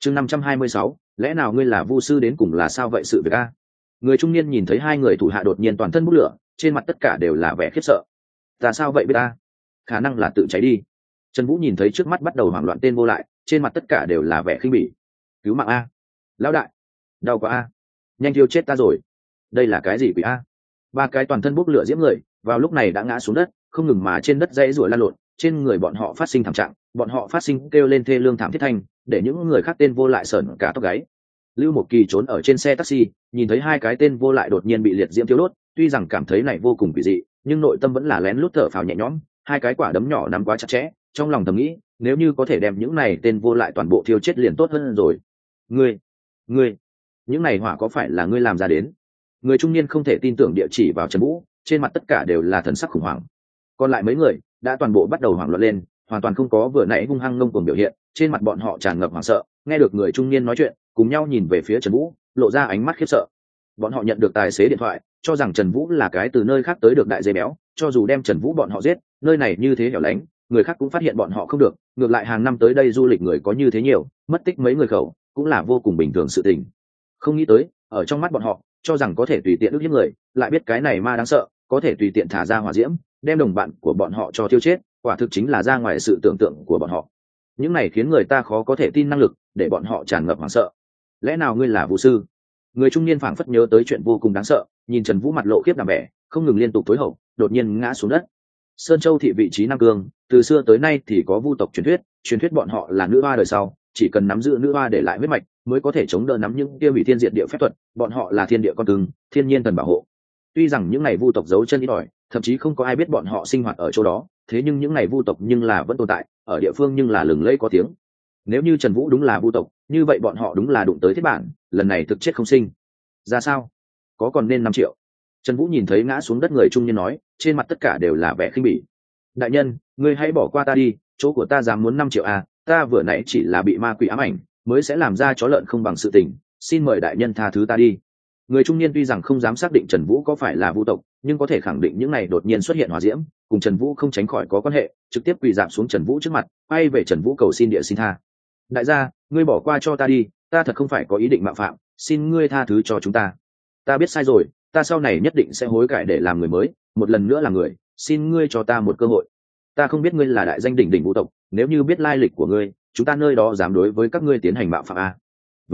chương 526, lẽ nào ngươi là vu sư đến cùng là sao vậy sự việc a? Người trung niên nhìn thấy hai người thủ hạ đột nhiên toàn thân bốc lửa, trên mặt tất cả đều là vẻ khiếp sợ. Ta sao vậy biết ta? Khả năng là tự cháy đi. Trần Vũ nhìn thấy trước mắt bắt đầu hoảng loạn tên vô lại, trên mặt tất cả đều là vẻ khinh bỉ. Cứu mạng a! Lão đại, đau quá a! Nhanh thiêu chết ta rồi. Đây là cái gì quỷ a? Ba cái toàn thân bốc lửa diễm người, vào lúc này đã ngã xuống đất, không ngừng mà trên đất dãy rủa lan lộn, trên người bọn họ phát sinh thảm trạng, bọn họ phát sinh kêu lên thê lương thảm thiết thanh, để những người khác tên vô lại sởn cả tóc gáy. Lưu Mộc Kỳ trốn ở trên xe taxi, nhìn thấy hai cái tên vô lại đột nhiên bị liệt diễm thiêu đốt, tuy rằng cảm thấy này vô cùng kỳ dị, nhưng nội tâm vẫn là lén lút thở phào nhẹ nhõm, hai cái quả đấm nhỏ nắm quá chặt chẽ, trong lòng thầm nghĩ, nếu như có thể đem những này tên vô lại toàn bộ thiêu chết liền tốt hơn rồi. Ngươi, những này hỏa có phải là ngươi làm ra đến? Người trung niên không thể tin tưởng địa chỉ vào Trần Vũ, trên mặt tất cả đều là thần sắc khủng hoảng. Còn lại mấy người đã toàn bộ bắt đầu hoảng loạn lên, hoàn toàn không có vừa nãy hung hăng ngông cuồng biểu hiện, trên mặt bọn họ tràn ngập hoảng sợ, nghe được người trung niên nói chuyện, cùng nhau nhìn về phía Trần Vũ, lộ ra ánh mắt khiếp sợ. Bọn họ nhận được tài xế điện thoại, cho rằng Trần Vũ là cái từ nơi khác tới được đại dây béo, cho dù đem Trần Vũ bọn họ giết, nơi này như thế hẻo lánh, người khác cũng phát hiện bọn họ không được, ngược lại hàng năm tới đây du lịch người có như thế nhiều, mất tích mấy người khẩu, cũng là vô cùng bình thường sự tình. Không nghĩ tới, ở trong mắt bọn họ, cho rằng có thể tùy tiện ức hiếp người, lại biết cái này ma đáng sợ, có thể tùy tiện thả ra hỏa diễm, đem đồng bạn của bọn họ cho tiêu chết, quả thực chính là ra ngoài sự tưởng tượng của bọn họ. Những này khiến người ta khó có thể tin năng lực, để bọn họ tràn ngập hoảng sợ. Lẽ nào ngươi là vũ sư? Người trung niên phảng phất nhớ tới chuyện vô cùng đáng sợ, nhìn Trần Vũ mặt lộ khiếp đảm vẻ, không ngừng liên tục tối hậu, đột nhiên ngã xuống đất. Sơn Châu thị vị trí Nam Cương, từ xưa tới nay thì có vu tộc truyền thuyết bọn họ là nữ hoa đời sau, chỉ cần nắm giữ nữ hoa để lại huyết mạch, mới có thể chống đỡ nắm những kia hủy thiên diệt địa phép thuật, bọn họ là thiên địa con cưng, thiên nhiên thần bảo hộ. Tuy rằng những này vu tộc giấu chân ít ỏi, thậm chí không có ai biết bọn họ sinh hoạt ở chỗ đó, thế nhưng những này vu tộc nhưng là vẫn tồn tại, ở địa phương nhưng là lừng lẫy có tiếng. Nếu như Trần Vũ đúng là vu tộc, như vậy bọn họ đúng là đụng tới thiết bản, lần này thực chết không sinh. Ra sao? Có còn nên 5 triệu. Trần Vũ nhìn thấy ngã xuống đất người trung niên nói, trên mặt tất cả đều là vẻ khinh bỉ. Đại nhân, ngươi hãy bỏ qua ta đi, chỗ của ta dám muốn 5 triệu à, ta vừa nãy chỉ là bị ma quỷ ám ảnh, mới sẽ làm ra chó lợn không bằng sự tình, xin mời đại nhân tha thứ ta đi. Người trung niên tuy rằng không dám xác định Trần Vũ có phải là vu tộc, nhưng có thể khẳng định những này đột nhiên xuất hiện hỏa diễm, cùng Trần Vũ không tránh khỏi có quan hệ, trực tiếp quỳ rạp xuống Trần Vũ trước mặt, quay về Trần Vũ cầu xin địa xin tha. Đại gia, ngươi bỏ qua cho ta đi, ta thật không phải có ý định mạo phạm, xin ngươi tha thứ cho chúng ta. Ta biết sai rồi, ta sau này nhất định sẽ hối cải để làm người mới, một lần nữa làm người, xin ngươi cho ta một cơ hội. Ta không biết ngươi là đại danh đỉnh đỉnh vu tộc, nếu như biết lai lịch của ngươi, chúng ta nơi đó dám đối với các ngươi tiến hành mạo phạm a.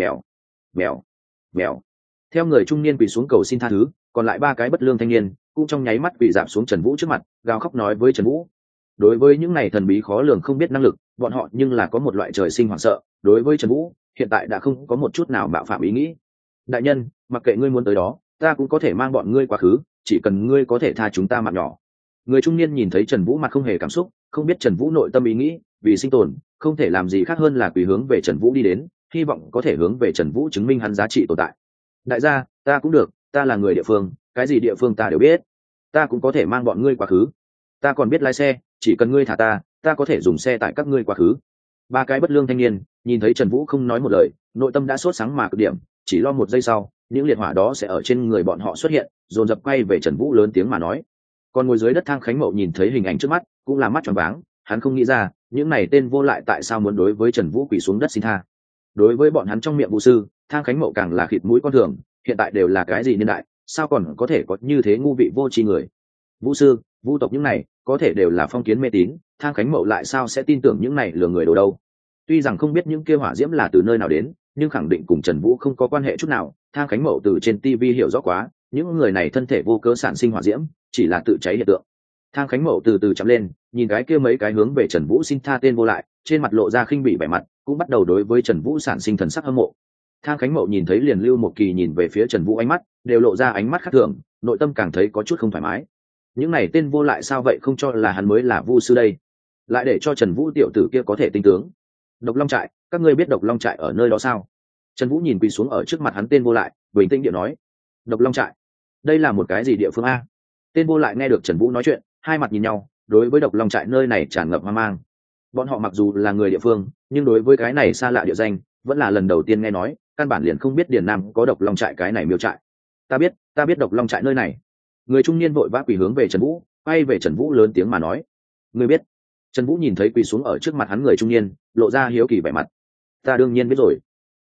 Mèo. Theo người trung niên quỳ xuống cầu xin tha thứ, còn lại 3 cái bất lương thanh niên cũng trong nháy mắt quỳ rạp xuống Trần Vũ trước mặt, gào khóc nói với Trần Vũ. Đối với những này thần bí khó lường không biết năng lực, bọn họ nhưng là có một loại trời sinh hoảng sợ, đối với Trần Vũ, hiện tại đã không có một chút nào mạo phạm ý nghĩ. Đại nhân, mặc kệ ngươi muốn tới đó, ta cũng có thể mang bọn ngươi quá khứ, chỉ cần ngươi có thể tha chúng ta mạng nhỏ. Người trung niên nhìn thấy Trần Vũ mặt không hề cảm xúc, không biết Trần Vũ nội tâm ý nghĩ, vì sinh tồn, không thể làm gì khác hơn là quỳ hướng về Trần Vũ đi đến, hy vọng có thể hướng về Trần Vũ chứng minh hắn giá trị tồn tại. Đại gia, ta cũng được, ta là người địa phương, cái gì địa phương ta đều biết, ta cũng có thể mang bọn ngươi quá khứ, ta còn biết lái xe, chỉ cần ngươi thả ta, ta có thể dùng xe tải các ngươi quá khứ. 3 cái bất lương thanh niên nhìn thấy Trần Vũ không nói một lời, nội tâm đã sốt sáng mà cực điểm, chỉ lo 1 giây sau, những liệt hỏa đó sẽ ở trên người bọn họ xuất hiện, dồn dập quay về Trần Vũ lớn tiếng mà nói. Còn ngồi dưới đất Thang Khánh Mậu nhìn thấy hình ảnh trước mắt, cũng là mắt tròn váng, hắn không nghĩ ra, những này tên vô lại tại sao muốn đối với Trần Vũ quỳ xuống đất xin tha. Đối với bọn hắn trong miệng vu sư, Thang Khánh Mậu càng là khịt mũi con thường, hiện tại đều là cái gì niên đại, sao còn có thể có như thế ngu vị vô tri người. Vũ sư, vu tộc những này, có thể đều là phong kiến mê tín, Thang Khánh Mậu lại sao sẽ tin tưởng những này lừa người đồ đâu. Tuy rằng không biết những kia hỏa diễm là từ nơi nào đến, nhưng khẳng định cùng Trần Vũ không có quan hệ chút nào, Thang Khánh Mậu từ trên TV hiểu rõ quá, những người này thân thể vô cớ sản sinh hỏa diễm, chỉ là tự cháy hiện tượng. Thang Khánh Mậu từ từ chậm lên, nhìn cái kia mấy cái hướng về Trần Vũ xin tha tên vô lại, trên mặt lộ ra khinh bỉ vẻ mặt, cũng bắt đầu đối với Trần Vũ sản sinh thần sắc hâm mộ. Thang Khánh Mậu nhìn thấy liền Lưu Mộc Kỳ nhìn về phía Trần Vũ ánh mắt, đều lộ ra ánh mắt khác thường, nội tâm càng thấy có chút không thoải mái. Những này tên vô lại sao vậy không cho là hắn mới là vu sư đây, lại để cho Trần Vũ tiểu tử kia có thể tinh tướng. Độc Long trại, các ngươi biết Độc Long trại ở nơi đó sao? Trần Vũ nhìn quỳ xuống ở trước mặt hắn tên vô lại, bình tĩnh điệu nói. Độc Long trại, đây là một cái gì địa phương a? Tên vô lại nghe được Trần Vũ nói chuyện, hai mặt nhìn nhau, đối với Độc Long trại nơi này tràn ngập hoang mang. Bọn họ mặc dù là người địa phương, nhưng đối với cái này xa lạ địa danh, vẫn là lần đầu tiên nghe nói, căn bản liền không biết Điền Nam có Độc Long trại cái này miêu trại. Ta biết Độc Long trại nơi này. Người trung niên vội vã quỳ hướng về Trần Vũ, quay về Trần Vũ lớn tiếng mà nói. Ngươi biết? Trần Vũ nhìn thấy quỳ xuống ở trước mặt hắn người trung niên, lộ ra hiếu kỳ vẻ mặt. Ta đương nhiên biết rồi.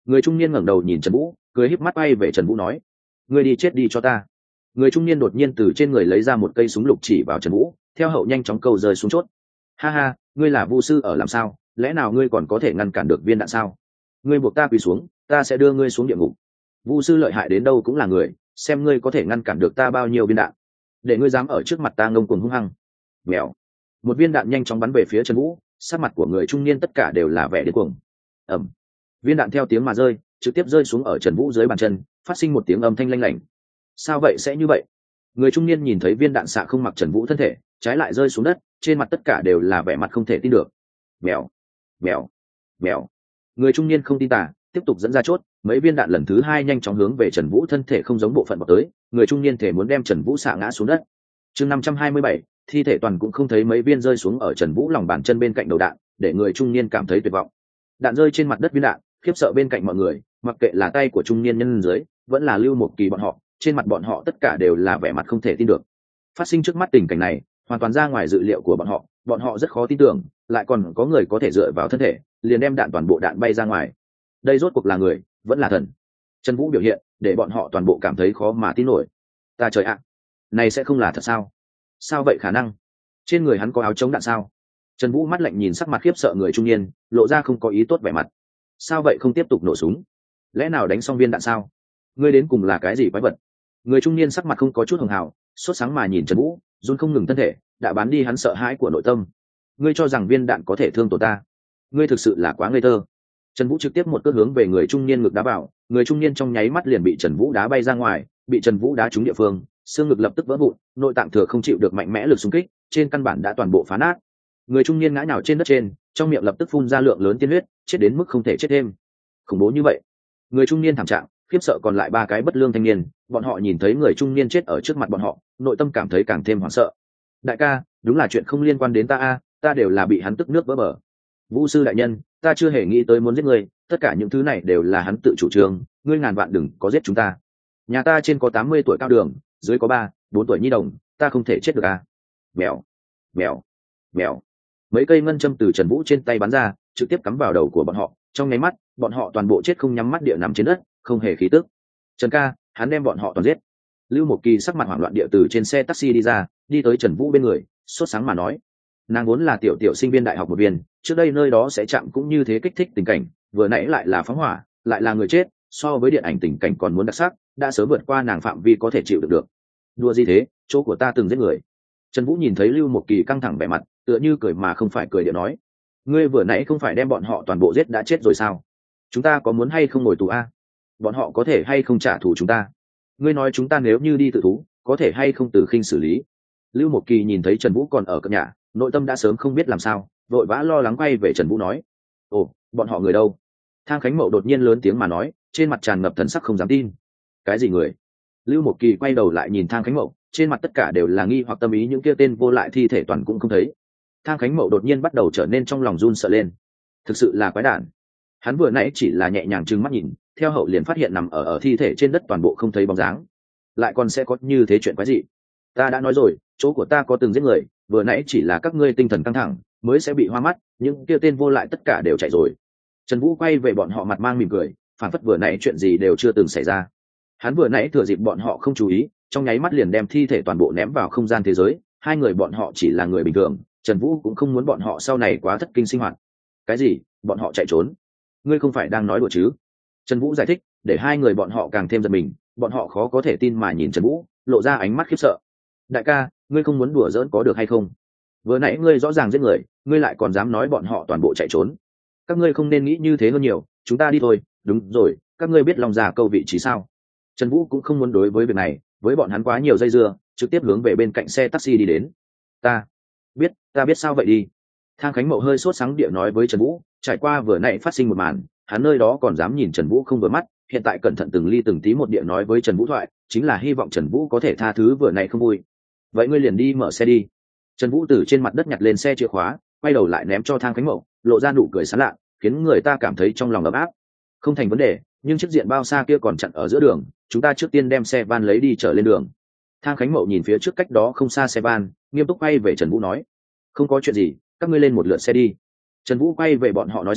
Người trung niên ngẩng đầu nhìn Trần Vũ, cười híp mắt bay về Trần Vũ nói: ngươi đi chết đi cho ta. Người trung niên đột nhiên từ trên người lấy ra một cây súng lục chỉ vào Trần Vũ, theo hậu nhanh chóng câu rơi xuống chốt. Ha ha, ngươi là vu sư ở làm sao, lẽ nào ngươi còn có thể ngăn cản được viên đạn sao? Ngươi buộc ta quỳ xuống, ta sẽ đưa ngươi xuống địa ngục. Vu sư lợi hại đến đâu cũng là người, xem ngươi có thể ngăn cản được ta bao nhiêu viên đạn. Để ngươi dám ở trước mặt ta ngông cuồng hung hăng. Mèo. Một viên đạn nhanh chóng bắn về phía Trần Vũ, sắc mặt của người trung niên tất cả đều là vẻ điên cuồng. Ầm. Viên đạn theo tiếng mà rơi, trực tiếp rơi xuống ở Trần Vũ dưới bàn chân, phát sinh một tiếng âm thanh lanh lảnh. Sao vậy sẽ như vậy? Người trung niên nhìn thấy viên đạn xạ không mặc Trần Vũ thân thể, trái lại rơi xuống đất, trên mặt tất cả đều là vẻ mặt không thể tin được. Mèo. Mèo. Mèo. Người trung niên không tin tà, tiếp tục dẫn ra chốt, mấy viên đạn lần thứ hai nhanh chóng hướng về Trần Vũ thân thể không giống bộ phận vào tới, người trung niên thể muốn đem Trần Vũ xạ ngã xuống đất. Chương 527, thi thể toàn cũng không thấy mấy viên rơi xuống ở Trần Vũ lòng bàn chân bên cạnh đầu đạn, để người trung niên cảm thấy tuyệt vọng. Đạn rơi trên mặt đất viên đạn, khiếp sợ bên cạnh mọi người, mặc kệ là tay của trung niên nhân dưới, vẫn là Lưu Mộc Kỳ bọn họ, trên mặt bọn họ tất cả đều là vẻ mặt không thể tin được. Phát sinh trước mắt tình cảnh này, hoàn toàn ra ngoài dự liệu của bọn họ rất khó tin tưởng, lại còn có người có thể dựa vào thân thể, liền đem đạn toàn bộ đạn bay ra ngoài. Đây rốt cuộc là người, vẫn là thần? Trần Vũ biểu hiện, để bọn họ toàn bộ cảm thấy khó mà tin nổi. Ta trời ạ, này sẽ không là thật sao? Sao vậy khả năng? Trên người hắn có áo chống đạn sao? Trần Vũ mắt lạnh nhìn sắc mặt khiếp sợ người trung niên, lộ ra không có ý tốt vẻ mặt. Sao vậy không tiếp tục nổ súng? Lẽ nào đánh xong viên đạn sao? Ngươi đến cùng là cái gì quái vật? Người trung niên sắc mặt không có chút hường hào, sốt sáng mà nhìn Trần Vũ, run không ngừng thân thể, đã bán đi hắn sợ hãi của nội tâm. Ngươi cho rằng viên đạn có thể thương tổn ta? Ngươi thực sự là quá ngây thơ. Trần Vũ trực tiếp một cước hướng về người trung niên ngực đá vào, người trung niên trong nháy mắt liền bị Trần Vũ đá bay ra ngoài, bị Trần Vũ đá trúng địa phương, xương ngực lập tức vỡ vụn, nội tạng thừa không chịu được mạnh mẽ lực xung kích, trên căn bản đã toàn bộ phá nát. Người trung niên ngã nhào trên đất trên, trong miệng lập tức phun ra lượng lớn tiên huyết, chết đến mức không thể chết thêm. Khủng bố như vậy. Người trung niên thảm trạng, khiếp sợ còn lại ba cái bất lương thanh niên, bọn họ nhìn thấy người trung niên chết ở trước mặt bọn họ, nội tâm cảm thấy càng thêm hoảng sợ. Đại ca, đúng là chuyện không liên quan đến ta a, ta đều là bị hắn tức nước vỡ bờ. Vũ sư đại nhân, ta chưa hề nghĩ tới muốn giết ngươi, tất cả những thứ này đều là hắn tự chủ trương, ngươi ngàn vạn đừng có giết chúng ta. Nhà ta trên có 80 tuổi cao đường, dưới có 3, 4 tuổi nhi đồng, ta không thể chết được a. Mèo, mèo, mèo. Mấy cây ngân châm từ Trần Vũ trên tay bắn ra, trực tiếp cắm vào đầu của bọn họ, trong nháy mắt, bọn họ toàn bộ chết không nhắm mắt địa nằm trên đất, không hề khí tức. Trần ca, hắn đem bọn họ toàn giết. Lưu Mộc Kỳ sắc mặt hoảng loạn địa từ trên xe taxi đi ra, đi tới Trần Vũ bên người, sốt sáng mà nói: nàng vốn là tiểu sinh viên đại học một viên, trước đây nơi đó sẽ chạm cũng như thế kích thích tình cảnh, vừa nãy lại là phóng hỏa, lại là người chết, so với điện ảnh tình cảnh còn muốn đặc sắc, đã sớm vượt qua nàng phạm vi có thể chịu được. Đùa gì thế, chỗ của ta từng giết người. Trần Vũ nhìn thấy Lưu Mộc Kỳ căng thẳng vẻ mặt, tựa như cười mà không phải cười điệu nói: ngươi vừa nãy không phải đem bọn họ toàn bộ giết đã chết rồi sao? Chúng ta có muốn hay không ngồi tù a? Bọn họ có thể hay không trả thù chúng ta? Ngươi nói chúng ta nếu như đi tự thú, có thể hay không từ khinh xử lý? Lưu Mộc Kỳ nhìn thấy Trần Vũ còn ở cập nhà, nội tâm đã sớm không biết làm sao, vội vã lo lắng quay về Trần Vũ nói: ồ, bọn họ người đâu? Thang Khánh Mậu đột nhiên lớn tiếng mà nói, trên mặt tràn ngập thần sắc không dám tin. Cái gì người? Lưu Mộc Kỳ quay đầu lại nhìn Thang Khánh Mậu, trên mặt tất cả đều là nghi hoặc tâm ý, những kia tên vô lại thi thể toàn cũng không thấy. Thang Khánh Mậu đột nhiên bắt đầu trở nên trong lòng run sợ lên. Thực sự là quái đản. Hắn vừa nãy chỉ là nhẹ nhàng trừng mắt nhìn, theo hậu liền phát hiện nằm ở thi thể trên đất toàn bộ không thấy bóng dáng. Lại còn sẽ có như thế chuyện quái gì? Ta đã nói rồi, chỗ của ta có từng giết người, vừa nãy chỉ là các ngươi tinh thần căng thẳng mới sẽ bị hoa mắt, những kia tên vô lại tất cả đều chạy rồi. Trần Vũ quay về bọn họ mặt mang mỉm cười, phản phất vừa nãy chuyện gì đều chưa từng xảy ra. Hắn vừa nãy thừa dịp bọn họ không chú ý, trong nháy mắt liền đem thi thể toàn bộ ném vào không gian thế giới, hai người bọn họ chỉ là người bình thường, Trần Vũ cũng không muốn bọn họ sau này quá thất kinh sinh hoạt. Cái gì? Bọn họ chạy trốn? Ngươi không phải đang nói đùa chứ? Trần Vũ giải thích, để hai người bọn họ càng thêm giật mình, bọn họ khó có thể tin mà nhìn Trần Vũ, lộ ra ánh mắt khiếp sợ. Đại ca, ngươi không muốn đùa giỡn có được hay không? Vừa nãy ngươi rõ ràng giết người, ngươi lại còn dám nói bọn họ toàn bộ chạy trốn. Các ngươi không nên nghĩ như thế hơn nhiều, chúng ta đi thôi. Đúng rồi, các ngươi biết lòng già câu vị trí sao? Trần Vũ cũng không muốn đối với việc này, với bọn hắn quá nhiều dây dưa, trực tiếp hướng về bên cạnh xe taxi đi đến. Ta biết sao vậy đi. Thang Khánh Mậu hơi sốt sáng địa nói với Trần Vũ, trải qua vừa nãy phát sinh một màn, hắn nơi đó còn dám nhìn Trần Vũ không vừa mắt, hiện tại cẩn thận từng ly từng tí một địa nói với Trần Vũ thoại, chính là hy vọng Trần Vũ có thể tha thứ vừa nãy không vui. Vậy ngươi liền đi mở xe đi. Trần Vũ từ trên mặt đất nhặt lên xe chìa khóa, quay đầu lại ném cho Thang Khánh Mậu, lộ ra nụ cười sảng lạ, khiến người ta cảm thấy trong lòng ấm áp. Không thành vấn đề, nhưng chiếc diện bao xa kia còn chặn ở giữa đường, chúng ta trước tiên đem xe van lấy đi chở lên đường. Thang Khánh Mậu nhìn phía trước cách đó không xa xe van, nghiêm túc quay về Trần Vũ nói: không có chuyện gì, các ngươi lên một lượt xe đi. Trần Vũ quay về bọn họ nói xong,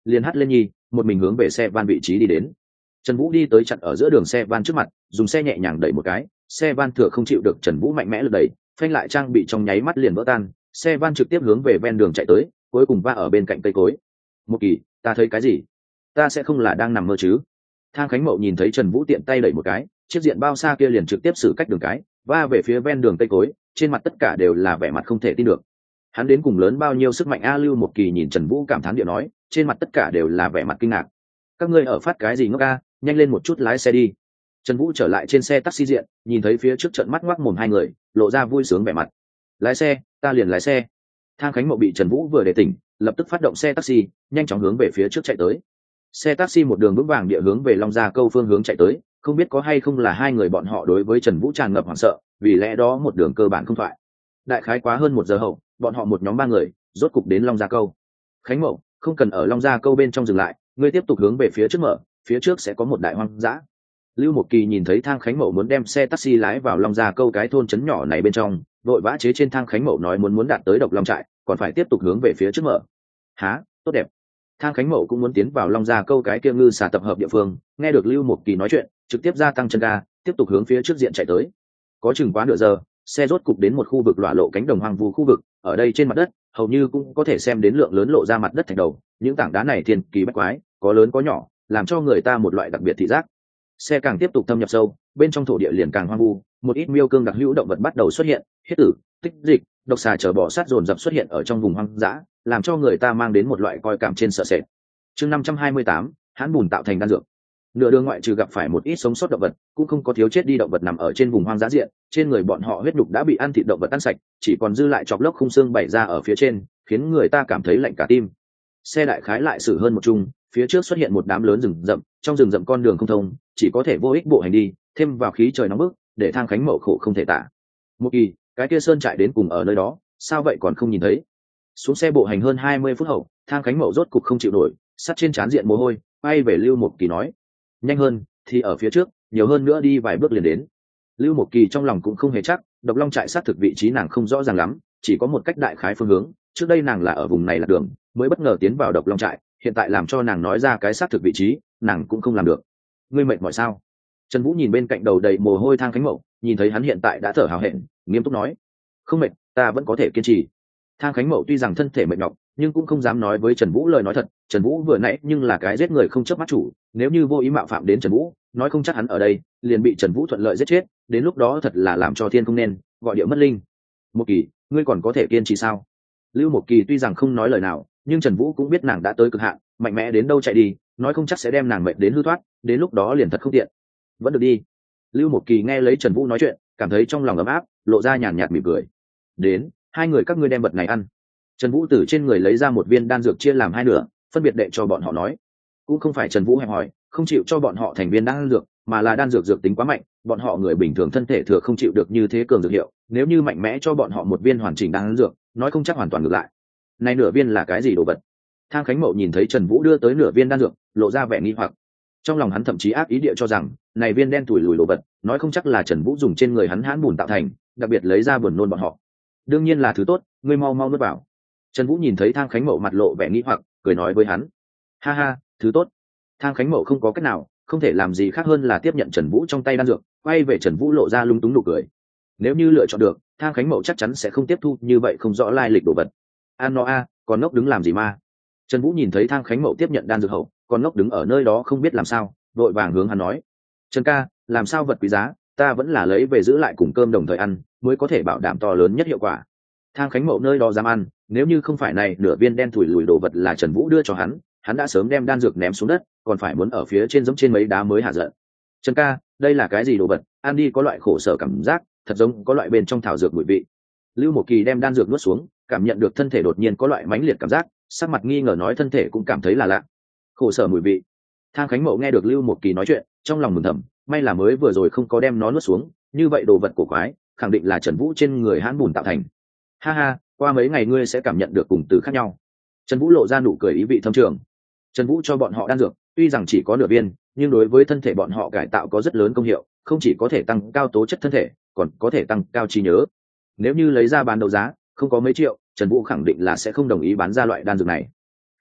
liền hắt lên nhi một mình hướng về xe van vị trí đi đến. Trần Vũ đi tới chặn ở giữa đường xe van trước mặt, dùng xe nhẹ nhàng đẩy một cái, xe van thừa không chịu được Trần Vũ mạnh mẽ lực đẩy, phanh lại trang bị trong nháy mắt liền vỡ tan, xe van trực tiếp hướng về ven đường chạy tới, cuối cùng va ở bên cạnh cây cối. Một Kỳ, ta thấy cái gì? Ta sẽ không là đang nằm mơ chứ? Thang Khánh Mậu nhìn thấy Trần Vũ tiện tay đẩy một cái, chiếc diện bao xa kia liền trực tiếp xử cách đường cái, va về phía ven đường cây cối, trên mặt tất cả đều là vẻ mặt không thể tin được. Hắn đến cùng lớn bao nhiêu sức mạnh a? Lưu Một Kỳ nhìn Trần Vũ cảm thán điệu nói, trên mặt tất cả đều là vẻ mặt kinh ngạc. Các ngươi ở phát cái gì ngốc a, nhanh lên một chút lái xe đi. Trần Vũ trở lại trên xe taxi diện, nhìn thấy phía trước trận mắt ngoác mồm hai người, lộ ra vui sướng vẻ mặt. Lái xe, ta liền lái xe. Thang Khánh Mậu bị Trần Vũ vừa để tỉnh, lập tức phát động xe taxi, nhanh chóng hướng về phía trước chạy tới. Xe taxi một đường vững vàng địa hướng về Long Gia Câu phương hướng chạy tới, không biết có hay không là hai người bọn họ đối với Trần Vũ tràn ngập hoảng sợ, vì lẽ đó một đường cơ bản không thoại. Đại khái quá hơn 1 giờ hậu, bọn họ một nhóm 3 người rốt cục đến Long Gia Câu. Khánh Mậu, không cần ở Long Gia Câu bên trong dừng lại, ngươi tiếp tục hướng về phía trước mở, phía trước sẽ có một đại hoang dã. Lưu Một Kỳ nhìn thấy Thang Khánh Mậu muốn đem xe taxi lái vào Long Gia Câu cái thôn trấn nhỏ này bên trong, vội vã chế trên Thang Khánh Mậu nói muốn đạt tới Độc Long trại, còn phải tiếp tục hướng về phía trước mở. Há, tốt đẹp. Thang Khánh Mậu cũng muốn tiến vào Long Gia Câu cái kia ngư xà tập hợp địa phương, nghe được Lưu Một Kỳ nói chuyện, trực tiếp gia tăng chân ga, tiếp tục hướng phía trước diện chạy tới. Có chừng quá nửa giờ, xe rốt cục đến một khu vực lọa lộ cánh đồng hoang vu khu vực, ở đây trên mặt đất hầu như cũng có thể xem đến lượng lớn lộ ra mặt đất thạch đầu, những tảng đá này thiên kỳ bách quái, có lớn có nhỏ, làm cho người ta một loại đặc biệt thị giác. Xe càng tiếp tục thâm nhập sâu, bên trong thổ địa liền càng hoang vu, một ít miêu cương đặc hữu động vật bắt đầu xuất hiện, hết tử, tích dịch, độc xà chở bò sát dồn dập xuất hiện ở trong vùng hoang dã, làm cho người ta mang đến một loại coi cảm trên sợ sệt. Chương 528, hãn bùn tạo thành đan dược. Nửa đường ngoại trừ gặp phải một ít sống sót động vật, cũng không có thiếu chết đi động vật nằm ở trên vùng hoang dã diện, trên người bọn họ huyết nhục đã bị ăn thịt động vật ăn sạch, chỉ còn dư lại chọc lốc khung xương bày ra ở phía trên, khiến người ta cảm thấy lạnh cả tim. Xe đại khái lại xử hơn một chung, phía trước xuất hiện một đám lớn rừng rậm, trong rừng rậm con đường không thông, chỉ có thể vô ích bộ hành đi, thêm vào khí trời nóng bức, để Thang Khánh Mậu khổ không thể tả. Một Kỳ, cái kia sơn trại đến cùng ở nơi đó, sao vậy còn không nhìn thấy? Xuống xe bộ hành hơn 20 phút hậu, Thang Khánh Mậu rốt cục không chịu nổi, sắt trên trán diện mồ hôi, bay về Lưu Một Kỳ nói, nhanh hơn thì ở phía trước, nhiều hơn nữa đi vài bước liền đến. Lưu Một Kỳ trong lòng cũng không hề chắc, Độc Long trại xác thực vị trí nàng không rõ ràng lắm, chỉ có một cách đại khái phương hướng, trước đây nàng là ở vùng này là đường, mới bất ngờ tiến vào Độc Long trại, hiện tại làm cho nàng nói ra cái xác thực vị trí, nàng cũng không làm được. Ngươi mệt mỏi sao? Trần Vũ nhìn bên cạnh đầu đầy mồ hôi Thang Khánh Mậu, nhìn thấy hắn hiện tại đã thở hào hẹn, nghiêm túc nói, không mệt, ta vẫn có thể kiên trì. Thang Khánh Mậu tuy rằng thân thể mệt nhọc, nhưng cũng không dám nói với Trần Vũ lời nói thật. Trần Vũ vừa nãy nhưng là cái giết người không chớp mắt chủ, nếu như vô ý mạo phạm đến Trần Vũ, nói không chắc hắn ở đây liền bị Trần Vũ thuận lợi giết chết, đến lúc đó thật là làm cho thiên không nên gọi điệu mất linh. Một Kỳ, ngươi còn có thể kiên trì sao? Lưu Một Kỳ tuy rằng không nói lời nào, nhưng Trần Vũ cũng biết nàng đã tới cực hạn, mạnh mẽ đến đâu chạy đi, nói không chắc sẽ đem nàng mệt đến hư thoát, đến lúc đó liền thật không tiện. Vẫn được đi. Lưu Một Kỳ nghe lấy Trần Vũ nói chuyện, cảm thấy trong lòng ấm áp, lộ ra nhàn nhạt mỉm cười. Đến, hai người các ngươi đem vật này ăn. Trần Vũ từ trên người lấy ra một viên đan dược chia làm 2 nửa, phân biệt đệ cho bọn họ nói. Cũng không phải Trần Vũ hẹp hòi, không chịu cho bọn họ thành viên đan dược, mà là đan dược dược tính quá mạnh, bọn họ người bình thường thân thể thừa không chịu được như thế cường dược hiệu, nếu như mạnh mẽ cho bọn họ một viên hoàn chỉnh đan dược, nói không chắc hoàn toàn ngược lại. Này nửa viên là cái gì đồ vật? Thang Khánh Mậu nhìn thấy Trần Vũ đưa tới nửa viên đan dược, lộ ra vẻ nghi hoặc. Trong lòng hắn thậm chí ác ý địa cho rằng, này viên đen tủi lùi đồ vật, nói không chắc là Trần Vũ dùng trên người hắn hãn bùn tạo thành, đặc biệt lấy ra buồn nôn bọn họ. Đương nhiên là thứ tốt, ngươi mau mau nuốt vào. Trần Vũ nhìn thấy Thang Khánh Mậu mặt lộ vẻ nghi hoặc, cười nói với hắn, ha ha, thứ tốt. Thang Khánh Mậu không có cách nào, không thể làm gì khác hơn là tiếp nhận Trần Vũ trong tay đan dược, quay về Trần Vũ lộ ra lung túng nụ cười. Nếu như lựa chọn được, Thang Khánh Mậu chắc chắn sẽ không tiếp thu như vậy không rõ lai lịch đồ vật. An nó a, còn ngốc đứng làm gì mà? Trần Vũ nhìn thấy Thang Khánh Mậu tiếp nhận đan dược hậu, còn ngốc đứng ở nơi đó không biết làm sao, vội vàng hướng hắn nói, Trần ca, làm sao vật quý giá, ta vẫn là lấy về giữ lại cùng cơm đồng thời ăn, mới có thể bảo đảm to lớn nhất hiệu quả. Thang Khánh Mậu nơi đó dám ăn, nếu như không phải này nửa viên đen thủi lùi đồ vật là Trần Vũ đưa cho hắn đã sớm đem đan dược ném xuống đất, còn phải muốn ở phía trên giống trên mấy đá mới hạ giận. Trần ca, đây là cái gì đồ vật, ăn đi có loại khổ sở cảm giác, thật giống có loại bên trong thảo dược mùi vị. Lưu Một Kỳ đem đan dược nuốt xuống, cảm nhận được thân thể đột nhiên có loại mãnh liệt cảm giác, sắc mặt nghi ngờ nói thân thể cũng cảm thấy là lạ. Khổ sở mùi vị. Thang Khánh Mậu nghe được Lưu Một Kỳ nói chuyện, trong lòng mừng thầm, may là mới vừa rồi không có đem nó nuốt xuống, như vậy đồ vật cổ quái, khẳng định là Trần Vũ trên người hãn bùn tạo thành. Ha ha, qua mấy ngày ngươi sẽ cảm nhận được cùng từ khác nhau. Trần Vũ lộ ra nụ cười ý vị thâm trường. Trần Vũ cho bọn họ đan dược, tuy rằng chỉ có nửa viên, nhưng đối với thân thể bọn họ cải tạo có rất lớn công hiệu, không chỉ có thể tăng cao tố chất thân thể, còn có thể tăng cao trí nhớ. Nếu như lấy ra bán đấu giá, không có mấy triệu, Trần Vũ khẳng định là sẽ không đồng ý bán ra loại đan dược này.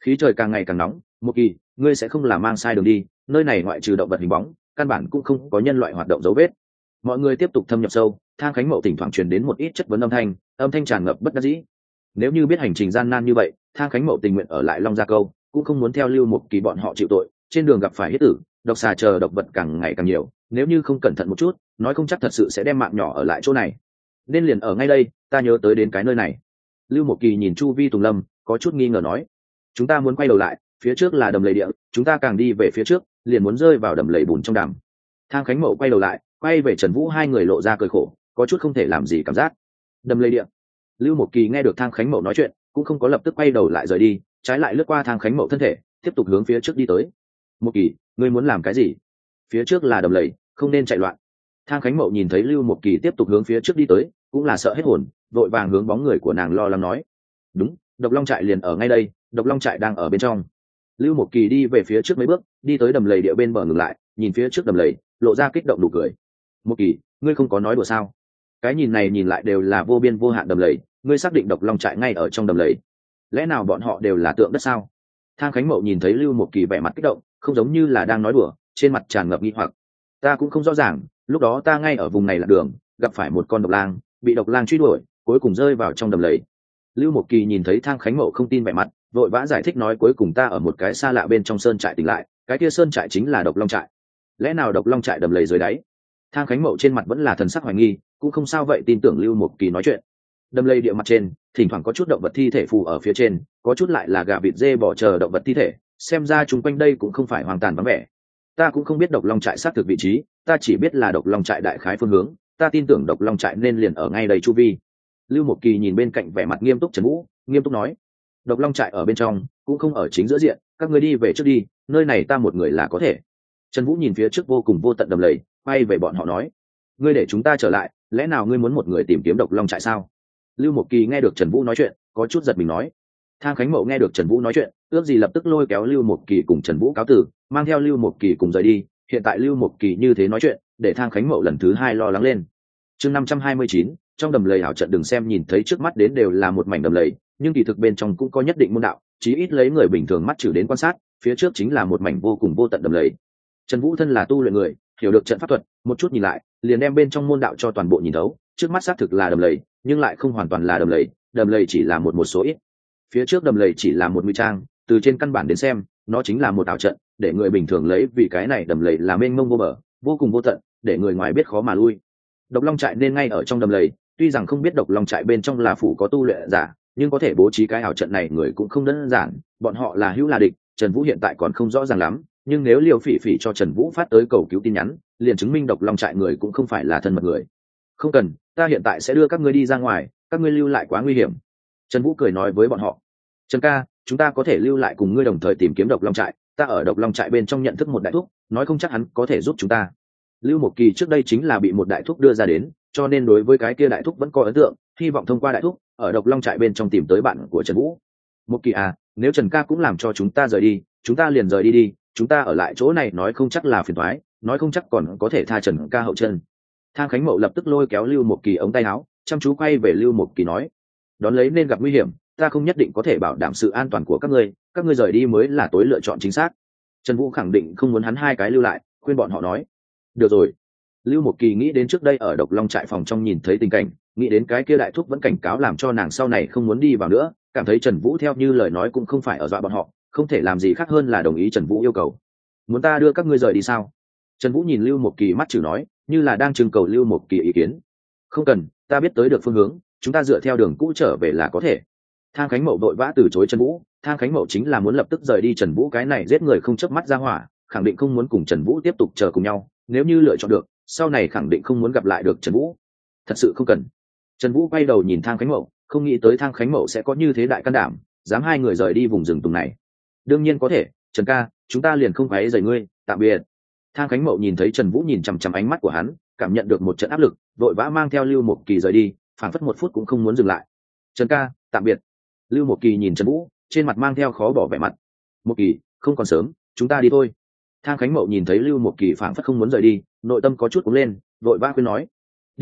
Khí trời càng ngày càng nóng, một kỳ, ngươi sẽ không làm mang sai đường đi, nơi này ngoại trừ động vật hình bóng căn bản cũng không có nhân loại hoạt động dấu vết. Mọi người tiếp tục thâm nhập sâu, Thang Khánh Mậu thỉnh thoảng truyền đến một ít chất vấn âm thanh tràn ngập bất đắc dĩ. Nếu như biết hành trình gian nan như vậy, Thang Khánh Mậu tình nguyện ở lại Long Gia Câu, cũng không muốn theo Lưu Một Kỳ bọn họ chịu tội. Trên đường gặp phải huyết tử, độc xà chờ độc vật càng ngày càng nhiều, nếu như không cẩn thận một chút, nói không chắc thật sự sẽ đem mạng nhỏ ở lại chỗ này. Nên liền ở ngay đây, ta nhớ tới đến cái nơi này. Lưu Một Kỳ nhìn chu vi tùng lâm, có chút nghi ngờ nói: chúng ta muốn quay đầu lại, phía trước là đầm lầy địa, chúng ta càng đi về phía trước, liền muốn rơi vào đầm lầy bùn trong đầm. Thang Khánh Mậu quay đầu lại, quay về Trần Vũ, hai người lộ ra cười khổ, có chút không thể làm gì cảm giác. Đầm lầy địa. Lưu Một Kỳ nghe được Thang Khánh Mậu nói chuyện, cũng không có lập tức quay đầu lại rời đi, trái lại lướt qua Thang Khánh Mậu thân thể, tiếp tục hướng phía trước đi tới. Một Kỳ, ngươi muốn làm cái gì? Phía trước là đầm lầy, không nên chạy loạn. Thang Khánh Mậu nhìn thấy Lưu Một Kỳ tiếp tục hướng phía trước đi tới, cũng là sợ hết hồn, vội vàng hướng bóng người của nàng lo lắng nói: đúng, độc long trại liền ở ngay đây, độc long trại đang ở bên trong. Lưu Một Kỳ đi về phía trước mấy bước, đi tới đầm lầy địa bên bờ ngừng lại, nhìn phía trước đầm lầy, lộ ra kích động nụ cười. Một Kỳ, ngươi không có nói đùa sao? Cái nhìn này nhìn lại đều là vô biên vô hạn đầm lầy, ngươi xác định độc long trại ngay ở trong đầm lầy? Lẽ nào bọn họ đều là tượng đất sao? Thang Khánh Mậu nhìn thấy Lưu Một Kỳ vẻ mặt kích động, không giống như là đang nói đùa, trên mặt tràn ngập nghi hoặc. Ta cũng không rõ ràng, lúc đó ta ngay ở vùng này là đường, gặp phải một con độc lang, bị độc lang truy đuổi, cuối cùng rơi vào trong đầm lầy. Lưu Một Kỳ nhìn thấy Thang Khánh Mậu không tin vẻ mặt, vội vã giải thích nói: cuối cùng ta ở một cái xa lạ bên trong sơn trại tỉnh lại, cái kia sơn trại chính là độc long trại. Lẽ nào độc long trại đầm lầy dưới đáy? Thang Khánh Mậu trên mặt vẫn là thần sắc hoài nghi, cũng không sao vậy tin tưởng Lưu Một Kỳ nói chuyện. Đầm lầy địa mặt trên, thỉnh thoảng có chút động vật thi thể phù ở phía trên, có chút lại là gà vịt dê bò chờ động vật thi thể, xem ra chúng quanh đây cũng không phải hoàn toàn vắng vẻ. Ta cũng không biết độc long trại xác thực vị trí, ta chỉ biết là độc long trại đại khái phương hướng, ta tin tưởng độc long trại nên liền ở ngay đây chu vi. Lưu Một Kỳ nhìn bên cạnh vẻ mặt nghiêm túc Trần Vũ, nghiêm túc nói: độc long trại ở bên trong, cũng không ở chính giữa diện, các ngươi đi về trước đi, nơi này ta một người là có thể. Trần Vũ nhìn phía trước vô cùng vô tận đầm lầy, quay về bọn họ nói: ngươi để chúng ta trở lại, lẽ nào ngươi muốn một người tìm kiếm độc long trại sao? Lưu Một Kỳ nghe được Trần Vũ nói chuyện, có chút giật mình nói. Thang Khánh Mậu nghe được Trần Vũ nói chuyện, ước gì lập tức lôi kéo Lưu Một Kỳ cùng Trần Vũ cáo tử, mang theo Lưu Một Kỳ cùng rời đi. Hiện tại Lưu Một Kỳ như thế nói chuyện, để Thang Khánh Mậu lần thứ hai lo lắng lên. Chương 529, trong đầm lầy ảo trận, đừng xem nhìn thấy trước mắt đến đều là một mảnh đầm lầy, nhưng kỳ thực bên trong cũng có nhất định môn đạo, chí ít lấy người bình thường mắt chử đến quan sát, phía trước chính là một mảnh vô cùng vô tận đầm lầy. Trần Vũ thân là tu luyện người, hiểu được trận pháp thuật, một chút nhìn lại, liền đem bên trong môn đạo cho toàn bộ nhìn thấu, trước mắt xác thực là đầm lầy, nhưng lại không hoàn toàn là đầm lầy chỉ là một số ít. Phía trước đầm lầy chỉ là một ngụy trang, từ trên căn bản đến xem, nó chính là một ảo trận, để người bình thường lấy vì cái này đầm lầy là mênh mông vô bờ, vô cùng vô tận, để người ngoài biết khó mà lui. Độc long trại nên ngay ở trong đầm lầy, tuy rằng không biết độc long trại bên trong là phủ có tu luyện giả, nhưng có thể bố trí cái ảo trận này người cũng không đơn giản, bọn họ là hữu là địch, Trần Vũ hiện tại còn không rõ ràng lắm, nhưng nếu Liêu Phỉ Phỉ cho Trần Vũ phát tới cầu cứu tin nhắn, liền chứng minh độc long trại người cũng không phải là thân mật người. Không cần, ta hiện tại sẽ đưa các ngươi đi ra ngoài, các ngươi lưu lại quá nguy hiểm. Trần Vũ cười nói với bọn họ. Trần ca, chúng ta có thể lưu lại cùng ngươi đồng thời tìm kiếm độc long trại, ta ở độc long trại bên trong nhận thức một đại thúc, nói không chắc hắn có thể giúp chúng ta. Lưu Một Kỳ trước đây chính là bị một đại thúc đưa ra đến, cho nên đối với cái kia đại thúc vẫn có ấn tượng, hy vọng thông qua đại thúc ở độc long trại bên trong tìm tới bạn của Trần Vũ. Một Kỳ à, nếu Trần ca cũng làm cho chúng ta rời đi, chúng ta liền rời đi đi, chúng ta ở lại chỗ này nói không chắc là phiền toái, nói không chắc còn có thể tha Trần ca hậu chân. Thang Khánh Mậu lập tức lôi kéo Lưu Một Kỳ ống tay áo, chăm chú quay về Lưu Một Kỳ nói: đón lấy nên gặp nguy hiểm, ta không nhất định có thể bảo đảm sự an toàn của các ngươi rời đi mới là tối lựa chọn chính xác. Trần Vũ khẳng định không muốn hắn hai cái lưu lại, khuyên bọn họ nói: được rồi. Lưu Một Kỳ nghĩ đến trước đây ở độc long trại phòng trong nhìn thấy tình cảnh, nghĩ đến cái kia đại thúc vẫn cảnh cáo làm cho nàng sau này không muốn đi vào nữa, cảm thấy Trần Vũ theo như lời nói cũng không phải ở dọa bọn họ, không thể làm gì khác hơn là đồng ý Trần Vũ yêu cầu. Muốn ta đưa các ngươi rời đi sao? Trần Vũ nhìn Lưu Một Kỳ mắt chử nói, như là đang trưng cầu Lưu Một Kỳ ý kiến. Không cần, ta biết tới được phương hướng, chúng ta dựa theo đường cũ trở về là có thể. Thang Khánh Mậu vội vã từ chối Trần Vũ, Thang Khánh Mậu chính là muốn lập tức rời đi Trần Vũ cái này giết người không chớp mắt ra hỏa, khẳng định không muốn cùng Trần Vũ tiếp tục chờ cùng nhau, nếu như lựa chọn được, sau này khẳng định không muốn gặp lại được Trần Vũ. Thật sự không cần. Trần Vũ quay đầu nhìn Thang Khánh Mậu, không nghĩ tới Thang Khánh Mậu sẽ có như thế đại can đảm, dám hai người rời đi vùng rừng tùng này. Đương nhiên có thể, Trần ca, chúng ta liền không quấy rầy ngươi, tạm biệt. Thang Khánh Mậu nhìn thấy Trần Vũ nhìn chằm chằm ánh mắt của hắn, cảm nhận được một trận áp lực, vội vã mang theo Lưu Một Kỳ rời đi, phảng phất một phút cũng không muốn dừng lại. Trần ca, tạm biệt. Lưu Một Kỳ nhìn Trần Vũ, trên mặt mang theo khó bỏ vẻ mặt. Một Kỳ, không còn sớm, chúng ta đi thôi. Thang Khánh Mậu nhìn thấy Lưu Một Kỳ phảng phất không muốn rời đi, nội tâm có chút cuống lên, vội vã khuyên nói: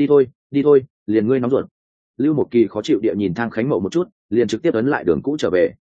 đi thôi, liền ngươi nóng ruột. Lưu Một Kỳ khó chịu địa nhìn Thang Khánh Mậu một chút, liền trực tiếp ấn lại đường cũ trở về.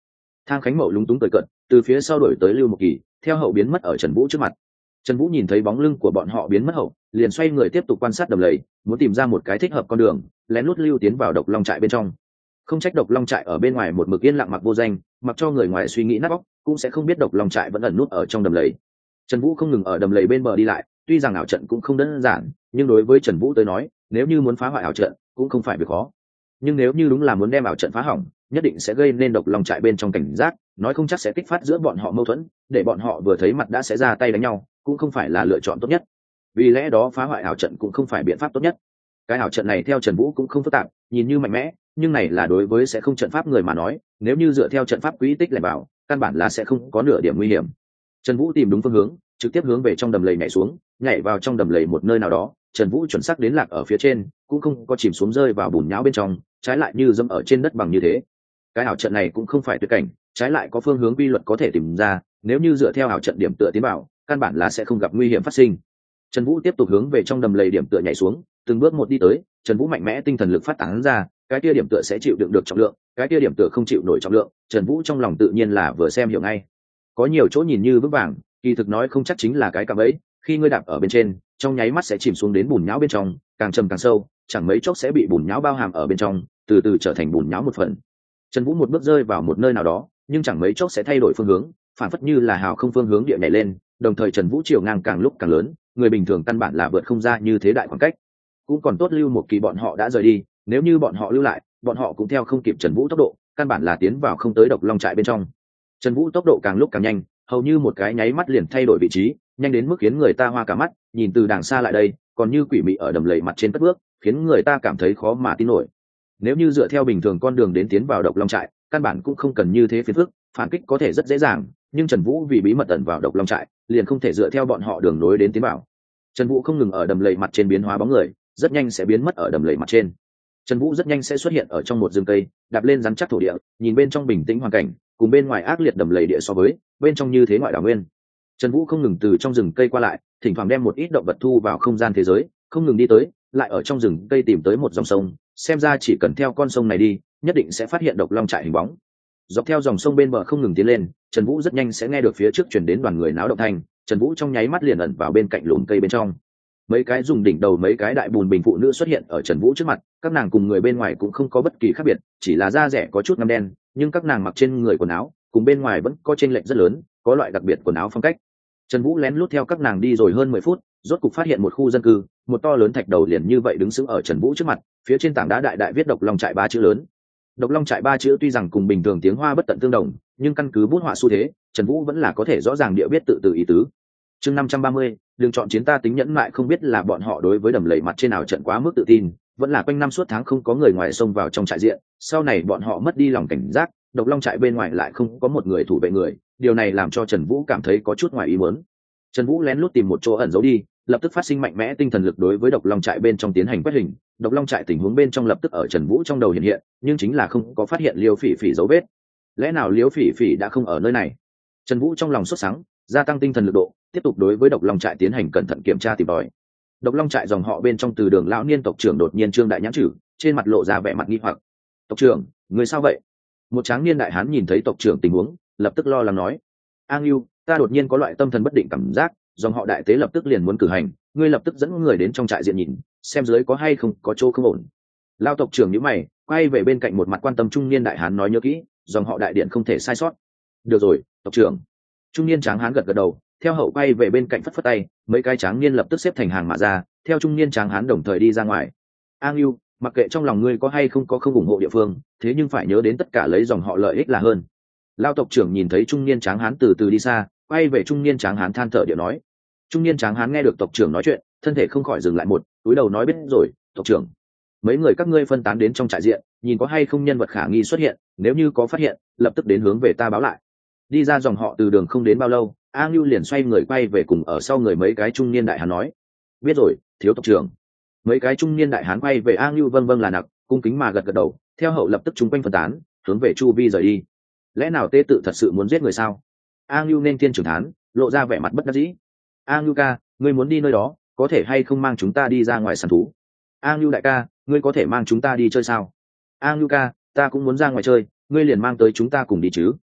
Thang Khánh Mậu lúng túng cười cợt, từ phía sau đuổi tới Lưu Một Kỳ, theo hậu biến mất ở Trần Vũ trước mặt. Trần Vũ nhìn thấy bóng lưng của bọn họ biến mất hậu, liền xoay người tiếp tục quan sát đầm lầy, muốn tìm ra một cái thích hợp con đường, lén lút lưu tiến vào Độc Long trại bên trong. Không trách Độc Long trại ở bên ngoài một mực yên lặng mặc vô danh, mặc cho người ngoài suy nghĩ nát óc, cũng sẽ không biết Độc Long trại vẫn ẩn nút ở trong đầm lầy. Trần Vũ không ngừng ở đầm lầy bên bờ đi lại, tuy rằng ảo trận cũng không đơn giản, nhưng đối với Trần Vũ tới nói, nếu như muốn phá hoại ảo trận, cũng không phải việc khó. Nhưng nếu như đúng là muốn đem ảo trận phá hỏng, nhất định sẽ gây nên Độc Long trại bên trong cảnh giác, nói không chắc sẽ kích phát giữa bọn họ mâu thuẫn, để bọn họ vừa thấy mặt đã sẽ ra tay đánh nhau, cũng không phải là lựa chọn tốt nhất. Vì lẽ đó phá hoại ảo trận cũng không phải biện pháp tốt nhất. Cái ảo trận này theo Trần Vũ cũng không phức tạp, nhìn như mạnh mẽ, nhưng này là đối với sẽ không trận pháp người mà nói, nếu như dựa theo trận pháp quỹ tích lẻn vào, căn bản là sẽ không có nửa điểm nguy hiểm. Trần Vũ tìm đúng phương hướng, trực tiếp hướng về trong đầm lầy nhảy xuống, nhảy vào trong đầm lầy một nơi nào đó, Trần Vũ chuẩn xác đến lạc ở phía trên, cũng không có chìm xuống rơi vào bùn nhão bên trong, trái lại như dẫm ở trên đất bằng như thế. Cái ảo trận này cũng không phải tuyệt cảnh, trái lại có phương hướng quy luật có thể tìm ra, nếu như dựa theo ảo trận điểm tựa tiến vào, căn bản là sẽ không gặp nguy hiểm phát sinh. Trần Vũ tiếp tục hướng về trong đầm lầy điểm tựa nhảy xuống, từng bước một đi tới, Trần Vũ mạnh mẽ tinh thần lực phát tán ra, cái kia điểm tựa sẽ chịu đựng được trọng lượng, cái kia điểm tựa không chịu nổi trọng lượng, Trần Vũ trong lòng tự nhiên là vừa xem hiểu ngay. Có nhiều chỗ nhìn như vững vàng, kỳ thực nói không chắc chính là cái cạm bẫy, khi ngươi đạp ở bên trên, trong nháy mắt sẽ chìm xuống đến bùn nhão bên trong, càng trầm càng sâu, chẳng mấy chốc sẽ bị bùn nhão bao hàm ở bên trong, từ từ trở thành bùn nhão một phần. Trần Vũ một bước rơi vào một nơi nào đó, nhưng chẳng mấy chốc sẽ thay đổi phương hướng, phản phất như là hào không phương hướng địa nhảy lên, đồng thời Trần Vũ chiều ngang càng lúc càng lớn, người bình thường căn bản là vượt không ra như thế đại khoảng cách. Cũng còn tốt Lưu Một Kỳ bọn họ đã rời đi, nếu như bọn họ lưu lại, bọn họ cũng theo không kịp Trần Vũ tốc độ, căn bản là tiến vào không tới Độc Long trại bên trong. Trần Vũ tốc độ càng lúc càng nhanh, hầu như một cái nháy mắt liền thay đổi vị trí, nhanh đến mức khiến người ta hoa cả mắt, nhìn từ đàng xa lại đây, còn như quỷ mị ở đầm lầy mặt trên cất bước, khiến người ta cảm thấy khó mà tin nổi. Nếu như dựa theo bình thường con đường đến tiến vào Độc Long trại, căn bản cũng không cần như thế phiền phức, phản kích có thể rất dễ dàng, nhưng Trần Vũ vì bí mật ẩn vào Độc Long trại, liền không thể dựa theo bọn họ đường nối đến tiến vào. Trần Vũ không ngừng ở đầm lầy mặt trên biến hóa bóng người, rất nhanh sẽ biến mất ở đầm lầy mặt trên. Trần Vũ rất nhanh sẽ xuất hiện ở trong một rừng cây, đạp lên rắn chắc thổ địa, nhìn bên trong bình tĩnh hoàn cảnh, cùng bên ngoài ác liệt đầm lầy địa so với, bên trong như thế ngoại đảo nguyên. Trần Vũ không ngừng từ trong rừng cây qua lại, thỉnh thoảng đem một ít động vật thu vào không gian thế giới, không ngừng đi tới, lại ở trong rừng cây tìm tới một dòng sông, xem ra chỉ cần theo con sông này đi, nhất định sẽ phát hiện Độc Long trại hình bóng. Dọc theo dòng sông bên bờ không ngừng tiến lên, Trần Vũ rất nhanh sẽ nghe được phía trước truyền đến đoàn người náo động thanh, Trần Vũ trong nháy mắt liền ẩn vào bên cạnh lùm cây bên trong. Mấy cái dùng đỉnh đầu mấy cái đại bùn bình phụ nữ xuất hiện ở Trần Vũ trước mặt, các nàng cùng người bên ngoài cũng không có bất kỳ khác biệt, chỉ là da rẻ có chút ngăm đen, nhưng các nàng mặc trên người quần áo cùng bên ngoài vẫn có chênh lệch rất lớn, có loại đặc biệt quần áo phong cách. Trần Vũ lén lút theo các nàng đi rồi hơn 10 phút, rốt cục phát hiện một khu dân cư, một to lớn thạch đầu liền như vậy đứng sững ở Trần Vũ trước mặt, phía trên tảng đá đại đại viết Độc Long trại 3 chữ lớn. Độc Long trại 3 chữ tuy rằng cùng bình thường tiếng Hoa bất tận tương đồng, nhưng căn cứ bút họa xu thế, Trần Vũ vẫn là có thể rõ ràng địa biết tự từ ý tứ. Chương 530, đừng chọn chiến ta tính nhẫn mại, không biết là bọn họ đối với đầm lầy mặt trên nào trận quá mức tự tin, vẫn là quanh năm suốt tháng không có người ngoài xông vào trong trại diện, sau này bọn họ mất đi lòng cảnh giác, Độc Long trại bên ngoài lại không có một người thủ vệ người, điều này làm cho Trần Vũ cảm thấy có chút ngoài ý muốn. Trần Vũ lén lút tìm một chỗ ẩn giấu đi, lập tức phát sinh mạnh mẽ tinh thần lực đối với Độc Long trại bên trong tiến hành quét hình, Độc Long trại tình huống bên trong lập tức ở Trần Vũ trong đầu hiện hiện, nhưng chính là không có phát hiện Liêu Phỉ Phỉ dấu vết. Lẽ nào Liêu Phỉ Phỉ đã không ở nơi này? Trần Vũ trong lòng sốt sắng, gia tăng tinh thần lực độ, tiếp tục đối với Độc Long trại tiến hành cẩn thận kiểm tra tìm tòi. Độc Long trại dòng họ bên trong từ Đường lão niên tộc trưởng đột nhiên trương đại nhãn chử, trên mặt lộ ra vẻ mặt nghi hoặc. "Tộc trưởng, người sao vậy?" Một tráng niên đại hán nhìn thấy tộc trưởng tình huống, lập tức lo lắng nói: "A Ngưu, ta đột nhiên có loại tâm thần bất định cảm giác, dòng họ đại tế lập tức liền muốn cử hành, ngươi lập tức dẫn người đến trong trại diện nhìn, xem dưới có hay không có chỗ không ổn." Lao tộc trưởng nhíu mày, quay về bên cạnh một mặt quan tâm trung niên đại hán nói: "Nhớ kỹ, dòng họ đại điện không thể sai sót." "Được rồi, tộc trưởng." Trung niên tráng hán gật gật đầu, theo hậu quay về bên cạnh phất phất tay, mấy cái tráng niên lập tức xếp thành hàng mà ra, theo trung niên tráng hán đồng thời đi ra ngoài. "A Ngưu, mặc kệ trong lòng ngươi có hay không có không ủng hộ địa phương, thế nhưng phải nhớ đến tất cả lấy dòng họ lợi ích là hơn." Lao tộc trưởng nhìn thấy trung niên tráng hán từ từ đi xa, quay về trung niên tráng hán than thở điệu nói. Trung niên tráng hán nghe được tộc trưởng nói chuyện, thân thể không khỏi dừng lại một, túi đầu nói: "Biết rồi, tộc trưởng. Mấy người các ngươi phân tán đến trong trại diện, nhìn có hay không nhân vật khả nghi xuất hiện, nếu như có phát hiện, lập tức đến hướng về ta báo lại." Đi ra dòng họ từ đường không đến bao lâu, A Ngưu liền xoay người quay về cùng ở sau người mấy cái trung niên đại hán nói: "Biết rồi, thiếu tộc trưởng." Mấy cái trung niên đại hán quay về A Ngưu vâng vâng là nặc, cung kính mà gật gật đầu, theo hậu lập tức chúng quanh phân tán, hướng về chu vi rời đi. Lẽ nào Tế Tự thật sự muốn giết người sao? A Ngưu nên thiên trưởng thán, lộ ra vẻ mặt bất đắc dĩ. "A Ngưu ca, ngươi muốn đi nơi đó, có thể hay không mang chúng ta đi ra ngoài săn thú?" "A Ngưu đại ca, ngươi có thể mang chúng ta đi chơi sao?" "A Ngưu ca, ta cũng muốn ra ngoài chơi, ngươi liền mang tới chúng ta cùng đi chứ."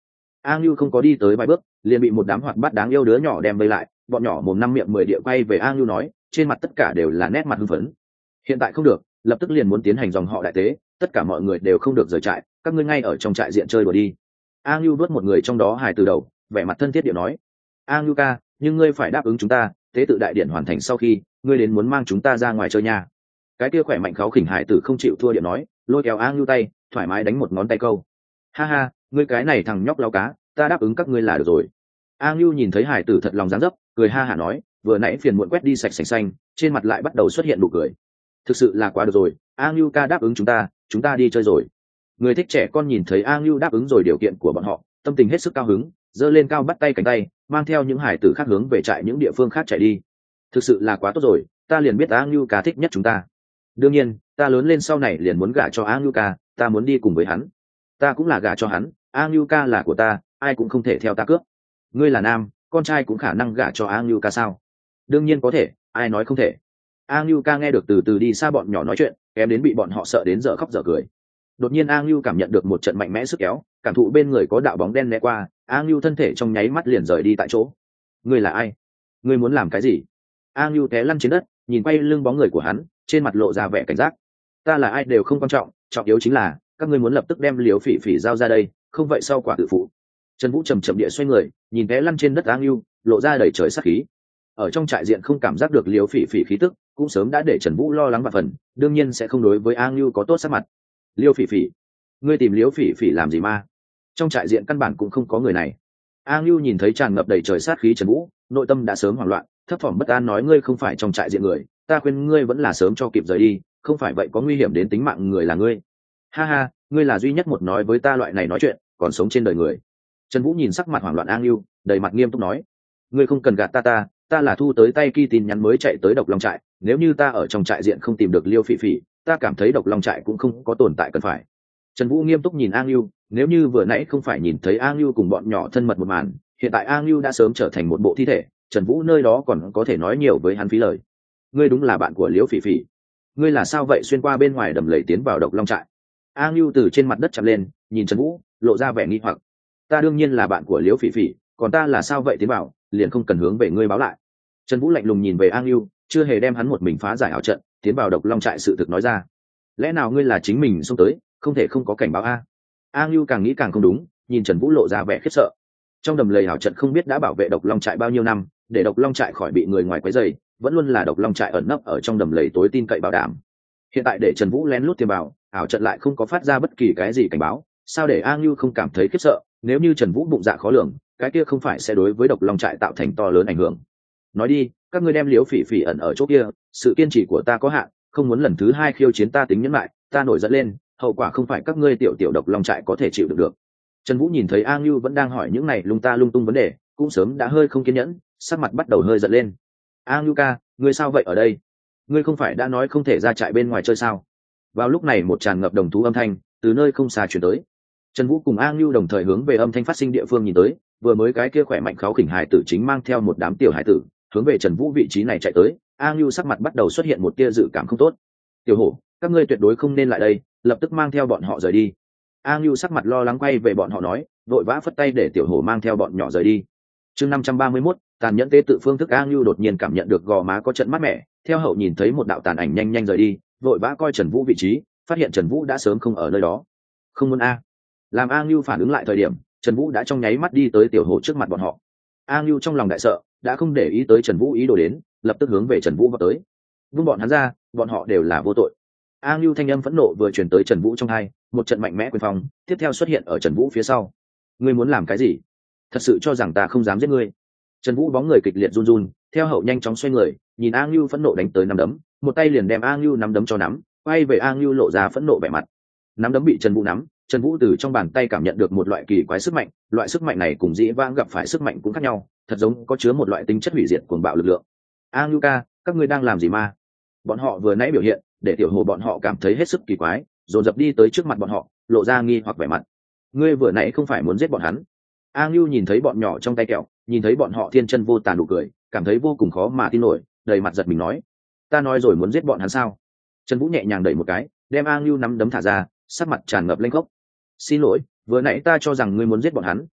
A Ngưu không có đi tới vài bước liền bị một đám hoạt bát đáng yêu đứa nhỏ đem vây lại, bọn nhỏ mồm năm miệng 10 địa quay về A Ngưu nói, trên mặt tất cả đều là nét mặt hưng phấn. Hiện tại không được, lập tức liền muốn tiến hành dòng họ đại tế, tất cả mọi người đều không được rời trại, các ngươi ngay ở trong trại diện chơi đùa đi. A Ngưu vớt một người trong đó hài từ đầu, vẻ mặt thân thiết điệu nói, A Ngưu ca, nhưng ngươi phải đáp ứng chúng ta, tế tự đại điện hoàn thành sau khi ngươi đến muốn mang chúng ta ra ngoài chơi nha. Cái kia khỏe mạnh kháu khỉnh hài tử không chịu thua điện nói, lôi kéo A Ngưu tay, thoải mái đánh một ngón tay câu. Ha ha, ngươi cái này thằng nhóc lao cá, ta đáp ứng các ngươi là được rồi. A Ngưu nhìn thấy hài tử thật lòng dáng dấp, cười ha hả nói, vừa nãy phiền muộn quét đi sạch sành xanh, trên mặt lại bắt đầu xuất hiện nụ cười. Thực sự là quá được rồi, A Ngưu ca đáp ứng chúng ta đi chơi rồi. Người thích trẻ con nhìn thấy A Ngưu đáp ứng rồi điều kiện của bọn họ, tâm tình hết sức cao hứng, giơ lên cao bắt tay cánh tay, mang theo những hải tử khác hướng về trại những địa phương khác chạy đi. Thực sự là quá tốt rồi, ta liền biết A Ngưu ca thích nhất chúng ta. Đương nhiên, ta lớn lên sau này liền muốn gả cho A Ngưu ca, ta muốn đi cùng với hắn. Ta cũng là gả cho hắn, A Ngưu ca là của ta, ai cũng không thể theo ta cướp. Ngươi là nam, con trai cũng khả năng gả cho A Ngưu ca sao? Đương nhiên có thể, ai nói không thể. A Ngưu ca nghe được từ từ đi xa bọn nhỏ nói chuyện, kém đến bị bọn họ sợ đến dở khóc dở cười. Đột nhiên A Ngưu cảm nhận được một trận mạnh mẽ sức kéo, cảm thụ bên người có đạo bóng đen né qua, A Ngưu thân thể trong nháy mắt liền rời đi tại chỗ. Ngươi là ai? Ngươi muốn làm cái gì? A Ngưu té lăn trên đất, nhìn quay lưng bóng người của hắn, trên mặt lộ ra vẻ cảnh giác. Ta là ai đều không quan trọng, trọng yếu chính là các ngươi muốn lập tức đem Liễu Phỉ Phỉ giao ra đây, không vậy sau quả tự phụ. Trần Vũ chậm chậm địa xoay người, nhìn té lăn trên đất A Ngưu, lộ ra đầy trời sát khí. Ở trong trại diện không cảm giác được Liễu Phỉ Phỉ khí tức, cũng sớm đã để Trần Vũ lo lắng và phần, đương nhiên sẽ không đối với A Ngưu có tốt sắc mặt. Liễu Phỉ Phỉ, ngươi tìm Liễu Phỉ Phỉ làm gì ma? Trong trại diện căn bản cũng không có người này. A Ngưu nhìn thấy tràn ngập đầy trời sát khí Trần Vũ, nội tâm đã sớm hoảng loạn, thấp thỏm bất an nói, ngươi không phải trong trại diện người, ta khuyên ngươi vẫn là sớm cho kịp rời đi, không phải vậy có nguy hiểm đến tính mạng người là ngươi. Ha ha, ngươi là duy nhất một nói với ta loại này nói chuyện còn sống trên đời người. Trần Vũ nhìn sắc mặt hoảng loạn A Ngưu, đầy mặt nghiêm túc nói, ngươi không cần gạt ta là thu tới tay kia tin nhắn mới chạy tới Độc Long trại, nếu như ta ở trong trại diện không tìm được Liêu Phỉ Phỉ, ta cảm thấy Độc Long trại cũng không có tồn tại cần phải. Trần Vũ nghiêm túc nhìn A Ngưu, nếu như vừa nãy không phải nhìn thấy A Ngưu cùng bọn nhỏ thân mật một màn, hiện tại A Ngưu đã sớm trở thành một bộ thi thể, Trần Vũ nơi đó còn có thể nói nhiều với hắn phí lời. Ngươi đúng là bạn của Liễu Phỉ Phỉ, ngươi là sao vậy xuyên qua bên ngoài đầm lầy tiến vào Độc Long trại? A Ngưu từ trên mặt đất chạm lên, nhìn Trần Vũ, lộ ra vẻ nghi hoặc. Ta đương nhiên là bạn của Liễu Phỉ Phỉ, còn ta là sao vậy tiến vào, liền không cần hướng về ngươi báo lại. Trần Vũ lạnh lùng nhìn về A Ngưu, chưa hề đem hắn một mình phá giải ảo trận, tiến vào Độc Long trại sự thực nói ra. Lẽ nào ngươi là chính mình xông tới, không thể không có cảnh báo a? A Ngưu càng nghĩ càng không đúng, nhìn Trần Vũ lộ ra vẻ khiếp sợ. Trong đầm lầy ảo trận không biết đã bảo vệ Độc Long trại bao nhiêu năm, để Độc Long trại khỏi bị người ngoài quấy rầy, vẫn luôn là Độc Long trại ẩn nấp ở trong đầm lầy tối tin cậy bảo đảm. Hiện tại để Trần Vũ lén lút tiêm vào, ảo trận lại không có phát ra bất kỳ cái gì cảnh báo, sao để A Ngưu không cảm thấy khiếp sợ? Nếu như Trần Vũ bụng dạ khó lường, cái kia không phải sẽ đối với Độc Long trại tạo thành to lớn ảnh hưởng. Nói đi, các ngươi đem Liễu Phỉ Phỉ ẩn ở chỗ kia, sự kiên trì của ta có hạn, không muốn lần thứ hai khiêu chiến ta tính nhẫn lại, ta nổi giận lên, hậu quả không phải các ngươi tiểu tiểu Độc Long trại có thể chịu được. Trần Vũ nhìn thấy A Ngưu vẫn đang hỏi những này lung ta lung tung vấn đề, cũng sớm đã hơi không kiên nhẫn, sắc mặt bắt đầu hơi giận lên. A Ngưu ca, ngươi sao vậy ở đây? Ngươi không phải đã nói không thể ra trại bên ngoài chơi sao? Vào lúc này một tràn ngập đồng thú âm thanh từ nơi không xa truyền tới. Trần Vũ cùng A Ngưu đồng thời hướng về âm thanh phát sinh địa phương nhìn tới, vừa mới cái kia khỏe mạnh kháu khỉnh hài tử chính mang theo một đám tiểu hài tử, hướng về Trần Vũ vị trí này chạy tới. A Ngưu sắc mặt bắt đầu xuất hiện một tia dự cảm không tốt. Tiểu hổ, các ngươi tuyệt đối không nên lại đây, lập tức mang theo bọn họ rời đi. A Ngưu sắc mặt lo lắng quay về bọn họ nói, vội vã phất tay để tiểu hổ mang theo bọn nhỏ rời đi. Chương 531, tàn nhẫn tế tự phương thức. A Ngưu đột nhiên cảm nhận được gò má có trận mát mẻ, theo hậu nhìn thấy một đạo tàn ảnh nhanh nhanh rời đi, vội vã coi Trần Vũ vị trí, phát hiện Trần Vũ đã sớm không ở nơi đó. Không muốn a. Làm A Ngưu phản ứng lại thời điểm, Trần Vũ đã trong nháy mắt đi tới tiểu hổ trước mặt bọn họ. A Ngưu trong lòng đại sợ, đã không để ý tới Trần Vũ ý đồ đến, lập tức hướng về Trần Vũ vào tới. Vung bọn hắn ra, bọn họ đều là vô tội. A Ngưu thanh âm phẫn nộ vừa truyền tới Trần Vũ trong tai, một trận mạnh mẽ quyền phong tiếp theo xuất hiện ở Trần Vũ phía sau. Ngươi muốn làm cái gì? Thật sự cho rằng ta không dám giết ngươi? Trần Vũ bóng người kịch liệt run run, theo hậu nhanh chóng xoay người, nhìn A Ngưu phẫn nộ đánh tới nắm đấm, một tay liền đem A Ngưu nắm đấm cho nắm, quay về A Ngưu lộ ra phẫn nộ vẻ mặt. Nắm đấm bị Trần Vũ nắm, Trần Vũ từ trong bàn tay cảm nhận được một loại kỳ quái sức mạnh, loại sức mạnh này cùng dĩ vãng gặp phải sức mạnh cũng khác nhau, thật giống có chứa một loại tính chất hủy diệt cuồng bạo lực lượng. A Ngưu ca, các ngươi đang làm gì ma? Bọn họ vừa nãy biểu hiện, để tiểu hồ bọn họ cảm thấy hết sức kỳ quái, dồn dập đi tới trước mặt bọn họ, lộ ra nghi hoặc vẻ mặt. Ngươi vừa nãy không phải muốn giết bọn hắn? A Ngưu nhìn thấy bọn nhỏ trong tay kẹo, nhìn thấy bọn họ thiên chân vô tàn nụ cười, cảm thấy vô cùng khó mà tin nổi, đầy mặt giật mình nói, ta nói rồi muốn giết bọn hắn sao? Trần Vũ nhẹ nhàng đẩy một cái, đem A Ngưu nắm đấm thả ra, sắc mặt tràn ngập lanh khốc. Xin lỗi, vừa nãy ta cho rằng ngươi muốn giết bọn hắn,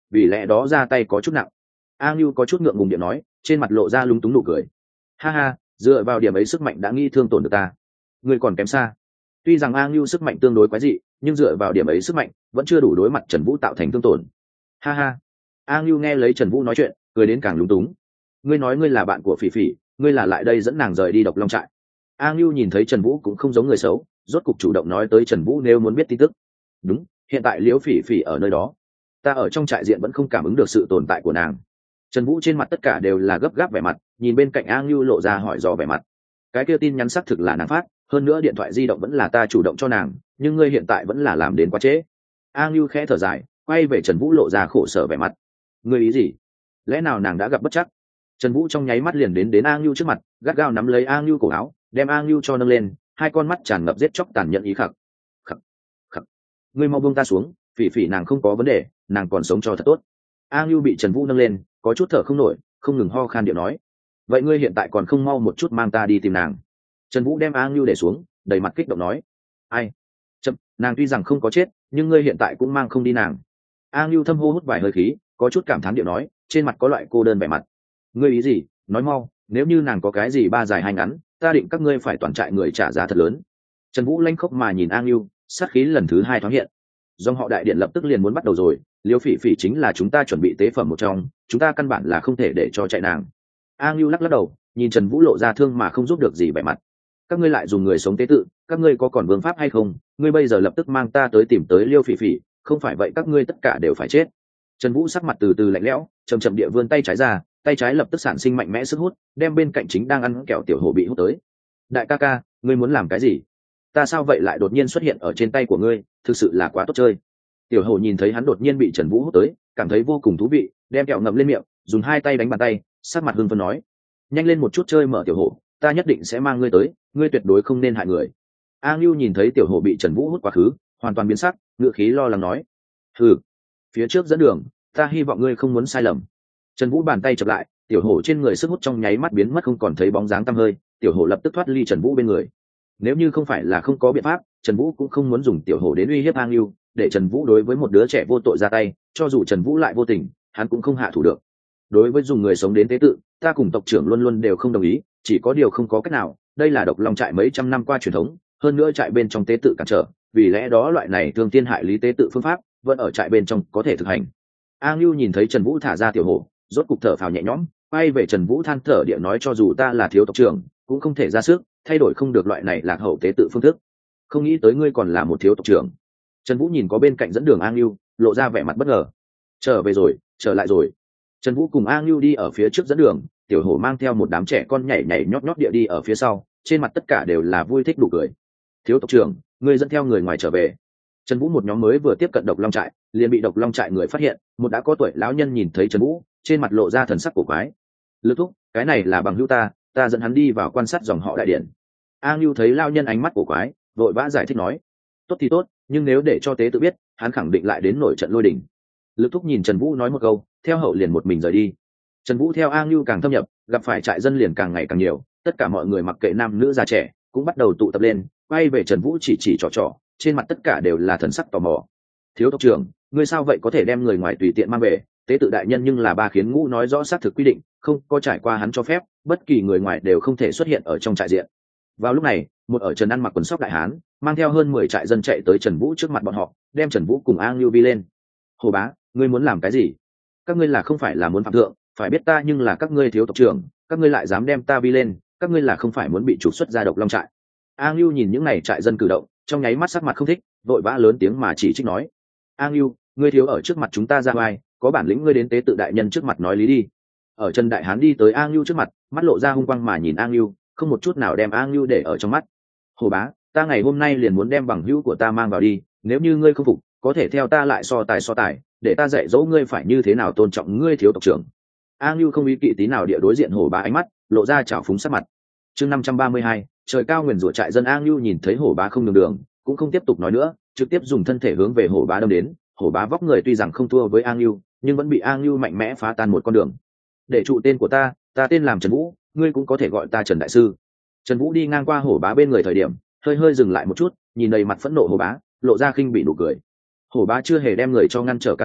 vì lẽ đó ra tay có chút nặng. A Ngưu có chút ngượng ngùng điện nói, trên mặt lộ ra lúng túng nụ cười. Ha ha, dựa vào điểm ấy sức mạnh đã nghi thương tổn được ta, ngươi còn kém xa. Tuy rằng A Ngưu sức mạnh tương đối quái dị, nhưng dựa vào điểm ấy sức mạnh vẫn chưa đủ đối mặt Trần Vũ tạo thành thương tổn. Ha ha. A Ngưu nghe lấy Trần Vũ nói chuyện, cười đến càng lúng túng. Ngươi nói ngươi là bạn của Phỉ Phỉ, ngươi là lại đây dẫn nàng rời đi Độc Long trại. A Ngưu nhìn thấy Trần Vũ cũng không giống người xấu, rốt cục chủ động nói tới Trần Vũ nếu muốn biết tin tức. Đúng, hiện tại Liễu Phỉ Phỉ ở nơi đó, ta ở trong trại diện vẫn không cảm ứng được sự tồn tại của nàng. Trần Vũ trên mặt tất cả đều là gấp gáp vẻ mặt, nhìn bên cạnh A Ngưu lộ ra hỏi dò vẻ mặt. Cái kia tin nhắn xác thực là nàng phát, hơn nữa điện thoại di động vẫn là ta chủ động cho nàng, nhưng ngươi hiện tại vẫn là làm đến quá trễ. A Ngưu khẽ thở dài, quay về Trần Vũ lộ ra khổ sở vẻ mặt. Ngươi ý gì? Lẽ nào nàng đã gặp bất trắc? Trần Vũ trong nháy mắt liền đến A Ngưu trước mặt, gắt gao nắm lấy A Ngưu cổ áo, đem A Ngưu cho nâng lên, hai con mắt tràn ngập giết chóc tàn nhẫn ý khặc. Khặc, khặc. Ngươi mau buông ta xuống, Phỉ Phỉ nàng không có vấn đề, nàng còn sống cho thật tốt. A Ngưu bị Trần Vũ nâng lên, có chút thở không nổi, không ngừng ho khan điệu nói. Vậy ngươi hiện tại còn không mau một chút mang ta đi tìm nàng? Trần Vũ đem A Ngưu để xuống, đầy mặt kích động nói. Ai? Chậm, nàng tuy rằng không có chết, nhưng ngươi hiện tại cũng mang không đi nàng. A Ngưu thâm hô hút vài hơi khí, có chút cảm thán điệu nói, trên mặt có loại cô đơn vẻ mặt. Ngươi ý gì? Nói mau, nếu như nàng có cái gì ba dài hai ngắn, ta định các ngươi phải toàn trại người trả giá thật lớn. Trần Vũ lanh khốc mà nhìn A Ngưu, sát khí lần thứ hai thoáng hiện. Dòng họ Đại Điện lập tức liền muốn bắt đầu rồi, Liễu Phỉ Phỉ chính là chúng ta chuẩn bị tế phẩm một trong, chúng ta căn bản là không thể để cho chạy nàng. A Ngưu lắc lắc đầu, nhìn Trần Vũ lộ ra thương mà không giúp được gì vẻ mặt. Các ngươi lại dùng người sống tế tự, các ngươi có còn vương pháp hay không? Ngươi bây giờ lập tức mang ta tới tìm tới Liễu Phỉ Phỉ, không phải vậy các ngươi tất cả đều phải chết. Trần Vũ sắc mặt từ từ lạnh lẽo, chậm chậm địa vươn tay trái ra, tay trái lập tức sản sinh mạnh mẽ sức hút, đem bên cạnh chính đang ăn kẹo tiểu hổ bị hút tới. Đại ca ca, ngươi muốn làm cái gì? Ta sao vậy lại đột nhiên xuất hiện ở trên tay của ngươi, thực sự là quá tốt chơi. Tiểu hổ nhìn thấy hắn đột nhiên bị Trần Vũ hút tới, cảm thấy vô cùng thú vị, đem kẹo ngậm lên miệng, dùng hai tay đánh bàn tay, sắc mặt hưng phấn nói: nhanh lên một chút chơi mở tiểu hổ, ta nhất định sẽ mang ngươi tới, ngươi tuyệt đối không nên hại người. A Ngưu nhìn thấy tiểu hổ bị Trần Vũ hút quá khứ, hoàn toàn biến sắc, ngựa khí lo lắng nói: hừ, phía trước dẫn đường, ta hy vọng ngươi không muốn sai lầm. Trần Vũ bàn tay chập lại, tiểu hổ trên người sức hút trong nháy mắt biến mất không còn thấy bóng dáng tăm hơi, tiểu hổ lập tức thoát ly Trần Vũ bên người. Nếu như không phải là không có biện pháp, Trần Vũ cũng không muốn dùng tiểu hổ đến uy hiếp A Ngưu, để Trần Vũ đối với một đứa trẻ vô tội ra tay, cho dù Trần Vũ lại vô tình, hắn cũng không hạ thủ được. Đối với dùng người sống đến tế tự, ta cùng tộc trưởng luôn luôn đều không đồng ý, chỉ có điều không có cách nào, đây là Độc Long trại mấy trăm năm qua truyền thống, hơn nữa trại bên trong tế tự cản trở, vì lẽ đó loại này thương tiên hại lý tế tự phương pháp vẫn ở trại bên trong có thể thực hành. A Ngưu nhìn thấy Trần Vũ thả ra tiểu hổ, rốt cục thở phào nhẹ nhõm, quay về Trần Vũ than thở địa nói, cho dù ta là thiếu tộc trưởng, cũng không thể ra sức, thay đổi không được loại này lạc hậu tế tự phương thức. Không nghĩ tới ngươi còn là một thiếu tộc trưởng. Trần Vũ nhìn có bên cạnh dẫn đường A Ngưu, lộ ra vẻ mặt bất ngờ. Trở về rồi, trở lại rồi. Trần Vũ cùng A Ngưu đi ở phía trước dẫn đường, tiểu hổ mang theo một đám trẻ con nhảy nhảy nhót nhót địa đi ở phía sau, trên mặt tất cả đều là vui thích đủ cười. Thiếu tộc trưởng, ngươi dẫn theo người ngoài trở về. Trần Vũ một nhóm mới vừa tiếp cận Độc Long trại, liền bị Độc Long trại người phát hiện, một đã có tuổi lão nhân nhìn thấy Trần Vũ, trên mặt lộ ra thần sắc cổ quái. Lực thúc, cái này là bằng hữu ta dẫn hắn đi vào quan sát dòng họ Đại Điện. A Ngưu thấy lão nhân ánh mắt cổ quái, vội vã giải thích nói: tốt thì tốt, nhưng nếu để cho tế tự biết, hắn khẳng định lại đến nổi trận lôi đình. Lực thúc nhìn Trần Vũ nói một câu, theo hậu liền một mình rời đi. Trần Vũ theo A Ngưu càng thâm nhập, gặp phải trại dân liền càng ngày càng nhiều, tất cả mọi người mặc kệ nam nữ già trẻ cũng bắt đầu tụ tập lên, quay về Trần Vũ chỉ trò, trên mặt tất cả đều là thần sắc tò mò. Thiếu tộc trưởng, ngươi sao vậy có thể đem người ngoài tùy tiện mang về? Tế tự đại nhân nhưng là ba khiến ngũ nói rõ xác thực quy định, không có trải qua hắn cho phép, bất kỳ người ngoài đều không thể xuất hiện ở trong trại diện. Vào lúc này, một ở Trần ăn mặc quần sóc đại hán, mang theo hơn 10 trại dân chạy tới Trần Vũ trước mặt bọn họ, đem Trần Vũ cùng A Ngưu vi lên. Hồ bá, ngươi muốn làm cái gì? Các ngươi là không phải là muốn phạm thượng, phải biết ta nhưng là các ngươi thiếu tộc trưởng, các ngươi lại dám đem ta vi lên, các ngươi là không phải muốn bị trục xuất ra Độc Long trại. A Ngưu nhìn những này trại dân cử động, trong nháy mắt sắc mặt không thích, vội vã lớn tiếng mà chỉ trích nói: A Ngưu, ngươi thiếu ở trước mặt chúng ta ra vai, có bản lĩnh ngươi đến tế tự đại nhân trước mặt nói lý đi. Ở Trần đại hán đi tới A Ngưu trước mặt, mắt lộ ra hung quang mà nhìn A Ngưu, không một chút nào đem A Ngưu để ở trong mắt. Hồ bá, ta ngày hôm nay liền muốn đem bằng hữu của ta mang vào đi, nếu như ngươi không phục, có thể theo ta lại so tài, để ta dạy dỗ ngươi phải như thế nào tôn trọng ngươi thiếu tộc trưởng. A Ngưu không ý kỵ tí nào địa đối diện Hổ bá ánh mắt, lộ ra trào phúng sắc mặt. Chương 532, trời cao nguyền rủa trại dân. A Ngưu nhìn thấy Hổ bá không nhường đường, cũng không tiếp tục nói nữa, trực tiếp dùng thân thể hướng về Hổ bá đâm đến. Hổ bá vóc người tuy rằng không thua với A Ngưu, nhưng vẫn bị A Ngưu mạnh mẽ phá tan một con đường. Để trụ tên của ta tên làm Trần Vũ, ngươi cũng có thể gọi ta Trần đại sư. Trần Vũ đi ngang qua Hổ bá bên người thời điểm, hơi dừng lại một chút, nhìn đầy mặt phẫn nộ Hổ bá, lộ ra khinh bị nụ cười. Hổ bá chưa hề đem người cho ngăn trở cả lại,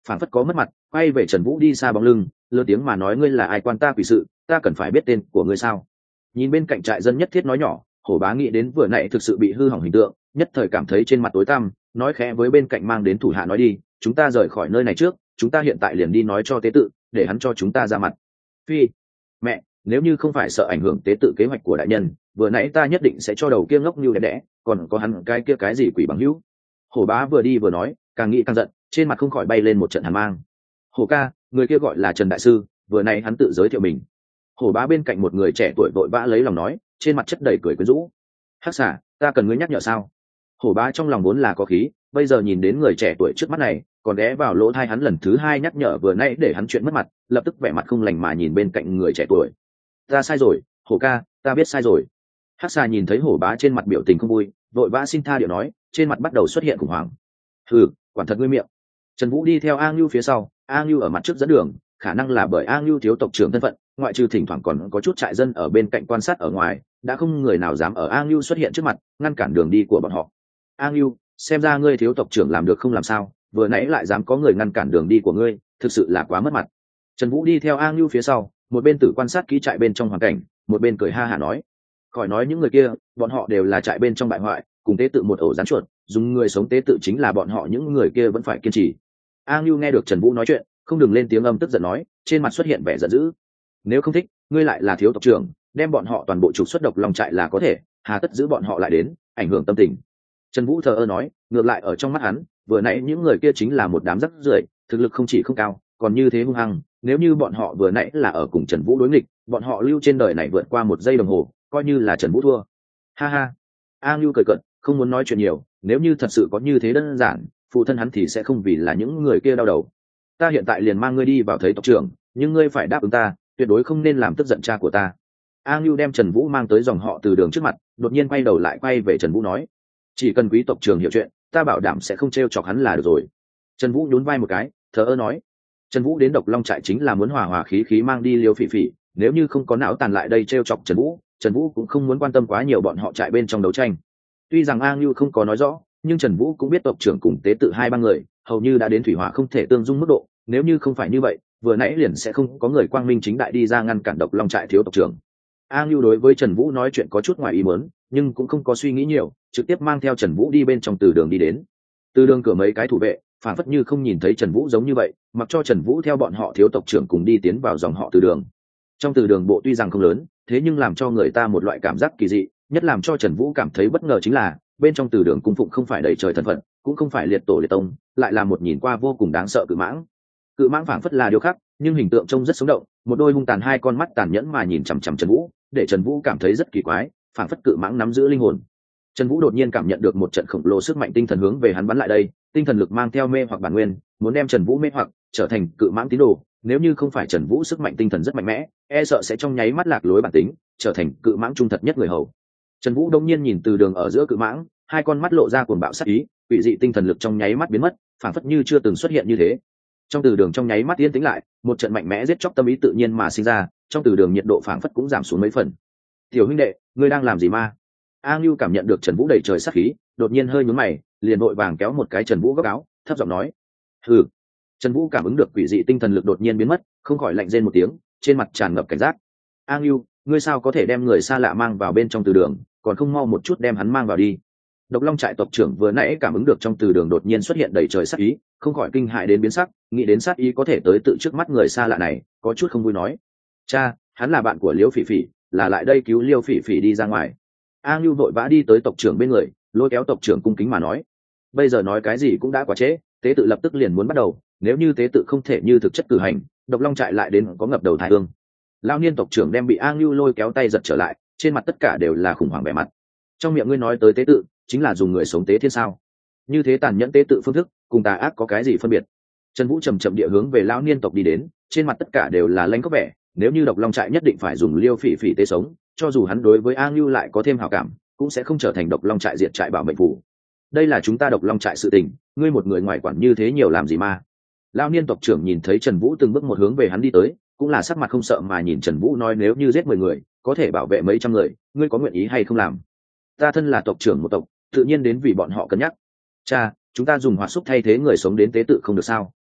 phản phất có mất mặt, quay về Trần Vũ đi xa bóng lưng, lớn tiếng mà nói: ngươi là ai quan ta quỷ sự, ta cần phải biết tên của ngươi sao? Nhìn bên cạnh trại dân Nhất Thiết nói nhỏ, Hổ Bá nghĩ đến vừa nãy thực sự bị hư hỏng hình tượng, nhất thời cảm thấy trên mặt tối tăm, nói khẽ với bên cạnh mang đến thủ hạ nói: đi, chúng ta rời khỏi nơi này trước, chúng ta hiện tại liền đi nói cho tế tự, để hắn cho chúng ta ra mặt. Phi, mẹ, nếu như không phải sợ ảnh hưởng tế tự kế hoạch của đại nhân, vừa nãy ta nhất định sẽ cho đầu kia ngốc như đẹp đẽ, còn có hắn cái kia cái gì quỷ bằng hữu. Hổ Bá vừa đi vừa nói, càng nghĩ càng giận, trên mặt không khỏi bay lên một trận hàn mang. Hổ ca, người kia gọi là Trần đại sư, vừa nãy hắn tự giới thiệu mình. Hổ Bá bên cạnh một người trẻ tuổi vội vã lấy lòng nói, trên mặt chất đầy cười quyến rũ. Hắc xà, ta cần ngươi nhắc nhở sao? Hổ Bá trong lòng vốn là có khí, bây giờ nhìn đến người trẻ tuổi trước mắt này, còn ghé vào lỗ tai hắn lần thứ hai nhắc nhở vừa nãy để hắn chuyện mất mặt, lập tức vẻ mặt không lành mà nhìn bên cạnh người trẻ tuổi. Ta sai rồi, Hổ ca, ta biết sai rồi. Hắc xà nhìn thấy Hổ Bá trên mặt biểu tình không vui, vội vã xin tha điệu nói, trên mặt bắt đầu xuất hiện khủng hoảng. Hừ, quản thật ngươi miệng. Trần Vũ đi theo A Ngưu phía sau, A Ngưu ở mặt trước dẫn đường, khả năng là bởi A Ngưu thiếu tộc trưởng thân phận, ngoại trừ thỉnh thoảng còn có chút trại dân ở bên cạnh quan sát ở ngoài, đã không người nào dám ở A Ngưu xuất hiện trước mặt, ngăn cản đường đi của bọn họ. A Ngưu, xem ra ngươi thiếu tộc trưởng làm được không làm sao, vừa nãy lại dám có người ngăn cản đường đi của ngươi, thực sự là quá mất mặt. Trần Vũ đi theo A Ngưu phía sau, một bên tử quan sát kỹ trại bên trong hoàn cảnh, một bên cười ha hả nói: khỏi nói những người kia, bọn họ đều là trại bên trong bại hoại, cùng tế tự một ổ rắn chuột, dùng người sống tế tự chính là bọn họ, những người kia vẫn phải kiên trì. A Ngưu nghe được Trần Vũ nói chuyện, không đừng lên tiếng âm tức giận nói, trên mặt xuất hiện vẻ giận dữ. Nếu không thích, ngươi lại là thiếu tộc trưởng, đem bọn họ toàn bộ trục xuất Độc Long trại là có thể, hà tất giữ bọn họ lại đến, ảnh hưởng tâm tình. Trần Vũ thờ ơ nói, ngược lại ở trong mắt hắn, vừa nãy những người kia chính là một đám rắc rưởi, thực lực không chỉ không cao, còn như thế hung hăng, nếu như bọn họ vừa nãy là ở cùng Trần Vũ đối nghịch, bọn họ lưu trên đời này vượt qua một giây đồng hồ, coi như là Trần Vũ thua. Ha ha. A Ngưu cười cợt, không muốn nói chuyện nhiều, nếu như thật sự có như thế đơn giản, phụ thân hắn thì sẽ không vì là những người kia đau đầu. Ta hiện tại liền mang ngươi đi vào thấy tộc trưởng, nhưng ngươi phải đáp ứng ta, tuyệt đối không nên làm tức giận cha của ta. A Ngưu đem Trần Vũ mang tới dòng họ Từ Đường trước mặt, đột nhiên quay đầu lại quay về Trần Vũ nói, chỉ cần quý tộc trưởng hiểu chuyện, ta bảo đảm sẽ không trêu chọc hắn là được rồi. Trần Vũ nhún vai một cái, thờ ơ nói, Trần Vũ đến Độc Long trại chính là muốn hòa hòa khí khí mang đi Liêu Phỉ Phỉ, nếu như không có não tàn lại đây trêu chọc Trần Vũ cũng không muốn quan tâm quá nhiều bọn họ trại bên trong đấu tranh. Tuy rằng A Ngưu không có nói rõ, nhưng Trần Vũ cũng biết tộc trưởng cùng tế tự hai ba người hầu như đã đến thủy hỏa không thể tương dung mức độ, nếu như không phải như vậy, vừa nãy liền sẽ không có người quang minh chính đại đi ra ngăn cản Độc Long trại thiếu tộc trưởng. A Ngưu đối với Trần Vũ nói chuyện có chút ngoài ý muốn, nhưng cũng không có suy nghĩ nhiều, trực tiếp mang theo Trần Vũ đi bên trong Từ Đường đi đến. Từ Đường cửa mấy cái thủ vệ, phản phất như không nhìn thấy Trần Vũ giống như vậy, mặc cho Trần Vũ theo bọn họ thiếu tộc trưởng cùng đi tiến vào dòng họ Từ Đường. Trong Từ Đường bộ tuy rằng không lớn, thế nhưng làm cho người ta một loại cảm giác kỳ dị, nhất làm cho Trần Vũ cảm thấy bất ngờ chính là, bên trong Từ Đường cung phụng không phải đầy trời thần phận, cũng không phải liệt tổ liệt tông, lại là một nhìn qua vô cùng đáng sợ cự mãng. Cự mãng phảng phất là điêu khắc, nhưng hình tượng trông rất sống động, một đôi hung tàn hai con mắt tàn nhẫn mà nhìn chằm chằm Trần Vũ, để Trần Vũ cảm thấy rất kỳ quái, phảng phất cự mãng nắm giữ linh hồn. Trần Vũ đột nhiên cảm nhận được một trận khổng lồ sức mạnh tinh thần hướng về hắn bắn lại đây, tinh thần lực mang theo mê hoặc bản nguyên, muốn đem Trần Vũ mê hoặc, trở thành cự mãng tín đồ, nếu như không phải Trần Vũ sức mạnh tinh thần rất mạnh mẽ, e sợ sẽ trong nháy mắt lạc lối bản tính, trở thành cự mãng trung thật nhất người hầu. Trần Vũ đông nhiên nhìn Từ Đường ở giữa cự mãng, hai con mắt lộ ra cuồng bạo sát ý, quỷ dị tinh thần lực trong nháy mắt biến mất, phảng phất như chưa từng xuất hiện như thế. Trong Từ Đường trong nháy mắt yên tĩnh lại, một trận mạnh mẽ giết chóc tâm ý tự nhiên mà sinh ra, trong Từ Đường nhiệt độ phảng phất cũng giảm xuống mấy phần. Tiểu huynh đệ, ngươi đang làm gì ma? A Ngưu cảm nhận được Trần Vũ đầy trời sát khí, đột nhiên hơi nhướng mày, liền vội vàng kéo một cái Trần Vũ góc áo, thấp giọng nói: "Hừ." Trần Vũ cảm ứng được quỷ dị tinh thần lực đột nhiên biến mất, không khỏi lạnh rên một tiếng, trên mặt tràn ngập cảnh giác. "A Ngưu, ngươi sao có thể đem người xa lạ mang vào bên trong Từ Đường, còn không mau một chút đem hắn mang vào đi." Độc Long trại tộc trưởng vừa nãy cảm ứng được trong Từ Đường đột nhiên xuất hiện đầy trời sát ý, không khỏi kinh hãi đến biến sắc, nghĩ đến sát ý có thể tới tự trước mắt người xa lạ này, có chút không vui nói: "Cha, hắn là bạn của Liêu Phỉ Phỉ, là lại đây cứu Liêu Phỉ Phỉ đi ra ngoài." A Ngưu vội vã đi tới tộc trưởng bên người, lôi kéo tộc trưởng cung kính mà nói: "Bây giờ nói cái gì cũng đã quá trễ, tế tự lập tức liền muốn bắt đầu, nếu như tế tự không thể như thực chất cử hành, Độc Long trại lại đến có ngập đầu thái hương." Lão niên tộc trưởng đem bị A Ngưu lôi kéo tay giật trở lại, trên mặt tất cả đều là khủng hoảng vẻ mặt. "Trong miệng ngươi nói tới tế tự, chính là dùng người sống tế thiên sao? Như thế tàn nhẫn tế tự phương thức, cùng tà ác có cái gì phân biệt?" Trần Vũ chậm chậm địa hướng về lão niên tộc đi đến, trên mặt tất cả đều là lanh có vẻ, nếu như Độc Long trại nhất định phải dùng Liêu Phỉ Phỉ tế sống, cho dù hắn đối với A Ngưu lại có thêm hảo cảm, cũng sẽ không trở thành Độc Long trại diệt trại bảo mệnh phủ. Đây là chúng ta Độc Long trại sự tình, ngươi một người ngoài quản như thế nhiều làm gì mà? Lão niên tộc trưởng nhìn thấy Trần Vũ từng bước một hướng về hắn đi tới, cũng là sắc mặt không sợ mà nhìn Trần Vũ nói: "Nếu như giết 10 người, có thể bảo vệ mấy trăm người, ngươi có nguyện ý hay không làm?" "Ta thân là tộc trưởng một tộc, tự nhiên đến vì bọn họ cân nhắc." "Cha, chúng ta dùng hỏa xúc thay thế người sống đến tế tự không được sao?"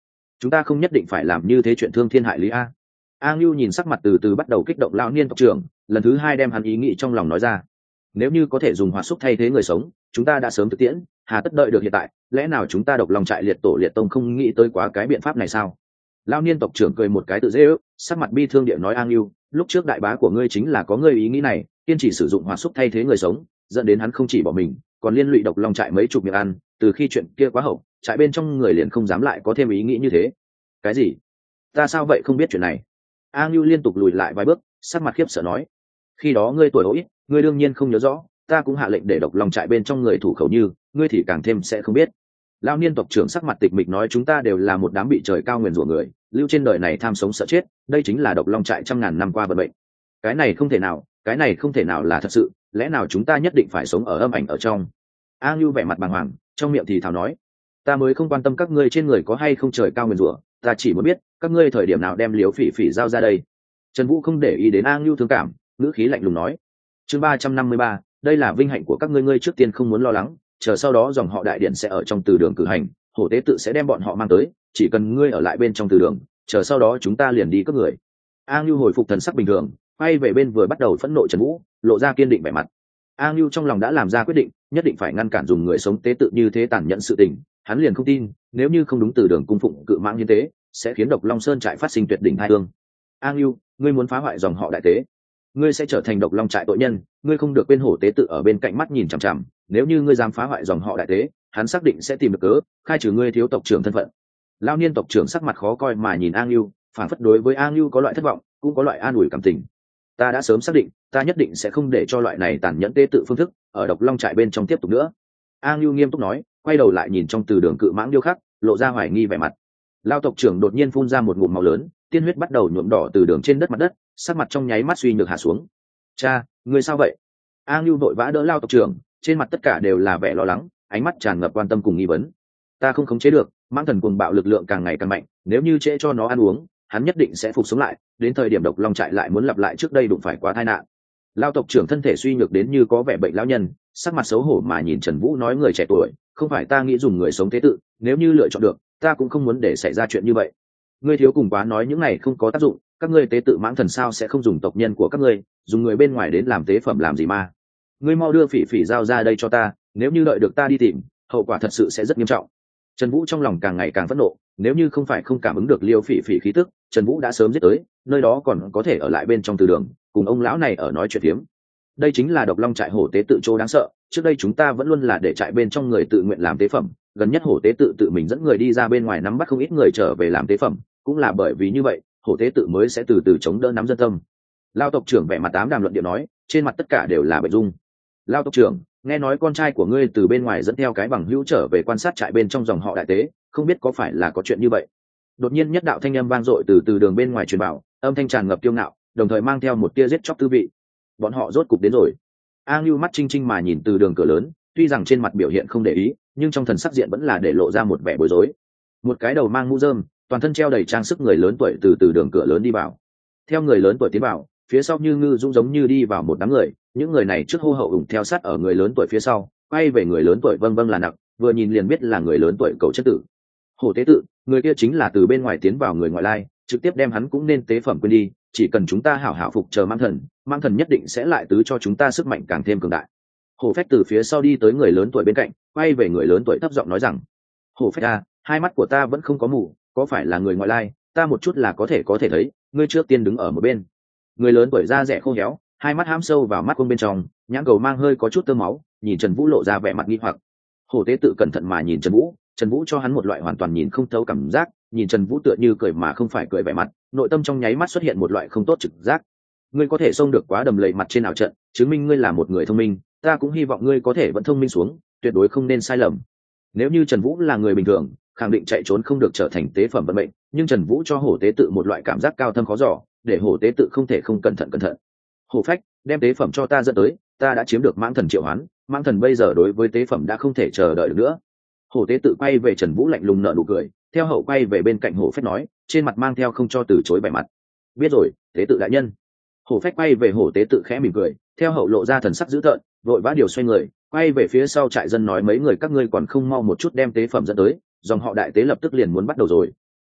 chúng ta không nhất định phải làm như thế chuyện thương thiên hại lý a. A Ngưu nhìn sắc mặt từ từ bắt đầu kích động lão niên tộc trưởng, lần thứ hai đem hắn ý nghĩ trong lòng nói ra. Nếu như có thể dùng hỏa xúc thay thế người sống, chúng ta đã sớm thực tiễn, hà tất đợi được hiện tại, lẽ nào chúng ta độc lòng trại liệt tổ liệt tông không nghĩ tới quá cái biện pháp này sao? Lão niên tộc trưởng cười một cái tự dễ ước, sắc mặt bi thương địa nói A Ngưu, lúc trước đại bá của ngươi chính là có ngươi ý nghĩ này, kiên trì sử dụng hỏa xúc thay thế người sống, dẫn đến hắn không chỉ bỏ mình, còn liên lụy độc lòng trại mấy chục miệng ăn, từ khi chuyện kia quá hậu, trại bên trong người liền không dám lại có thêm ý nghĩ như thế. Cái gì? Ta sao vậy không biết chuyện này? A Ngưu liên tục lùi lại vài bước, sắc mặt khiếp sợ nói, khi đó ngươi tuổi ít, ngươi đương nhiên không nhớ rõ, ta cũng hạ lệnh để độc lòng trại bên trong người thủ khẩu như ngươi thì càng thêm sẽ không biết. Lão niên tộc trưởng sắc mặt tịch mịch nói, chúng ta đều là một đám bị trời cao nguyền rủa người, lưu trên đời này tham sống sợ chết, đây chính là độc long trại trăm ngàn năm qua vận mệnh. Cái này không thể nào, cái này không thể nào là thật sự, lẽ nào chúng ta nhất định phải sống ở âm ảnh ở trong? A Ngưu vẻ mặt bàng hoàng, trong miệng thì thào nói, ta mới không quan tâm các ngươi trên người có hay không trời cao nguyền rủa, ta chỉ muốn biết các ngươi thời điểm nào đem Liếu Phỉ Phỉ giao ra đây. Trần Vũ không để ý đến A Ngưu thương cảm, ngữ khí lạnh lùng nói, chương 353, đây là vinh hạnh của các ngươi, ngươi trước tiên không muốn lo lắng, chờ sau đó dòng họ đại điện sẽ ở trong từ đường cử hành, hổ tế tự sẽ đem bọn họ mang tới, chỉ cần ngươi ở lại bên trong từ đường, chờ sau đó chúng ta liền đi cướp người. A Ngưu hồi phục thần sắc bình thường, quay về bên vừa bắt đầu phẫn nộ Trần Vũ, lộ ra kiên định vẻ mặt. A Ngưu trong lòng đã làm ra quyết định, nhất định phải ngăn cản dùng người sống tế tự như thế tàn nhẫn sự tình, hắn liền không tin, nếu như không đúng từ đường cung phụng cự mãng như thế, sẽ khiến độc long sơn trại phát sinh tuyệt đỉnh tai ương. A Ngưu, ngươi muốn phá hoại dòng họ đại tế, ngươi sẽ trở thành độc long trại tội nhân, ngươi không được quên hổ tế tự ở bên cạnh mắt nhìn chằm chằm, nếu như ngươi dám phá hoại dòng họ đại tế, hắn xác định sẽ tìm được cớ khai trừ ngươi thiếu tộc trưởng thân phận. Lão niên tộc trưởng sắc mặt khó coi mà nhìn A Ngưu, phản phất đối với A Ngưu có loại thất vọng, cũng có loại an ủi cảm tình. Ta đã sớm xác định, ta nhất định sẽ không để cho loại này tàn nhẫn tế tự phương thức ở độc long trại bên trong tiếp tục nữa. A Ngưu nghiêm túc nói, quay đầu lại nhìn trong từ đường cự mãng điêu khắc, lộ ra hoài nghi vẻ mặt. Lão tộc trưởng đột nhiên phun ra một ngụm máu lớn, tiên huyết bắt đầu nhuộm đỏ từ đường trên đất mặt đất, sắc mặt trong nháy mắt suy nhược hạ xuống. Cha, ngươi sao vậy? A Ngưu vội vã đỡ Lão tộc trưởng, trên mặt tất cả đều là vẻ lo lắng, ánh mắt tràn ngập quan tâm cùng nghi vấn. Ta không khống chế được, mãng thần cuồng bạo lực lượng càng ngày càng mạnh, nếu như trễ cho nó ăn uống, hắn nhất định sẽ phục sống lại, đến thời điểm độc long trại lại muốn lặp lại trước đây đụng phải quá tai nạn. Lão tộc trưởng thân thể suy nhược đến như có vẻ bệnh lão nhân, sắc mặt xấu hổ mà nhìn Trần Vũ nói, người trẻ tuổi, không phải ta nghĩ dùng người sống tế tự, nếu như lựa chọn được, ta cũng không muốn để xảy ra chuyện như vậy. Ngươi thiếu cùng quá nói những này không có tác dụng, các ngươi tế tự mãng thần sao sẽ không dùng tộc nhân của các ngươi, dùng người bên ngoài đến làm tế phẩm làm gì mà? Ngươi mau đưa Phỉ Phỉ giao ra đây cho ta, nếu như đợi được ta đi tìm, hậu quả thật sự sẽ rất nghiêm trọng. Trần Vũ trong lòng càng ngày càng phẫn nộ, nếu như không phải không cảm ứng được Liêu Phỉ Phỉ khí tức, Trần Vũ đã sớm giết tới, nơi đó còn có thể ở lại bên trong từ đường, cùng ông lão này ở nói chuyện phiếm. Đây chính là độc long trại hổ tế tự chỗ đáng sợ, trước đây chúng ta vẫn luôn là để trại bên trong người tự nguyện làm tế phẩm, gần nhất hổ tế tự tự mình dẫn người đi ra bên ngoài nắm bắt không ít người trở về làm tế phẩm, cũng là bởi vì như vậy, hổ tế tự mới sẽ từ từ chống đỡ nắm dân tâm. Lão tộc trưởng vẻ mặt tám đàm luận điệu nói, trên mặt tất cả đều là bệnh dung. Lão tộc trưởng, nghe nói con trai của ngươi từ bên ngoài dẫn theo cái bằng hữu trở về quan sát trại bên trong dòng họ đại tế, không biết có phải là có chuyện như vậy? Đột nhiên nhất đạo thanh âm vang dội từ đường bên ngoài truyền bảo, âm thanh tràn ngập kiêu ngạo, đồng thời mang theo một tia giết chóc tư vị. Bọn họ rốt cục đến rồi. A Ngưu mắt trinh trinh mà nhìn từ đường cửa lớn, tuy rằng trên mặt biểu hiện không để ý, nhưng trong thần sắc diện vẫn là để lộ ra một vẻ bối rối. Một cái đầu mang mũ rơm, toàn thân treo đầy trang sức người lớn tuổi từ đường cửa lớn đi vào. Theo người lớn tuổi tiến vào, phía sau như ngư dũng giống như đi vào một đám người, những người này trước hô hậu ủng theo sát ở người lớn tuổi phía sau, quay về người lớn tuổi vâng vâng là nặng, vừa nhìn liền biết là người lớn tuổi cầu chất tử. Hổ tế tự, người kia chính là từ bên ngoài tiến vào người ngoại lai, trực tiếp đem hắn cũng nên tế phẩm quên đi, chỉ cần chúng ta hảo hảo phục chờ mang thần nhất định sẽ lại tứ cho chúng ta sức mạnh càng thêm cường đại. Hổ phách từ phía sau đi tới người lớn tuổi bên cạnh, quay về người lớn tuổi thấp giọng nói rằng, hổ phách à, hai mắt của ta vẫn không có mù, có phải là người ngoại lai, ta một chút là có thể thấy, ngươi trước tiên đứng ở một bên. Người lớn tuổi da rẻ khô héo, hai mắt hãm sâu vào mắt cung bên trong, nhãn cầu mang hơi có chút tơ máu, nhìn Trần Vũ lộ ra vẻ mặt nghi hoặc. Hổ tế tự cẩn thận mà nhìn Trần Vũ cho hắn một loại hoàn toàn nhìn không thấu cảm giác, nhìn Trần Vũ tựa như cười mà không phải cười vẻ mặt, nội tâm trong nháy mắt xuất hiện một loại không tốt trực giác. Ngươi có thể xông được quá đầm lầy mặt trên ảo trận, chứng minh ngươi là một người thông minh, ta cũng hy vọng ngươi có thể vẫn thông minh xuống, tuyệt đối không nên sai lầm. Nếu như Trần Vũ là người bình thường, khẳng định chạy trốn không được trở thành tế phẩm vận mệnh, nhưng Trần Vũ cho hổ tế tự một loại cảm giác cao thâm khó dò, để hổ tế tự không thể không cẩn thận. Hổ phách, đem tế phẩm cho ta dẫn tới, ta đã chiếm được mãng thần triệu hoán, mãng thần bây giờ đối với tế phẩm đã không thể chờ đợi được nữa. Hổ tế tự quay về Trần Vũ lạnh lùng nở nụ cười, theo hậu quay về bên cạnh hổ phách nói, trên mặt mang theo không cho từ chối vẻ mặt. Biết rồi, tế tự đại nhân. Hổ phách quay về hổ tế tự khẽ mỉm cười, theo hậu lộ ra thần sắc dữ tợn, vội vã điều xoay người, quay về phía sau trại dân nói, mấy người các ngươi còn không mau một chút đem tế phẩm dẫn tới, dòng họ đại tế lập tức liền muốn bắt đầu rồi.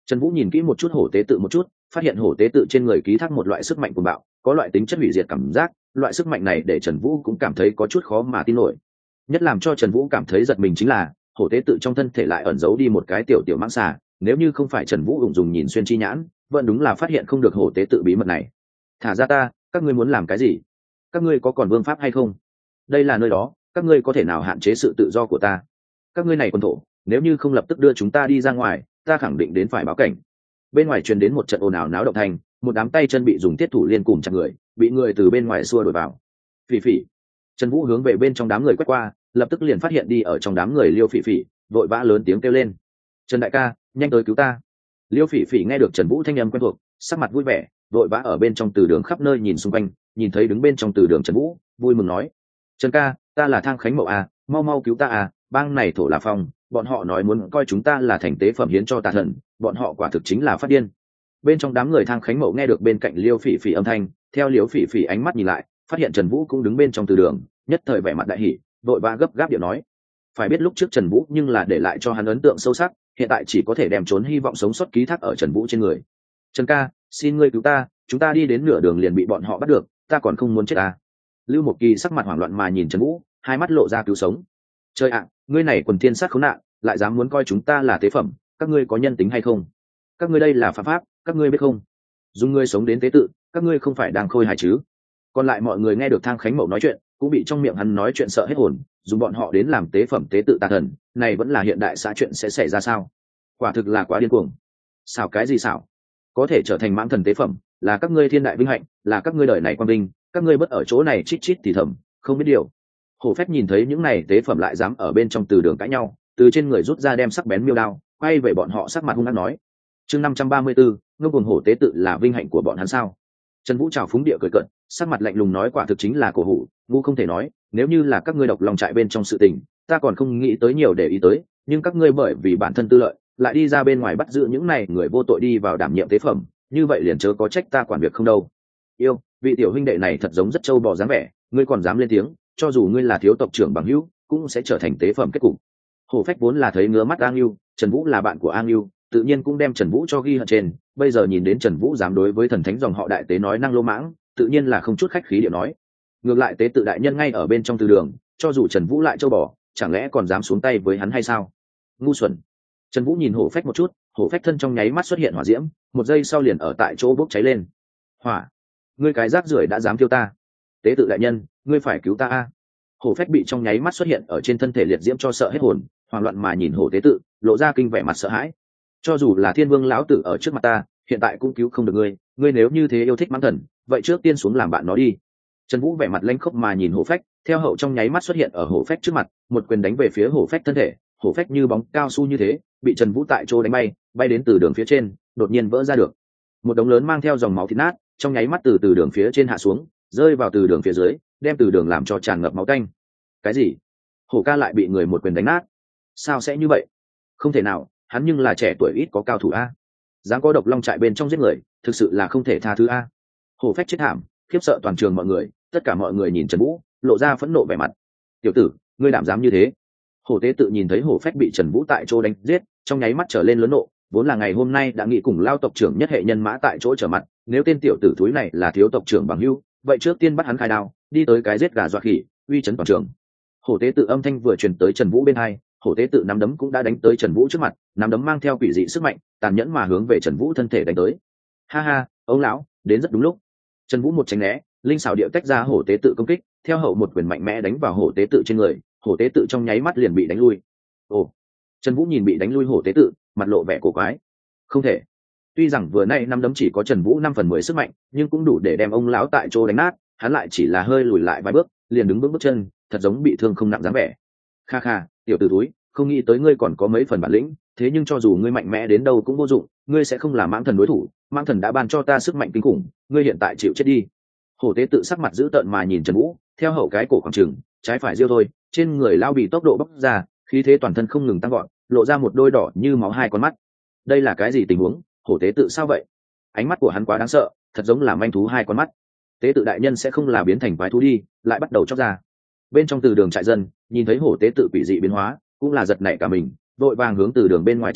Trần Vũ nhìn kỹ một chút hổ tế tự một chút, phát hiện hổ tế tự trên người ký thác một loại sức mạnh cuồng bạo, có loại tính chất hủy diệt cảm giác, loại sức mạnh này để Trần Vũ cũng cảm thấy có chút khó mà tin nổi. Nhất làm cho Trần Vũ cảm thấy giật mình chính là, hổ tế tự trong thân thể lại ẩn giấu đi một cái tiểu tiểu mãng xà, nếu như không phải Trần Vũ ung dùng nhìn xuyên chi nhãn, vẫn đúng là phát hiện không được hổ tế tự bí mật này. Thả ra ta, các ngươi muốn làm cái gì? Các ngươi có còn vương pháp hay không? Đây là nơi đó, các ngươi có thể nào hạn chế sự tự do của ta? Các ngươi này quân thổ, nếu như không lập tức đưa chúng ta đi ra ngoài, ta khẳng định đến phải báo cảnh. Bên ngoài truyền đến một trận ồn ào náo động thành, một đám tay chân bị dùng thiết thủ liên cùng chặt người, bị người từ bên ngoài xua đuổi vào. Phỉ Phỉ. Trần Vũ hướng về bên trong đám người quét qua, lập tức liền phát hiện đi ở trong đám người Liêu Phỉ Phỉ, vội vã lớn tiếng kêu lên: "Trần đại ca, nhanh tới cứu ta!" Liêu Phỉ Phỉ nghe được Trần Vũ thanh âm quen thuộc, sắc mặt vui vẻ, vội vã ở bên trong từ đường khắp nơi nhìn xung quanh, nhìn thấy đứng bên trong từ đường Trần Vũ, vui mừng nói: "Trần ca, ta là Thang Khánh Mậu à, mau mau cứu ta à, bang này thổ là phong, bọn họ nói muốn coi chúng ta là thành tế phẩm hiến cho tà thần, bọn họ quả thực chính là phát điên." Bên trong đám người Thang Khánh Mậu nghe được bên cạnh Liêu Phỉ Phỉ âm thanh, theo Liêu Phỉ Phỉ ánh mắt nhìn lại, phát hiện Trần Vũ cũng đứng bên trong từ đường, nhất thời vẻ mặt đại hỉ, vội vã gấp gáp điệu nói: "Phải biết lúc trước Trần Vũ nhưng là để lại cho hắn ấn tượng sâu sắc, hiện tại chỉ có thể đem trốn hy vọng sống sót ký thác ở Trần Vũ trên người. Trần ca, xin ngươi cứu ta, chúng ta đi đến nửa đường liền bị bọn họ bắt được, ta còn không muốn chết à?" Lưu Mộc Kỳ sắc mặt hoảng loạn mà nhìn Trần Vũ, hai mắt lộ ra cứu sống. "Trời ạ, ngươi này quần thiên sát khốn nạn, lại dám muốn coi chúng ta là tế phẩm, các ngươi có nhân tính hay không? Các ngươi đây là phạm pháp, các ngươi biết không? Dùng ngươi sống đến tế tự, các ngươi không phải đang khôi hài chứ?" Còn lại mọi người nghe được Thang Khánh Mậu nói chuyện, cũng bị trong miệng hắn nói chuyện sợ hết hồn, dùng bọn họ đến làm tế phẩm tế tự tà thần, này vẫn là hiện đại xã chuyện sẽ xảy ra sao? Quả thực là quá điên cuồng. Xảo cái gì xảo? Có thể trở thành mãng thần tế phẩm, là các ngươi thiên đại vinh hạnh, là các ngươi đời này quang vinh, các ngươi bất ở chỗ này chít chít thì thầm, không biết điều. Hổ Phách nhìn thấy những này tế phẩm lại dám ở bên trong từ đường cãi nhau, từ trên người rút ra đem sắc bén miêu đao, quay về bọn họ sắc mặt hung ác nói: "Chương 534, ngông cuồng hổ tế tự là vinh hạnh của bọn hắn sao?" Trần Vũ trào phúng địa cười cợt, sắc mặt lạnh lùng nói: "Quả thực chính là cổ hủ, ngu không thể nói, nếu như là các ngươi độc lòng trại bên trong sự tình, ta còn không nghĩ tới nhiều để ý tới, nhưng các ngươi bởi vì bản thân tư lợi, lại đi ra bên ngoài bắt giữ những này người vô tội đi vào đảm nhiệm tế phẩm, như vậy liền chớ có trách ta quản việc không đâu." Yêu, vị tiểu huynh đệ này thật giống rất trâu bò dáng vẻ, ngươi còn dám lên tiếng, cho dù ngươi là thiếu tộc trưởng bằng hữu, cũng sẽ trở thành tế phẩm kết cục. Hổ Phách vốn là thấy ngứa mắt Ang Lưu, Trần Vũ là bạn của Ang Lưu, tự nhiên cũng đem Trần Vũ cho ghi hận trên, bây giờ nhìn đến Trần Vũ dám đối với thần thánh dòng họ đại tế nói năng lô mãng, tự nhiên là không chút khách khí điệu nói. Ngược lại tế tự đại nhân ngay ở bên trong từ đường, cho dù Trần Vũ lại trâu bò, chẳng lẽ còn dám xuống tay với hắn hay sao? Ngu xuẩn. Trần Vũ nhìn Hổ Phách một chút, Hổ Phách thân trong nháy mắt xuất hiện hỏa diễm, một giây sau liền ở tại chỗ bốc cháy lên. Hỏa, ngươi cái rác rưởi đã dám thiêu ta! Tế tự đại nhân, ngươi phải cứu ta a! Hổ Phách bị trong nháy mắt xuất hiện ở trên thân thể liệt diễm cho sợ hết hồn, hoảng loạn mà nhìn Hổ tế tự, lộ ra kinh vẻ mặt sợ hãi. Cho dù là Thiên Vương lão tử ở trước mặt ta, hiện tại cũng cứu không được ngươi, ngươi nếu như thế yêu thích mãng thần, vậy trước tiên xuống làm bạn nó đi. Trần Vũ vẻ mặt lanh khốc mà nhìn Hổ Phách, theo hậu trong nháy mắt xuất hiện ở Hổ Phách trước mặt, một quyền đánh về phía Hổ Phách thân thể, Hổ Phách như bóng cao su như thế, bị Trần Vũ tại chỗ đánh bay, bay đến từ đường phía trên, đột nhiên vỡ ra được. Một đống lớn mang theo dòng máu thịt nát, trong nháy mắt từ đường phía trên hạ xuống, rơi vào từ đường phía dưới, đem từ đường làm cho tràn ngập máu tanh. Cái gì? Hổ ca lại bị người một quyền đánh nát? Sao sẽ như vậy? Không thể nào, hắn nhưng là trẻ tuổi ít có cao thủ a. Dám có độc long trại bên trong giết người, thực sự là không thể tha thứ a. Hổ Phách chết thảm, khiếp sợ toàn trường mọi người, tất cả mọi người nhìn Trần Vũ, lộ ra phẫn nộ vẻ mặt. "Tiểu tử, ngươi đảm dám như thế?" Hổ tế tự nhìn thấy Hổ Phách bị Trần Vũ tại chỗ đánh giết, trong nháy mắt trở lên lớn nộ, vốn là ngày hôm nay đã nghĩ cùng lao tộc trưởng nhất hệ nhân mã tại chỗ trở mặt, nếu tên tiểu tử thúi này là thiếu tộc trưởng bằng hữu, vậy trước tiên bắt hắn khai đao, đi tới cái giết gà dọa khỉ, uy chấn toàn trường. Hổ tế tự âm thanh vừa truyền tới Trần Vũ bên hai, Hổ tế tự nắm đấm cũng đã đánh tới Trần Vũ trước mặt, nắm đấm mang theo quỷ dị sức mạnh, tàn nhẫn mà hướng về Trần Vũ thân thể đánh tới. Ha ha, ông lão, đến rất đúng lúc. Trần Vũ một tránh né, linh xảo điệu tách ra Hổ tế tự công kích, theo hậu một quyền mạnh mẽ đánh vào Hổ tế tự trên người, Hổ tế tự trong nháy mắt liền bị đánh lui. Ồ. Trần Vũ nhìn bị đánh lui Hổ tế tự, mặt lộ vẻ cổ quái. Không thể. Tuy rằng vừa nay năm đấm chỉ có Trần Vũ 5/10 sức mạnh, nhưng cũng đủ để đem ông lão tại chỗ đánh nát, hắn lại chỉ là hơi lùi lại vài bước, liền đứng vững bước chân, thật giống bị thương không nặng dáng vẻ. Kha kha, tiểu tử túi, không nghĩ tới ngươi còn có mấy phần bản lĩnh, thế nhưng cho dù ngươi mạnh mẽ đến đâu cũng vô dụng, ngươi sẽ không là mãng thần đối thủ, mãng thần đã ban cho ta sức mạnh kinh khủng, ngươi hiện tại chịu chết đi. Hổ tế tự sắc mặt dữ tợn mà nhìn Trần Vũ, theo hậu cái cổ khoảng trừng, trái phải diêu thôi, trên người lao bị tốc độ bốc ra, khí thế toàn thân không ngừng tăng gọn, lộ ra một đôi đỏ như máu hai con mắt. Đây là cái gì tình huống? Hổ tế tự sao vậy? Ánh mắt của hắn quá đáng sợ, thật giống là manh thú hai con mắt. Tế tự đại nhân sẽ không là biến thành quái thú đi, lại bắt đầu chóc ra. Bên trong từ đường trại dân, nhìn thấy Hổ tế tự quỷ dị biến hóa, cũng là giật nảy cả mình, vội vàng hướng từ đường bên ngoài chạy đi,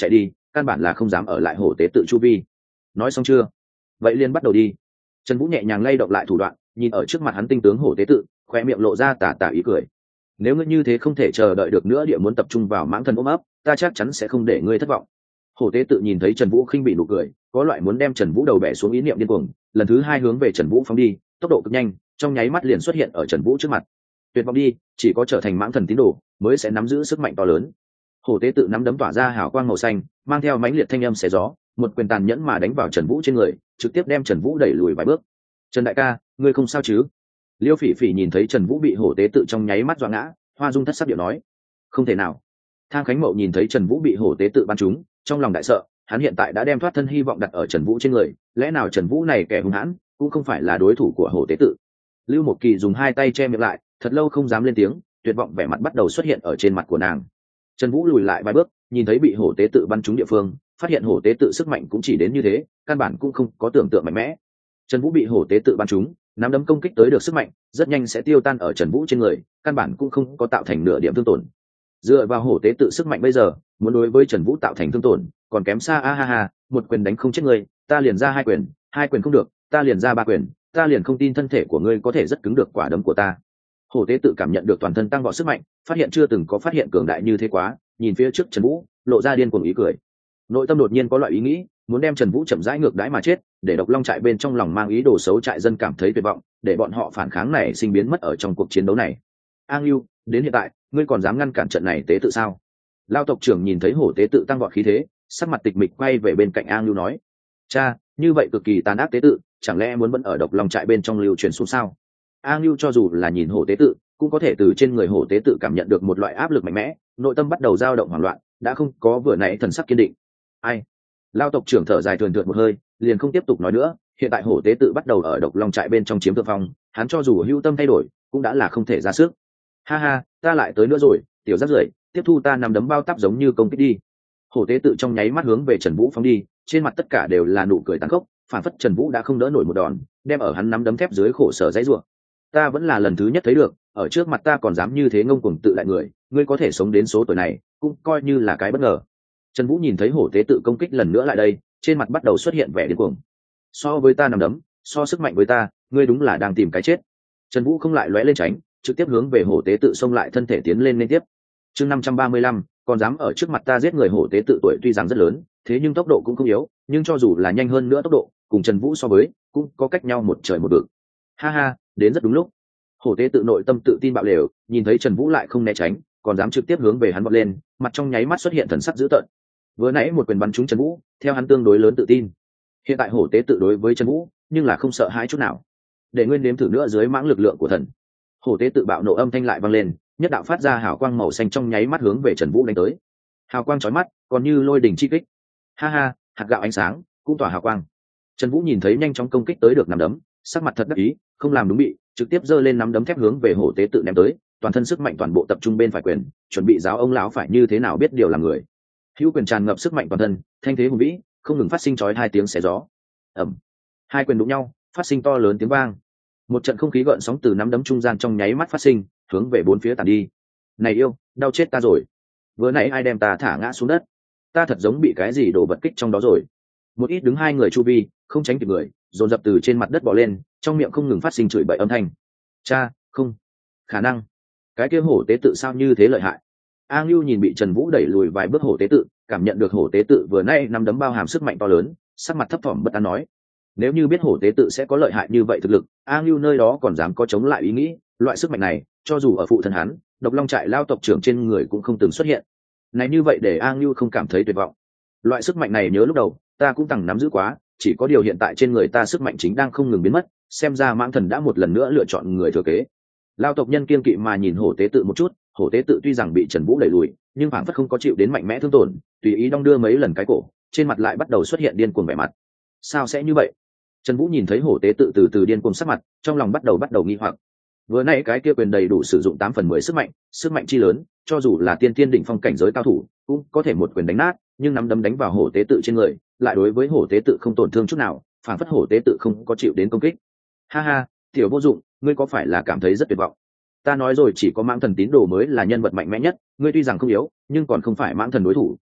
căn bản là không dám ở lại hổ tế tự chu vi. Nói xong chưa? Vậy liền bắt đầu đi. Trần Vũ nhẹ nhàng lay động lại thủ đoạn, nhìn ở trước mặt hắn tinh tướng hổ tế tự, khoe miệng lộ ra tà tà ý cười. Nếu ngươi như thế không thể chờ đợi được nữa địa muốn tập trung vào mãng thần ôm ấp, ta chắc chắn sẽ không để ngươi thất vọng. Hổ tế tự nhìn thấy Trần Vũ khinh bị nụ cười, có loại muốn đem Trần Vũ đầu bẻ xuống ý niệm điên cuồng, lần thứ hai hướng về Trần Vũ phóng đi, tốc độ cực nhanh, trong nháy mắt liền xuất hiện ở Trần Vũ trước mặt. Tuyệt vọng đi, chỉ có trở thành mãng thần tín đồ mới sẽ nắm giữ sức mạnh to lớn. Hổ tế tự nắm đấm tỏa ra hào quang màu xanh, mang theo mãnh liệt thanh âm xé gió, một quyền tàn nhẫn mà đánh vào Trần Vũ trên người, trực tiếp đem Trần Vũ đẩy lùi vài bước. Trần đại ca, ngươi không sao chứ? Liêu Phỉ Phỉ nhìn thấy Trần Vũ bị hổ tế tự trong nháy mắt dọa ngã, hoa dung thất sắc điệu nói: không thể nào. Thang Khánh Mậu nhìn thấy Trần Vũ bị hổ tế tự bắn trúng, trong lòng đại sợ, hắn hiện tại đã đem thoát thân hy vọng đặt ở Trần Vũ trên người, lẽ nào Trần Vũ này kẻ hung hãn cũng không phải là đối thủ của hổ tế tự. Lưu Một Kỳ dùng hai tay che miệng lại, thật lâu không dám lên tiếng, tuyệt vọng vẻ mặt bắt đầu xuất hiện ở trên mặt của nàng. Trần Vũ lùi lại vài bước, nhìn thấy bị hổ tế tự bắn trúng địa phương, phát hiện hổ tế tự sức mạnh cũng chỉ đến như thế, căn bản cũng không có tưởng tượng mạnh mẽ. Trần Vũ bị hổ tế tự bắn trúng, nắm đấm công kích tới được sức mạnh, rất nhanh sẽ tiêu tan ở Trần Vũ trên người, căn bản cũng không có tạo thành nửa điểm thương tổn. Dựa vào hổ tế tự sức mạnh bây giờ, muốn đối với Trần Vũ tạo thành thương tổn, còn kém xa. A ha ha, một quyền đánh không chết ngươi, ta liền ra hai quyền không được, ta liền ra ba quyền, ta liền không tin thân thể của ngươi có thể rất cứng được quả đấm của ta. Hổ tế tự cảm nhận được toàn thân tăng vọt sức mạnh, phát hiện chưa từng có phát hiện cường đại như thế quá, nhìn phía trước Trần Vũ, lộ ra điên cuồng ý cười. Nội tâm đột nhiên có loại ý nghĩ, muốn đem Trần Vũ chậm rãi ngược đãi mà chết, để Độc Long trại bên trong lòng mang ý đồ xấu trại dân cảm thấy tuyệt vọng, để bọn họ phản kháng này sinh biến mất ở trong cuộc chiến đấu này. A Ngưu, đến hiện tại, ngươi còn dám ngăn cản trận này tế tự sao? Lao tộc trưởng nhìn thấy hổ tế tự tăng vọt khí thế, sắc mặt tịch mịch quay về bên cạnh A Ngưu nói: cha, như vậy cực kỳ tàn ác tế tự, chẳng lẽ muốn vẫn ở Độc Long trại bên trong lưu truyền xuống sao? A Ngưu cho dù là nhìn hổ tế tự, cũng có thể từ trên người hổ tế tự cảm nhận được một loại áp lực mạnh mẽ, nội tâm bắt đầu dao động hoảng loạn, đã không có vừa nãy thần sắc kiên định. Ai? Lao tộc trưởng thở dài thườn thượt một hơi, liền không tiếp tục nói nữa. Hiện tại hổ tế tự bắt đầu ở Độc Long trại bên trong chiếm thượng phong, hắn cho dù hữu tâm thay đổi, cũng đã là không thể ra sức. Ha ha, ta lại tới nữa rồi, tiểu rác rưởi, tiếp thu ta nằm đấm bao táp giống như công kích đi. Hổ tế tự trong nháy mắt hướng về Trần Vũ phóng đi, trên mặt tất cả đều là nụ cười tàn khốc, phản phất Trần Vũ đã không đỡ nổi một đòn, đem ở hắn nắm đấm thép dưới khổ sở dãy rủa. Ta vẫn là lần thứ nhất thấy được, ở trước mặt ta còn dám như thế ngông cuồng tự lại người, ngươi có thể sống đến số tuổi này, cũng coi như là cái bất ngờ. Trần Vũ nhìn thấy hổ tế tự công kích lần nữa lại đây, trên mặt bắt đầu xuất hiện vẻ điên cuồng. So với ta nằm đấm, so sức mạnh với ta, ngươi đúng là đang tìm cái chết. Trần Vũ không lại lóe lên tránh, trực tiếp hướng về hổ tế tự xông lại, thân thể tiến lên liên tiếp. Chương 535, còn dám ở trước mặt ta giết người. Hổ tế tự tuổi tuy rằng rất lớn, thế nhưng tốc độ cũng không yếu, nhưng cho dù là nhanh hơn nữa tốc độ, cùng Trần Vũ so với, cũng có cách nhau một trời một vực. Ha ha, đến rất đúng lúc. Hổ tế tự nội tâm tự tin bạo lều, nhìn thấy Trần Vũ lại không né tránh, còn dám trực tiếp hướng về hắn vọt lên, mặt trong nháy mắt xuất hiện thần sắc dữ tợn. Vừa nãy một quyền bắn trúng Trần Vũ, theo hắn tương đối lớn tự tin. Hiện tại hổ tế tự đối với Trần Vũ, nhưng là không sợ hãi chút nào. Để nguyên nếm thử nữa dưới mãng lực lượng của thần. Hổ tế tự bạo nộ âm thanh lại vang lên, nhất đạo phát ra hào quang màu xanh trong nháy mắt hướng về Trần Vũ đánh tới. Hào quang chói mắt, còn như lôi đỉnh chi kích. Ha ha, hạt gạo ánh sáng, cũng tỏa hào quang. Trần Vũ nhìn thấy nhanh chóng công kích tới được nắm đấm, sắc mặt thật đắc ý, không làm đúng bị, trực tiếp giơ lên nắm đấm thép hướng về hổ tế tự ném tới, toàn thân sức mạnh toàn bộ tập trung bên phải quyền, chuẩn bị giáo ông lão phải như thế nào biết điều làm người. Hữu quyền tràn ngập sức mạnh toàn thân, thanh thế hùng vĩ, không ngừng phát sinh chói hai tiếng xé gió. Ầm. Hai quyền đụng nhau, phát sinh to lớn tiếng vang. Một trận không khí gợn sóng từ nắm đấm trung gian trong nháy mắt phát sinh, hướng về bốn phía tàn đi. Này yêu, đau chết ta rồi. Vừa nãy ai đem ta thả ngã xuống đất? Ta thật giống bị cái gì đổ vật kích trong đó rồi. Một ít đứng hai người chu vi, không tránh kịp người, dồn dập từ trên mặt đất bò lên, trong miệng không ngừng phát sinh chửi bậy âm thanh. Cha, không, khả năng. Cái kia hổ tế tự sao như thế lợi hại? A Ngưu nhìn bị Trần Vũ đẩy lùi vài bước hổ tế tự, cảm nhận được hổ tế tự vừa nay nắm đấm bao hàm sức mạnh to lớn, sắc mặt thấp thỏm bất an nói: nếu như biết hổ tế tự sẽ có lợi hại như vậy thực lực, A Ngưu nơi đó còn dám có chống lại ý nghĩ, loại sức mạnh này, cho dù ở phụ thân hắn, Độc Long trại lao tộc trưởng trên người cũng không từng xuất hiện. Này như vậy để A Ngưu không cảm thấy tuyệt vọng. Loại sức mạnh này nhớ lúc đầu, ta cũng từng nắm giữ quá, chỉ có điều hiện tại trên người ta sức mạnh chính đang không ngừng biến mất, xem ra Mãng Thần đã một lần nữa lựa chọn người thừa kế. Lao tộc nhân kiên kỵ mà nhìn hổ tế tự một chút, hổ tế tự tuy rằng bị Trần Vũ đẩy lùi, nhưng phảng phất không có chịu đến mạnh mẽ thương tổn, tùy ý đong đưa mấy lần cái cổ, trên mặt lại bắt đầu xuất hiện điên cuồng vẻ mặt. Sao sẽ như vậy? Trần Vũ nhìn thấy hổ tế tự từ từ điên cuồng sắc mặt, trong lòng bắt đầu nghi hoặc. Vừa nãy cái kia quyền đầy đủ sử dụng 8/10 sức mạnh chi lớn, cho dù là tiên tiên đỉnh phong cảnh giới cao thủ, cũng có thể một quyền đánh nát, nhưng nắm đấm đánh vào hổ tế tự trên người, lại đối với hổ tế tự không tổn thương chút nào, phảng phất hổ tế tự không có chịu đến công kích. Ha ha, tiểu vô dụng, ngươi có phải là cảm thấy rất tuyệt vọng? Ta nói rồi, chỉ có Mãng Thần tín đồ mới là nhân vật mạnh mẽ nhất, ngươi tuy rằng không yếu, nhưng còn không phải Mãng Thần đối thủ.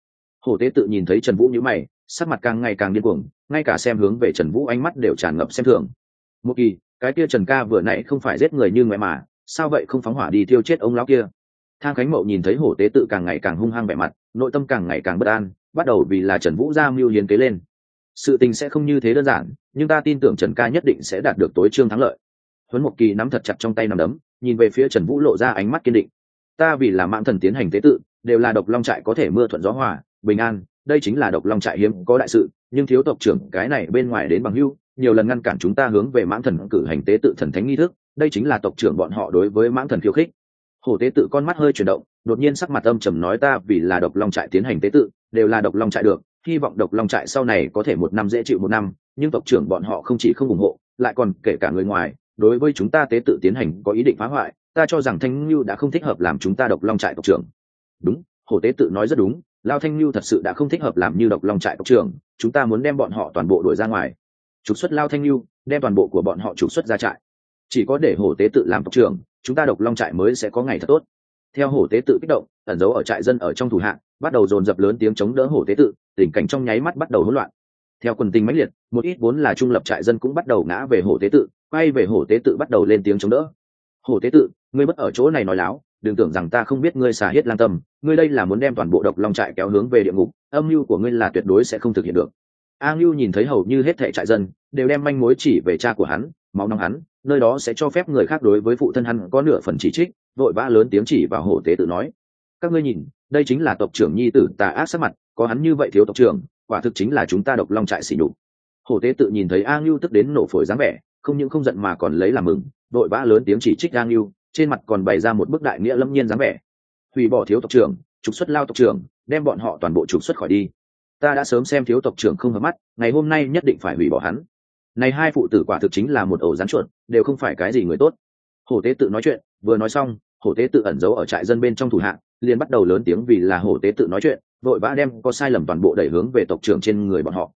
Hổ tế tự nhìn thấy Trần Vũ nhíu mày, sắc mặt càng ngày càng điên cuồng, ngay cả xem hướng về Trần Vũ ánh mắt đều tràn ngập xem thường. Một kỳ, cái kia Trần ca vừa nãy không phải giết người như ngoại mà, sao vậy không phóng hỏa đi tiêu chết ông lão kia? Thang Khánh Mậu nhìn thấy Hổ tế tự càng ngày càng hung hăng vẻ mặt, nội tâm càng ngày càng bất an, bắt đầu vì là Trần Vũ ra mưu hiến kế lên. Sự tình sẽ không như thế đơn giản, nhưng ta tin tưởng Trần ca nhất định sẽ đạt được tối chương thắng lợi. Huấn Mộc Kỳ nắm thật chặt trong tay nắm đấm, nhìn về phía Trần Vũ lộ ra ánh mắt kiên định. Ta vì là Mãng Thần tiến hành tế tự, đều là Độc Long trại có thể mưa thuận gió hòa, bình an, đây chính là Độc Long trại hiếm có đại sự, nhưng thiếu tộc trưởng cái này bên ngoài đến bằng hữu, nhiều lần ngăn cản chúng ta hướng về Mãng Thần cử hành tế tự thần thánh nghi thức, đây chính là tộc trưởng bọn họ đối với Mãng Thần khiêu khích. Hổ tế tự con mắt hơi chuyển động, đột nhiên sắc mặt âm trầm nói ta vì là Độc Long trại tiến hành tế tự, đều là Độc Long trại được, hy vọng Độc Long trại sau này có thể một năm dễ chịu một năm, nhưng tộc trưởng bọn họ không chỉ không ủng hộ, lại còn kể cả người ngoài, đối với chúng ta tế tự tiến hành có ý định phá hoại, ta cho rằng Thanh Nưu đã không thích hợp làm chúng ta Độc Long trại tộc trưởng. Đúng, Hổ tế tự nói rất đúng, Lao Thanh Nưu thật sự đã không thích hợp làm như Độc Long trại tộc trưởng, chúng ta muốn đem bọn họ toàn bộ đuổi ra ngoài, trục xuất Lao Thanh Nưu, đem toàn bộ của bọn họ trục xuất ra trại. Chỉ có để Hổ tế tự làm tộc trưởng, chúng ta Độc Long trại mới sẽ có ngày thật tốt. Theo Hổ tế tự kích động, ẩn giấu ở trại dân ở trong thủ hạ, bắt đầu dồn dập lớn tiếng chống đỡ Hổ tế tự, tình cảnh trong nháy mắt bắt đầu hỗn loạn. Theo quần tình mãnh liệt, một ít vốn là trung lập trại dân cũng bắt đầu ngã về Hổ tế tự, quay về Hổ tế tự bắt đầu lên tiếng chống đỡ. Hổ tế tự, ngươi bất ở chỗ này nói láo, đừng tưởng rằng ta không biết ngươi xà hết lang tâm, ngươi đây là muốn đem toàn bộ Độc Long trại kéo hướng về địa ngục, âm mưu của ngươi là tuyệt đối sẽ không thực hiện được. A Ngưu nhìn thấy hầu như hết thảy trại dân đều đem manh mối chỉ về cha của hắn, máu nóng hắn, nơi đó sẽ cho phép người khác đối với phụ thân hắn có nửa phần chỉ trích, vội vã lớn tiếng chỉ vào Hổ tế tự nói: các ngươi nhìn, đây chính là tộc trưởng nhi tử tà ác sắc mặt, có hắn như vậy thiếu tộc trưởng, quả thực chính là chúng ta Độc Long trại sỉ nhục. Hổ tế tự nhìn thấy A Ngưu tức đến nổ phổi dáng vẻ, không những không giận mà còn lấy làm mừng, vội vã lớn tiếng chỉ trích A Ngưu, trên mặt còn bày ra một bức đại nghĩa lâm nhiên dáng vẻ. Hủy bỏ thiếu tộc trưởng, trục xuất Lao tộc trưởng, đem bọn họ toàn bộ trục xuất khỏi đi. Ta đã sớm xem thiếu tộc trưởng không hợp mắt, ngày hôm nay nhất định phải hủy bỏ hắn. Này hai phụ tử quả thực chính là một ổ rắn chuột, đều không phải cái gì người tốt. Hổ tế tự nói chuyện, vừa nói xong, Hổ tế tự ẩn giấu ở trại dân bên trong thủ hạ, liền bắt đầu lớn tiếng vì là Hổ tế tự nói chuyện, vội vã đem có sai lầm toàn bộ đẩy hướng về tộc trưởng trên người bọn họ.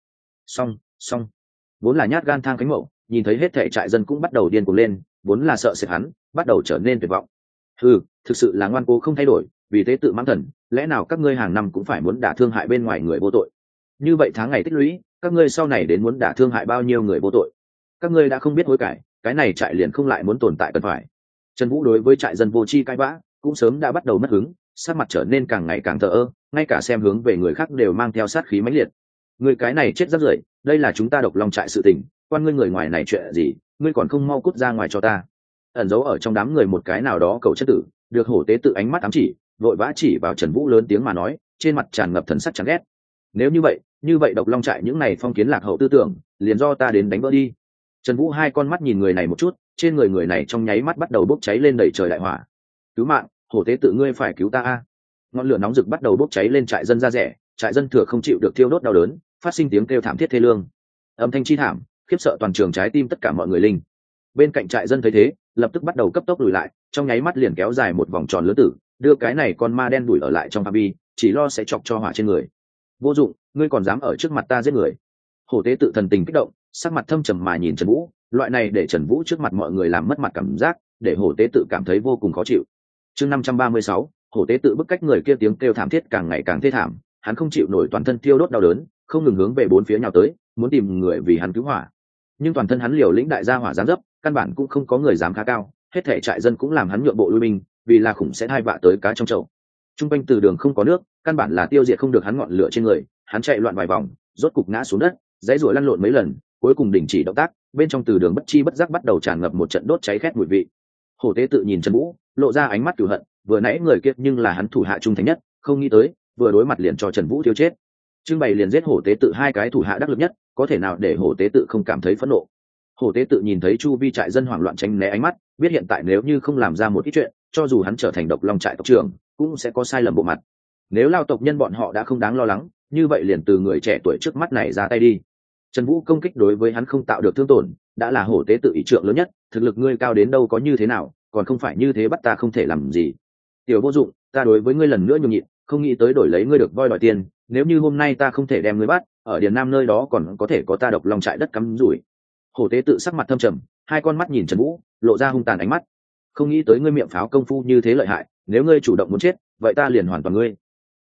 Xong, vốn là nhát gan Thang Khánh Mậu, nhìn thấy hết thảy trại dân cũng bắt đầu điên cuồng lên, vốn là sợ sệt hắn, bắt đầu trở nên tuyệt vọng. Thực sự là ngoan cố không thay đổi, vì tế tự Mãng Thần, lẽ nào các ngươi hàng năm cũng phải muốn đả thương hại bên ngoài người vô tội? Như vậy tháng ngày tích lũy, các ngươi sau này đến muốn đả thương hại bao nhiêu người vô tội? Các ngươi đã không biết hối cải, cái này trại liền không lại muốn tồn tại cần phải. Trần Vũ đối với trại dân vô tri cãi vã, cũng sớm đã bắt đầu mất hứng, sắc mặt trở nên càng ngày càng thờ ơ, ngay cả xem hướng về người khác đều mang theo sát khí mãnh liệt. Người cái này chết rất rưởi, đây là chúng ta Độc Long trại sự tình, quan ngươi người ngoài này chuyện gì, ngươi còn không mau cút ra ngoài cho ta. Ẩn giấu ở trong đám người một cái nào đó cầu chất tử, được Hổ tế tự ánh mắt ám chỉ, vội vã chỉ vào Trần Vũ lớn tiếng mà nói, trên mặt tràn ngập thần sắc chán ghét. Nếu như vậy Độc Long trại những này phong kiến lạc hậu tư tưởng, liền do ta đến đánh vỡ đi. Trần Vũ hai con mắt nhìn người này một chút, trên người này trong nháy mắt bắt đầu bốc cháy lên đầy trời đại hỏa. Cứu mạng, Hổ tế tự ngươi phải cứu ta a! Ngọn lửa nóng rực bắt đầu bốc cháy lên trại dân ra rẻ, trại dân thừa không chịu được thiêu đốt đau đớn, phát sinh tiếng kêu thảm thiết thê lương. Âm thanh chi thảm, khiếp sợ toàn trường trái tim tất cả mọi người linh. Bên cạnh trại dân thấy thế, lập tức bắt đầu cấp tốc lùi lại, trong nháy mắt liền kéo dài một vòng tròn lớn tử, đưa cái này con ma đen đuổi ở lại trong phạm vi, chỉ lo sẽ chọc cho hỏa trên người. Vô dụng, ngươi còn dám ở trước mặt ta giết người? Hổ tế tự thần tình kích động, sắc mặt thâm trầm mà nhìn Trần Vũ, loại này để Trần Vũ trước mặt mọi người làm mất mặt cảm giác, để Hổ tế tự cảm thấy vô cùng khó chịu. Chương 536, Hổ tế tự bức cách người kia tiếng kêu thảm thiết càng ngày càng thê thảm, hắn không chịu nổi toàn thân thiêu đốt đau đớn, không ngừng hướng về bốn phía nhào tới, muốn tìm người vì hắn cứu hỏa. Nhưng toàn thân hắn liều lĩnh đại gia hỏa giáng dấp, căn bản cũng không có người dám khá cao, hết thảy trại dân cũng làm hắn nhượng bộ lui binh, vì là khủng sẽ hai vạ tới cá trong chậu. Trung quanh từ đường không có nước, căn bản là tiêu diệt không được hắn ngọn lửa trên người, hắn chạy loạn vài vòng, rốt cục ngã xuống đất, dãy rủa lăn lộn mấy lần, cuối cùng đình chỉ động tác, bên trong từ đường bất chi bất giác bắt đầu tràn ngập một trận đốt cháy khét mùi vị. Hổ tế tự nhìn Trần Vũ, lộ ra ánh mắt cừu hận, vừa nãy người kia nhưng là hắn thủ hạ trung thành nhất, không nghĩ tới, vừa đối mặt liền cho Trần Vũ tiêu chết. Trưng bày liền giết Hổ tế tự hai cái thủ hạ đắc lực nhất, có thể nào để Hổ tế tự không cảm thấy phẫn nộ. Hổ tế tự nhìn thấy chu vi trại dân hoảng loạn tránh né ánh mắt, biết hiện tại nếu như không làm ra một ít chuyện, cho dù hắn trở thành Độc Long trại tộc trưởng, cũng sẽ có sai lầm bộ mặt. Nếu Lao tộc nhân bọn họ đã không đáng lo lắng, như vậy liền từ người trẻ tuổi trước mắt này ra tay đi. Trần Vũ công kích đối với hắn không tạo được thương tổn, đã là Hổ tế tự ý trượng lớn nhất, thực lực ngươi cao đến đâu có như thế nào, còn không phải như thế bắt ta không thể làm gì. Tiểu vô dụng, ta đối với ngươi lần nữa nhường nhịn, không nghĩ tới đổi lấy ngươi được voi đòi tiền, nếu như hôm nay ta không thể đem ngươi bắt, ở Điền Nam nơi đó còn có thể có ta Độc Long trại đất cắm rủi. Hổ tế tự sắc mặt thâm trầm, hai con mắt nhìn Trần Vũ, lộ ra hung tàn ánh mắt. Không nghĩ tới ngươi miệng pháo công phu như thế lợi hại, nếu ngươi chủ động muốn chết, vậy ta liền hoàn toàn ngươi.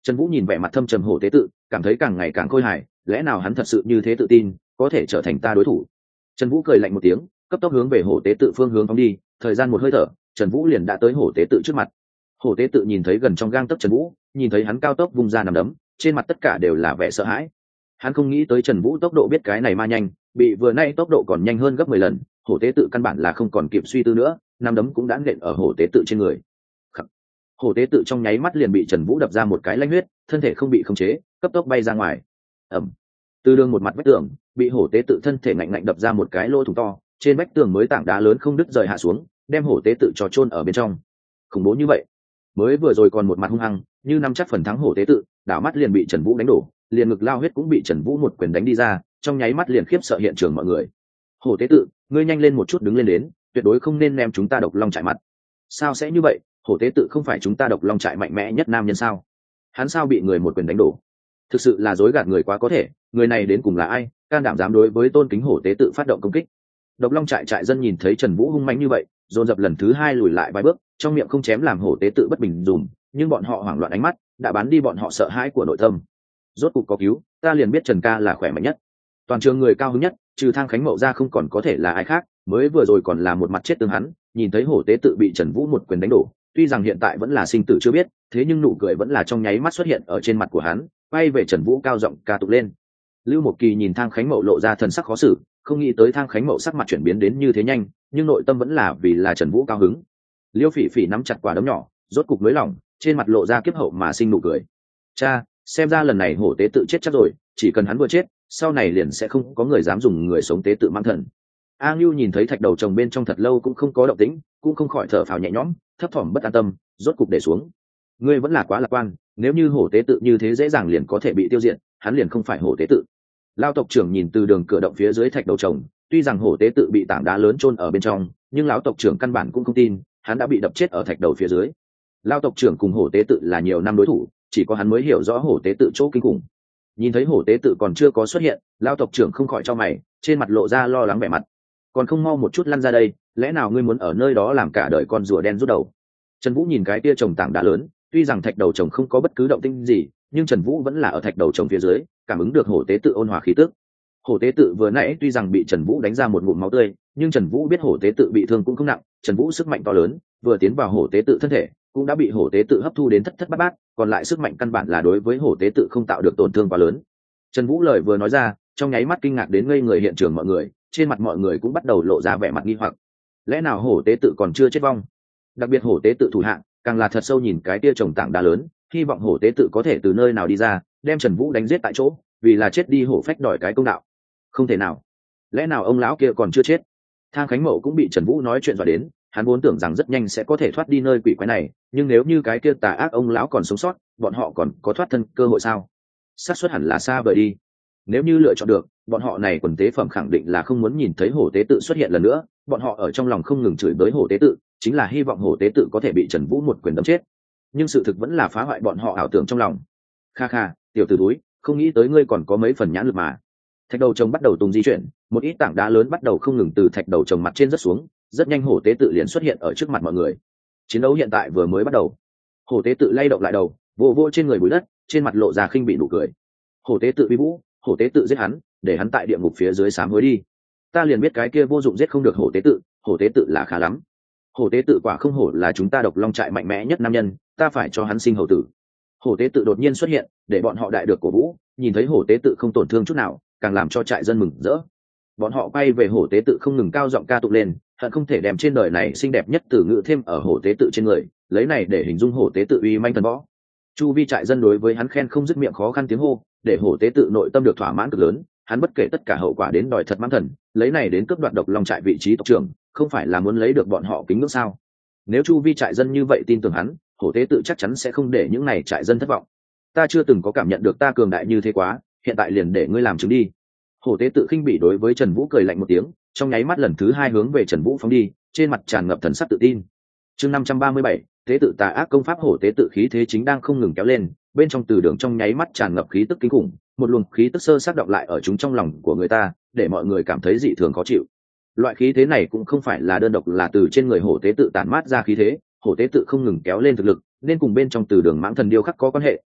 Trần Vũ nhìn vẻ mặt thâm trầm hổ tế tự, cảm thấy càng ngày càng khôi hài, lẽ nào hắn thật sự như thế tự tin có thể trở thành ta đối thủ? Trần Vũ cười lạnh một tiếng, cấp tốc hướng về hổ tế tự phương hướng phóng đi, thời gian một hơi thở, Trần Vũ liền đã tới hổ tế tự trước mặt. Hổ tế tự nhìn thấy gần trong gang tấc Trần Vũ, nhìn thấy hắn cao tốc vung ra nằm đấm, trên mặt tất cả đều là vẻ sợ hãi. Hắn không nghĩ tới Trần Vũ tốc độ biết cái này ma nhanh, bị vừa nay tốc độ còn nhanh hơn gấp 10 lần, hổ tế tự căn bản là không còn kịp suy tư nữa, nằm đấm cũng đã nện ở hổ tế tự trên người. Hổ tế tự trong nháy mắt liền bị Trần Vũ đập ra một cái lanh huyết, thân thể không bị khống chế, cấp tốc bay ra ngoài. Ầm. Từ đường một mặt vách tường, bị hổ tế tự thân thể ngạnh ngạnh đập ra một cái lỗ thủng to, trên vách tường mới tảng đá lớn không đứt rời hạ xuống, đem hổ tế tự cho chôn ở bên trong. Khủng bố như vậy, mới vừa rồi còn một mặt hung hăng, như nắm chắc phần thắng hổ tế tự, đảo mắt liền bị Trần Vũ đánh đổ, liền ngực lao huyết cũng bị Trần Vũ một quyền đánh đi ra, trong nháy mắt liền khiếp sợ hiện trường mọi người. Hổ tế tự, ngươi nhanh lên một chút đứng lên đến, tuyệt đối không nên ném chúng ta Độc Long trại mặt. Sao sẽ như vậy? Hổ tế tự không phải chúng ta Độc Long trại mạnh mẽ nhất nam nhân sao? Hắn sao bị người một quyền đánh đổ? Thực sự là dối gạt người quá có thể, người này đến cùng là ai, can đảm dám đối với tôn kính hổ tế tự phát động công kích. Độc Long trại trại dân nhìn thấy Trần Vũ hung mãnh như vậy, dồn dập lần thứ hai lùi lại vài bước, trong miệng không chém làm hổ tế tự bất bình dùm, nhưng bọn họ hoảng loạn ánh mắt đã bán đi bọn họ sợ hãi của nội tâm. Rốt cục có cứu, ta liền biết Trần ca là khỏe mạnh nhất. Toàn trường người cao hứng nhất, trừ Thang Khánh Mậu ra không còn có thể là ai khác, mới vừa rồi còn là một mặt chết tương hắn, nhìn thấy hổ tế tự bị Trần Vũ một quyền đánh đổ, tuy rằng hiện tại vẫn là sinh tử chưa biết, thế nhưng nụ cười vẫn là trong nháy mắt xuất hiện ở trên mặt của hắn, quay về Trần Vũ cao giọng ca tụng lên. Lưu Mộc Kỳ nhìn Thang Khánh Mậu lộ ra thần sắc khó xử, không nghĩ tới Thang Khánh Mậu sắc mặt chuyển biến đến như thế nhanh, nhưng nội tâm vẫn là vì là Trần Vũ cao hứng. Liêu Phỉ Phỉ nắm chặt quả đấm nhỏ, rốt cục nới lỏng, trên mặt lộ ra kiếp hậu mà sinh nụ cười. Cha, xem ra lần này hổ tế tự chết chắc rồi, chỉ cần hắn vừa chết, sau này liền sẽ không có người dám dùng người sống tế tự mang thần. A Ngưu nhìn thấy thạch đầu chồng bên trong thật lâu cũng không có động tĩnh, cũng không khỏi thở phào nhẹ nhõm, thấp thỏm bất an tâm, rốt cục để xuống. Ngươi vẫn là quá lạc quan, nếu như hổ tế tự như thế dễ dàng liền có thể bị tiêu diệt, hắn liền không phải hổ tế tự. Lao tộc trưởng nhìn từ đường cửa động phía dưới thạch đầu chồng, tuy rằng hổ tế tự bị tảng đá lớn chôn ở bên trong, nhưng lão tộc trưởng căn bản cũng không tin, hắn đã bị đập chết ở thạch đầu phía dưới. Lao tộc trưởng cùng hổ tế tự là nhiều năm đối thủ, chỉ có hắn mới hiểu rõ hổ tế tự chỗ kinh khủng. Nhìn thấy hổ tế tự còn chưa có xuất hiện, Lao tộc trưởng không khỏi cho mày, trên mặt lộ ra lo lắng vẻ mặt. Còn không mau một chút lăn ra đây, lẽ nào ngươi muốn ở nơi đó làm cả đời con rùa đen rút đầu? Trần Vũ nhìn cái tia trồng tảng đá lớn, tuy rằng thạch đầu chồng không có bất cứ động tĩnh gì, nhưng Trần Vũ vẫn là ở thạch đầu chồng phía dưới, cảm ứng được hổ tế tự ôn hòa khí tức. Hổ tế tự vừa nãy tuy rằng bị Trần Vũ đánh ra một ngụm máu tươi, nhưng Trần Vũ biết hổ tế tự bị thương cũng không nặng, Trần Vũ sức mạnh to lớn, vừa tiến vào hổ tế tự thân thể, cũng đã bị hổ tế tự hấp thu đến thất thất bát bát, còn lại sức mạnh căn bản là đối với hổ tế tự không tạo được tổn thương quá lớn. Trần Vũ lời vừa nói ra, trong nháy mắt kinh ngạc đến ngây người hiện trường mọi người, trên mặt mọi người cũng bắt đầu lộ ra vẻ mặt nghi hoặc. Lẽ nào hổ tế tự còn chưa chết vong? Đặc biệt hổ tế tự thủ hạng, càng là thật sâu nhìn cái tia trồng tảng đá lớn, hy vọng hổ tế tự có thể từ nơi nào đi ra, đem Trần Vũ đánh giết tại chỗ, vì là chết đi hổ phách đòi cái công đạo. Không thể nào, lẽ nào ông lão kia còn chưa chết? Thang Khánh Mậu cũng bị Trần Vũ nói chuyện dọa đến, hắn vốn tưởng rằng rất nhanh sẽ có thể thoát đi nơi quỷ quái này, nhưng nếu như cái kia tà ác ông lão còn sống sót, bọn họ còn có thoát thân cơ hội sao? Xác suất hẳn là xa vời đi. Nếu như lựa chọn được, bọn họ này quần tế phẩm khẳng định là không muốn nhìn thấy hổ tế tự xuất hiện lần nữa, bọn họ ở trong lòng không ngừng chửi bới hổ tế tự, chính là hy vọng hổ tế tự có thể bị Trần Vũ một quyền đấm chết. Nhưng sự thực vẫn là phá hoại bọn họ ảo tưởng trong lòng. Kha kha, tiểu tử túi, không nghĩ tới ngươi còn có mấy phần nhãn lực mà. Thạch đầu chồng bắt đầu tung di chuyển, một ít tảng đá lớn bắt đầu không ngừng từ thạch đầu chồng mặt trên rớt xuống, rất nhanh hổ tế tự liền xuất hiện ở trước mặt mọi người. Chiến đấu hiện tại vừa mới bắt đầu. Hổ tế tự lay động lại đầu, vỗ vỗ trên người bụi đất, trên mặt lộ ra khinh bị nụ cười. Hổ tế tự uy vũ, hổ tế tự giết hắn, để hắn tại địa ngục phía dưới sám hối đi. Ta liền biết cái kia vô dụng giết không được hổ tế tự là khá lắm. Hổ tế tự quả không hổ là chúng ta Độc Long trại mạnh mẽ nhất nam nhân, ta phải cho hắn sinh hầu tử. Hổ tế tự đột nhiên xuất hiện, để bọn họ đại được cổ vũ, nhìn thấy hổ tế tự không tổn thương chút nào, càng làm cho trại dân mừng rỡ. Bọn họ quay về hổ tế tự không ngừng cao giọng ca tụng lên, hận không thể đem trên đời này xinh đẹp nhất từ ngữ thêm ở hổ tế tự trên người, lấy này để hình dung hổ tế tự uy manh thần võ. Chu vi trại dân đối với hắn khen không dứt miệng, khó khăn tiếng hô, để hổ tế tự nội tâm được thỏa mãn cực lớn, hắn bất kể tất cả hậu quả đến đòi thật mãn thần, lấy này đến cướp đoạt Độc Long trại vị trí tộc trưởng, không phải là muốn lấy được bọn họ kính ngưỡng sao? Nếu chu vi trại dân như vậy tin tưởng hắn, hổ tế tự chắc chắn sẽ không để những này trại dân thất vọng. Ta chưa từng có cảm nhận được ta cường đại như thế quá, hiện tại liền để ngươi làm chứng đi. Hổ tế tự khinh bỉ đối với Trần Vũ cười lạnh một tiếng, trong nháy mắt lần thứ hai hướng về Trần Vũ phóng đi, trên mặt tràn ngập thần sắc tự tin. Chương 537, tế tự tà ác công pháp. Hổ tế tự khí thế chính đang không ngừng kéo lên, bên trong từ đường trong nháy mắt tràn ngập khí tức kinh khủng, một luồng khí tức sơ xác đọng lại ở chúng trong lòng của người ta, để mọi người cảm thấy dị thường khó chịu. Loại khí thế này cũng không phải là đơn độc là từ trên người hổ tế tự tản mát ra khí thế, hổ tế tự không ngừng kéo lên thực lực, nên cùng bên trong từ đường mãng thần điêu khắc có quan hệ,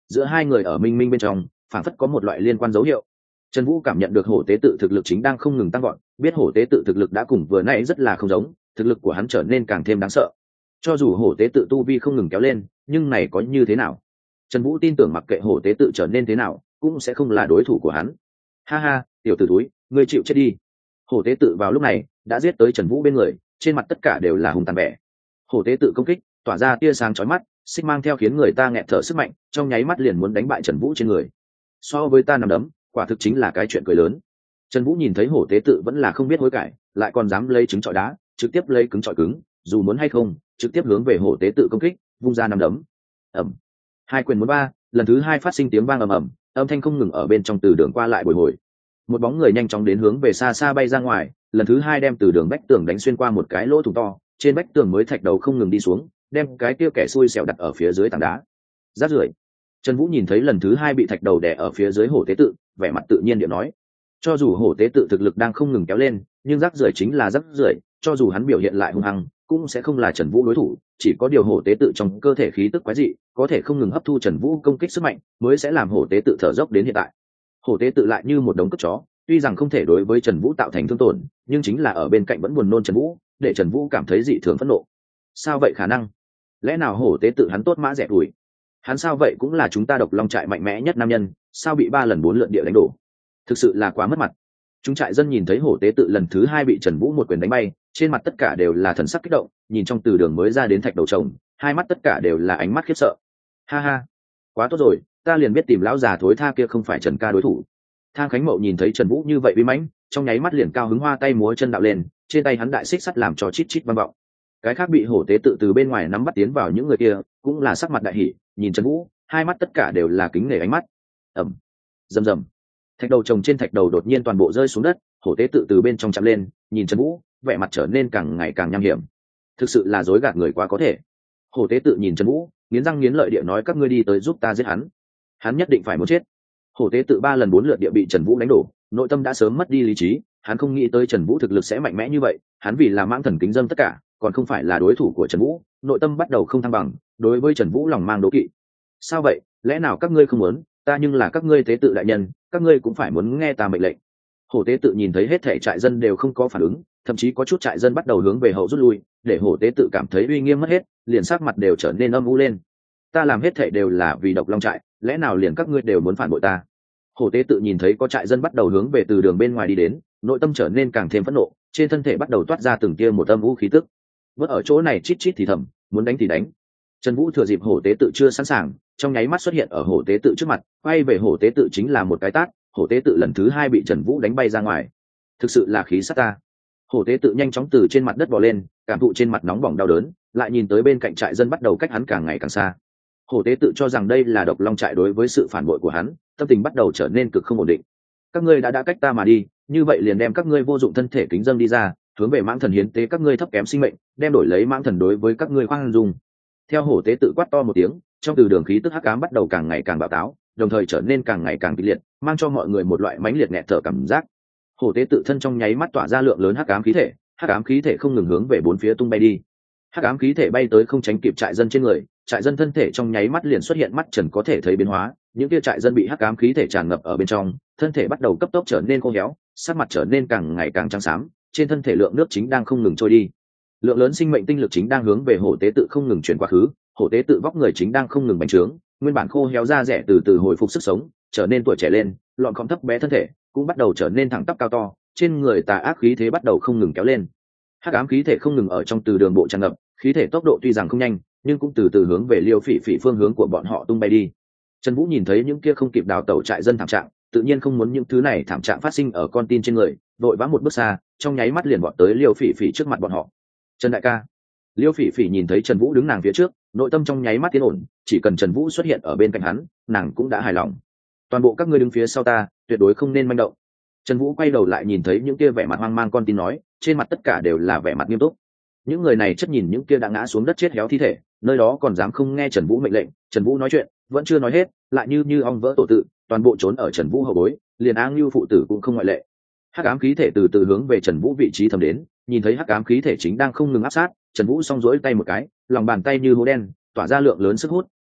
giữa hai người ở minh minh bên trong phảng phất có một loại liên quan dấu hiệu. Trần Vũ cảm nhận được hổ tế tự thực lực chính đang không ngừng tăng gọn, biết hổ tế tự thực lực đã cùng vừa nãy rất là không giống, thực lực của hắn trở nên càng thêm đáng sợ. Cho dù hổ tế tự tu vi không ngừng kéo lên, nhưng này có như thế nào? Trần Vũ tin tưởng mặc kệ hổ tế tự trở nên thế nào, cũng sẽ không là đối thủ của hắn. Ha ha, tiểu tử túi, ngươi chịu chết đi. Hổ tế tự vào lúc này đã giết tới Trần Vũ bên người, trên mặt tất cả đều là hung tàn vẻ. Hổ tế tự công kích, tỏa ra tia sáng chói mắt, xích mang theo khiến người ta nghẹt thở sức mạnh, trong nháy mắt liền muốn đánh bại Trần Vũ trên người. So với ta nằm đấm, quả thực chính là cái chuyện cười lớn. Trần Vũ nhìn thấy hổ tế tự vẫn là không biết hối cải, lại còn dám lấy trứng trọi đá, trực tiếp lấy cứng trọi cứng, dù muốn hay không, trực tiếp hướng về hổ tế tự công kích, vung ra nằm đấm. Ầm. Hai quyền muốn ba, lần thứ hai phát sinh tiếng vang ầm ầm, âm thanh không ngừng ở bên trong từ đường qua lại bồi hồi. Một bóng người nhanh chóng đến hướng về xa xa bay ra ngoài, lần thứ hai đem từ đường vách tường đánh xuyên qua một cái lỗ thủng to, trên vách tường mới thạch đầu không ngừng đi xuống, đem cái kia kẻ xui xẻo đặt ở phía dưới tảng đá. Rác rưởi. Trần Vũ nhìn thấy lần thứ hai bị thạch đầu đè ở phía dưới hổ tế tự, vẻ mặt tự nhiên điệu nói, cho dù hổ tế tự thực lực đang không ngừng kéo lên, nhưng rác rưởi chính là rác rưởi, cho dù hắn biểu hiện lại hung hăng, cũng sẽ không là Trần Vũ đối thủ, chỉ có điều hổ tế tự trong cơ thể khí tức quái dị, có thể không ngừng hấp thu Trần Vũ công kích sức mạnh, mới sẽ làm hổ tế tự thở dốc đến hiện tại. Hổ tế tự lại như một đống cất chó, tuy rằng không thể đối với Trần Vũ tạo thành thương tổn, nhưng chính là ở bên cạnh vẫn buồn nôn Trần Vũ, để Trần Vũ cảm thấy dị thường phẫn nộ. Sao vậy khả năng? Lẽ nào hổ tế tự hắn tốt mã rẻ đuổi? Hắn sao vậy cũng là chúng ta Độc Long trại mạnh mẽ nhất nam nhân, sao bị 3 lần 4 lượt địa đánh đổ? Thực sự là quá mất mặt. Chúng trại dân nhìn thấy hổ tế tự lần thứ hai bị Trần Vũ một quyền đánh bay, trên mặt tất cả đều là thần sắc kích động, nhìn trong từ đường mới ra đến thạch đầu chồng, hai mắt tất cả đều là ánh mắt khiếp sợ. Ha ha, quá tốt rồi, ta liền biết tìm lão già thối tha kia không phải Trần ca đối thủ. Thang Khánh Mậu nhìn thấy Trần Vũ như vậy uy mãnh, trong nháy mắt liền cao hứng hoa tay múa chân đạo lên, trên tay hắn đại xích sắt làm cho chít chít vang vọng. Cái khác bị hổ tế tự từ bên ngoài nắm bắt tiến vào những người kia, cũng là sắc mặt đại hỉ, nhìn Trần Vũ, hai mắt tất cả đều là kính nể ánh mắt. Ầm, rầm rầm. Thạch đầu chồng trên thạch đầu đột nhiên toàn bộ rơi xuống đất, hổ tế tự từ bên trong chạm lên, nhìn Trần Vũ, vẻ mặt trở nên càng ngày càng nham hiểm. Thực sự là dối gạt người quá có thể. Hổ tế tự nhìn Trần Vũ, nghiến răng nghiến lợi địa nói các ngươi đi tới giúp ta giết hắn. Hắn nhất định phải muốn chết. Hổ tế tự 3 lần 4 lượt địa bị Trần Vũ đánh đổ, nội tâm đã sớm mất đi lý trí, hắn không nghĩ tới Trần Vũ thực lực sẽ mạnh mẽ như vậy, hắn vì là mãng thần kính dâng tất cả, còn không phải là đối thủ của Trần Vũ, nội tâm bắt đầu không thăng bằng, đối với Trần Vũ lòng mang đố kỵ. Sao vậy, lẽ nào các ngươi không muốn, ta nhưng là các ngươi tế tự đại nhân, các ngươi cũng phải muốn nghe ta mệnh lệnh. Hổ tế tự nhìn thấy hết thảy trại dân đều không có phản ứng, thậm chí có chút trại dân bắt đầu hướng về hậu rút lui, để hổ tế tự cảm thấy uy nghiêm mất hết, liền sắc mặt đều trở nên âm u lên. Ta làm hết thảy đều là vì Độc Long trại, lẽ nào liền các ngươi đều muốn phản bội ta? Hổ tế tự nhìn thấy có trại dân bắt đầu hướng về từ đường bên ngoài đi đến, nội tâm trở nên càng thêm phẫn nộ, trên thân thể bắt đầu toát ra từng tia một âm u khí tức. Vớt ở chỗ này chít chít thì thầm, muốn đánh thì đánh. Trần Vũ thừa dịp hổ tế tự chưa sẵn sàng, trong nháy mắt xuất hiện ở hổ tế tự trước mặt, quay về hổ tế tự chính là một cái tát, hổ tế tự lần thứ hai bị Trần Vũ đánh bay ra ngoài. Thực sự là khí sát ta. Hổ tế tự nhanh chóng từ trên mặt đất bò lên, cảm thụ trên mặt nóng bỏng đau đớn, lại nhìn tới bên cạnh trại dân bắt đầu cách hắn càng ngày càng xa. Hổ tế tự cho rằng đây là Độc Long trại đối với sự phản bội của hắn, tâm tình bắt đầu trở nên cực không ổn định. Các ngươi đã cách ta mà đi, như vậy liền đem các ngươi vô dụng thân thể kính dâng đi ra, hướng về mãng thần hiến tế các ngươi thấp kém sinh mệnh, đem đổi lấy mãng thần đối với các ngươi khoan dung. Theo hổ tế tự quát to một tiếng, trong từ đường khí tức hắc ám bắt đầu càng ngày càng bạo táo, đồng thời trở nên càng ngày càng kịch liệt, mang cho mọi người một loại mãnh liệt nghẹt thở cảm giác. Hổ tế tự thân trong nháy mắt tỏa ra lượng lớn hắc ám khí thể không ngừng hướng về bốn phía tung bay đi. Hắc ám khí thể bay tới không tránh kịp trại dân trên người, trại dân thân thể trong nháy mắt liền xuất hiện mắt trần có thể thấy biến hóa, những kia trại dân bị hắc ám khí thể tràn ngập ở bên trong, thân thể bắt đầu cấp tốc trở nên khô héo, sắc mặt trở nên càng ngày càng trắng xám, trên thân thể lượng nước chính đang không ngừng trôi đi. Lượng lớn sinh mệnh tinh lực chính đang hướng về hổ tế tự không ngừng chuyển qua khứ, hổ tế tự vóc người chính đang không ngừng bành trướng, nguyên bản khô héo da rẻ từ từ hồi phục sức sống, trở nên tuổi trẻ lên, lọn khom thấp bé thân thể cũng bắt đầu trở nên thẳng tắp cao to, trên người tà ác khí thế bắt đầu không ngừng kéo lên. Hắc ám khí thể không ngừng ở trong từ đường bộ tràn ngập, khí thể tốc độ tuy rằng không nhanh, nhưng cũng từ từ hướng về Liêu Phỉ Phỉ phương hướng của bọn họ tung bay đi. Trần Vũ nhìn thấy những kia không kịp đào tẩu trại dân thảm trạng, tự nhiên không muốn những thứ này thảm trạng phát sinh ở con tin trên người, vội vã một bước xa, trong nháy mắt liền vọt tới Liêu Phỉ Phỉ trước mặt bọn họ. Trần đại ca. Liêu Phỉ Phỉ nhìn thấy Trần Vũ đứng nàng phía trước, nội tâm trong nháy mắt tiến ổn, chỉ cần Trần Vũ xuất hiện ở bên cạnh hắn, nàng cũng đã hài lòng. Toàn bộ các ngươi đứng phía sau ta, tuyệt đối không nên manh động. Trần Vũ quay đầu lại nhìn thấy những kia vẻ mặt hoang mang con tin nói, trên mặt tất cả đều là vẻ mặt nghiêm túc. Những người này chất nhìn những kia đã ngã xuống đất chết héo thi thể, nơi đó còn dám không nghe Trần Vũ mệnh lệnh. Trần Vũ nói chuyện vẫn chưa nói hết, lại như ong vỡ tổ tự, toàn bộ trốn ở Trần Vũ hậu bối, liền Áng Lưu phụ tử cũng không ngoại lệ. Hắc ám khí thể từ từ hướng về Trần Vũ vị trí thầm đến, nhìn thấy hắc ám khí thể chính đang không ngừng áp sát, Trần Vũ song duỗi tay một cái, lòng bàn tay như hố đen, tỏa ra lượng lớn sức hút,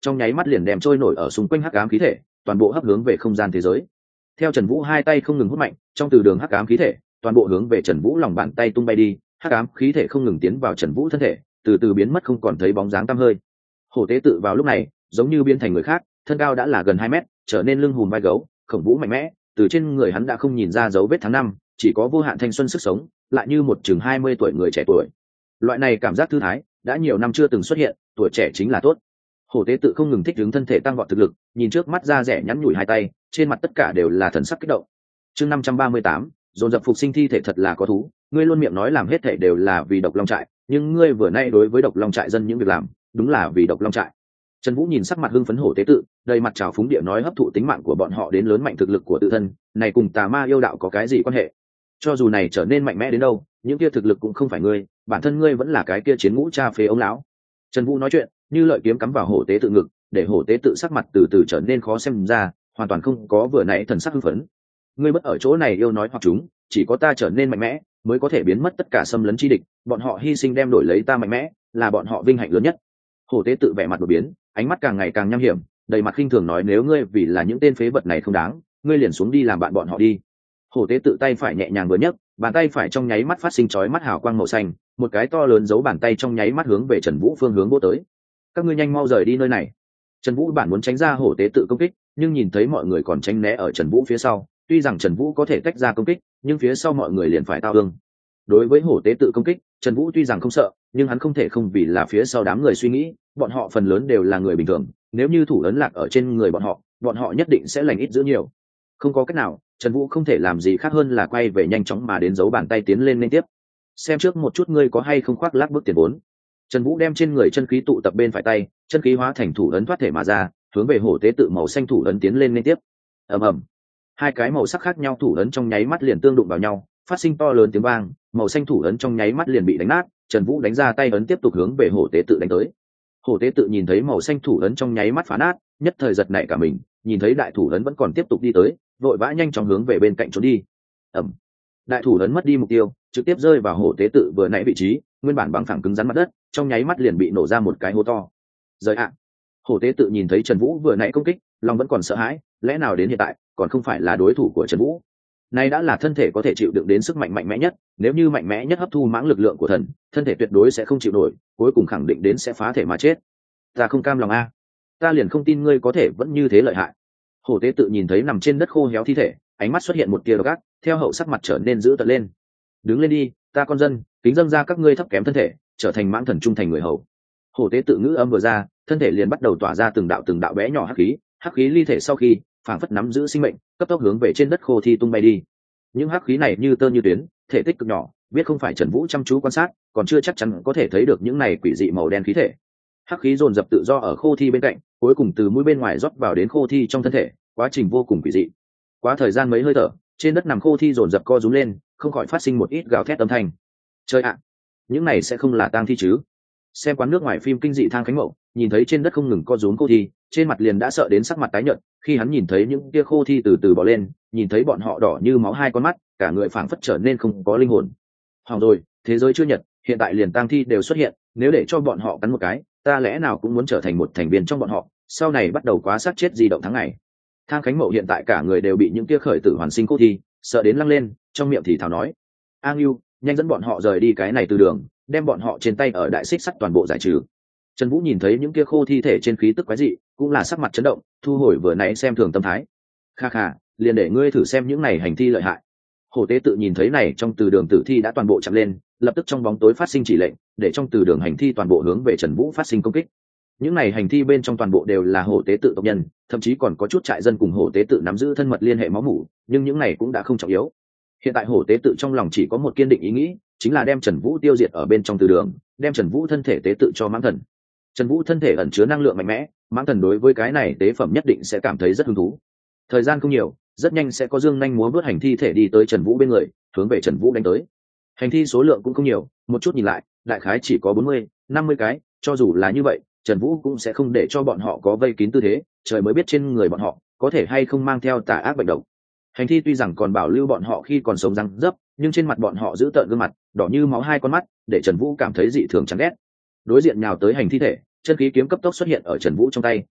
trong nháy mắt liền đem trôi nổi ở xung quanh hắc ám khí thể toàn bộ hấp hướng về không gian thế giới. Theo Trần Vũ hai tay không ngừng hút mạnh, trong từ đường hắc ám khí thể toàn bộ hướng về Trần Vũ lòng bàn tay tung bay đi, hắc ám khí thể không ngừng tiến vào Trần Vũ thân thể, từ từ biến mất không còn thấy bóng dáng tăm hơi. Hổ tế tự vào lúc này giống như biến thành người khác, thân cao đã là gần 2 mét, trở nên lưng hùm vai gấu, khổng vũ mạnh mẽ, từ trên người hắn đã không nhìn ra dấu vết tháng năm, chỉ có vô hạn thanh xuân sức sống, lại như một chừng 20 tuổi người trẻ tuổi. Loại này cảm giác thư thái đã nhiều năm chưa từng xuất hiện, tuổi trẻ chính là tốt. Hổ tế tự không ngừng thích ứng thân thể tăng vọt thực lực, nhìn trước mắt da rẻ nhắn nhủi hai tay, trên mặt tất cả đều là thần sắc kích động. Chương 538, dồn dập phục sinh thi thể thật là có thú, ngươi luôn miệng nói làm hết thể đều là vì Độc Long trại, nhưng ngươi vừa nay đối với Độc Long trại dân những việc làm, đúng là vì Độc Long trại. Trần Vũ nhìn sắc mặt hưng phấn hổ tế tự, đầy mặt trào phúng địa nói hấp thụ tính mạng của bọn họ đến lớn mạnh thực lực của tự thân, này cùng tà ma yêu đạo có cái gì quan hệ? Cho dù này trở nên mạnh mẽ đến đâu, những kia thực lực cũng không phải ngươi, bản thân ngươi vẫn là cái kia chiến ngũ cha phế ông lão. Trần Vũ nói chuyện, như lợi kiếm cắm vào hổ tế tự ngực, để hổ tế tự sắc mặt từ từ trở nên khó xem ra, hoàn toàn không có vừa nãy thần sắc hưng phấn. Ngươi bất ở chỗ này yêu nói hoặc chúng, chỉ có ta trở nên mạnh mẽ, mới có thể biến mất tất cả xâm lấn chi địch, bọn họ hy sinh đem đổi lấy ta mạnh mẽ, là bọn họ vinh hạnh lớn nhất. Hổ tế tự vẻ mặt đột biến, ánh mắt càng ngày càng nham hiểm, đầy mặt khinh thường nói nếu ngươi vì là những tên phế vật này không đáng, ngươi liền xuống đi làm bạn bọn họ đi. Hổ tế tự tay phải nhẹ nhàng vừa nhấc, bàn tay phải trong nháy mắt phát sinh chói mắt hào quang màu xanh, một cái to lớn dấu bàn tay trong nháy mắt hướng về Trần Vũ phương hướng vỗ tới. Các ngươi nhanh mau rời đi nơi này. Trần Vũ bản muốn tránh ra hổ tế tự công kích, nhưng nhìn thấy mọi người còn tránh né ở Trần Vũ phía sau, tuy rằng Trần Vũ có thể tách ra công kích, nhưng phía sau mọi người liền phải tao ương. Đối với hổ tế tự công kích, Trần Vũ tuy rằng không sợ, nhưng hắn không thể không vì là phía sau đám người suy nghĩ, bọn họ phần lớn đều là người bình thường, nếu như thủ ấn lạc ở trên người bọn họ nhất định sẽ lành ít dữ nhiều. Không có cách nào, Trần Vũ không thể làm gì khác hơn là quay về nhanh chóng mà đến giấu bàn tay tiến lên liên tiếp. Xem trước một chút ngươi có hay không khoác lác bước tiền vốn. Trần Vũ đem trên người chân khí tụ tập bên phải tay, chân khí hóa thành thủ ấn thoát thể mà ra, hướng về hổ tế tự màu xanh thủ ấn tiến lên liên tiếp. Ầm ầm. Hai cái màu sắc khác nhau thủ ấn trong nháy mắt liền tương đụng vào nhau, phát sinh to lớn tiếng vang, màu xanh thủ ấn trong nháy mắt liền bị đánh nát, Trần Vũ đánh ra tay ấn tiếp tục hướng về hổ tế tự đánh tới. Hổ tế tự nhìn thấy màu xanh thủ ấn trong nháy mắt phá nát, nhất thời giật nảy cả mình, nhìn thấy đại thủ ấn vẫn còn tiếp tục đi tới, vội vã nhanh chóng hướng về bên cạnh trốn đi. Ầm. Đại thủ ấn mất đi mục tiêu, trực tiếp rơi vào hổ tế tự vừa nãy vị trí, nguyên bản bằng phẳng cứng rắn mặt đất, trong nháy mắt liền bị nổ ra một cái hố to. Rời ạ. Hổ tế tự nhìn thấy Trần Vũ vừa nãy công kích, lòng vẫn còn sợ hãi, lẽ nào đến hiện tại còn không phải là đối thủ của Trần Vũ? Nay đã là thân thể có thể chịu đựng đến sức mạnh mạnh mẽ nhất, nếu như mạnh mẽ nhất hấp thu mãng lực lượng của thần, thân thể tuyệt đối sẽ không chịu nổi, cuối cùng khẳng định đến sẽ phá thể mà chết. Ta không cam lòng a, ta liền không tin ngươi có thể vẫn như thế lợi hại. Hổ tế tự nhìn thấy nằm trên đất khô héo thi thể, ánh mắt xuất hiện một tia gác, theo hậu sắc mặt trở nên dữ tợn lên. Đứng lên đi, ta con dân, kính dâng ra các ngươi thấp kém thân thể, trở thành mãng thần trung thành người hầu. Hổ tế tự ngữ âm vừa ra, thân thể liền bắt đầu tỏa ra từng đạo bé nhỏ hắc khí ly thể sau khi phảng phất nắm giữ sinh mệnh, cấp tốc hướng về trên đất khô thi tung bay đi. Những hắc khí này như tơ như tuyến, thể tích cực nhỏ, biết không phải Trần Vũ chăm chú quan sát, còn chưa chắc chắn có thể thấy được những này quỷ dị màu đen khí thể. Hắc khí dồn dập tự do ở khô thi bên cạnh, cuối cùng từ mũi bên ngoài rót vào đến khô thi trong thân thể, quá trình vô cùng quỷ dị. Quá thời gian mấy hơi thở, trên đất nằm khô thi dồn dập co rúm lên, không khỏi phát sinh một ít gào thét âm thanh. Trời ạ, những này sẽ không là tang thi chứ? Xem quán nước ngoài phim kinh dị Thang Khánh Mậu, nhìn thấy trên đất không ngừng co rúm khô thi, trên mặt liền đã sợ đến sắc mặt tái nhợt, khi hắn nhìn thấy những kia khô thi từ từ bò lên, nhìn thấy bọn họ đỏ như máu hai con mắt, cả người phảng phất trở nên không có linh hồn. Hỏng rồi, thế giới chưa nhật, hiện tại liền tang thi đều xuất hiện, nếu để cho bọn họ cắn một cái, ta lẽ nào cũng muốn trở thành một thành viên trong bọn họ, sau này bắt đầu quá sát chết di động tháng ngày. Thang Khánh Mậu hiện tại cả người đều bị những kia khởi tử hoàn sinh khô thi sợ đến lăng lên, trong miệng thì thào nói: "A Ngưu, nhanh dẫn bọn họ rời đi cái này từ đường, đem bọn họ trên tay ở đại xích sắt toàn bộ giải trừ." Trần Vũ nhìn thấy những kia khô thi thể trên khí tức quái dị, cũng là sắc mặt chấn động, thu hồi vừa nãy xem thường tâm thái. Kha kha, liền để ngươi thử xem những này hành thi lợi hại. Hổ tế tự nhìn thấy này trong từ đường tử thi đã toàn bộ chạm lên, lập tức trong bóng tối phát sinh chỉ lệnh, để trong từ đường hành thi toàn bộ hướng về Trần Vũ phát sinh công kích. Những này hành thi bên trong toàn bộ đều là hổ tế tự tộc nhân, thậm chí còn có chút trại dân cùng hổ tế tự nắm giữ thân mật liên hệ máu mủ, nhưng những này cũng đã không trọng yếu. Hiện tại hổ tế tự trong lòng chỉ có một kiên định ý nghĩ, chính là đem Trần Vũ tiêu diệt ở bên trong từ đường, đem Trần Vũ thân thể tế tự cho mãng thần. Trần Vũ thân thể ẩn chứa năng lượng mạnh mẽ, mãng thần đối với cái này tế phẩm nhất định sẽ cảm thấy rất hứng thú. Thời gian không nhiều, rất nhanh sẽ có dương nhanh múa vớt hành thi thể đi tới Trần Vũ bên người, hướng về Trần Vũ đánh tới. Hành thi số lượng cũng không nhiều, một chút nhìn lại, đại khái chỉ có 40-50 cái, cho dù là như vậy, Trần Vũ cũng sẽ không để cho bọn họ có vây kín tư thế, trời mới biết trên người bọn họ có thể hay không mang theo tà ác bệnh độc. Hành thi tuy rằng còn bảo lưu bọn họ khi còn sống răng dấp, nhưng trên mặt bọn họ giữ tợn gương mặt, đỏ như máu hai con mắt, để Trần Vũ cảm thấy dị thường chán ghét. Đối diện nhào tới hành thi thể, chân khí kiếm cấp tốc xuất hiện ở Trần Vũ trong tay,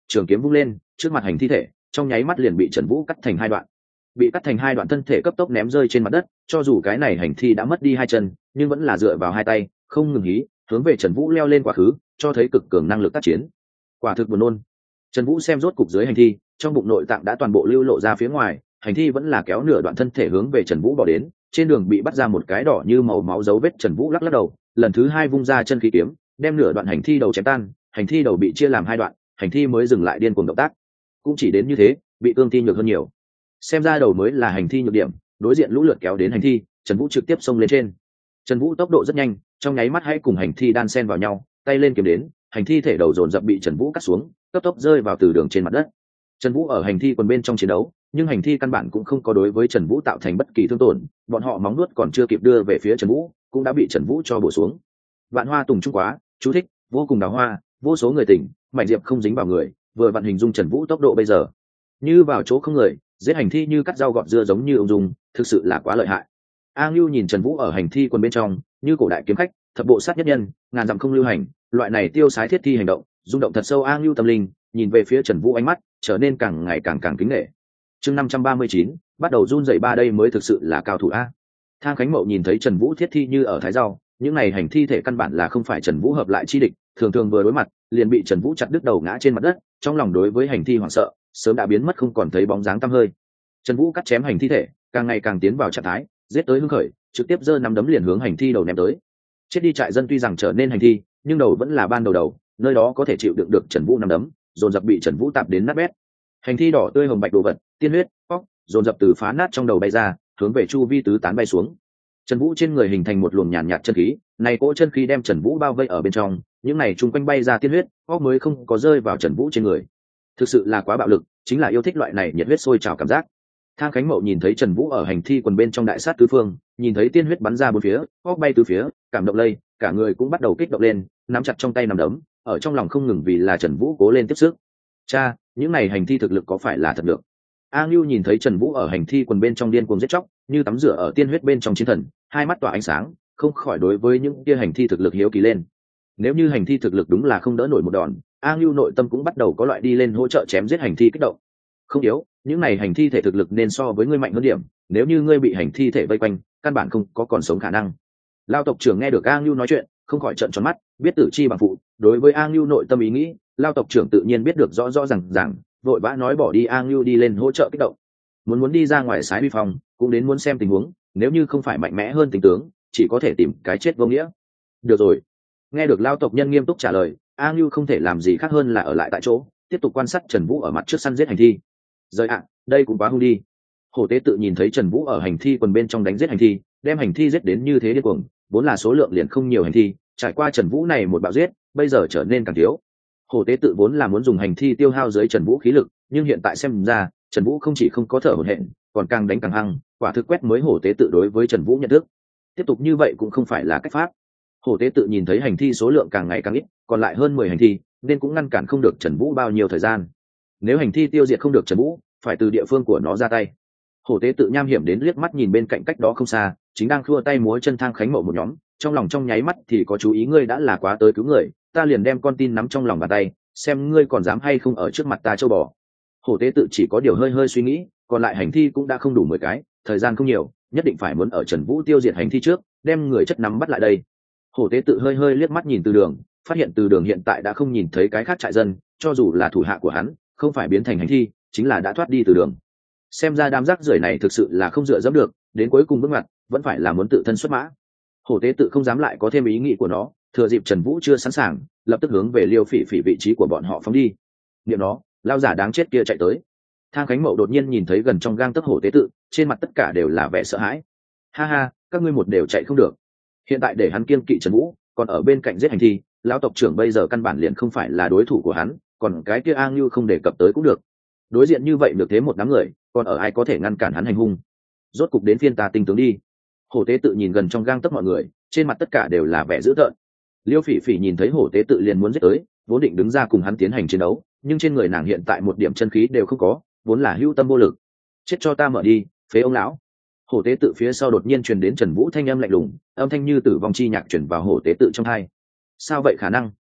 trường kiếm vung lên trước mặt hành thi thể, trong nháy mắt liền bị Trần Vũ cắt thành hai đoạn. Bị cắt thành hai đoạn thân thể cấp tốc ném rơi trên mặt đất, cho dù cái này hành thi đã mất đi hai chân nhưng vẫn là dựa vào hai tay không ngừng hí hướng về Trần Vũ leo lên quá khứ, cho thấy cực cường năng lực tác chiến. Quả thực buồn nôn. Trần Vũ xem rốt cục dưới hành thi, trong bụng nội tạng đã toàn bộ lưu lộ ra phía ngoài, hành thi vẫn là kéo nửa đoạn thân thể hướng về Trần Vũ bỏ đến, trên đường bị bắt ra một cái đỏ như màu máu dấu vết. Trần Vũ lắc lắc đầu, lần thứ hai vung ra chân khí kiếm, đem nửa đoạn hành thi đầu chém tan, hành thi đầu bị chia làm hai đoạn, hành thi mới dừng lại điên cuồng động tác. Cũng chỉ đến như thế, bị cương thi nhược hơn nhiều. Xem ra đầu mới là hành thi nhược điểm, đối diện lũ lượt kéo đến hành thi, Trần Vũ trực tiếp xông lên trên. Trần Vũ tốc độ rất nhanh, trong nháy mắt hãy cùng hành thi đan xen vào nhau, tay lên kiếm đến, hành thi thể đầu dồn dập bị Trần Vũ cắt xuống, cấp tốc rơi vào từ đường trên mặt đất. Trần Vũ ở hành thi quần bên trong chiến đấu, nhưng hành thi căn bản cũng không có đối với Trần Vũ tạo thành bất kỳ thương tổn, bọn họ móng nuốt còn chưa kịp đưa về phía Trần Vũ, cũng đã bị Trần Vũ cho bổ xuống. Vạn hoa tùng trung quá, chú thích, vô cùng đào hoa, vô số người tỉnh, mảnh diệp không dính vào người, vừa vặn hình dung Trần Vũ tốc độ bây giờ. Như vào chỗ không người, giết hành thi như cắt rau gọt dưa giống như ông dùng, thực sự là quá lợi hại. A Ngưu nhìn Trần Vũ ở hành thi quần bên trong, như cổ đại kiếm khách, thập bộ sát nhất nhân, ngàn dặm không lưu hành, loại này tiêu sái thiết thi hành động, rung động thật sâu A Ngưu tâm linh, nhìn về phía Trần Vũ ánh mắt trở nên càng ngày càng kính nể. Chương 539, bắt đầu run rẩy ba đây mới thực sự là cao thủ a. Thang Khánh Mậu nhìn thấy Trần Vũ thiết thi như ở thái rau, những này hành thi thể căn bản là không phải Trần Vũ hợp lại chi địch, thường thường vừa đối mặt, liền bị Trần Vũ chặt đứt đầu ngã trên mặt đất, trong lòng đối với hành thi hoảng sợ, sớm đã biến mất không còn thấy bóng dáng tăm hơi. Trần Vũ cắt chém hành thi thể, càng ngày càng tiến vào trạng thái, giết tới hưng khởi, trực tiếp giơ nắm đấm liền hướng hành thi đầu ném tới. Chết đi trại dân tuy rằng trở nên hành thi, nhưng đầu vẫn là ban đầu, nơi đó có thể chịu đựng được Trần Vũ nắm đấm, dồn dập bị Trần Vũ tạp đến nát bét. Hành thi đỏ tươi hồng bạch đồ vật, tiên huyết, óc, dồn dập từ phá nát trong đầu bay ra, hướng về chu vi tứ tán bay xuống. Trần Vũ trên người hình thành một luồng nhàn nhạt chân khí, này cỗ chân khí đem Trần Vũ bao vây ở bên trong, những này chung quanh bay ra tiên huyết, óc mới không có rơi vào Trần Vũ trên người. Thực sự là quá bạo lực, chính là yêu thích loại này nhiệt huyết sôi trào cảm giác. Thang Khánh Mậu nhìn thấy Trần Vũ ở hành thi quần bên trong đại sát tứ phương, nhìn thấy tiên huyết bắn ra bốn phía, óc bay tứ phía, cảm động lây, cả người cũng bắt đầu kích động lên, nắm chặt trong tay nắm đấm, ở trong lòng không ngừng vì là Trần Vũ cố lên tiếp sức. Cha, những này hành thi thực lực có phải là thật được? A Ngưu nhìn thấy Trần Vũ ở hành thi quần bên trong điên cuồng giết chóc, như tắm rửa ở tiên huyết bên trong chiến thần, hai mắt tỏa ánh sáng, không khỏi đối với những kia hành thi thực lực hiếu kỳ lên. Nếu như hành thi thực lực đúng là không đỡ nổi một đòn, A Ngưu nội tâm cũng bắt đầu có loại đi lên hỗ trợ chém giết hành thi kích động. Không yếu, những này hành thi thể thực lực nên so với ngươi mạnh hơn điểm, nếu như ngươi bị hành thi thể vây quanh, căn bản không có còn sống khả năng. Lao tộc trưởng nghe được A Ngưu nói chuyện, không khỏi trợn tròn mắt, biết tử chi bằng phụ, đối với A Ngưu nội tâm ý nghĩ, Lao tộc trưởng tự nhiên biết được rõ ràng, vội vã nói bỏ đi A Ngưu đi lên hỗ trợ kích động. Muốn đi ra ngoài sái vi phòng, cũng đến muốn xem tình huống, nếu như không phải mạnh mẽ hơn tình tướng, chỉ có thể tìm cái chết vô nghĩa. Được rồi. Nghe được Lao tộc nhân nghiêm túc trả lời, A Ngưu không thể làm gì khác hơn là ở lại tại chỗ, tiếp tục quan sát Trần Vũ ở mặt trước săn giết hành thi. Rời ạ, đây cũng quá hung đi. Hổ tế tự nhìn thấy Trần Vũ ở hành thi quần bên trong đánh giết hành thi, đem hành thi giết đến như thế điên cuồng, vốn là số lượng liền không nhiều hành thi, trải qua Trần Vũ này một bạo giết, bây giờ trở nên càng thiếu. Hổ tế tự vốn là muốn dùng hành thi tiêu hao dưới Trần Vũ khí lực, nhưng hiện tại xem ra, Trần Vũ không chỉ không có thở hổn hển, còn càng đánh càng hăng, quả thực quét mới hổ tế tự đối với Trần Vũ nhận thức. Tiếp tục như vậy cũng không phải là cách pháp. Hổ tế tự nhìn thấy hành thi số lượng càng ngày càng ít, còn lại hơn 10 hành thi, nên cũng ngăn cản không được Trần Vũ bao nhiêu thời gian. Nếu hành thi tiêu diệt không được Trần Vũ, phải từ địa phương của nó ra tay. Hổ tế tự nham hiểm đến liếc mắt nhìn bên cạnh cách đó không xa, chính đang khua tay múa chân Thang Khánh Mậu một nhóm, trong lòng trong nháy mắt thì có chú ý, ngươi đã là quá tới cứu người, ta liền đem con tin nắm trong lòng bàn tay, xem ngươi còn dám hay không ở trước mặt ta châu bò. Hổ tế tự chỉ có điều hơi suy nghĩ, còn lại hành thi cũng đã không đủ 10 cái, thời gian không nhiều, nhất định phải muốn ở Trần Vũ tiêu diệt hành thi trước, đem người chất nắm bắt lại đây. Hổ tế tự hơi liếc mắt nhìn Từ Đường, phát hiện Từ Đường hiện tại đã không nhìn thấy cái khác trại dân, cho dù là thủ hạ của hắn, không phải biến thành hành thi, chính là đã thoát đi Từ Đường. Xem ra đám rác rưởi này thực sự là không dựa dẫm được, đến cuối cùng bước ngoặt vẫn phải là muốn tự thân xuất mã. Hổ tế tự không dám lại có thêm ý nghĩ của nó, thừa dịp Trần Vũ chưa sẵn sàng, lập tức hướng về Liêu Phỉ Phỉ vị trí của bọn họ phóng đi. Niệm nó, lao giả đáng chết kia chạy tới. Thang Khánh Mậu đột nhiên nhìn thấy gần trong gang tấc hổ tế tự, trên mặt tất cả đều là vẻ sợ hãi. Ha ha, các ngươi một đều chạy không được. Hiện tại để hắn kiêng kỵ Trần Vũ, còn ở bên cạnh giết hành thi, lão tộc trưởng bây giờ căn bản liền không phải là đối thủ của hắn, còn cái kia A Ngưu không đề cập tới cũng được. Đối diện như vậy được thế một đám người, còn ở ai có thể ngăn cản hắn hành hung. Rốt cục đến phiên ta tinh tướng đi. Hổ tế tự nhìn gần trong gang tấc mọi người, trên mặt tất cả đều là vẻ dữ tợn. Liêu Phỉ Phỉ nhìn thấy hổ tế tự liền muốn giết tới, vốn định đứng ra cùng hắn tiến hành chiến đấu, nhưng trên người nàng hiện tại một điểm chân khí đều không có, vốn là hữu tâm vô lực. Chết cho ta mở đi, phế ông lão. Hổ tế tự phía sau đột nhiên truyền đến Trần Vũ thanh âm lạnh lùng, âm thanh như tử vong chi nhạc truyền vào hổ tế tự trong tai. Sao vậy khả năng?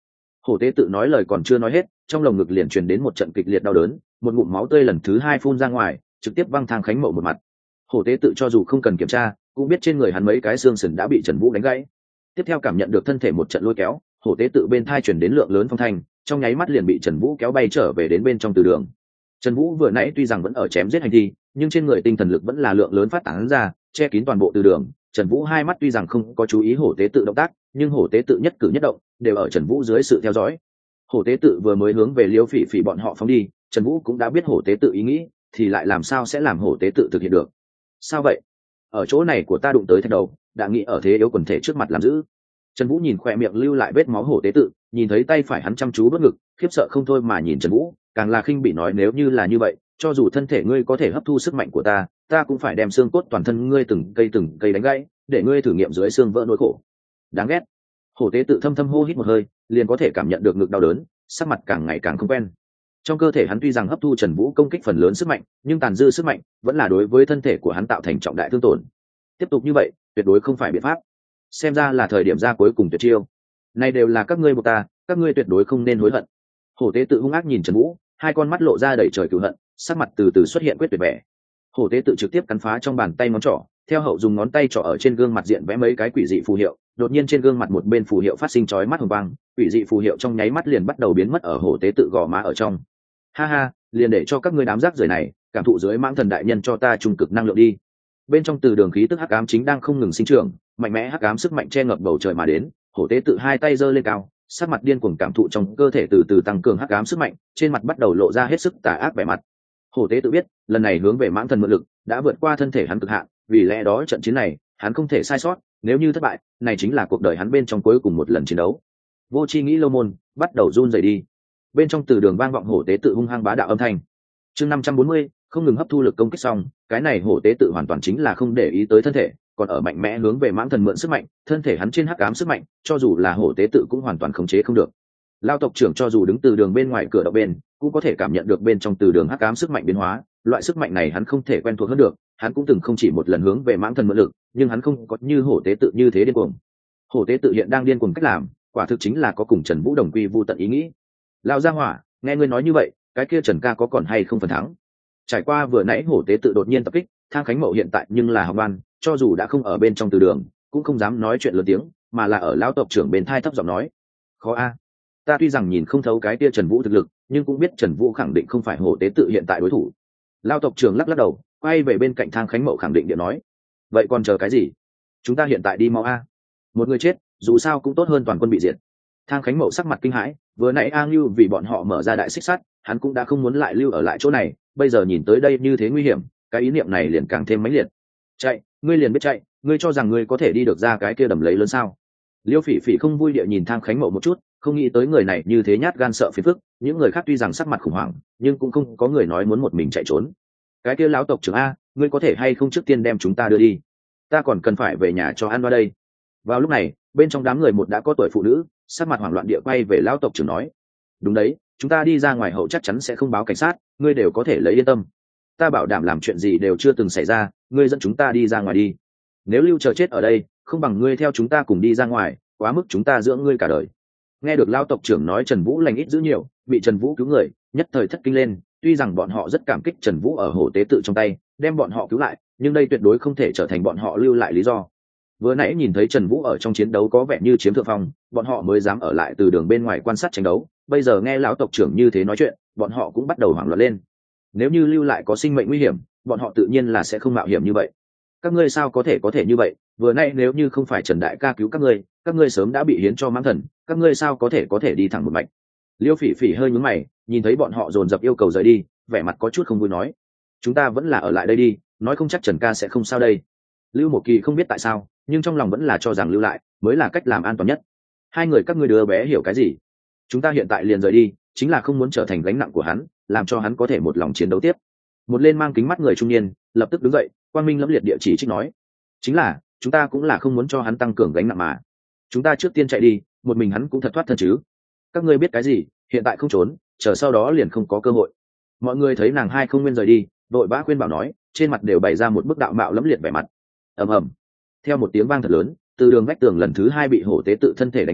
Hổ tế tự nói lời còn chưa nói hết, trong lồng ngực liền truyền đến một trận kịch liệt đau đớn, một ngụm máu tươi lần thứ hai phun ra ngoài, trực tiếp văng Thang Khánh Mậu một mặt. Hổ tế tự cho dù không cần kiểm tra, cũng biết trên người hắn mấy cái xương sườn đã bị Trần Vũ đánh gãy. Tiếp theo cảm nhận được thân thể một trận lôi kéo, hổ tế tự bên thai truyền đến lượng lớn phong thanh, trong nháy mắt liền bị Trần Vũ kéo bay trở về đến bên trong từ đường. Trần Vũ vừa nãy tuy rằng vẫn ở chém giết hành thi, nhưng trên người tinh thần lực vẫn là lượng lớn phát tán ra, che kín toàn bộ từ đường. Trần Vũ hai mắt tuy rằng không có chú ý hổ tế tự động tác, nhưng hổ tế tự nhất cử nhất động đều ở Trần Vũ dưới sự theo dõi. Hổ tế tự vừa mới hướng về Liêu Phỉ Phỉ bọn họ phóng đi, Trần Vũ cũng đã biết hổ tế tự ý nghĩ, thì lại làm sao sẽ làm hổ tế tự thực hiện được? Sao vậy? Ở chỗ này của ta đụng tới thạch đầu, đã nghĩ ở thế yếu quần thể trước mặt làm giữ. Trần Vũ nhìn khỏe miệng lưu lại vết máu hổ tế tự, nhìn thấy tay phải hắn chăm chú đốt ngực, khiếp sợ không thôi mà nhìn Trần Vũ, càng là khinh bỉ nói nếu như là như vậy, cho dù thân thể ngươi có thể hấp thu sức mạnh của ta cũng phải đem xương cốt toàn thân ngươi từng cây đánh gãy, để ngươi thử nghiệm dưới xương vỡ nỗi khổ. Đáng ghét. Hổ tế tự thâm thâm hô hít một hơi, liền có thể cảm nhận được ngực đau đớn, sắc mặt càng ngày càng không quen. Trong cơ thể hắn tuy rằng hấp thu Trần Vũ công kích phần lớn sức mạnh, nhưng tàn dư sức mạnh vẫn là đối với thân thể của hắn tạo thành trọng đại thương tổn. Tiếp tục như vậy, tuyệt đối không phải biện pháp. Xem ra là thời điểm ra cuối cùng tuyệt chiêu. Này đều là các ngươi buộc ta, các ngươi tuyệt đối không nên hối hận. Hổ tế tự hung ác nhìn Trần Vũ, hai con mắt lộ ra đầy trời cừu hận, sắc mặt từ từ xuất hiện quyết tuyệt vẻ. Hổ tế tự trực tiếp cắn phá trong bàn tay ngón trỏ, theo hậu dùng ngón tay trỏ ở trên gương mặt diện vẽ mấy cái quỷ dị phù hiệu, đột nhiên trên gương mặt một bên phù hiệu phát sinh chói mắt hồng quang, quỷ dị phù hiệu trong nháy mắt liền bắt đầu biến mất ở hổ tế tự gò má ở trong. Ha ha, liền để cho các ngươi đám rác rưởi này cảm thụ dưới mãng thần đại nhân cho ta trung cực năng lượng đi. Bên trong từ đường khí tức hắc ám chính đang không ngừng sinh trưởng, mạnh mẽ hắc ám sức mạnh che ngập bầu trời mà đến, hổ tế tự hai tay giơ lên cao, sắc mặt điên cuồng cảm thụ trong cơ thể từ từ tăng cường hắc ám sức mạnh, trên mặt bắt đầu lộ ra hết sức tà ác vẻ mặt. Hổ tế tự biết, lần này hướng về mãng thần mượn lực đã vượt qua thân thể hắn cực hạn, vì lẽ đó trận chiến này, hắn không thể sai sót, nếu như thất bại, này chính là cuộc đời hắn bên trong cuối cùng một lần chiến đấu. Vô chi nghĩ lâu môn, bắt đầu run rẩy đi. Bên trong từ đường vang vọng hổ tế tự hung hăng bá đạo âm thanh. Chương 540, không ngừng hấp thu lực công kích xong, cái này hổ tế tự hoàn toàn chính là không để ý tới thân thể, còn ở mạnh mẽ hướng về mãng thần mượn sức mạnh, thân thể hắn trên hắc ám sức mạnh, cho dù là hổ tế tự cũng hoàn toàn khống chế không được. Lao tộc trưởng cho dù đứng từ đường bên ngoài cửa động bên, cũng có thể cảm nhận được bên trong từ đường hắc ám sức mạnh biến hóa, loại sức mạnh này hắn không thể quen thuộc hơn được, hắn cũng từng không chỉ một lần hướng về mãng thần mượn lực, nhưng hắn không có như hổ tế tự như thế điên cuồng. Hổ tế tự hiện đang điên cuồng cách làm, quả thực chính là có cùng Trần Vũ đồng quy vu tận ý nghĩ. Lao gia hỏa, nghe ngươi nói như vậy, cái kia Trần ca có còn hay không phần thắng? Trải qua vừa nãy hổ tế tự đột nhiên tập kích, Thang Khánh Mậu hiện tại nhưng là học văn, cho dù đã không ở bên trong từ đường, cũng không dám nói chuyện lớn tiếng, mà là ở lão tộc trưởng bên thai thấp giọng nói: khó a, ta tuy rằng nhìn không thấu cái kia Trần Vũ thực lực, nhưng cũng biết Trần Vũ khẳng định không phải hổ tế tự hiện tại đối thủ. Lão tộc trưởng lắc lắc đầu, quay về bên cạnh Thang Khánh Mậu khẳng định điện nói: vậy còn chờ cái gì? Chúng ta hiện tại đi mau a. Một người chết, dù sao cũng tốt hơn toàn quân bị diệt. Thang Khánh Mậu sắc mặt kinh hãi, vừa nãy A Ngưu vì bọn họ mở ra đại xích sắt, hắn cũng đã không muốn lại lưu ở lại chỗ này, bây giờ nhìn tới đây như thế nguy hiểm, cái ý niệm này liền càng thêm mãnh liệt. Chạy, ngươi liền biết chạy, ngươi cho rằng ngươi có thể đi được ra cái kia đầm lấy lớn sao? Liêu Phỉ Phỉ không vui địa nhìn Thang Khánh Mậu một chút, không nghĩ tới người này như thế nhát gan sợ phiền phức, những người khác tuy rằng sắc mặt khủng hoảng, nhưng cũng không có người nói muốn một mình chạy trốn. Cái kia lão tộc trưởng a, ngươi có thể hay không trước tiên đem chúng ta đưa đi? Ta còn cần phải về nhà cho ăn qua đây. Vào lúc này, bên trong đám người một đã có tuổi phụ nữ, sắc mặt hoảng loạn địa quay về lão tộc trưởng nói: đúng đấy, chúng ta đi ra ngoài hậu chắc chắn sẽ không báo cảnh sát, ngươi đều có thể lấy yên tâm. Ta bảo đảm làm chuyện gì đều chưa từng xảy ra, ngươi dẫn chúng ta đi ra ngoài đi. Nếu lưu chờ chết ở đây, không bằng ngươi theo chúng ta cùng đi ra ngoài, quá mức chúng ta dưỡng ngươi cả đời. Nghe được lão tộc trưởng nói Trần Vũ lành ít dữ nhiều, bị Trần Vũ cứu người, nhất thời thất kinh lên, tuy rằng bọn họ rất cảm kích Trần Vũ ở hổ tế tự trong tay đem bọn họ cứu lại, nhưng đây tuyệt đối không thể trở thành bọn họ lưu lại lý do. Vừa nãy nhìn thấy Trần Vũ ở trong chiến đấu có vẻ như chiếm thượng phong, bọn họ mới dám ở lại từ đường bên ngoài quan sát tranh đấu, bây giờ nghe lão tộc trưởng như thế nói chuyện, bọn họ cũng bắt đầu hoảng loạn lên. Nếu như lưu lại có sinh mệnh nguy hiểm, bọn họ tự nhiên là sẽ không mạo hiểm như vậy. Các ngươi sao có thể như vậy, vừa nãy nếu như không phải Trần đại ca cứu các ngươi sớm đã bị hiến cho mãng thần, các ngươi sao có thể đi thẳng một mạch. Liêu Phỉ Phỉ hơi nhướng mày, nhìn thấy bọn họ dồn dập yêu cầu rời đi, vẻ mặt có chút không vui nói: chúng ta vẫn là ở lại đây đi, nói không chắc Trần ca sẽ không sao đây. Lưu Một Kỳ không biết tại sao, nhưng trong lòng vẫn là cho rằng lưu lại mới là cách làm an toàn nhất. Hai người các ngươi đứa bé hiểu cái gì? Chúng ta hiện tại liền rời đi, chính là không muốn trở thành gánh nặng của hắn, làm cho hắn có thể một lòng chiến đấu tiếp. Một lên mang kính mắt người trung niên lập tức đứng dậy, quang minh lẫm liệt địa chỉ trích nói: chính là chúng ta cũng là không muốn cho hắn tăng cường gánh nặng mà. Chúng ta trước tiên chạy đi, một mình hắn cũng thật thoát thân chứ. Các ngươi biết cái gì, hiện tại không trốn, chờ sau đó liền không có cơ hội. Mọi người thấy nàng hai không nguyên rời đi, đội vã khuyên bảo nói, trên mặt đều bày ra một bức đạo mạo lẫm liệt vẻ mặt. ầm ầm, theo một tiếng vang thật lớn, từ đường vách tường lần thứ hai bị hổ tế tự thân thể đánh vỡ,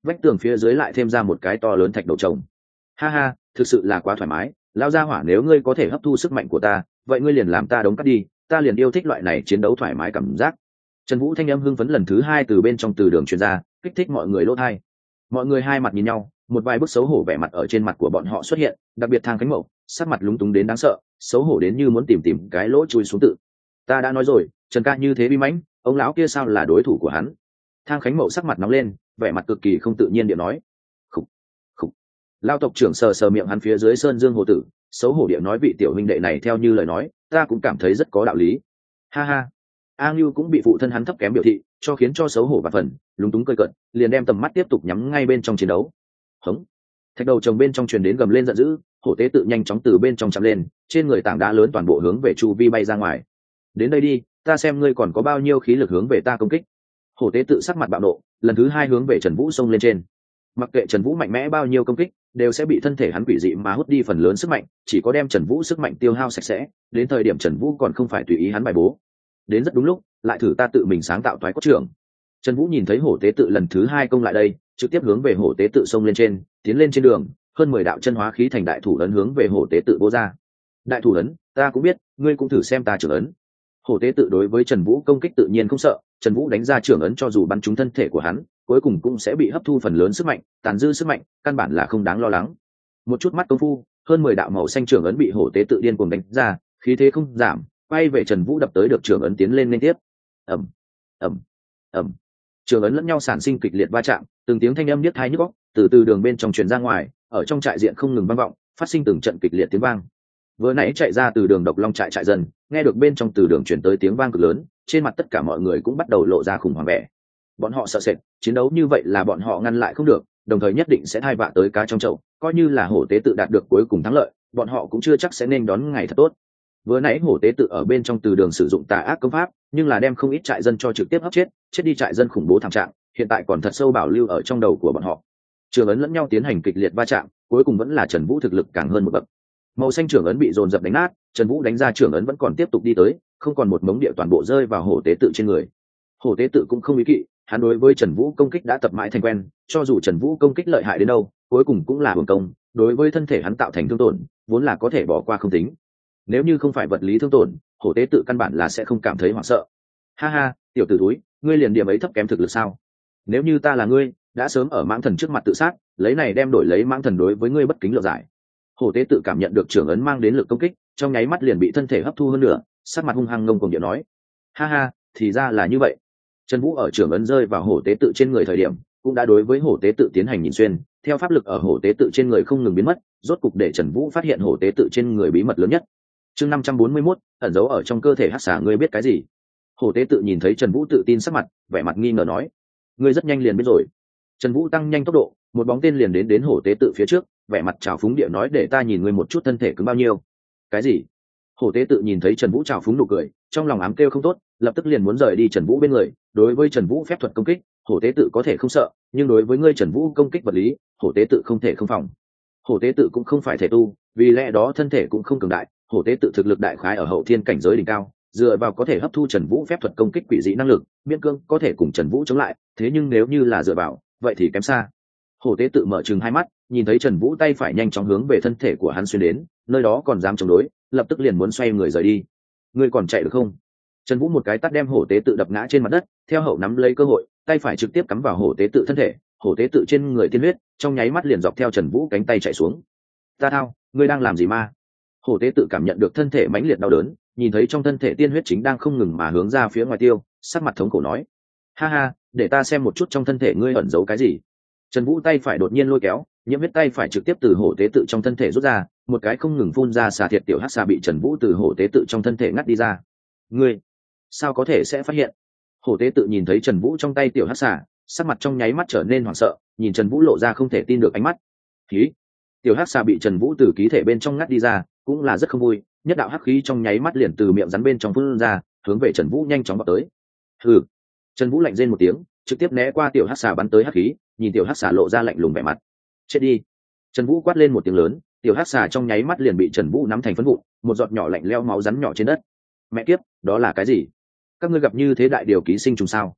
vách tường phía dưới lại thêm ra một cái to lớn thạch đầu trồng. Ha ha, thực sự là quá thoải mái, lao ra hỏa, nếu ngươi có thể hấp thu sức mạnh của ta, vậy ngươi liền làm ta đống cắt đi, ta liền yêu thích loại này chiến đấu thoải mái cảm giác. Trần Vũ thanh âm hưng phấn lần thứ hai từ bên trong từ đường truyền ra, kích thích mọi người lỗ tai. Mọi người hai mặt nhìn nhau, một vài bức xấu hổ vẻ mặt ở trên mặt của bọn họ xuất hiện, đặc biệt Thang Khánh Mậu, sắc mặt lúng túng đến đáng sợ, xấu hổ đến như muốn tìm cái lỗ chui xuống tự. Ta đã nói rồi, Trần ca như thế bi mãnh, ông lão kia sao là đối thủ của hắn? Thang Khánh Mậu sắc mặt nóng lên, vẻ mặt cực kỳ không tự nhiên điệu nói. Khục, khục. Lao tộc trưởng sờ sờ miệng hắn phía dưới sơn dương hồ tử, xấu hổ điệu nói vị tiểu huynh đệ này theo như lời nói, ta cũng cảm thấy rất có đạo lý. Ha ha. A Ngưu cũng bị phụ thân hắn thấp kém biểu thị, cho khiến cho xấu hổ và phần, lúng túng cười cợt, liền đem tầm mắt tiếp tục nhắm ngay bên trong chiến đấu. Hống. Thạch đầu chồng bên trong truyền đến gầm lên giận dữ, hổ tế tự nhanh chóng từ bên trong chạm lên, trên người tảng đá lớn toàn bộ hướng về chu vi bay ra ngoài. Đến đây đi, ta xem ngươi còn có bao nhiêu khí lực hướng về ta công kích. Hổ tế tự sắc mặt bạo nộ, lần thứ hai hướng về Trần Vũ xông lên trên. Mặc kệ Trần Vũ mạnh mẽ bao nhiêu công kích, đều sẽ bị thân thể hắn quỷ dị mà hút đi phần lớn sức mạnh, chỉ có đem Trần Vũ sức mạnh tiêu hao sạch sẽ, đến thời điểm Trần Vũ còn không phải tùy ý hắn bài bố. Đến rất đúng lúc, lại thử ta tự mình sáng tạo toái cốt trưởng. Trần Vũ nhìn thấy hổ tế tự lần thứ hai công lại đây, trực tiếp hướng về hổ tế tự xông lên trên, tiến lên trên đường, hơn 10 đạo chân hóa khí thành đại thủ ấn hướng về hổ tế tự bố ra. Đại thủ ấn, ta cũng biết, ngươi cũng thử xem ta trưởng ấn. Hổ tế tự đối với Trần Vũ công kích tự nhiên không sợ, Trần Vũ đánh ra trưởng ấn cho dù bắn trúng thân thể của hắn, cuối cùng cũng sẽ bị hấp thu phần lớn sức mạnh, tàn dư sức mạnh, căn bản là không đáng lo lắng. Một chút mắt công phu, hơn 10 đạo màu xanh trưởng ấn bị hổ tế tự điên cuồng đánh ra, khí thế không giảm, quay về Trần Vũ đập tới được trưởng ấn tiến lên liên tiếp. Ầm, ầm, ầm. Trưởng ấn lẫn nhau sản sinh kịch liệt va chạm, từng tiếng thanh âm niết tai nhức óc, từ đường bên trong truyền ra ngoài, ở trong trại diện không ngừng vang vọng, phát sinh từng trận kịch liệt tiếng vang. Vừa nãy chạy ra từ đường Độc Long trại dân, nghe được bên trong từ đường truyền tới tiếng vang cực lớn, trên mặt tất cả mọi người cũng bắt đầu lộ ra khủng hoảng vẻ. Bọn họ sợ sệt, chiến đấu như vậy là bọn họ ngăn lại không được, đồng thời nhất định sẽ thai vạ tới cá trong chậu, coi như là hổ tế tự đạt được cuối cùng thắng lợi, bọn họ cũng chưa chắc sẽ nên đón ngày thật tốt. Vừa nãy hổ tế tự ở bên trong từ đường sử dụng tà ác công pháp, nhưng là đem không ít trại dân cho trực tiếp hấp chết đi trại dân khủng bố thảm trạng, hiện tại còn thật sâu bảo lưu ở trong đầu của bọn họ. Trường ấn lẫn nhau tiến hành kịch liệt va chạm, cuối cùng vẫn là Trần Vũ thực lực càng hơn một bậc. Màu xanh trưởng ấn bị dồn dập đánh nát, Trần Vũ đánh ra trưởng ấn vẫn còn tiếp tục đi tới, không còn một mống địa toàn bộ rơi vào hổ tế tự trên người. Hổ tế tự cũng không ý kỵ, hắn đối với Trần Vũ công kích đã tập mãi thành quen, cho dù Trần Vũ công kích lợi hại đến đâu, cuối cùng cũng là hưởng công, đối với thân thể hắn tạo thành thương tổn, vốn là có thể bỏ qua không tính. Nếu như không phải vật lý thương tổn, hổ tế tự căn bản là sẽ không cảm thấy hoảng sợ. Ha ha, tiểu tử túi, ngươi liền điểm ấy thấp kém thực lực sao? Nếu như ta là ngươi, đã sớm ở mãng thần trước mặt tự sát, lấy này đem đổi lấy mãng thần đối với ngươi bất kính lượng giải. Hổ tế tự cảm nhận được trưởng ấn mang đến lực công kích, trong nháy mắt liền bị thân thể hấp thu hơn nữa, sắc mặt hung hăng ngông cuồng điệu nói. Ha ha, thì ra là như vậy. Trần Vũ ở trưởng ấn rơi vào hổ tế tự trên người thời điểm, cũng đã đối với hổ tế tự tiến hành nhìn xuyên, theo pháp lực ở hổ tế tự trên người không ngừng biến mất, rốt cục để Trần Vũ phát hiện hổ tế tự trên người bí mật lớn nhất. Chương 541, ẩn giấu ở trong cơ thể hắc xà, ngươi biết cái gì? Hổ tế tự nhìn thấy Trần Vũ tự tin sắc mặt, vẻ mặt nghi ngờ nói. Ngươi rất nhanh liền biết rồi. Trần Vũ tăng nhanh tốc độ, một bóng tên liền đến hổ tế tự phía trước, vẻ mặt trào phúng địa nói, để ta nhìn ngươi một chút thân thể cứng bao nhiêu. Cái gì? Hổ tế tự nhìn thấy Trần Vũ trào phúng nụ cười, trong lòng ám kêu không tốt, lập tức liền muốn rời đi Trần Vũ bên người. Đối với Trần Vũ phép thuật công kích, hổ tế tự có thể không sợ, nhưng đối với ngươi Trần Vũ công kích vật lý, hổ tế tự không thể không phòng. Hổ tế tự cũng không phải thể tu, vì lẽ đó thân thể cũng không cường đại, hổ tế tự thực lực đại khái ở hậu thiên cảnh giới đỉnh cao, dựa vào có thể hấp thu Trần Vũ phép thuật công kích quỷ dị năng lực, miễn cưỡng có thể cùng Trần Vũ chống lại, thế nhưng nếu như là dựa vào, vậy thì kém xa. Hổ tế tự mở trừng hai mắt, nhìn thấy Trần Vũ tay phải nhanh chóng hướng về thân thể của hắn xuyên đến, nơi đó còn dám chống đối, lập tức liền muốn xoay người rời đi. Ngươi còn chạy được không? Trần Vũ một cái tát đem hổ tế tự đập ngã trên mặt đất, theo hậu nắm lấy cơ hội, tay phải trực tiếp cắm vào hổ tế tự thân thể, hổ tế tự trên người tiên huyết, trong nháy mắt liền dọc theo Trần Vũ cánh tay chạy xuống. Ta thao, ngươi đang làm gì ma? Hổ tế tự cảm nhận được thân thể mãnh liệt đau đớn, nhìn thấy trong thân thể tiên huyết chính đang không ngừng mà hướng ra phía ngoài tiêu, sắc mặt thống khổ nói. Ha ha, để ta xem một chút trong thân thể ngươi ẩn giấu cái gì. Trần Vũ tay phải đột nhiên lôi kéo, nhiễm huyết tay phải trực tiếp từ hổ tế tự trong thân thể rút ra, một cái không ngừng phun ra xà thiệt tiểu hắc xà bị Trần Vũ từ hổ tế tự trong thân thể ngắt đi ra. Ngươi, sao có thể sẽ phát hiện? Hổ tế tự nhìn thấy Trần Vũ trong tay tiểu hắc xà, sắc mặt trong nháy mắt trở nên hoảng sợ, nhìn Trần Vũ lộ ra không thể tin được ánh mắt. Khí, tiểu hắc xà bị Trần Vũ từ ký thể bên trong ngắt đi ra, cũng là rất không vui, nhất đạo hắc khí trong nháy mắt liền từ miệng rắn bên trong phun ra, hướng về Trần Vũ nhanh chóng vọt tới. Hừ. Trần Vũ lạnh rên một tiếng, trực tiếp né qua tiểu hắc xà bắn tới hắc khí, nhìn tiểu hắc xà lộ ra lạnh lùng vẻ mặt. Chết đi. Trần Vũ quát lên một tiếng lớn, tiểu hắc xà trong nháy mắt liền bị Trần Vũ nắm thành phấn vụn, một giọt nhỏ lạnh lẽo máu rắn nhỏ trên đất. Mẹ kiếp, đó là cái gì? Các ngươi gặp như thế đại điều ký sinh trùng sao?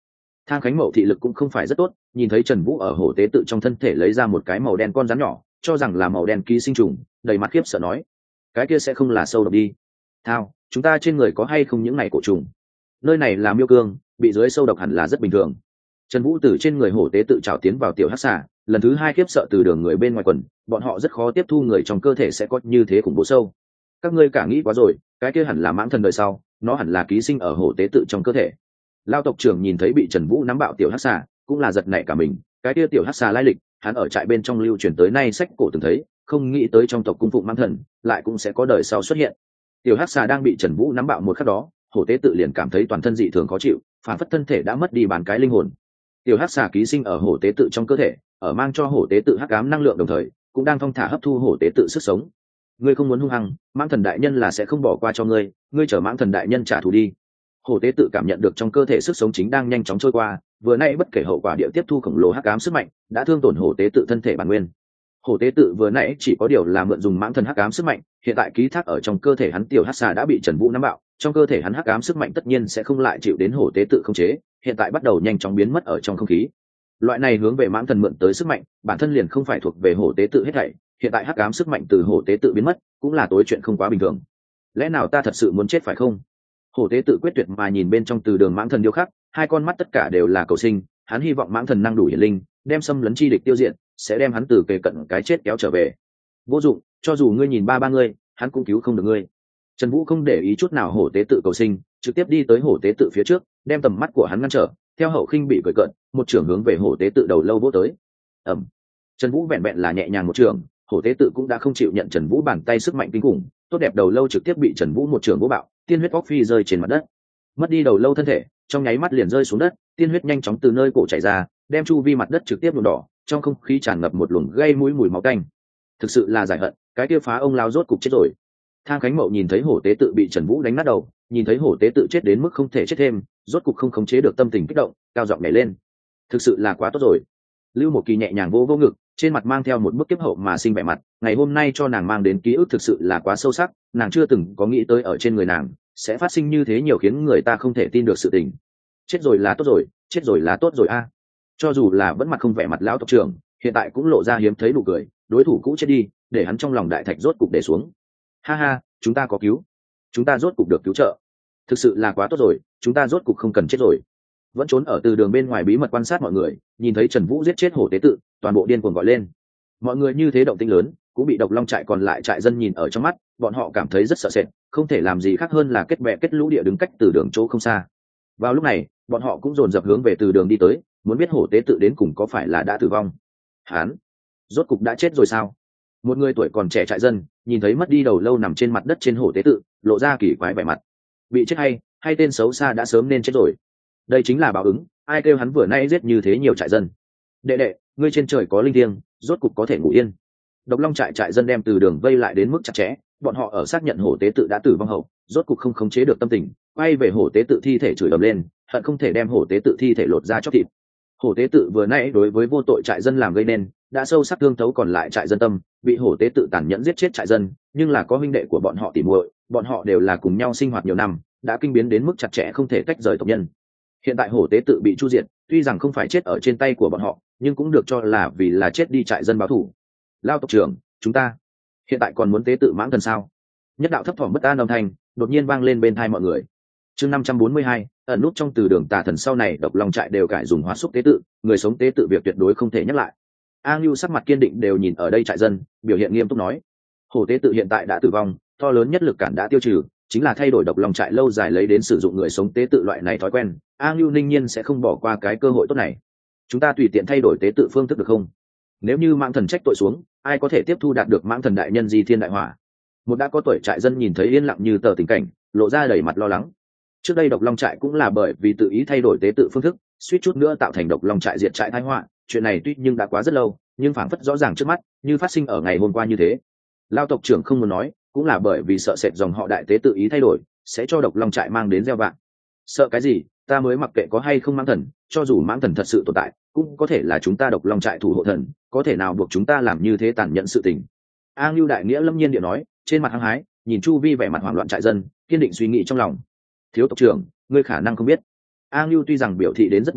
Thang Khánh Mậu thị lực cũng không phải rất tốt, nhìn thấy Trần Vũ ở hổ tế tự trong thân thể lấy ra một cái màu đen con rắn nhỏ, cho rằng là màu đen ký sinh trùng, đầy mặt khiếp sợ nói: cái kia sẽ không là sâu độc đi? Thao, chúng ta trên người có hay không những này cổ trùng? Nơi này là miêu cương, bị dưới sâu độc hẳn là rất bình thường. Trần Vũ từ trên người hổ tế tự trào tiến vào tiểu hắc xà, lần thứ hai khiếp sợ từ đường người bên ngoài quần, bọn họ rất khó tiếp thu người trong cơ thể sẽ có như thế khủng bố sâu. Các ngươi cả nghĩ quá rồi, cái kia hẳn là mãng thần đời sau, nó hẳn là ký sinh ở hổ tế tự trong cơ thể. Lao tộc trưởng nhìn thấy bị Trần Vũ nắm bạo tiểu hắc xà, cũng là giật nảy cả mình, cái kia tiểu hắc xà lai lịch, hắn ở trại bên trong lưu truyền tới nay sách cổ từng thấy, không nghĩ tới trong tộc cung phụng mãng thần, lại cũng sẽ có đời sau xuất hiện. Tiểu hắc xà đang bị Trần Vũ nắm bạo một khắc đó, hổ tế tự liền cảm thấy toàn thân dị thường khó chịu, phản phất thân thể đã mất đi bản cái linh hồn. Tiểu hắc xà ký sinh ở hổ tế tự trong cơ thể, ở mang cho hổ tế tự hắc ám năng lượng đồng thời, cũng đang thong thả hấp thu hổ tế tự sức sống. Ngươi không muốn hung hăng, mãng thần đại nhân là sẽ không bỏ qua cho ngươi, ngươi chở mãng thần đại nhân trả thù đi. Hổ tế tự cảm nhận được trong cơ thể sức sống chính đang nhanh chóng trôi qua, vừa nay bất kể hậu quả địa tiếp thu khổng lồ hắc ám sức mạnh, đã thương tổn hổ tế tự thân thể bản nguyên. Hổ tế tự vừa nãy chỉ có điều là mượn dùng mãng thần hắc ám sức mạnh, hiện tại ký thác ở trong cơ thể hắn tiểu hắc xà đã bị Trần Vũ nắm bạo, trong cơ thể hắn hắc ám sức mạnh tất nhiên sẽ không lại chịu đến hổ tế tự khống chế, hiện tại bắt đầu nhanh chóng biến mất ở trong không khí. Loại này hướng về mãng thần mượn tới sức mạnh, bản thân liền không phải thuộc về hổ tế tự hết thảy, hiện tại hắc ám sức mạnh từ hổ tế tự biến mất, cũng là tối chuyện không quá bình thường. Lẽ nào ta thật sự muốn chết phải không? Hổ tế tự quyết tuyệt mà nhìn bên trong từ đường mãng thần điêu khắc, hai con mắt tất cả đều là cầu sinh, hắn hy vọng mãng thần năng đủ hiển linh, đem xâm lấn chi địch tiêu diệt, sẽ đem hắn từ kề cận cái chết kéo trở về. Vô dụng, cho dù ngươi nhìn ba ngươi, hắn cũng cứu không được ngươi. Trần Vũ không để ý chút nào hổ tế tự cầu sinh, trực tiếp đi tới hổ tế tự phía trước, đem tầm mắt của hắn ngăn trở, theo hậu khinh bị cười cợt, một trường hướng về hổ tế tự đầu lâu vỗ tới. Ầm. Trần Vũ vẹn vẹn là nhẹ nhàng một trường, hổ tế tự cũng đã không chịu nhận Trần Vũ bàn tay sức mạnh kinh khủng, tốt đẹp đầu lâu trực tiếp bị Trần Vũ một trường vỗ bạo, tiên huyết bốc phi rơi trên mặt đất. Mất đi đầu lâu thân thể, trong nháy mắt liền rơi xuống đất, tiên huyết nhanh chóng từ nơi cổ chảy ra, đem chu vi mặt đất trực tiếp nhuộm đỏ, trong không khí tràn ngập một luồng gây mũi mùi máu tanh. Thực sự là giải hận, cái kia phá ông lao rốt cục chết rồi. Thang Khánh Mậu nhìn thấy hổ tế tự bị Trần Vũ đánh nát đầu, nhìn thấy hổ tế tự chết đến mức không thể chết thêm, rốt cục không khống chế được tâm tình kích động, cao giọng nhảy lên. Thực sự là quá tốt rồi. Lưu Một Kỳ nhẹ nhàng vô ngực, trên mặt mang theo một bức kiếp hậu mà sinh vẻ mặt, ngày hôm nay cho nàng mang đến ký ức thực sự là quá sâu sắc, nàng chưa từng có nghĩ tới ở trên người nàng sẽ phát sinh như thế nhiều khiến người ta không thể tin được sự tình. Chết rồi là tốt rồi, chết rồi là tốt rồi a. Cho dù là vẫn mặt không vẻ mặt lão tộc trưởng, hiện tại cũng lộ ra hiếm thấy nụ cười, đối thủ cũ chết đi, để hắn trong lòng đại thạch rốt cục để xuống. Ha ha, chúng ta có cứu, chúng ta rốt cục được cứu trợ, thực sự là quá tốt rồi, chúng ta rốt cục không cần chết rồi. Vẫn trốn ở từ đường bên ngoài bí mật quan sát mọi người, nhìn thấy Trần Vũ giết chết hổ tế tự, toàn bộ điên cuồng gọi lên. Mọi người như thế động tĩnh lớn, cũng bị Độc Long trại còn lại trại dân nhìn ở trong mắt, bọn họ cảm thấy rất sợ sệt, không thể làm gì khác hơn là kết bè kết lũ địa đứng cách từ đường chỗ không xa. Vào lúc này, bọn họ cũng dồn dập hướng về từ đường đi tới, muốn biết hổ tế tự đến cùng có phải là đã tử vong. Hán, rốt cục đã chết rồi sao? Một người tuổi còn trẻ trại dân nhìn thấy mất đi đầu lâu nằm trên mặt đất trên hổ tế tự, lộ ra kỳ quái vẻ mặt. Bị chết hay tên xấu xa đã sớm nên chết rồi. Đây chính là báo ứng, ai kêu hắn vừa nay giết như thế nhiều trại dân. Đệ đệ, ngươi trên trời có linh thiêng, rốt cục có thể ngủ yên. Độc Long trại dân đem từ đường vây lại đến mức chặt chẽ, bọn họ ở xác nhận hổ tế tự đã tử vong hậu, rốt cục không khống chế được tâm tình, quay về hổ tế tự thi thể chửi ầm lên, hận không thể đem hổ tế tự thi thể lột ra chóc thịt. Hổ tế tự vừa nãy đối với vô tội trại dân làm gây nên, đã sâu sắc thương thấu còn lại trại dân tâm, bị hổ tế tự tàn nhẫn giết chết trại dân, nhưng là có huynh đệ của bọn họ tỉ muội, bọn họ đều là cùng nhau sinh hoạt nhiều năm, đã kinh biến đến mức chặt chẽ không thể tách rời tộc nhân. Hiện tại hổ tế tự bị chu diệt, tuy rằng không phải chết ở trên tay của bọn họ, nhưng cũng được cho là vì là chết đi trại dân báo thù. Lao tộc trưởng, chúng ta hiện tại còn muốn tế tự mãng thần sao? Nhất đạo thấp thỏm bất an âm thanh đột nhiên vang lên bên tai mọi người. Chương 542, ẩn nút trong từ đường tà thần sau này Độc Long trại đều cải dùng hóa xúc tế tự, người sống tế tự việc tuyệt đối không thể nhắc lại. A Ngưu sắc mặt kiên định đều nhìn ở đây trại dân, biểu hiện nghiêm túc nói: hổ tế tự hiện tại đã tử vong, to lớn nhất lực cản đã tiêu trừ, chính là thay đổi Độc Long trại lâu dài lấy đến sử dụng người sống tế tự loại này thói quen, A Ngưu ninh nhiên sẽ không bỏ qua cái cơ hội tốt này. Chúng ta tùy tiện thay đổi tế tự phương thức được không? Nếu như mãng thần trách tội xuống, ai có thể tiếp thu đạt được mãng thần đại nhân di thiên đại hỏa? Một đã có tuổi trại dân nhìn thấy yên lặng như tờ tình cảnh, lộ ra đầy mặt lo lắng. Trước đây Độc Long trại cũng là bởi vì tự ý thay đổi tế tự phương thức, suýt chút nữa tạo thành Độc Long trại diệt trại tai họa, chuyện này tuy nhưng đã quá rất lâu, nhưng phảng phất rõ ràng trước mắt, như phát sinh ở ngày hôm qua như thế. Lao tộc trưởng không muốn nói, cũng là bởi vì sợ sệt dòng họ đại tế tự ý thay đổi, sẽ cho Độc Long trại mang đến gieo vạn. Sợ cái gì, ta mới mặc kệ có hay không mãng thần, cho dù mãng thần thật sự tồn tại, cũng có thể là chúng ta Độc Long trại thủ hộ thần, có thể nào buộc chúng ta làm như thế tàn nhẫn sự tình. A Ngưu đại nghĩa lâm nhiên điệu nói, trên mặt hăng hái, nhìn chu vi vẻ mặt hoảng loạn trại dân, kiên định suy nghĩ trong lòng. Thiếu tộc trưởng, ngươi khả năng không biết. A Ngưu tuy rằng biểu thị đến rất bình tĩnh,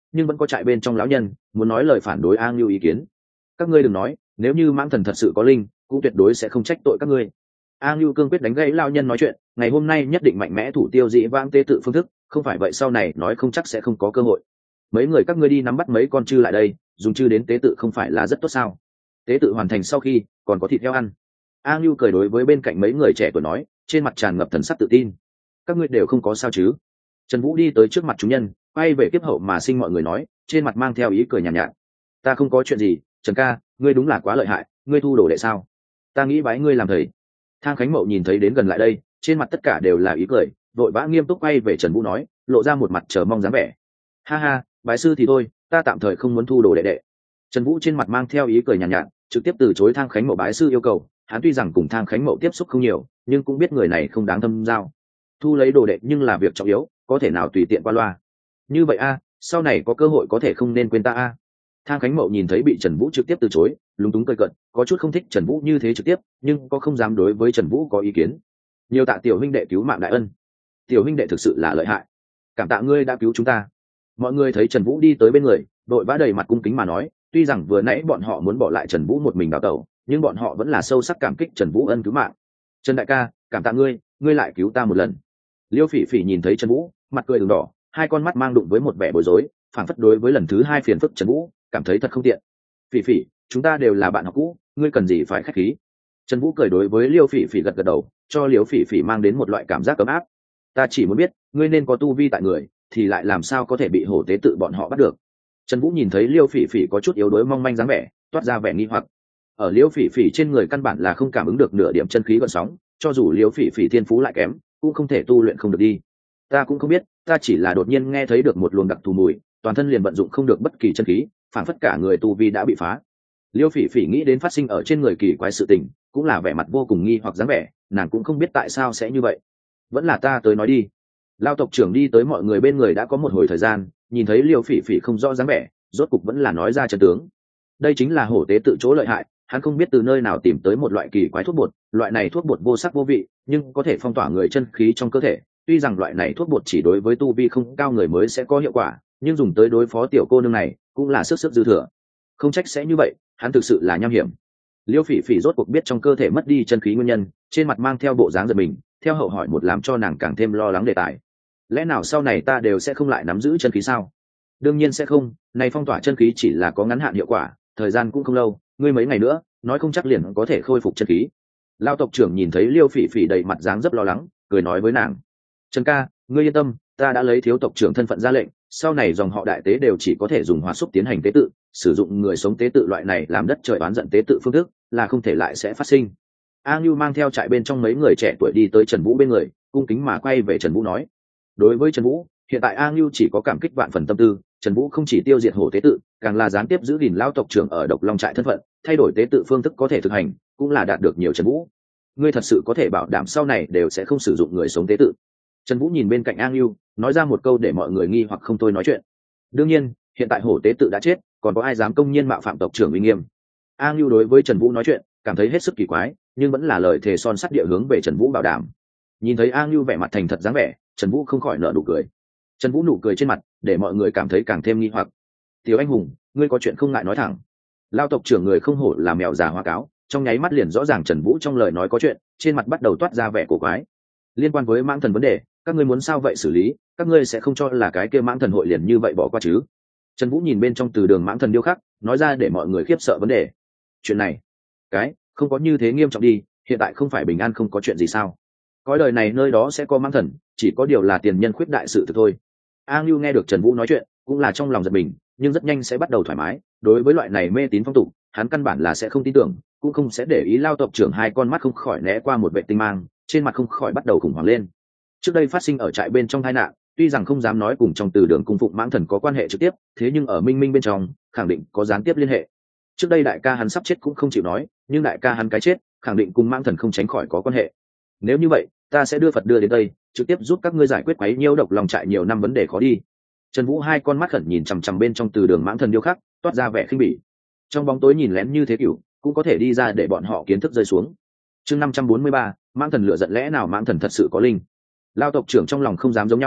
nhưng vẫn có trại bên trong lão nhân muốn nói lời phản đối A Ngưu ý kiến. Các ngươi đừng nói, nếu như mãng thần thật sự có linh cũng tuyệt đối sẽ không trách tội các ngươi. A Ngưu cương quyết đánh gãy lão nhân nói chuyện, ngày hôm nay nhất định mạnh mẽ thủ tiêu dĩ vãng tế tự phương thức, không phải vậy sau này nói không chắc sẽ không có cơ hội. Mấy người các ngươi đi nắm bắt mấy con chư lại đây, dùng chư đến tế tự không phải là rất tốt sao? Tế tự hoàn thành sau khi còn có thịt heo ăn. A Ngưu cười đối với bên cạnh mấy người trẻ tuổi nói, trên mặt tràn ngập thần sắc tự tin. Các ngươi đều không có sao chứ? Trần Vũ đi tới trước mặt chúng nhân, quay về kiếp hậu mà sinh mọi người nói, trên mặt mang theo ý cười nhàn nhạt. Ta không có chuyện gì, Trần ca, ngươi đúng là quá lợi hại, ngươi thu đồ đệ sao? Ta nghĩ bái ngươi làm thầy. Thang Khánh Mậu nhìn thấy đến gần lại đây, trên mặt tất cả đều là ý cười, vội vã nghiêm túc quay về Trần Vũ nói, lộ ra một mặt chờ mong dáng vẻ. Ha ha, bái sư thì thôi, ta tạm thời không muốn thu đồ đệ đệ. Trần Vũ trên mặt mang theo ý cười nhàn nhạt, trực tiếp từ chối Thang Khánh Mậu bái sư yêu cầu. Hắn tuy rằng cùng Thang Khánh Mậu tiếp xúc không nhiều, nhưng cũng biết người này không đáng thâm giao. Thu lấy đồ đệ nhưng là việc trọng yếu, có thể nào tùy tiện qua loa. Như vậy a, sau này có cơ hội có thể không nên quên ta a. Thang Khánh Mậu nhìn thấy bị Trần Vũ trực tiếp từ chối, lúng túng cười cợt, có chút không thích Trần Vũ như thế trực tiếp, nhưng có không dám đối với Trần Vũ có ý kiến. Nhiều tạ tiểu huynh đệ cứu mạng đại ân, tiểu huynh đệ thực sự là lợi hại, cảm tạ ngươi đã cứu chúng ta. Mọi người thấy Trần Vũ đi tới bên người, đội vã đầy mặt cung kính mà nói, tuy rằng vừa nãy bọn họ muốn bỏ lại Trần Vũ một mình đào tẩu, nhưng bọn họ vẫn là sâu sắc cảm kích Trần Vũ ân cứu mạng. Trần đại ca, cảm tạ ngươi, ngươi lại cứu ta một lần. Liêu Phỉ Phỉ nhìn thấy Trần Vũ, mặt cười đường đỏ, hai con mắt mang đụng với một vẻ bối rối, phảng phất đối với lần thứ hai phiền phức Trần Vũ, cảm thấy thật không tiện. Phỉ Phỉ, chúng ta đều là bạn học cũ, ngươi cần gì phải khách khí. Trần Vũ cười đối với Liêu Phỉ Phỉ gật gật đầu, cho Liêu Phỉ Phỉ mang đến một loại cảm giác ấm áp. Ta chỉ muốn biết, ngươi nên có tu vi tại người, thì lại làm sao có thể bị hổ tế tự bọn họ bắt được. Trần Vũ nhìn thấy Liêu Phỉ Phỉ có chút yếu đuối mong manh dáng vẻ, toát ra vẻ nghi hoặc. Ở Liêu Phỉ Phỉ trên người căn bản là không cảm ứng được nửa điểm chân khí gợn sóng, cho dù Liêu Phỉ Phỉ thiên phú lại kém, cũng không thể tu luyện không được đi. Ta cũng không biết, ta chỉ là đột nhiên nghe thấy được một luồng đặc thù mùi, toàn thân liền vận dụng không được bất kỳ chân khí, phản phất cả người tu vi đã bị phá. Liêu Phỉ Phỉ nghĩ đến phát sinh ở trên người kỳ quái sự tình, cũng là vẻ mặt vô cùng nghi hoặc dáng vẻ, nàng cũng không biết tại sao sẽ như vậy. Vẫn là ta tới nói đi. Lao tộc trưởng đi tới mọi người bên người đã có một hồi thời gian, nhìn thấy Liêu Phỉ Phỉ không rõ dáng vẻ, rốt cục vẫn là nói ra chân tướng. Đây chính là hổ tế tự chỗ lợi hại, hắn không biết từ nơi nào tìm tới một loại kỳ quái thuốc bột, loại này thuốc bột vô sắc vô vị, nhưng có thể phong tỏa người chân khí trong cơ thể. Tuy rằng loại này thuốc bột chỉ đối với tu vi không cao người mới sẽ có hiệu quả, nhưng dùng tới đối phó tiểu cô nương này cũng là sức dư thừa. Không trách sẽ như vậy, hắn thực sự là nham hiểm. Liêu Phỉ Phỉ rốt cuộc biết trong cơ thể mất đi chân khí nguyên nhân, trên mặt mang theo bộ dáng giật mình, theo hậu hỏi một làm cho nàng càng thêm lo lắng đề tài. Lẽ nào sau này ta đều sẽ không lại nắm giữ chân khí sao? Đương nhiên sẽ không, này phong tỏa chân khí chỉ là có ngắn hạn hiệu quả, thời gian cũng không lâu, ngươi mấy ngày nữa, nói không chắc liền có thể khôi phục chân khí. Lao tộc trưởng nhìn thấy Liêu Phỉ Phỉ đầy mặt dáng rất lo lắng, cười nói với nàng: Trần ca, ngươi yên tâm, ta đã lấy thiếu tộc trưởng thân phận ra lệnh, sau này dòng họ đại tế đều chỉ có thể dùng hỏa xúc tiến hành tế tự, sử dụng người sống tế tự loại này làm đất trời oán giận tế tự phương thức là không thể lại sẽ phát sinh. A Ngưu mang theo trại bên trong mấy người trẻ tuổi đi tới Trần Vũ bên người, cung kính mà quay về Trần Vũ nói: đối với Trần Vũ, hiện tại A Ngưu chỉ có cảm kích vạn phần tâm tư. Trần Vũ không chỉ tiêu diệt hổ tế tự, càng là gián tiếp giữ gìn lao tộc trưởng ở Độc Long trại thân phận, thay đổi tế tự phương thức có thể thực hành, cũng là đạt được nhiều. Trần Vũ, ngươi thật sự có thể bảo đảm sau này đều sẽ không sử dụng người sống tế tự? Trần Vũ nhìn bên cạnh A Ngưu, nói ra một câu để mọi người nghi hoặc không thôi nói chuyện. Đương nhiên, hiện tại hổ tế tự đã chết, còn có ai dám công nhiên mạo phạm tộc trưởng uy nghiêm? A Ngưu đối với Trần Vũ nói chuyện, cảm thấy hết sức kỳ quái, nhưng vẫn là lời thề son sắt địa hướng về Trần Vũ bảo đảm. Nhìn thấy A Ngưu vẻ mặt thành thật dáng vẻ, Trần Vũ không khỏi nở nụ cười. Trần Vũ nụ cười trên mặt, để mọi người cảm thấy càng thêm nghi hoặc. Tiểu anh hùng, ngươi có chuyện không ngại nói thẳng. Lao tộc trưởng người không hổ là mèo già hoa cáo, trong nháy mắt liền rõ ràng Trần Vũ trong lời nói có chuyện, trên mặt bắt đầu toát ra vẻ cổ quái. Liên quan với mãng thần vấn đề, các ngươi muốn sao vậy xử lý, các ngươi sẽ không cho là cái kia mãng thần hội liền như vậy bỏ qua chứ? Trần Vũ nhìn bên trong từ đường mãng thần điêu khắc, nói ra để mọi người khiếp sợ vấn đề. Chuyện này, cái không có như thế nghiêm trọng đi, hiện tại không phải bình an không có chuyện gì sao? Cõi đời này nơi đó sẽ có mãng thần, chỉ có điều là tiền nhân khuyết đại sự thực thôi. A Ngưu nghe được Trần Vũ nói chuyện, cũng là trong lòng giật mình, nhưng rất nhanh sẽ bắt đầu thoải mái. Đối với loại này mê tín phong tục, hắn căn bản là sẽ không tin tưởng, cũng không sẽ để ý. Lao tộc trưởng hai con mắt không khỏi né qua một vệ tinh mang, trên mặt không khỏi bắt đầu khủng hoảng lên. Trước đây phát sinh ở trại bên trong tai nạn, tuy rằng không dám nói cùng trong từ đường cung phụng mãng thần có quan hệ trực tiếp, thế nhưng ở minh minh bên trong khẳng định có gián tiếp liên hệ. Trước đây đại ca hắn sắp chết cũng không chịu nói, nhưng đại ca hắn cái chết khẳng định cùng mãng thần không tránh khỏi có quan hệ. Nếu như vậy, ta sẽ đưa Phật đưa đến đây, trực tiếp giúp các ngươi giải quyết quấy nhiễu Độc Long trại nhiều năm vấn đề khó đi. Trần Vũ hai con mắt khẩn nhìn chằm chằm bên trong từ đường mãng thần điêu khắc, toát ra vẻ khinh bỉ. Trong bóng tối nhìn lén như thế cửu, cũng có thể đi ra để bọn họ kiến thức rơi xuống. Chương 543, mãng thần lựa giận, lẽ nào mãng thần thật sự có linh? Lao tộc trưởng trong lòng không dám giống nhau,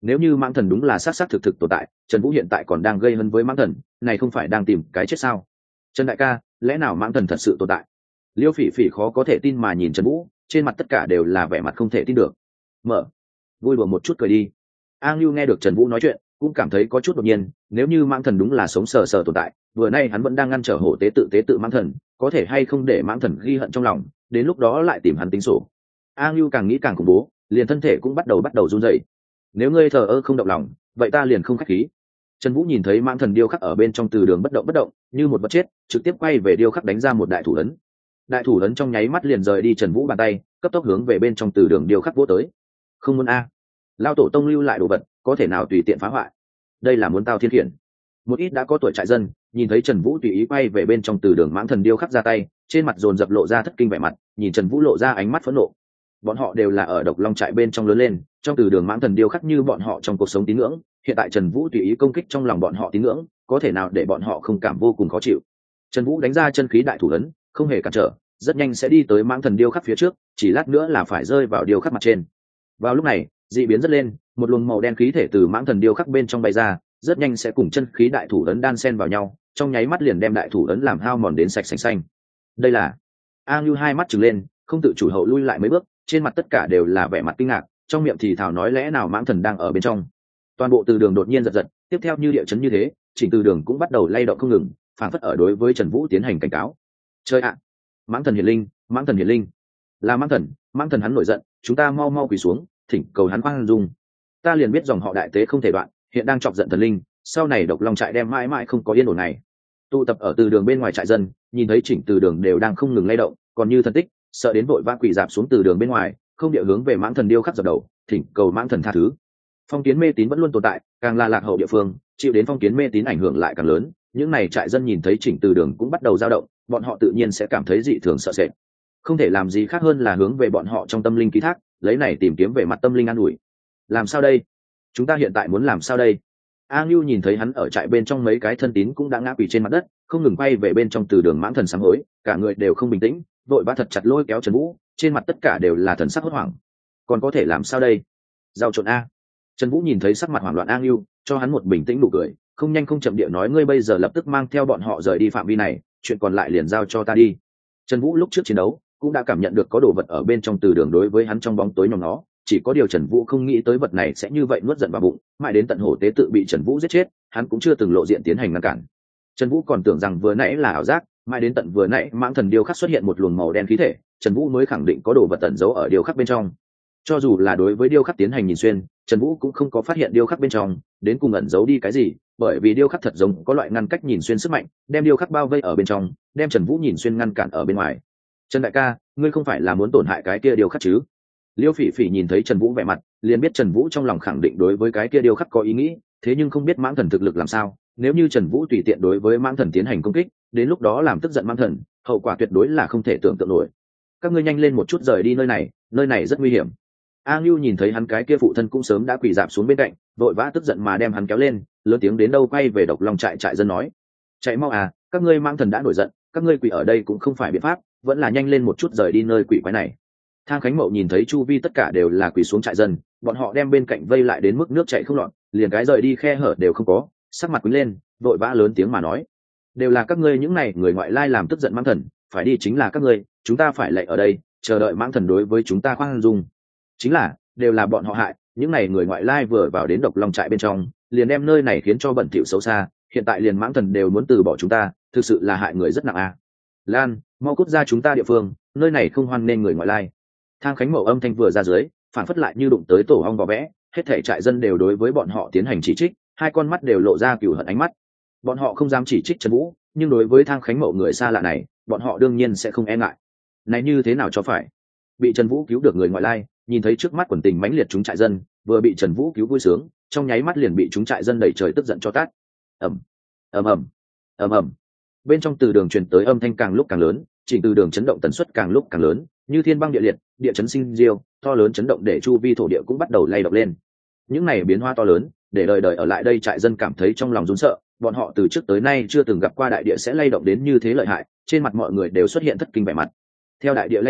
nếu như mãng thần đúng là xác xác thực thực tồn tại, Trần Vũ hiện tại còn đang gây hấn với mãng thần, này không phải đang tìm cái chết sao? Trần đại ca, lẽ nào mãng thần thật sự tồn tại? Liêu Phỉ Phỉ khó có thể tin mà nhìn Trần Vũ, trên mặt tất cả đều là vẻ mặt không thể tin được. Mở, vui đùa một chút cười đi. A Ngưu nghe được Trần Vũ nói chuyện, cũng cảm thấy có chút đột nhiên, nếu như mãng thần đúng là sống sờ sờ tồn tại, vừa nay hắn vẫn đang ngăn trở hổ tế tự mãng thần, có thể hay không để mãng thần ghi hận trong lòng, đến lúc đó lại tìm hắn tính sổ. A Ngưu càng nghĩ càng khủng bố, liền thân thể cũng bắt đầu run rẩy. Nếu ngươi thờ ơ không động lòng, vậy ta liền không khách khí. Trần Vũ nhìn thấy mãng thần điêu khắc ở bên trong từ đường bất động, như một vật chết, trực tiếp quay về điêu khắc đánh ra một đại thủ ấn. Đại thủ ấn trong nháy mắt liền rời đi Trần Vũ bàn tay, cấp tốc hướng về bên trong từ đường điêu khắc vô tới. Không muốn a, lao tổ tông lưu lại đồ vật, có thể nào tùy tiện phá hoại? Đây là muốn tao thiên khiển. Một ít đã có tuổi trại dân, nhìn thấy Trần Vũ tùy ý quay về bên trong từ đường mãng thần điêu khắc ra tay, trên mặt dồn dập lộ ra thất kinh vẻ mặt, nhìn Trần Vũ lộ ra ánh mắt phẫn nộ. Bọn họ đều là ở Độc Long trại bên trong lớn lên, trong từ đường mãng thần điêu khắc như bọn họ trong cuộc sống tín ngưỡng, hiện tại Trần Vũ tùy ý công kích trong lòng bọn họ tín ngưỡng, có thể nào để bọn họ không cảm vô cùng khó chịu. Trần Vũ đánh ra chân khí đại thủ ấn, không hề cản trở, rất nhanh sẽ đi tới mãng thần điêu khắc phía trước, chỉ lát nữa là phải rơi vào điêu khắc mặt trên. Vào lúc này, dị biến rất lên, một luồng màu đen khí thể từ mãng thần điêu khắc bên trong bay ra, rất nhanh sẽ cùng chân khí đại thủ ấn đan xen vào nhau, trong nháy mắt liền đem đại thủ ấn làm hao mòn đến sạch sành xanh. Đây là... A Ngưu hai mắt trừng lên, không tự chủ hậu lui lại mấy bước, trên mặt tất cả đều là vẻ mặt kinh ngạc, trong miệng thì thào nói lẽ nào mãng thần đang ở bên trong. Toàn bộ từ đường đột nhiên giật giật, tiếp theo như địa chấn như thế, chỉnh từ đường cũng bắt đầu lay động không ngừng, phảng phất ở đối với Trần Vũ tiến hành cảnh cáo. Chơi ạ, mãng thần hiển linh, mãng thần hiển linh, là mãng thần hắn nổi giận, chúng ta mau mau quỳ xuống, thỉnh cầu hắn khoan dung. Ta liền biết dòng họ đại tế không thể đoạn, hiện đang chọc giận thần linh, sau này Độc Long trại đem mãi mãi không có yên ổn này. Tụ tập ở từ đường bên ngoài trại dân, nhìn thấy chỉnh từ đường đều đang không ngừng lay động, còn như thần tích, sợ đến vội vã quỳ dạp xuống từ đường bên ngoài, không địa hướng về mãng thần điêu khắc dập đầu, thỉnh cầu mãng thần tha thứ. Phong kiến mê tín vẫn luôn tồn tại, càng là lạc hậu địa phương, chịu đến phong kiến mê tín ảnh hưởng lại càng lớn. Những này trại dân nhìn thấy chỉnh từ đường cũng bắt đầu dao động, bọn họ tự nhiên sẽ cảm thấy dị thường sợ sệt, không thể làm gì khác hơn là hướng về bọn họ trong tâm linh ký thác, lấy này tìm kiếm về mặt tâm linh an ủi. Làm sao đây? Chúng ta hiện tại muốn làm sao đây? A Ngưu nhìn thấy hắn ở trại bên trong mấy cái thân tín cũng đã ngã quỳ trên mặt đất, không ngừng quay về bên trong từ đường mãng thần sám hối, cả người đều không bình tĩnh, vội vã thật chặt lôi kéo Trần Vũ, trên mặt tất cả đều là thần sắc hốt hoảng. Còn có thể làm sao đây? Giao trộn a. Trần Vũ nhìn thấy sắc mặt hoảng loạn A Ngưu, cho hắn một bình tĩnh nụ cười, không nhanh không chậm địa nói ngươi bây giờ lập tức mang theo bọn họ rời đi phạm vi này, chuyện còn lại liền giao cho ta đi. Trần Vũ lúc trước chiến đấu cũng đã cảm nhận được có đồ vật ở bên trong từ đường đối với hắn trong bóng tối nhòm nó, chỉ có điều Trần Vũ không nghĩ tới vật này sẽ như vậy nuốt giận vào bụng, mãi đến tận hổ tế tự bị Trần Vũ giết chết, hắn cũng chưa từng lộ diện tiến hành ngăn cản. Trần Vũ còn tưởng rằng vừa nãy là ảo giác, mãi đến tận vừa nãy mãng thần điêu khắc xuất hiện một luồng màu đen khí thể, Trần Vũ mới khẳng định có đồ vật tẩn giấu ở điêu khắc bên trong. Cho dù là đối với điêu khắc tiến hành nhìn xuyên, Trần Vũ cũng không có phát hiện điêu khắc bên trong đến cùng ẩn giấu đi cái gì, bởi vì điêu khắc thật giống có loại ngăn cách nhìn xuyên sức mạnh, đem điêu khắc bao vây ở bên trong, đem Trần Vũ nhìn xuyên ngăn cản ở bên ngoài. Trần đại ca, ngươi không phải là muốn tổn hại cái kia điêu khắc chứ? Liêu Phỉ Phỉ nhìn thấy Trần Vũ vẻ mặt, liền biết Trần Vũ trong lòng khẳng định đối với cái kia điêu khắc có ý nghĩ, thế nhưng không biết mãng thần thực lực làm sao, nếu như Trần Vũ tùy tiện đối với mãng thần tiến hành công kích, đến lúc đó làm tức giận mãng thần, hậu quả tuyệt đối là không thể tưởng tượng nổi. Các ngươi nhanh lên một chút rời đi nơi này rất nguy hiểm. A Ngưu nhìn thấy hắn cái kia phụ thân cũng sớm đã quỳ dạp xuống bên cạnh, vội vã tức giận mà đem hắn kéo lên, lớn tiếng đến đâu quay về Độc Long trại dân nói: "Chạy mau à, các ngươi mãng thần đã nổi giận, các ngươi quỳ ở đây cũng không phải biện pháp, vẫn là nhanh lên một chút rời đi nơi quỷ quái này." Thang Khánh Mậu nhìn thấy chu vi tất cả đều là quỳ xuống trại dân, bọn họ đem bên cạnh vây lại đến mức nước chảy không lọt, liền cái rời đi khe hở đều không có, sắc mặt quýnh lên, vội vã lớn tiếng mà nói: "Đều là các ngươi những này người ngoại lai làm tức giận mãng thần, phải đi chính là các ngươi, chúng ta phải lạy ở đây, chờ đợi mãng thần đối với chúng ta khoan dung. Chính là, đều là bọn họ hại, những này người ngoại lai vừa vào đến Độc Long trại bên trong, liền đem nơi này khiến cho bẩn thỉu xấu xa, hiện tại liền mãng thần đều muốn từ bỏ chúng ta, thực sự là hại người rất nặng a. Lan, mau cút ra chúng ta địa phương, nơi này không hoan nên người ngoại lai." Thang Khánh Mậu âm thanh vừa ra dưới, phản phất lại như đụng tới tổ ong vò vẽ, hết thảy trại dân đều đối với bọn họ tiến hành chỉ trích, hai con mắt đều lộ ra cừu hận ánh mắt. Bọn họ không dám chỉ trích Trần Vũ, nhưng đối với Thang Khánh Mậu người xa lạ này, bọn họ đương nhiên sẽ không e ngại. Này như thế nào cho phải? Bị Trần Vũ cứu được người ngoại lai, nhìn thấy trước mắt quần tình mãnh liệt chúng trại dân, vừa bị Trần Vũ cứu vui sướng, trong nháy mắt liền bị chúng trại dân đẩy trời tức giận cho tát. Ầm, ầm ầm, ầm ầm. Bên trong từ đường truyền tới âm thanh càng lúc càng lớn, chỉnh từ đường chấn động tần suất càng lúc càng lớn, như thiên băng địa liệt, địa chấn sinh diêu, to lớn chấn động để chu vi thổ địa cũng bắt đầu lay động lên. Những này biến hóa to lớn, để đời đời ở lại đây trại dân cảm thấy trong lòng run sợ, bọn họ từ trước tới nay chưa từng gặp qua đại địa sẽ lay động đến như thế lợi hại, trên mặt mọi người đều xuất hiện thất kinh vẻ mặt. Theo đại địa lay động,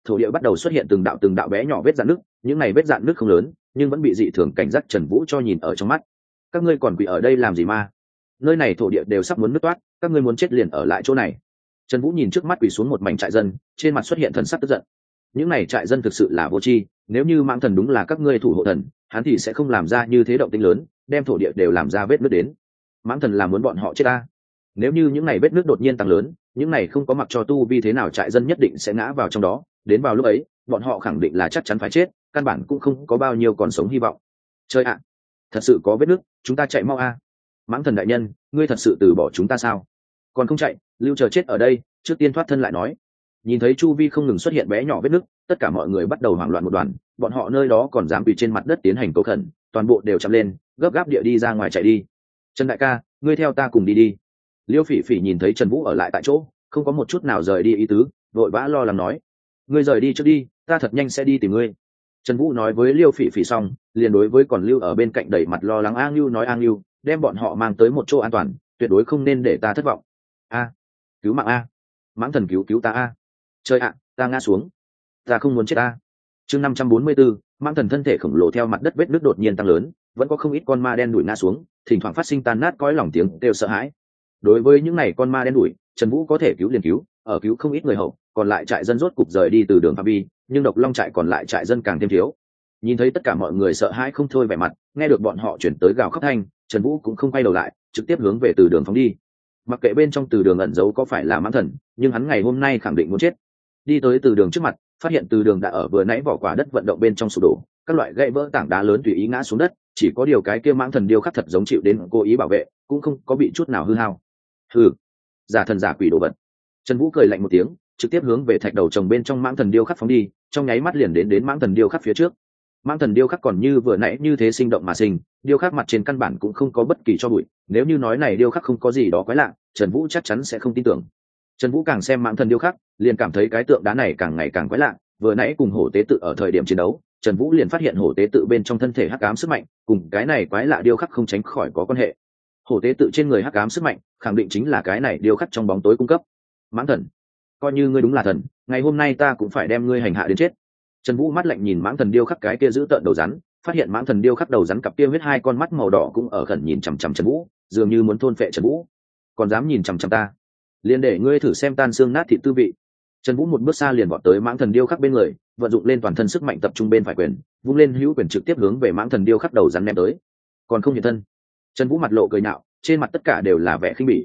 thổ địa bắt đầu xuất hiện từng đạo bé nhỏ vết dạn nước, những này vết dạn nước không lớn nhưng vẫn bị dị thường cảnh giác Trần Vũ cho nhìn ở trong mắt. Các ngươi còn quỳ ở đây làm gì ma? Nơi này thổ địa đều sắp muốn nứt toát, các ngươi muốn chết liền ở lại chỗ này. Trần Vũ nhìn trước mắt quỳ xuống một mảnh trại dân, trên mặt xuất hiện thần sắc tức giận. Những này trại dân thực sự là vô tri, nếu như Mãng Thần đúng là các ngươi thủ hộ thần, hắn thì sẽ không làm ra như thế động tĩnh lớn, đem thổ địa đều làm ra vết nứt đến. Mãng Thần là muốn bọn họ chết ta. Nếu như những này vết nứt đột nhiên tăng lớn, những này không có mặc cho tu vi thế nào trại dân nhất định sẽ ngã vào trong đó, đến vào lúc ấy, bọn họ khẳng định là chắc chắn phải chết, căn bản cũng không có bao nhiêu còn sống hy vọng. Chơi ạ, thật sự có vết nứt, chúng ta chạy mau a. Mãng Thần đại nhân, ngươi thật sự từ bỏ chúng ta sao? Còn không chạy, lưu chờ chết ở đây, trước tiên thoát thân lại nói. Nhìn thấy chu vi không ngừng xuất hiện bé nhỏ vết nứt, tất cả mọi người bắt đầu hoảng loạn một đoàn, bọn họ nơi đó còn dám quỳ trên mặt đất tiến hành cầu khẩn, toàn bộ đều chậm lên, gấp gáp địa đi ra ngoài chạy đi. Trần đại ca, ngươi theo ta cùng đi đi. Liêu Phỉ Phỉ nhìn thấy Trần Vũ ở lại tại chỗ, không có một chút nào rời đi ý tứ, vội vã lo lắng nói: ngươi rời đi trước đi, ta thật nhanh sẽ đi tìm ngươi. Trần Vũ nói với Liêu Phỉ Phỉ xong, liền đối với còn lưu ở bên cạnh đẩy mặt lo lắng A Ngưu nói: A Ngưu, đem bọn họ mang tới một chỗ an toàn, tuyệt đối không nên để ta thất vọng. A, cứu mạng a, Mãng Thần cứu cứu ta a. Trời ạ, ta ngã xuống, ta không muốn chết a. Chương 544, Mãng Thần thân thể khổng lồ theo mặt đất vết nứt đột nhiên tăng lớn, vẫn có không ít con ma đen đuổi ngã xuống, thỉnh thoảng phát sinh tan nát cõi lòng tiếng đều sợ hãi. Đối với những này con ma đen đuổi, Trần Vũ có thể cứu liền cứu, ở cứu không ít người hậu, còn lại trại dân rốt cục rời đi từ đường phạm vi, nhưng Độc Long trại còn lại trại dân càng thêm thiếu. Nhìn thấy tất cả mọi người sợ hãi không thôi vẻ mặt, nghe được bọn họ chuyển tới gào khóc thanh, Trần Vũ cũng không quay đầu lại, trực tiếp hướng về từ đường phóng đi. Mặc kệ bên trong từ đường ẩn giấu có phải là Mãng Thần, nhưng hắn ngày hôm nay khẳng định muốn chết. Đi tới từ đường trước mặt, phát hiện từ đường đã ở vừa nãy vỏ quả đất vận động bên trong sụp đổ, các loại gãy vỡ tảng đá lớn tùy ý ngã xuống đất, chỉ có điều cái kia Mãng Thần điêu khắc thật giống chịu đến cố ý bảo vệ, cũng không có bị chút nào hư hao. Hừ, giả thần giả quỷ đồ vật. Trần Vũ cười lạnh một tiếng, trực tiếp hướng về thạch đầu trồng bên trong Mãng Thần điêu khắc phóng đi, trong nháy mắt liền đến Mãng Thần điêu khắc phía trước. Mãng Thần điêu khắc còn như vừa nãy như thế sinh động mà sinh, điêu khắc mặt trên căn bản cũng không có bất kỳ cho bụi, nếu như nói này điêu khắc không có gì đó quái lạ, Trần Vũ chắc chắn sẽ không tin tưởng. Trần Vũ càng xem Mãng Thần điêu khắc, liền cảm thấy cái tượng đá này càng ngày càng quái lạ, vừa nãy cùng hổ tế tự ở thời điểm chiến đấu, Trần Vũ liền phát hiện hổ tế tự bên trong thân thể hắc ám sức mạnh, cùng cái này quái lạ điêu khắc không tránh khỏi có quan hệ. Hổ tế tự trên người hắc ám sức mạnh, khẳng định chính là cái này điêu khắc trong bóng tối cung cấp. Mãng Thần, coi như ngươi đúng là thần, ngày hôm nay ta cũng phải đem ngươi hành hạ đến chết. Trần Vũ mắt lạnh nhìn Mãng Thần điêu khắc cái kia giữ tợn đầu rắn, phát hiện Mãng Thần điêu khắc đầu rắn cặp kia huyết hai con mắt màu đỏ cũng ở gần nhìn chằm chằm Trần Vũ, dường như muốn thôn phệ Trần Vũ. Còn dám nhìn chằm chằm ta, liền để ngươi thử xem tan xương nát thịt tư vị. Trần Vũ một bước xa liền vọt tới Mãng Thần điêu khắc bên người, vận dụng lên toàn thân sức mạnh tập trung bên phải quyền, vung lên hữu quyền trực tiếp hướng về Mãng Thần điêu khắc đầu rắn ném tới. Còn không hiện thân. Trần Vũ mặt lộ cười nhạo, trên mặt tất cả đều là vẻ khinh bỉ.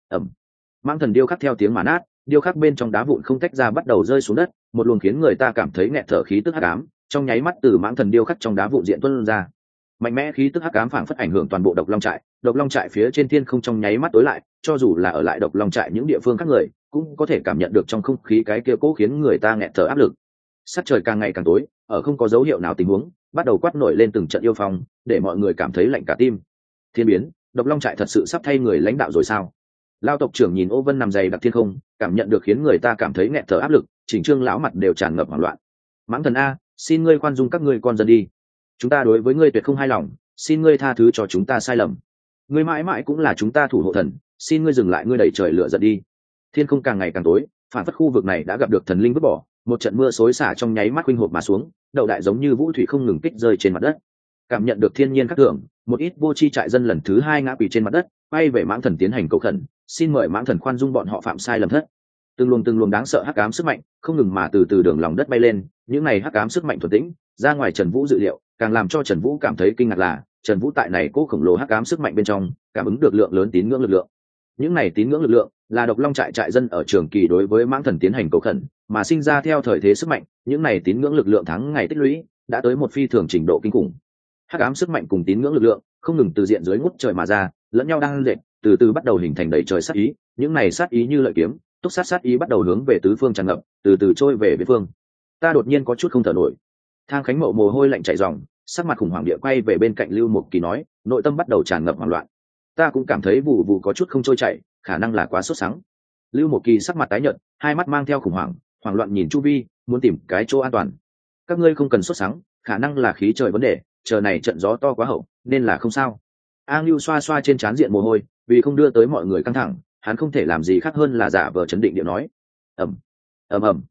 Mãng Thần điêu khắc theo tiếng mà nát, điêu khắc bên trong đá vụn không tách ra bắt đầu rơi xuống đất, một luồng khiến người ta cảm thấy nghẹt thở khí tức hắc ám, trong nháy mắt từ Mãng Thần điêu khắc trong đá vụn diện tuôn ra. Mạnh mẽ khí tức hắc ám phảng phất ảnh hưởng toàn bộ Độc Long trại phía trên thiên không trong nháy mắt tối lại, cho dù là ở lại Độc Long trại những địa phương khác người, cũng có thể cảm nhận được trong không khí cái kia cố khiến người ta nghẹt thở áp lực. Sắc trời càng ngày càng tối, ở không có dấu hiệu nào tình huống, bắt đầu quát nổi lên từng trận yêu phong, để mọi người cảm thấy lạnh cả tim. Thiên biến, Độc Long trại thật sự sắp thay người lãnh đạo rồi sao? Lao tộc trưởng nhìn Ô Vân nằm dày đặc thiên không, cảm nhận được khiến người ta cảm thấy nghẹt thở áp lực, Chỉnh Trương lão mặt đều tràn ngập hoảng loạn. Mãng Thần a, xin ngươi khoan dung các ngươi con dân đi. Chúng ta đối với ngươi tuyệt không hài lòng, xin ngươi tha thứ cho chúng ta sai lầm. Ngươi mãi mãi cũng là chúng ta thủ hộ thần, xin ngươi dừng lại ngươi đẩy trời lửa giận đi. Thiên không càng ngày càng tối, phản phất khu vực này đã gặp được thần linh vứt bỏ, một trận mưa xối xả trong nháy mắt khuynh hộp mà xuống, đậu đại giống như vũ thủy không ngừng kích rơi trên mặt đất. Cảm nhận được thiên nhiên khắc thường, một ít vô tri trại dân lần thứ hai ngã quỳ trên mặt đất, bay về Mãng Thần tiến hành cầu khẩn, xin mời Mãng Thần khoan dung bọn họ phạm sai lầm thất. Từng luồng đáng sợ hắc ám sức mạnh không ngừng mà từ đường lòng đất bay lên, những này hắc ám sức mạnh thuần tĩnh ra ngoài Trần Vũ dự liệu, càng làm cho Trần Vũ cảm thấy kinh ngạc là Trần Vũ tại này cố khổng lồ hắc ám sức mạnh bên trong cảm ứng được lượng lớn tín ngưỡng lực lượng. Những này tín ngưỡng lực lượng là Độc Long trại dân ở trường kỳ đối với Mãng Thần tiến hành cầu khẩn mà sinh ra theo thời thế sức mạnh, những này tín ngưỡng lực lượng tháng ngày tích lũy đã tới một phi thường trình độ kinh khủng. Hắc ám sức mạnh cùng tín ngưỡng lực lượng không ngừng từ diện dưới ngút trời mà ra, lẫn nhau đang lệ, từ từ bắt đầu hình thành đầy trời sát ý, những này sát ý như lợi kiếm, túc sát ý bắt đầu hướng về tứ phương tràn ngập, từ từ trôi về phía phương. Ta đột nhiên có chút không thở nổi. Thang Khánh Mậu mồ hôi lạnh chảy ròng, sắc mặt khủng hoảng địa quay về bên cạnh Lưu Mục Kỳ nói, nội tâm bắt đầu tràn ngập hoảng loạn. Ta cũng cảm thấy vụ vụ có chút không trôi chảy, khả năng là quá sốt sắng. Lưu Mục Kỳ sắc mặt tái nhợt, hai mắt mang theo khủng hoảng, hoảng loạn nhìn chu vi, muốn tìm cái chỗ an toàn. Các ngươi không cần sốt sắng, khả năng là khí trời vấn đề, chờ này trận gió to quá hậu, nên là không sao. A Ngưu xoa xoa trên trán diện mồ hôi, vì không đưa tới mọi người căng thẳng, hắn không thể làm gì khác hơn là giả vờ chấn định điệu nói. Ầm.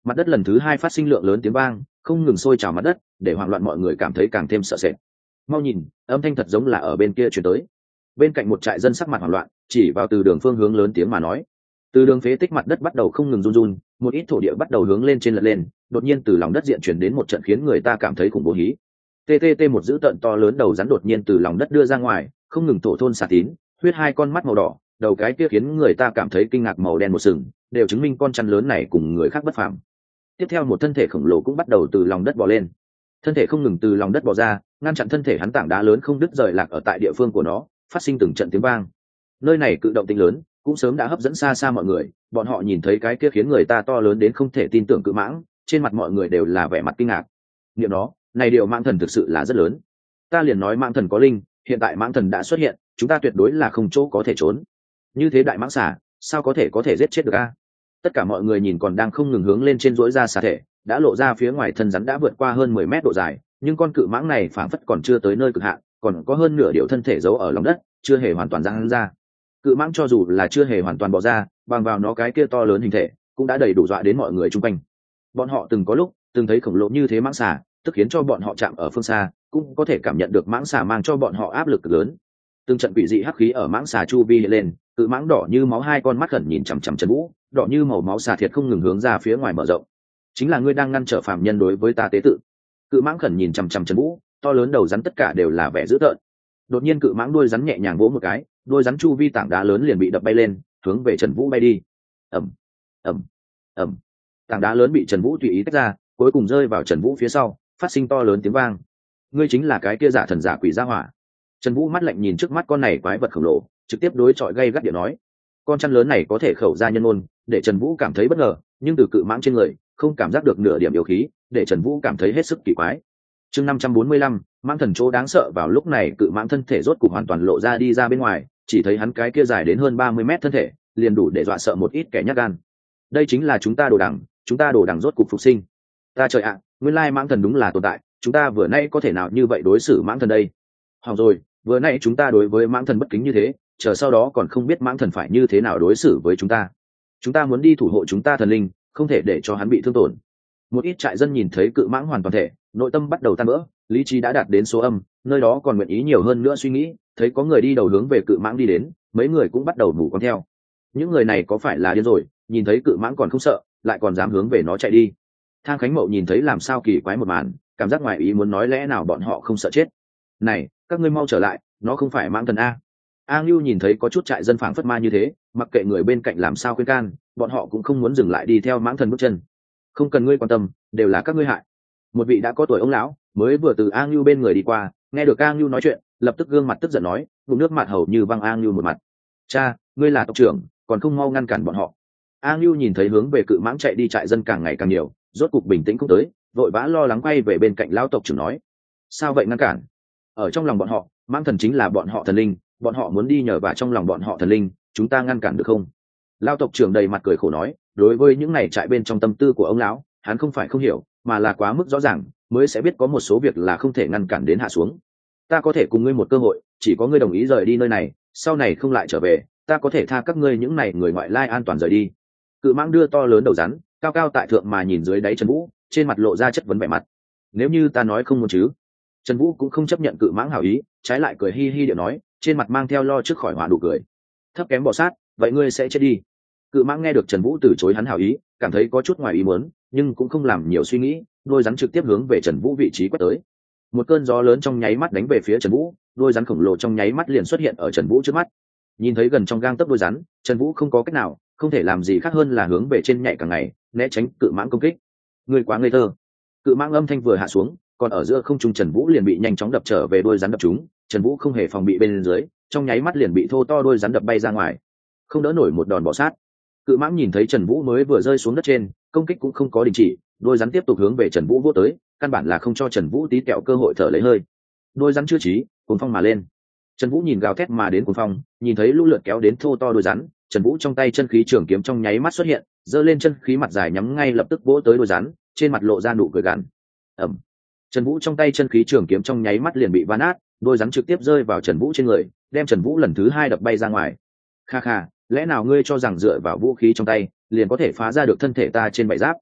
Mặt đất lần thứ hai phát sinh lượng lớn tiếng vang, không ngừng sôi trào mặt đất, để hoảng loạn mọi người cảm thấy càng thêm sợ sệt. Mau nhìn, âm thanh thật giống là ở bên kia truyền tới. Bên cạnh một trại dân sắc mặt hoảng loạn, chỉ vào từ đường phương hướng lớn tiếng mà nói. Từ đường phế tích mặt đất bắt đầu không ngừng run run, một ít thổ địa bắt đầu hướng lên trên lật lên, đột nhiên từ lòng đất diện chuyển đến một trận khiến người ta cảm thấy khủng bố hí. TTT một dữ tợn to lớn đầu rắn đột nhiên từ lòng đất đưa ra ngoài, không ngừng tổ thôn xà tín, huyết hai con mắt màu đỏ, đầu cái kia khiến người ta cảm thấy kinh ngạc màu đen một sừng, đều chứng minh con chăn lớn này cùng người khác bất phàm. Tiếp theo một thân thể khổng lồ cũng bắt đầu từ lòng đất bò lên, thân thể không ngừng từ lòng đất bò ra, ngăn chặn thân thể hắn tảng đá lớn không đứt rời lạc ở tại địa phương của nó, phát sinh từng trận tiếng vang. Nơi này cự động tính lớn, cũng sớm đã hấp dẫn xa xa mọi người, bọn họ nhìn thấy cái kia khiến người ta to lớn đến không thể tin tưởng cự mãng, trên mặt mọi người đều là vẻ mặt kinh ngạc. Niệm nó, này điều mãng thần thực sự là rất lớn. Ta liền nói mãng thần có linh, hiện tại mãng thần đã xuất hiện, chúng ta tuyệt đối là không chỗ có thể trốn. Như thế đại mãng xà, sao có thể giết chết được a? Tất cả mọi người nhìn còn đang không ngừng hướng lên trên rỗi ra xà thể, đã lộ ra phía ngoài thân rắn đã vượt qua hơn 10 mét độ dài, nhưng con cự mãng này phảng phất còn chưa tới nơi cực hạn, còn có hơn nửa điều thân thể giấu ở lòng đất, chưa hề hoàn toàn giãn ra. Cự mãng cho dù là chưa hề hoàn toàn bò ra, bằng vào nó cái kia to lớn hình thể, cũng đã đầy đủ dọa đến mọi người chung quanh. Bọn họ từng có lúc từng thấy khổng lồ như thế mãng xà, tức khiến cho bọn họ chạm ở phương xa, cũng có thể cảm nhận được mãng xà mang cho bọn họ áp lực cực lớn. Từng trận quỷ dị hắc khí ở mãng xà chu vi hiện lên, cự mãng đỏ như máu hai con mắt khẩn nhìn chằm chằm Trần Vũ, đỏ như màu máu xà thiệt không ngừng hướng ra phía ngoài mở rộng. Chính là ngươi đang ngăn trở phàm nhân đối với ta tế tự. Cự mãng khẩn nhìn chằm chằm Trần Vũ, to lớn đầu rắn tất cả đều là vẻ dữ tợn. Đột nhiên cự mãng đuôi rắn nhẹ nhàng vỗ một cái, đuôi rắn chu vi tảng đá lớn liền bị đập bay lên, hướng về Trần Vũ bay đi. Ầm, ầm, ầm. Tảng đá lớn bị Trần Vũ tùy ý tách ra, cuối cùng rơi vào Trần Vũ phía sau, phát sinh to lớn tiếng vang. Ngươi chính là cái kia giả thần giả quỷ gia hỏa. Trần Vũ mắt lạnh nhìn trước mắt con này quái vật khổng lồ, trực tiếp đối chọi gay gắt điện nói. Con chăn lớn này có thể khẩu ra nhân ôn, để Trần Vũ cảm thấy bất ngờ, nhưng từ cự mãng trên người không cảm giác được nửa điểm yêu khí, để Trần Vũ cảm thấy hết sức kỳ quái. Chương 545, mãng thần chỗ đáng sợ. Vào lúc này cự mãng thân thể rốt cục hoàn toàn lộ ra đi ra bên ngoài, chỉ thấy hắn cái kia dài đến hơn 30 mét thân thể, liền đủ để dọa sợ một ít kẻ nhát gan. Đây chính là chúng ta đồ đằng rốt cục phục sinh. Ta trời ạ, nguyên lai mãng thần đúng là tồn tại, chúng ta vừa nãy có thể nào như vậy đối xử mãng thần đây? Hỏng rồi, vừa nãy chúng ta đối với mãng thần bất kính như thế, chờ sau đó còn không biết mãng thần phải như thế nào đối xử với chúng ta. Chúng ta muốn đi thủ hộ chúng ta thần linh, không thể để cho hắn bị thương tổn. Một ít trại dân nhìn thấy cự mãng hoàn toàn thể, nội tâm bắt đầu tan vỡ, lý trí đã đạt đến số âm, nơi đó còn nguyện ý nhiều hơn nữa suy nghĩ, thấy có người đi đầu hướng về cự mãng đi đến, mấy người cũng bắt đầu mù quáng theo. Những người này có phải là điên rồi, nhìn thấy cự mãng còn không sợ, lại còn dám hướng về nó chạy đi. Thang Khánh Mậu nhìn thấy làm sao kỳ quái một màn, cảm giác ngoài ý muốn nói lẽ nào bọn họ không sợ chết. Này, các ngươi mau trở lại, nó không phải mãng thần a. A Ngưu nhìn thấy có chút trại dân phảng phất ma như thế, mặc kệ người bên cạnh làm sao khuyên can, bọn họ cũng không muốn dừng lại đi theo mãng thần bước chân. Không cần ngươi quan tâm, đều là các ngươi hại. Một vị đã có tuổi ông lão mới vừa từ A Ngưu bên người đi qua, nghe được A Ngưu nói chuyện, lập tức gương mặt tức giận nói, đụng nước mặt hầu như văng A Ngưu một mặt. Cha, ngươi là tộc trưởng, còn không mau ngăn cản bọn họ. A Ngưu nhìn thấy hướng về cự mãng chạy đi trại dân càng ngày càng nhiều, rốt cục bình tĩnh cũng tới, vội vã lo lắng quay về bên cạnh lão tộc trưởng nói, sao vậy ngăn cản? Ở trong lòng bọn họ, mãng thần chính là bọn họ thần linh, bọn họ muốn đi nhờ vả trong lòng bọn họ thần linh, chúng ta ngăn cản được không? Lão tộc trưởng đầy mặt cười khổ nói, đối với những này trại bên trong tâm tư của ông lão, hắn không phải không hiểu, mà là quá mức rõ ràng, mới sẽ biết có một số việc là không thể ngăn cản đến hạ xuống. Ta có thể cùng ngươi một cơ hội, chỉ có ngươi đồng ý rời đi nơi này, sau này không lại trở về, ta có thể tha các ngươi những này người ngoại lai an toàn rời đi. Cự mãng đưa to lớn đầu rắn, cao cao tại thượng mà nhìn dưới đáy Trần Vũ, trên mặt lộ ra chất vấn vẻ mặt. Nếu như ta nói không muốn chứ? Trần Vũ cũng không chấp nhận cự mãng hảo ý, trái lại cười hi hi điệu nói, trên mặt mang theo lo trước khỏi họa nụ cười. Thấp kém bò sát, vậy ngươi sẽ chết đi. Cự mãng nghe được Trần Vũ từ chối hắn hảo ý, cảm thấy có chút ngoài ý muốn, nhưng cũng không làm nhiều suy nghĩ, đôi rắn trực tiếp hướng về Trần Vũ vị trí quét tới. Một cơn gió lớn trong nháy mắt đánh về phía Trần Vũ, đôi rắn khổng lồ trong nháy mắt liền xuất hiện ở Trần Vũ trước mắt. Nhìn thấy gần trong gang tấc đôi rắn, Trần Vũ không có cách nào, không thể làm gì khác hơn là hướng về trên nhảy cả ngày, né tránh cự mãng công kích. Người quá ngây thơ. Cự mãng âm thanh vừa hạ xuống, còn ở giữa không trung Trần Vũ liền bị nhanh chóng đập trở về đôi rắn đập chúng, Trần Vũ không hề phòng bị bên dưới, trong nháy mắt liền bị thô to đôi rắn đập bay ra ngoài, không đỡ nổi một đòn bọ sát. Cự mãng nhìn thấy Trần Vũ mới vừa rơi xuống đất trên, công kích cũng không có đình chỉ, đôi rắn tiếp tục hướng về Trần Vũ vỗ tới, căn bản là không cho Trần Vũ tí kẹo cơ hội thở lấy hơi. Đôi rắn chưa chí, cuồng phong mà lên. Trần Vũ nhìn gào thét mà đến cuồng phong, nhìn thấy lũ lượt kéo đến thô to đôi rắn, Trần Vũ trong tay chân khí trường kiếm trong nháy mắt xuất hiện, giơ lên chân khí mặt dài nhắm ngay lập tức vỗ tới đôi rắn, trên mặt lộ ra nụ cười gằn. Ầm. Trần Vũ trong tay chân khí trường kiếm trong nháy mắt liền bị vỡ nát, đôi rắn trực tiếp rơi vào Trần Vũ trên người, đem Trần Vũ lần thứ hai đập bay ra ngoài. Kha kha, lẽ nào ngươi cho rằng dựa vào vũ khí trong tay liền có thể phá ra được thân thể ta trên bảy giáp?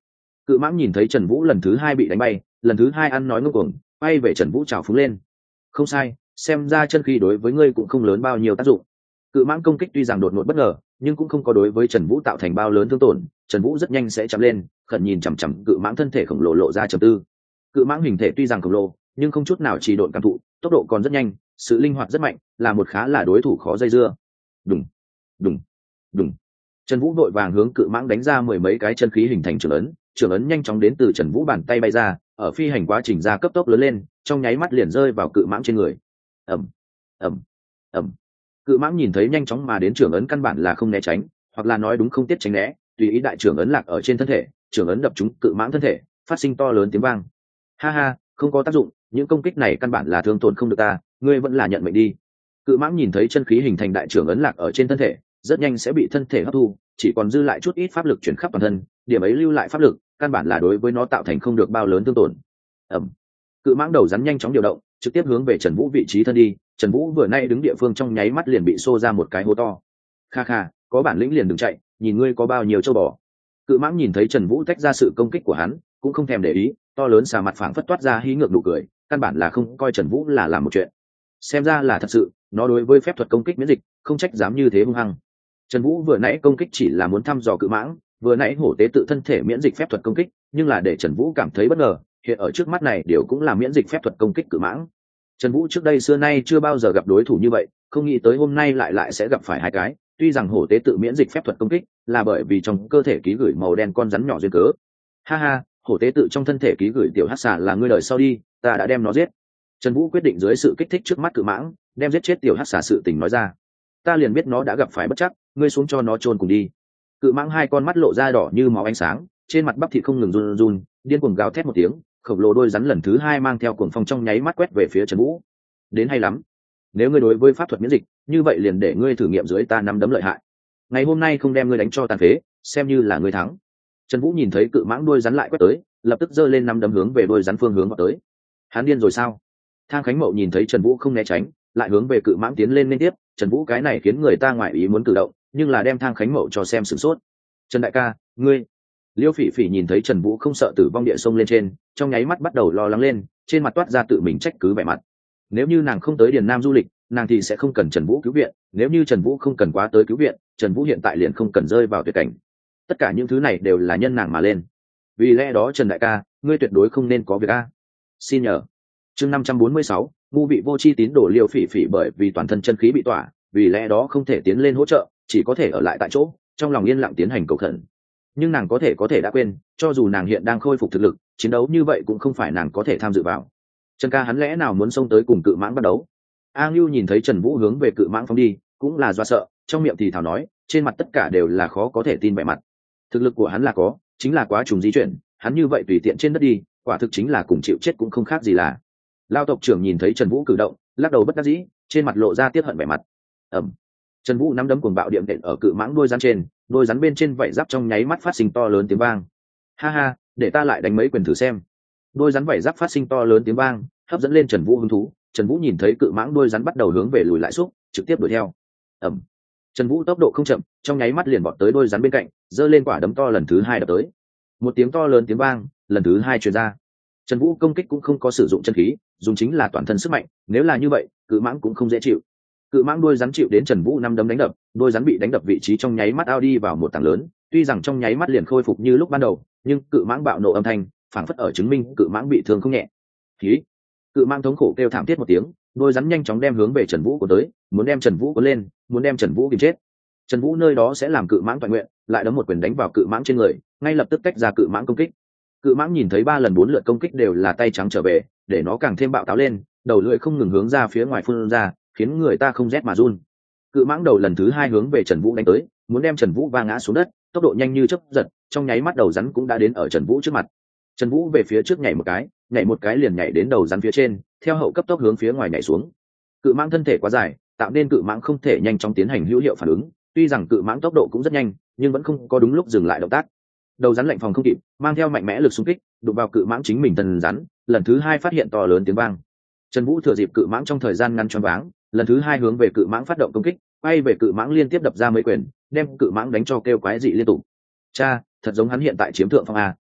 Cự mãng nhìn thấy Trần Vũ lần thứ hai bị đánh bay, lần thứ hai ăn nói ngông cuồng, bay về Trần Vũ trào phúng lên. Không sai, xem ra chân khí đối với ngươi cũng không lớn bao nhiêu tác dụng. Cự mãng công kích tuy rằng đột ngột bất ngờ, nhưng cũng không có đối với Trần Vũ tạo thành bao lớn thương tổn. Trần Vũ rất nhanh sẽ chạm lên, khẩn nhìn chằm chằm cự mãng thân thể khổng lồ lộ ra trầm tư. Cự mãng hình thể tuy rằng khổng lồ, nhưng không chút nào trì độn cảm thụ, tốc độ còn rất nhanh, sự linh hoạt rất mạnh, là một khá là đối thủ khó dây dưa. Đùng, đùng, đùng. Trần Vũ vội vàng hướng cự mãng đánh ra mười mấy cái chân khí hình thành trưởng ấn nhanh chóng đến từ Trần Vũ bàn tay bay ra, ở phi hành quá trình ra cấp tốc lớn lên, trong nháy mắt liền rơi vào cự mãng trên người. Ầm, ầm, ầm. Cự mãng nhìn thấy nhanh chóng mà đến trưởng ấn căn bản là không né tránh, hoặc là nói đúng không tiết tránh né, tùy ý đại trưởng ấn lạc ở trên thân thể, trưởng ấn đập trúng cự mãng thân thể, phát sinh to lớn tiếng vang. Ha ha, không có tác dụng, những công kích này căn bản là thương tổn không được ta, ngươi vẫn là nhận mệnh đi. Cự mãng nhìn thấy chân khí hình thành đại trưởng ấn lạc ở trên thân thể, rất nhanh sẽ bị thân thể hấp thu, chỉ còn dư lại chút ít pháp lực chuyển khắp toàn thân, điểm ấy lưu lại pháp lực, căn bản là đối với nó tạo thành không được bao lớn thương tổn. Ầm. Cự mãng đầu rắn nhanh chóng điều động, trực tiếp hướng về Trần Vũ vị trí thân đi. Trần Vũ vừa nay đứng địa phương trong nháy mắt liền bị xô ra một cái hố to. Kha kha, có bản lĩnh liền đừng chạy, nhìn ngươi có bao nhiêu châu bò. Cự mãng nhìn thấy Trần Vũ tách ra sự công kích của hắn, cũng không thèm để ý, to lớn xà mặt phảng phất toát ra hí ngược nụ cười, căn bản là không coi Trần Vũ là làm một chuyện. Xem ra là thật sự, nó đối với phép thuật công kích miễn dịch, không trách dám như thế hung hăng. Trần Vũ vừa nãy công kích chỉ là muốn thăm dò cự mãng, vừa nãy hổ tế tự thân thể miễn dịch phép thuật công kích, nhưng là để Trần Vũ cảm thấy bất ngờ, hiện ở trước mắt này đều cũng là miễn dịch phép thuật công kích cự mãng. Trần Vũ trước đây xưa nay chưa bao giờ gặp đối thủ như vậy, không nghĩ tới hôm nay lại sẽ gặp phải hai cái. Tuy rằng hổ tế tự miễn dịch phép thuật công kích, là bởi vì trong cơ thể ký gửi màu đen con rắn nhỏ duyên cớ. Ha ha, hổ tế tự trong thân thể ký gửi tiểu hắc xà là ngươi đời sau đi, ta đã đem nó giết. Trần Vũ quyết định dưới sự kích thích trước mắt cự mãng, đem giết chết tiểu hắc xà sự tình nói ra. Ta liền biết nó đã gặp phải bất trắc, ngươi xuống cho nó chôn cùng đi. Cự mãng hai con mắt lộ ra đỏ như máu ánh sáng, trên mặt bắp thịt không ngừng run run, điên cuồng gào thét một tiếng, khổng lồ đôi rắn lần thứ hai mang theo cuồng phong trong nháy mắt quét về phía Trần Vũ. Đến hay lắm, nếu ngươi đối với pháp thuật miễn dịch, như vậy liền để ngươi thử nghiệm dưới ta nắm đấm lợi hại. Ngày hôm nay không đem ngươi đánh cho tàn phế, xem như là ngươi thắng. Trần Vũ nhìn thấy cự mãng đuôi rắn lại quét tới, lập tức giơ lên nắm đấm hướng về đuôi rắn phương hướng vào tới. Hắn điên rồi sao? Thang Khánh Mậu nhìn thấy Trần Vũ không né tránh, lại hướng về cự mãng tiến lên liên tiếp. Trần Vũ cái này khiến người ta ngoại ý muốn cử động, nhưng là đem Thang Khánh Mậu cho xem sửng sốt. Trần đại ca, ngươi. Liêu Phỉ Phỉ nhìn thấy Trần Vũ không sợ tử vong địa sông lên trên, trong nháy mắt bắt đầu lo lắng lên, trên mặt toát ra tự mình trách cứ vẻ mặt. Nếu như nàng không tới Điền Nam du lịch, nàng thì sẽ không cần Trần Vũ cứu viện, nếu như Trần Vũ không cần quá tới cứu viện, Trần Vũ hiện tại liền không cần rơi vào tuyệt cảnh. Tất cả những thứ này đều là nhân nàng mà lên. Vì lẽ đó Trần đại ca, ngươi tuyệt đối không nên có việc a. Xin nhờ. Chương 546, ngu vị vô chi tín đồ Liêu Phỉ Phỉ bởi vì toàn thân chân khí bị tỏa, vì lẽ đó không thể tiến lên hỗ trợ, chỉ có thể ở lại tại chỗ, trong lòng yên lặng tiến hành cầu khẩn. Nhưng nàng có thể đã quên, cho dù nàng hiện đang khôi phục thực lực, chiến đấu như vậy cũng không phải nàng có thể tham dự vào. Trần ca hắn lẽ nào muốn xông tới cùng cự mãng bắt đấu? A Ngưu nhìn thấy Trần Vũ hướng về cự mãng phóng đi, cũng là do sợ, trong miệng thì thào nói, trên mặt tất cả đều là khó có thể tin vẻ mặt. Thực lực của hắn là có, chính là quá trùng di chuyển, hắn như vậy tùy tiện trên đất đi, quả thực chính là cùng chịu chết cũng không khác gì là. Lao tộc trưởng nhìn thấy Trần Vũ cử động, lắc đầu bất đắc dĩ, trên mặt lộ ra tiếc hận vẻ mặt. Ầm. Trần Vũ nắm đấm cuồng bạo điểm đệm ở cự mãng đuôi rắn trên, đuôi rắn bên trên vảy giáp trong nháy mắt phát sinh to lớn tiếng vang. Ha ha, để ta lại đánh mấy quyền thử xem. Đuôi rắn vảy giáp phát sinh to lớn tiếng vang, hấp dẫn lên Trần Vũ hứng thú. Trần Vũ nhìn thấy cự mãng đuôi rắn bắt đầu hướng về lùi lại xúc, trực tiếp đuổi theo. Ầm. Trần Vũ tốc độ không chậm, trong nháy mắt liền vọt tới đuôi rắn bên cạnh, giơ lên quả đấm to lần thứ hai đập tới. Một tiếng to lớn tiếng vang, lần thứ hai truyền ra. Trần Vũ công kích cũng không có sử dụng chân khí, dùng chính là toàn thân sức mạnh, nếu là như vậy, cự mãng cũng không dễ chịu. Cự mãng đuôi rắn chịu đến Trần Vũ năm đấm đánh đập, đuôi rắn bị đánh đập vị trí trong nháy mắt ao đi vào một tảng lớn, tuy rằng trong nháy mắt liền khôi phục như lúc ban đầu, nhưng cự mãng bạo nộ âm thanh, phảng phất ở chứng minh cự mãng bị thương không nhẹ. Khí. Cự mãng thống khổ kêu thảm thiết một tiếng, đuôi rắn nhanh chóng đem hướng về Trần Vũ của tới, muốn đem Trần Vũ cuốn lên, muốn đem Trần Vũ kìm chết. Trần Vũ nơi đó sẽ làm cự mãng toàn nguyện, lại đấm một quyền đánh vào cự mãng trên người, ngay lập tức tách ra cự mãng công kích. Cự mãng nhìn thấy 3 lần 4 lượt công kích đều là tay trắng trở về, để nó càng thêm bạo táo lên, đầu lưỡi không ngừng hướng ra phía ngoài phun ra, khiến người ta không rét mà run. Cự mãng đầu lần thứ 2 hướng về Trần Vũ đánh tới, muốn đem Trần Vũ va ngã xuống đất, tốc độ nhanh như chớp giật, trong nháy mắt đầu rắn cũng đã đến ở Trần Vũ trước mặt. Trần Vũ về phía trước nhảy một cái liền nhảy đến đầu rắn phía trên, theo hậu cấp tốc hướng phía ngoài nhảy xuống. Cự mãng thân thể quá dài, tạo nên cự mãng không thể nhanh chóng tiến hành hữu hiệu phản ứng, tuy rằng cự mãng tốc độ cũng rất nhanh, nhưng vẫn không có đúng lúc dừng lại động tác. Đầu rắn lạnh phòng không kịp, mang theo mạnh mẽ lực xung kích, đụng vào cự mãng chính mình thân rắn, lần thứ 2 phát hiện to lớn tiếng vang. Trần Vũ thừa dịp cự mãng trong thời gian ngắn choáng váng, lần thứ 2 hướng về cự mãng phát động công kích, quay về cự mãng liên tiếp đập ra mấy quyền, đem cự mãng đánh cho kêu quái dị liên tục. Cha, thật giống hắn hiện tại chiếm thượng phong a,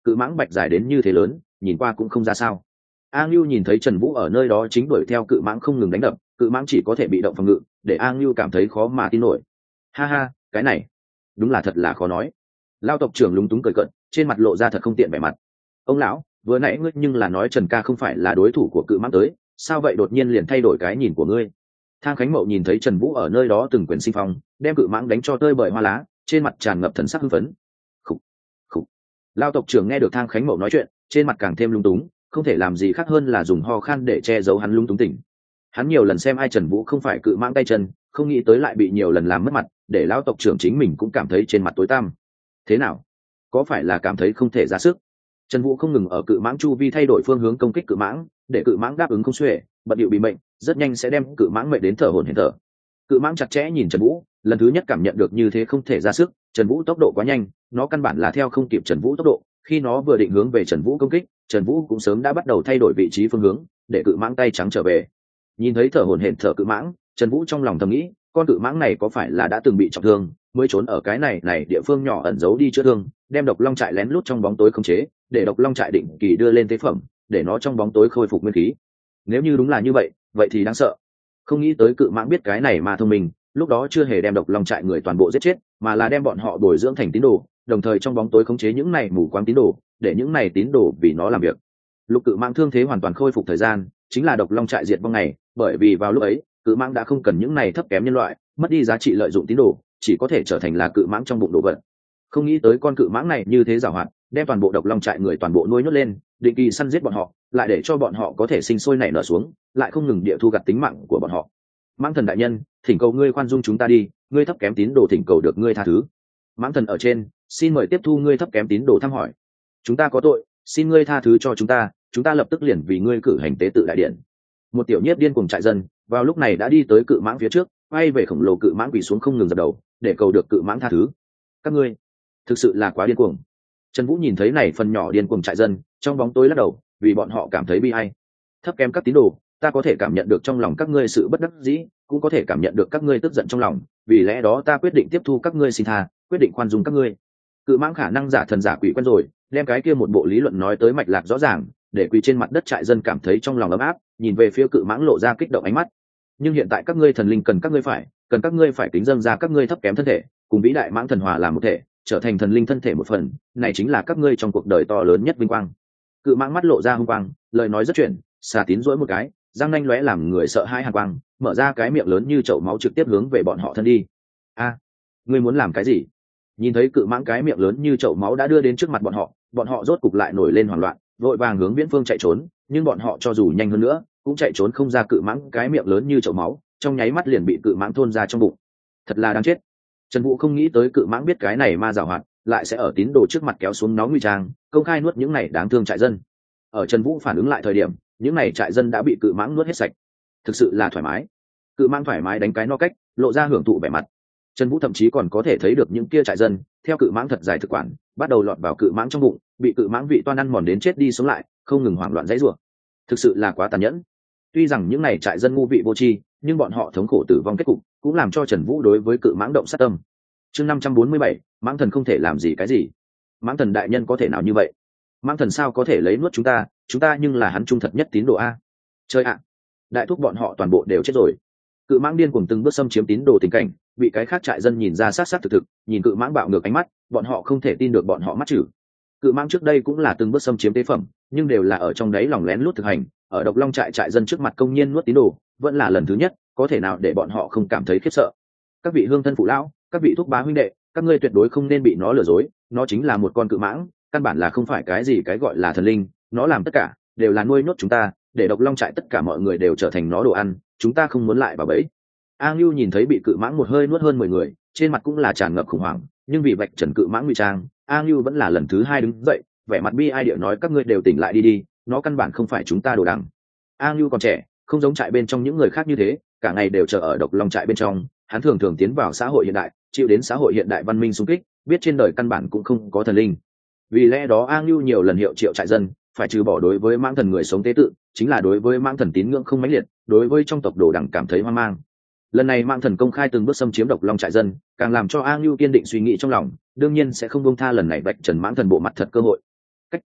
cự mãng bạch dài đến như thế lớn, nhìn qua cũng không ra sao. A Ngưu nhìn thấy Trần Vũ ở nơi đó chính đuổi theo cự mãng không ngừng đánh đập, cự mãng chỉ có thể bị động phòng ngự, để A Ngưu cảm thấy khó mà tin nổi. Ha ha, cái này đúng là thật là khó nói. Lao tộc trưởng lúng túng cười cợt, trên mặt lộ ra thật không tiện vẻ mặt. Ông lão, vừa nãy ngươi nhưng là nói Trần ca không phải là đối thủ của cự mãng tới, sao vậy đột nhiên liền thay đổi cái nhìn của ngươi? Thang Khánh Mậu nhìn thấy Trần Vũ ở nơi đó từng quyền sinh phong, đem cự mãng đánh cho tơi bời hoa lá, trên mặt tràn ngập thần sắc hưng phấn. Khục, khục. Lao tộc trưởng nghe được Thang Khánh Mậu nói chuyện, trên mặt càng thêm lung túng, không thể làm gì khác hơn là dùng ho khan để che giấu hắn lung túng tỉnh. Hắn nhiều lần xem ai Trần Vũ không phải cự mãng tay chân, không nghĩ tới lại bị nhiều lần làm mất mặt, để lão tộc trưởng chính mình cũng cảm thấy trên mặt tối tăm. Thế nào? Có phải là cảm thấy không thể ra sức? Trần Vũ không ngừng ở cự mãng chu vi thay đổi phương hướng công kích cự mãng, để cự mãng đáp ứng không xuể, bận điệu bị bệnh, rất nhanh sẽ đem cự mãng mệnh đến thở hổn hển thở. Cự mãng chặt chẽ nhìn Trần Vũ, lần thứ nhất cảm nhận được như thế không thể ra sức, Trần Vũ tốc độ quá nhanh, nó căn bản là theo không kịp Trần Vũ tốc độ, khi nó vừa định hướng về Trần Vũ công kích, Trần Vũ cũng sớm đã bắt đầu thay đổi vị trí phương hướng, để cự mãng tay trắng trở về. Nhìn thấy thở hổn hển thở cự mãng, Trần Vũ trong lòng thầm nghĩ, con cự mãng này có phải là đã từng bị trọng thương, mới trốn ở cái này địa phương nhỏ ẩn giấu đi chữa thương, đem độc long trại lén lút trong bóng tối khống chế, để độc long trại định kỳ đưa lên tế phẩm, để nó trong bóng tối khôi phục nguyên khí. Nếu như đúng là như vậy, vậy thì đáng sợ. Không nghĩ tới cự mãng biết cái này mà thông minh, lúc đó chưa hề đem độc long trại người toàn bộ giết chết, mà là đem bọn họ bồi dưỡng thành tín đồ, đồng thời trong bóng tối khống chế những này mù quáng tín đồ, để những này tín đồ vì nó làm việc. Lục cự mãng thương thế hoàn toàn khôi phục thời gian, chính là độc long trại diệt vong ngày, bởi vì vào lúc ấy, cự mãng đã không cần những này thấp kém nhân loại, mất đi giá trị lợi dụng tín đồ, chỉ có thể trở thành là cự mãng trong bụng đồ vật. Không nghĩ tới con cự mãng này như thế giàu hoạt, đem toàn bộ độc long trại người toàn bộ nuôi nhốt lên, định kỳ săn giết bọn họ, lại để cho bọn họ có thể sinh sôi nảy nở xuống, lại không ngừng địa thu gặt tính mạng của bọn họ. Mãng thần đại nhân, thỉnh cầu ngươi khoan dung chúng ta đi, ngươi thấp kém tín đồ thỉnh cầu được ngươi tha thứ. Mãng thần ở trên, xin mời tiếp thu ngươi thấp kém tín đồ thăm hỏi. Chúng ta có tội, xin ngươi tha thứ cho chúng ta lập tức liền vì ngươi cử hành tế tự đại điện. Một tiểu nhiếp điên cùng trại dân, vào lúc này đã đi tới cự mãng phía trước, quay về khổng lồ cự mãng quỳ xuống không ngừng dập đầu, để cầu được cự mãng tha thứ. Các ngươi, thực sự là quá điên cuồng. Trần Vũ nhìn thấy này phần nhỏ điên cuồng trại dân, trong bóng tối lắc đầu, vì bọn họ cảm thấy bi ai. Thấp kém các tín đồ, ta có thể cảm nhận được trong lòng các ngươi sự bất đắc dĩ, cũng có thể cảm nhận được các ngươi tức giận trong lòng, vì lẽ đó ta quyết định tiếp thu các ngươi xin tha, quyết định khoan dung các ngươi. Cự mãng khả năng giả thần giả quỷ quen rồi, đem cái kia một bộ lý luận nói tới mạch lạc rõ ràng, để quỳ trên mặt đất trại dân cảm thấy trong lòng ấm áp, nhìn về phía cự mãng lộ ra kích động ánh mắt. Nhưng hiện tại các ngươi thần linh cần các ngươi phải kính dâng ra các ngươi thấp kém thân thể, cùng vĩ đại mãng thần hòa làm một thể, trở thành thần linh thân thể một phần, này chính là các ngươi trong cuộc đời to lớn nhất vinh quang. Cự mãng mắt lộ ra hung quang, lời nói rất chuyển, xà tín duỗi một cái, răng nanh lóe làm người sợ hai hàn quang, mở ra cái miệng lớn như chậu máu trực tiếp hướng về bọn họ thân đi. A, ngươi muốn làm cái gì? Nhìn thấy cự mãng cái miệng lớn như chậu máu đã đưa đến trước mặt bọn họ rốt cục lại nổi lên hoảng loạn, vội vàng hướng viễn phương chạy trốn, nhưng bọn họ cho dù nhanh hơn nữa, cũng chạy trốn không ra cự mãng cái miệng lớn như chậu máu, trong nháy mắt liền bị cự mãng thôn ra trong bụng. Thật là đáng chết. Trần Vũ không nghĩ tới cự mãng biết cái này ma giảo hoạt, lại sẽ ở tín đồ trước mặt kéo xuống nó nguy trang, công khai nuốt những này đáng thương trại dân. Ở Trần Vũ phản ứng lại thời điểm, những này trại dân đã bị cự mãng nuốt hết sạch. Thực sự là thoải mái. Cự mãng thoải mái đánh cái no cách, lộ ra hưởng thụ vẻ mặt. Trần Vũ thậm chí còn có thể thấy được những kia trại dân theo cự mãng thật dài thực quản, bắt đầu lọt vào cự mãng trong bụng, bị cự mãng vị toan ăn mòn đến chết đi sống lại, không ngừng hoảng loạn dãy rủa. Thực sự là quá tàn nhẫn. Tuy rằng những này trại dân ngu vị vô tri, nhưng bọn họ thống khổ tử vong kết cục, cũng làm cho Trần Vũ đối với cự mãng động sát tâm. Chương 547, mãng thần không thể làm gì cái gì. Mãng thần đại nhân có thể nào như vậy? Mãng thần sao có thể lấy nuốt chúng ta nhưng là hắn trung thật nhất tín đồ a. Chơi ạ. Đại thúc bọn họ toàn bộ đều chết rồi. Cự mãng điên cuồng từng bước xâm chiếm tín đồ tình cảnh, bị cái khác trại dân nhìn ra sát sát thực, nhìn cự mãng bạo ngược ánh mắt, bọn họ không thể tin được bọn họ mắt chữ. Cự mãng trước đây cũng là từng bước xâm chiếm tế phẩm, nhưng đều là ở trong đấy lòng lén lút thực hành, ở độc long trại dân trước mặt công nhiên nuốt tín đồ, vẫn là lần thứ nhất, có thể nào để bọn họ không cảm thấy khiếp sợ. Các vị hương thân phụ lão, các vị thúc bá huynh đệ, các ngươi tuyệt đối không nên bị nó lừa dối, nó chính là một con cự mãng, căn bản là không phải cái gì cái gọi là thần linh, nó làm tất cả đều là nuôi nhốt chúng ta, để độc long trại tất cả mọi người đều trở thành nó đồ ăn, chúng ta không muốn lại vào bẫy. A Ngưu nhìn thấy bị cự mãng một hơi nuốt hơn 10 người, trên mặt cũng là tràn ngập khủng hoảng, nhưng vì vạch trần cự mãng ngụy trang, A Ngưu vẫn là lần thứ hai đứng dậy, vẻ mặt bi ai điệu nói các ngươi đều tỉnh lại đi, nó căn bản không phải chúng ta đồ đằng. A Ngưu còn trẻ, không giống trại bên trong những người khác như thế, cả ngày đều chờ ở độc long trại bên trong, hắn thường thường tiến vào xã hội hiện đại, chịu đến xã hội hiện đại văn minh xung kích, biết trên đời căn bản cũng không có thần linh. Vì lẽ đó A Ngưu nhiều lần hiệu triệu trại dân phải trừ bỏ đối với mãng thần người sống tế tự, chính là đối với mãng thần tín ngưỡng không mãnh liệt, đối với trong tộc đồ đằng cảm thấy hoang mang. Lần này mãng thần công khai từng bước xâm chiếm độc long trại dân, càng làm cho A Ngưu kiên định suy nghĩ trong lòng, đương nhiên sẽ không buông tha lần này vạch trần mãng thần bộ mặt thật cơ hội. Cách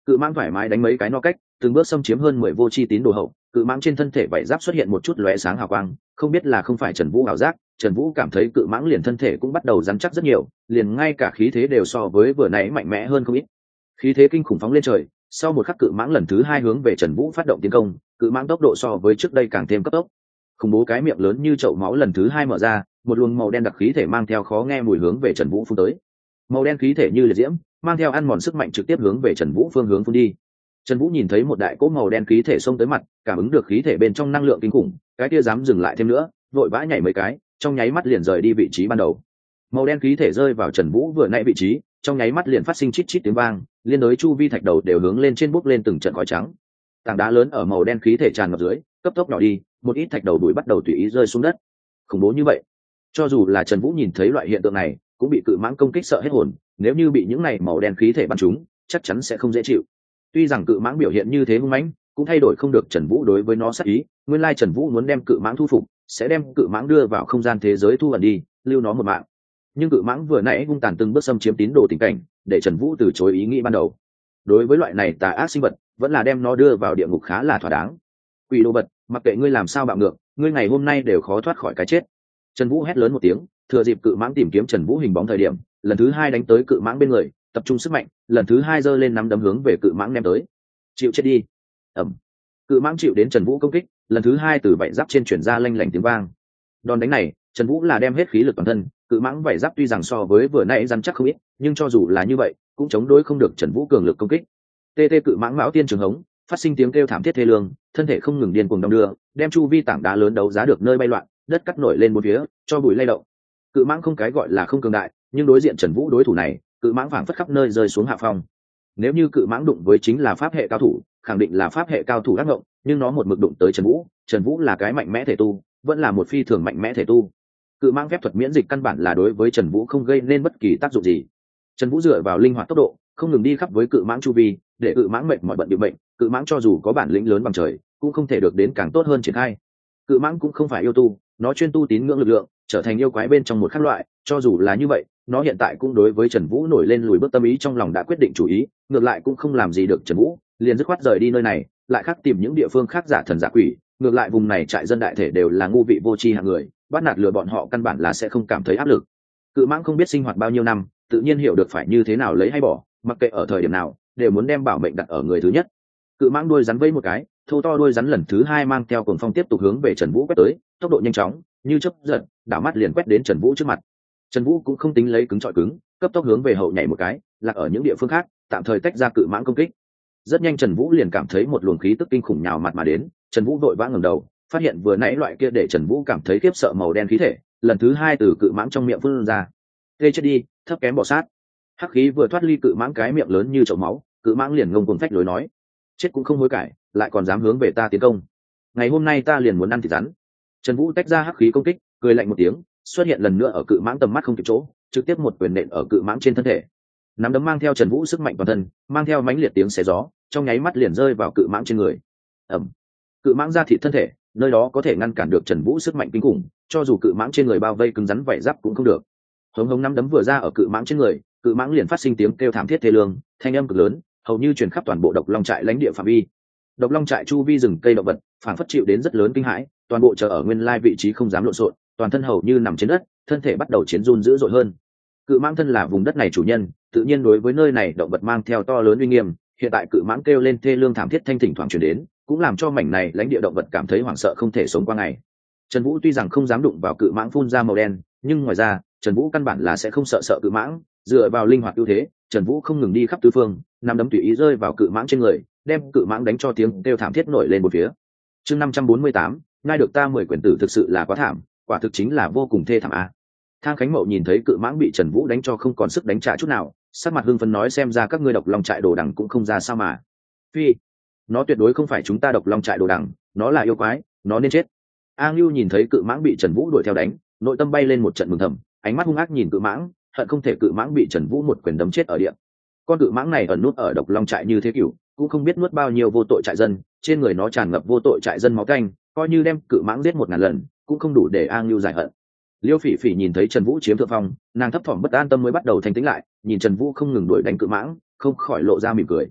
Cự mãng thoải mái đánh mấy cái no cách, từng bước xâm chiếm hơn 10 vô chi tín đồ hậu. Cự mãng trên thân thể vảy giáp xuất hiện một chút lóe sáng hào quang, không biết là không phải Trần Vũ ảo giác. Trần Vũ cảm thấy cự mãng liền thân thể cũng bắt đầu rắn chắc rất nhiều, liền ngay cả khí thế đều so với vừa nãy mạnh mẽ hơn không ít. Khí thế kinh khủng phóng lên trời, sau một khắc cự mãng lần thứ hai hướng về Trần Vũ phát động tiến công. Cự mãng tốc độ so với trước đây càng thêm cấp tốc. Khủng bố cái miệng lớn như chậu máu lần thứ hai mở ra, một luồng màu đen đặc khí thể mang theo khó nghe mùi hướng về Trần Vũ phun tới. Màu đen khí thể như liệt diễm, mang theo ăn mòn sức mạnh trực tiếp hướng về Trần Vũ phương hướng phun đi. Trần Vũ nhìn thấy một đại cỗ màu đen khí thể xông tới mặt, cảm ứng được khí thể bên trong năng lượng kinh khủng, cái kia dám dừng lại thêm nữa, vội vã nhảy mấy cái, trong nháy mắt liền rời đi vị trí ban đầu. Màu đen khí thể rơi vào Trần Vũ vừa nãy vị trí, trong nháy mắt liền phát sinh chít chít tiếng vang, liên đối chu vi thạch đầu đều hướng lên trên bốc lên từng trận khói trắng. Tảng đá lớn ở màu đen khí thể tràn ngập dưới, cấp tốc nhỏ đi, một ít thạch đầu bụi bắt đầu tùy ý rơi xuống đất. Khủng bố như vậy, cho dù là Trần Vũ nhìn thấy loại hiện tượng này, cũng bị cự mãng công kích sợ hết hồn, nếu như bị những này màu đen khí thể bắn trúng, chắc chắn sẽ không dễ chịu. Tuy rằng cự mãng biểu hiện như thế hung mãnh, cũng thay đổi không được Trần Vũ đối với nó sát ý, nguyên lai Trần Vũ muốn đem cự mãng thu phục, sẽ đem cự mãng đưa vào không gian thế giới thu ẩn đi, lưu nó một mạng. Nhưng cự mãng vừa nãy hung tàn từng bước xâm chiếm tín đồ tình cảnh, để Trần Vũ từ chối ý nghĩ ban đầu. Đối với loại này tà ác sinh vật, vẫn là đem nó đưa vào địa ngục khá là thỏa đáng. Quỷ đồ vật, mặc kệ ngươi làm sao bạo ngược, ngươi ngày hôm nay đều khó thoát khỏi cái chết. Trần Vũ hét lớn một tiếng, thừa dịp cự mãng tìm kiếm Trần Vũ hình bóng thời điểm, lần thứ hai đánh tới cự mãng bên người, tập trung sức mạnh, lần thứ hai giơ lên nắm đấm hướng về cự mãng ném tới. Chịu chết đi. Ầm. Cự mãng chịu đến Trần Vũ công kích, lần thứ hai từ vảy giáp trên truyền ra lanh lảnh tiếng vang. Đòn đánh này, Trần Vũ là đem hết khí lực toàn thân, cự mãng vảy giáp tuy rằng so với vừa nãy rắn chắc không ít, nhưng cho dù là như vậy, cũng chống đối không được Trần Vũ cường lực công kích. Tê tê cự mãng mão tiên trường hống, phát sinh tiếng kêu thảm thiết thê lương, thân thể không ngừng điên cuồng đong đưa, đem chu vi tảng đá lớn đấu giá được nơi bay loạn, đất cắt nổi lên bốn phía, cho bụi lay động. Cự mãng không cái gọi là không cường đại, nhưng đối diện Trần Vũ đối thủ này, cự mãng phảng phất khắp nơi rơi xuống hạ phong. Nếu như cự mãng đụng với chính là pháp hệ cao thủ, khẳng định là pháp hệ cao thủ ác ngộng, nhưng nó một mực đụng tới Trần Vũ là cái mạnh mẽ thể tu, vẫn là một phi thường mạnh mẽ thể tu. Cự mãng phép thuật miễn dịch căn bản là đối với Trần Vũ không gây nên bất kỳ tác dụng gì. Trần Vũ dựa vào linh hoạt tốc độ, không ngừng đi khắp với cự mãng chu vi, để cự mãng mệt mỏi bận bịu bệnh, cự mãng cho dù có bản lĩnh lớn bằng trời, cũng không thể được đến càng tốt hơn triển khai. Cự mãng cũng không phải yêu tu, nó chuyên tu tín ngưỡng lực lượng, trở thành yêu quái bên trong một khác loại, cho dù là như vậy, nó hiện tại cũng đối với Trần Vũ nổi lên lùi bước tâm ý trong lòng đã quyết định chủ ý, ngược lại cũng không làm gì được Trần Vũ, liền dứt khoát rời đi nơi này, lại khác tìm những địa phương khác giả thần giả quỷ, ngược lại vùng này trại dân đại thể đều là ngu vị vô tri hạng người, bắt nạt lừa bọn họ căn bản là sẽ không cảm thấy áp lực. Cự mãng không biết sinh hoạt bao nhiêu năm, tự nhiên hiểu được phải như thế nào lấy hay bỏ, mặc kệ ở thời điểm nào, đều muốn đem bảo mệnh đặt ở người thứ nhất. Cự mãng đuôi rắn vẫy một cái, thô to đuôi rắn lần thứ hai mang theo cuồng phong tiếp tục hướng về Trần Vũ quét tới, tốc độ nhanh chóng, như chớp giật, đảo mắt liền quét đến Trần Vũ trước mặt. Trần Vũ cũng không tính lấy cứng trọi cứng, cấp tốc hướng về hậu nhảy một cái, lạc ở những địa phương khác, tạm thời tách ra cự mãng công kích. Rất nhanh Trần Vũ liền cảm thấy một luồng khí tức kinh khủng nhào mặt mà đến, Trần Vũ vội vã ngẩng đầu, phát hiện vừa nãy loại kia để Trần Vũ cảm thấy khiếp sợ màu đen khí thể, lần thứ hai từ cự mãng trong miệng phun ra. "Tê chết đi, thấp kém bò sát." Hắc khí vừa thoát ly cự mãng cái miệng lớn như chậu máu, cự mãng liền ngông cuồng phách lối nói: "Chết cũng không hối cải, lại còn dám hướng về ta tiến công. Ngày hôm nay ta liền muốn ăn thịt rắn." Trần Vũ tách ra hắc khí công kích, cười lạnh một tiếng, xuất hiện lần nữa ở cự mãng tầm mắt không kịp chỗ, trực tiếp một quyền nện ở cự mãng trên thân thể. Nắm đấm mang theo Trần Vũ sức mạnh toàn thân, mang theo mãnh liệt tiếng xé gió, trong nháy mắt liền rơi vào cự mãng trên người. Ầm. Cự mãng ra thịt thân thể, nơi đó có thể ngăn cản được Trần Vũ sức mạnh kinh khủng, cho dù cự mãng trên người bao vây cứng rắn vảy giáp cũng không được. Hống hống nắm đấm vừa ra ở cự mãng trên người, cự mãng liền phát sinh tiếng kêu thảm thiết thê lương, thanh âm cực lớn, hầu như truyền khắp toàn bộ Độc Long trại lãnh địa phạm vi. Độc Long trại chu vi rừng cây động vật, phản phất chịu đến rất lớn kinh hãi, toàn bộ chờ ở nguyên lai vị trí không dám lộn xộn, toàn thân hầu như nằm trên đất, thân thể bắt đầu chiến run dữ dội hơn. Cự mãng thân là vùng đất này chủ nhân, tự nhiên đối với nơi này động vật mang theo to lớn uy nghiêm, hiện tại cự mãng kêu lên thê lương thảm thiết thanh thỉnh thoảng truyền đến, cũng làm cho mảnh này lãnh địa động vật cảm thấy hoảng sợ không thể sống qua ngày. Trần Vũ tuy rằng không dám đụng vào cự mãng phun ra màu đen, nhưng ngoài ra, Trần Vũ căn bản là sẽ không sợ cự mãng, dựa vào linh hoạt ưu thế, Trần Vũ không ngừng đi khắp tứ phương, nắm đấm tùy ý rơi vào cự mãng trên người, đem cự mãng đánh cho tiếng kêu thảm thiết nổi lên một phía. Chương 548, ngay được ta 10 quyển tử thực sự là quá thảm, quả thực chính là vô cùng thê thảm a. Thang Khánh Mậu nhìn thấy cự mãng bị Trần Vũ đánh cho không còn sức đánh trả chút nào, sắc mặt hưng phấn nói xem ra các ngươi Độc Long trại đồ đằng cũng không ra sao mà. Phi, nó tuyệt đối không phải chúng ta Độc Long trại đồ đằng, nó là yêu quái, nó nên chết. A Ngưu nhìn thấy cự mãng bị Trần Vũ đuổi theo đánh, nội tâm bay lên một trận mừng thầm, ánh mắt hung ác nhìn cự mãng, hận không thể cự mãng bị Trần Vũ một quyền đấm chết ở địa. Con cự mãng này ẩn nút ở Độc Long trại như thế cửu, cũng không biết nuốt bao nhiêu vô tội trại dân, trên người nó tràn ngập vô tội trại dân máu tanh, coi như đem cự mãng giết 1000 lần, cũng không đủ để A Ngưu giải hận. Liêu Phỉ Phỉ nhìn thấy Trần Vũ chiếm thượng phong, nàng thấp thỏm bất an tâm mới bắt đầu thanh tĩnh lại, nhìn Trần Vũ không ngừng đuổi đánh cự mãng, không khỏi lộ ra mỉm cười.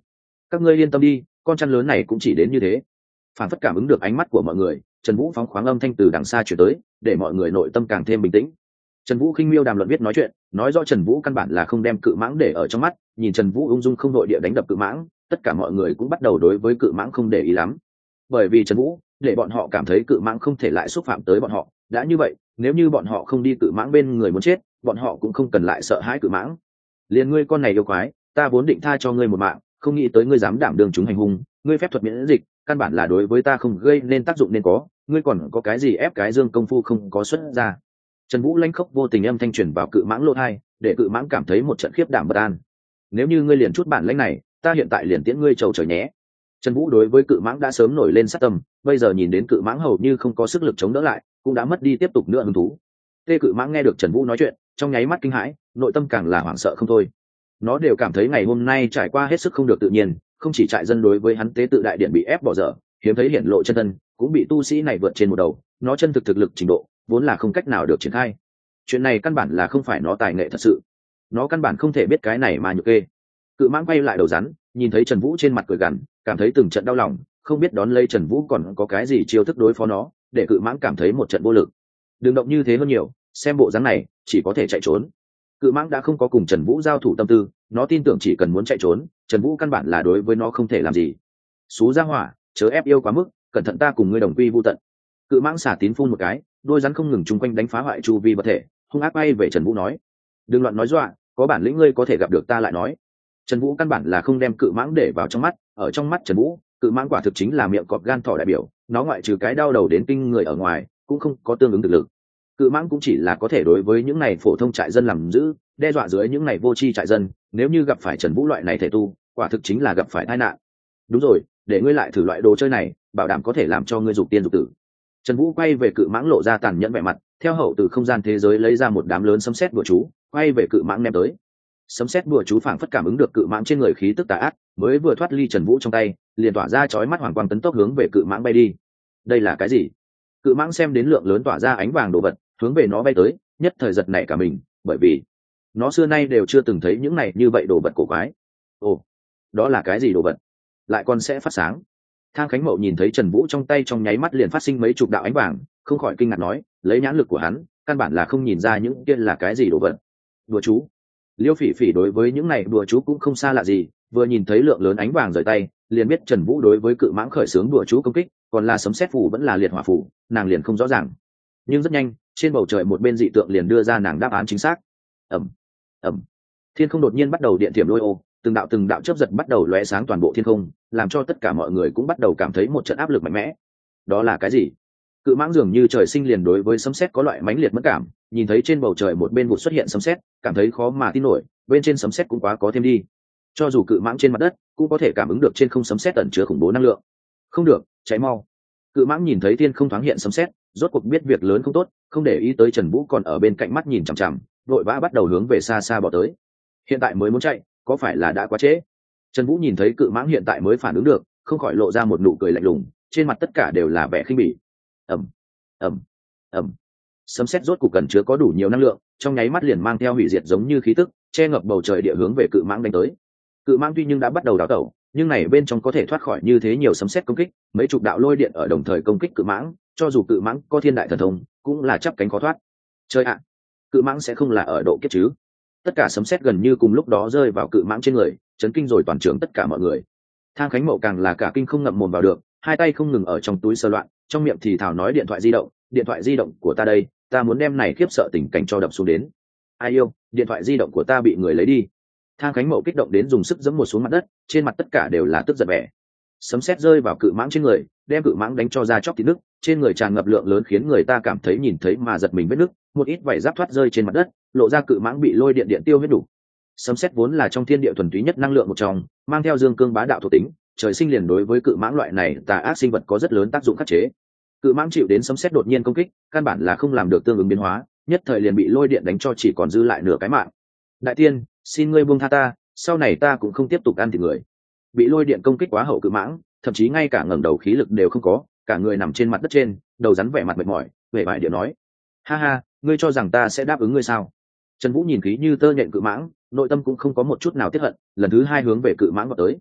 các ngươi yên tâm đi, con chăn lớn này cũng chỉ đến như thế. Phản phất cảm ứng được ánh mắt của mọi người, Trần Vũ phóng khoáng âm thanh từ đằng xa chuyển tới, để mọi người nội tâm càng thêm bình tĩnh. Trần Vũ khinh miêu đàm luận viết nói chuyện, nói rõ Trần Vũ căn bản là không đem cự mãng để ở trong mắt, nhìn Trần Vũ ung dung không đội địa đánh đập cự mãng, tất cả mọi người cũng bắt đầu đối với cự mãng không để ý lắm. Bởi vì Trần Vũ để bọn họ cảm thấy cự mãng không thể lại xúc phạm tới bọn họ, đã như vậy, nếu như bọn họ không đi cự mãng bên người muốn chết, bọn họ cũng không cần lại sợ hãi cự mãng. Liền ngươi con này yêu quái, ta vốn định tha cho ngươi một mạng, không nghĩ tới ngươi dám đảm đương chúng hành hung, ngươi phép thuật miễn dịch, căn bản là đối với ta không gây nên tác dụng nên có, ngươi còn có cái gì ép cái dương công phu không có xuất ra. Trần Vũ lanh khốc vô tình âm thanh truyền vào cự mãng lỗ tai, để cự mãng cảm thấy một trận khiếp đảm bất an. Nếu như ngươi liền chút bản lĩnh này, ta hiện tại liền tiễn ngươi trầu trời nhé. Trần Vũ đối với cự mãng đã sớm nổi lên sát tâm, bây giờ nhìn đến cự mãng hầu như không có sức lực chống đỡ lại, cũng đã mất đi tiếp tục nữa hứng thú. Tê cự mãng nghe được Trần Vũ nói chuyện, trong nháy mắt kinh hãi, nội tâm càng là hoảng sợ không thôi. Nó đều cảm thấy ngày hôm nay trải qua hết sức không được tự nhiên, không chỉ trại dân đối với hắn tế tự đại điện bị ép bỏ dở, hiếm thấy hiển lộ chân thân, cũng bị tu sĩ này vượt trên một đầu, nó chân thực lực trình độ, vốn là không cách nào được triển khai. Chuyện này căn bản là không phải nó tài nghệ thật sự, nó căn bản không thể biết cái này mà nhục kê. Cự mãng quay lại đầu rắn, nhìn thấy Trần Vũ trên mặt cười gằn, cảm thấy từng trận đau lòng, không biết đón lấy Trần Vũ còn có cái gì chiêu thức đối phó nó, để cự mãng cảm thấy một trận vô lực. Đừng động như thế hơn nhiều, xem bộ dáng này chỉ có thể chạy trốn. Cự mãng đã không có cùng Trần Vũ giao thủ tâm tư, nó tin tưởng chỉ cần muốn chạy trốn, Trần Vũ căn bản là đối với nó không thể làm gì. Xú ra hỏa, chớ ép yêu quá mức, cẩn thận ta cùng ngươi đồng quy vu tận. Cự mãng xả tín phun một cái, đôi rắn không ngừng chung quanh đánh phá hoại chu vi vật thể, hung ác bay về Trần Vũ nói: đừng loạn nói dọa, có bản lĩnh ngươi có thể gặp được ta lại nói. Trần Vũ căn bản là không đem cự mãng để vào trong mắt, ở trong mắt Trần Vũ, cự mãng quả thực chính là miệng cọp gan thỏ đại biểu, nó ngoại trừ cái đau đầu đến kinh người ở ngoài, cũng không có tương ứng thực lực. Cự mãng cũng chỉ là có thể đối với những này phổ thông trại dân làm giữ, đe dọa dưới những này vô tri trại dân, nếu như gặp phải Trần Vũ loại này thể tu, quả thực chính là gặp phải tai nạn. Đúng rồi, để ngươi lại thử loại đồ chơi này, bảo đảm có thể làm cho ngươi dục tiên dục tử. Trần Vũ quay về cự mãng lộ ra tàn nhẫn vẻ mặt, theo hậu từ không gian thế giới lấy ra một đám lớn sấm sét bùa chú, quay về cự mãng ném tới. Sấm sét bùa chú phảng phất cảm ứng được cự mãng trên người khí tức tà ác, mới vừa thoát ly Trần Vũ trong tay, liền tỏa ra chói mắt hoàng quang tấn tốc hướng về cự mãng bay đi. Đây là cái gì? Cự mãng xem đến lượng lớn tỏa ra ánh vàng đồ vật, hướng về nó bay tới, nhất thời giật nảy cả mình, bởi vì nó xưa nay đều chưa từng thấy những này như vậy đồ vật cổ quái. Ồ, đó là cái gì đồ vật? Lại còn sẽ phát sáng? Thang Khánh Mậu nhìn thấy Trần Vũ trong tay trong nháy mắt liền phát sinh mấy chục đạo ánh vàng, không khỏi kinh ngạc nói, lấy nhãn lực của hắn, căn bản là không nhìn ra những kia là cái gì đồ vật. Đùa chú. Liêu Phỉ Phỉ đối với những này đùa chú cũng không xa lạ gì, vừa nhìn thấy lượng lớn ánh vàng rời tay, liền biết Trần Vũ đối với cự mãng khởi xướng đùa chú công kích, còn là sấm sét phù vẫn là liệt hỏa phù, nàng liền không rõ ràng. Nhưng rất nhanh, trên bầu trời một bên dị tượng liền đưa ra nàng đáp án chính xác. Ầm, ầm. Thiên không đột nhiên bắt đầu điện thiểm lôi ô, từng đạo chớp giật bắt đầu lóe sáng toàn bộ thiên không, làm cho tất cả mọi người cũng bắt đầu cảm thấy một trận áp lực mạnh mẽ. Đó là cái gì? Cự mãng dường như trời sinh liền đối với sấm sét có loại mãnh liệt mất cảm, nhìn thấy trên bầu trời một bên vụt xuất hiện sấm sét, cảm thấy khó mà tin nổi, bên trên sấm sét cũng quá có thêm đi. Cho dù cự mãng trên mặt đất, cũng có thể cảm ứng được trên không sấm sét ẩn chứa khủng bố năng lượng. Không được, cháy mau. Cự mãng nhìn thấy thiên không thoáng hiện sấm sét, rốt cuộc biết việc lớn không tốt, không để ý tới Trần Vũ còn ở bên cạnh mắt nhìn chằm chằm, vội vã bắt đầu hướng về xa xa bỏ tới. Hiện tại mới muốn chạy, có phải là đã quá trễ? Trần Vũ nhìn thấy cự mãng hiện tại mới phản ứng được, không khỏi lộ ra một nụ cười lạnh lùng, trên mặt tất cả đều là vẻ khinh bỉ. Ầm, ầm, ầm. Sấm sét rốt cục cần chứa có đủ nhiều năng lượng, trong nháy mắt liền mang theo hủy diệt giống như khí tức, che ngập bầu trời địa hướng về cự mãng đánh tới. Cự mãng tuy nhưng đã bắt đầu đảo tẩu, nhưng này bên trong có thể thoát khỏi như thế nhiều sấm sét công kích, mấy chục đạo lôi điện ở đồng thời công kích cự mãng, cho dù cự mãng có thiên đại thần thông, cũng là chắp cánh khó thoát. Chơi ạ, cự mãng sẽ không là ở độ kiếp chứ? Tất cả sấm sét gần như cùng lúc đó rơi vào cự mãng trên người, chấn kinh rồi toàn trường tất cả mọi người. Thang Khánh Mậu càng là cả kinh không ngậm mồm vào được, hai tay không ngừng ở trong túi sơ loạn, trong miệng thì thào nói điện thoại di động của ta đây, ta muốn đem này khiếp sợ tình cảnh cho đập xuống đến. Ai yêu, điện thoại di động của ta bị người lấy đi. Thang Khánh Mậu kích động đến dùng sức giẫm một xuống mặt đất, trên mặt tất cả đều là tức giận vẻ. Sấm sét rơi vào cự mãng trên người, đem cự mãng đánh cho ra chóc thịt nứt, trên người tràn ngập lượng lớn khiến người ta cảm thấy nhìn thấy mà giật mình vết nứt, một ít vảy giáp thoát rơi trên mặt đất, lộ ra cự mãng bị lôi điện tiêu hết đủ. Sấm sét vốn là trong thiên địa thuần túy nhất năng lượng một trong, mang theo dương cương bá đạo thuộc tính, trời sinh liền đối với cự mãng loại này tà ác sinh vật có rất lớn tác dụng khắc chế. Cự mãng chịu đến sấm sét đột nhiên công kích, căn bản là không làm được tương ứng biến hóa, nhất thời liền bị lôi điện đánh cho chỉ còn dư lại nửa cái mạng. Đại tiên, xin ngươi buông tha ta, sau này ta cũng không tiếp tục ăn thịt người. Bị lôi điện công kích quá hậu cự mãng, thậm chí ngay cả ngẩng đầu khí lực đều không có, cả người nằm trên mặt đất trên, đầu rắn vẻ mặt mệt mỏi, vẻ vải điệu nói: ha ha, ngươi cho rằng ta sẽ đáp ứng ngươi sao? Trần Vũ nhìn khí như tơ nhện cự mãng, nội tâm cũng không có một chút nào tiếc hận, lần thứ hai hướng về cự mãng vào tới.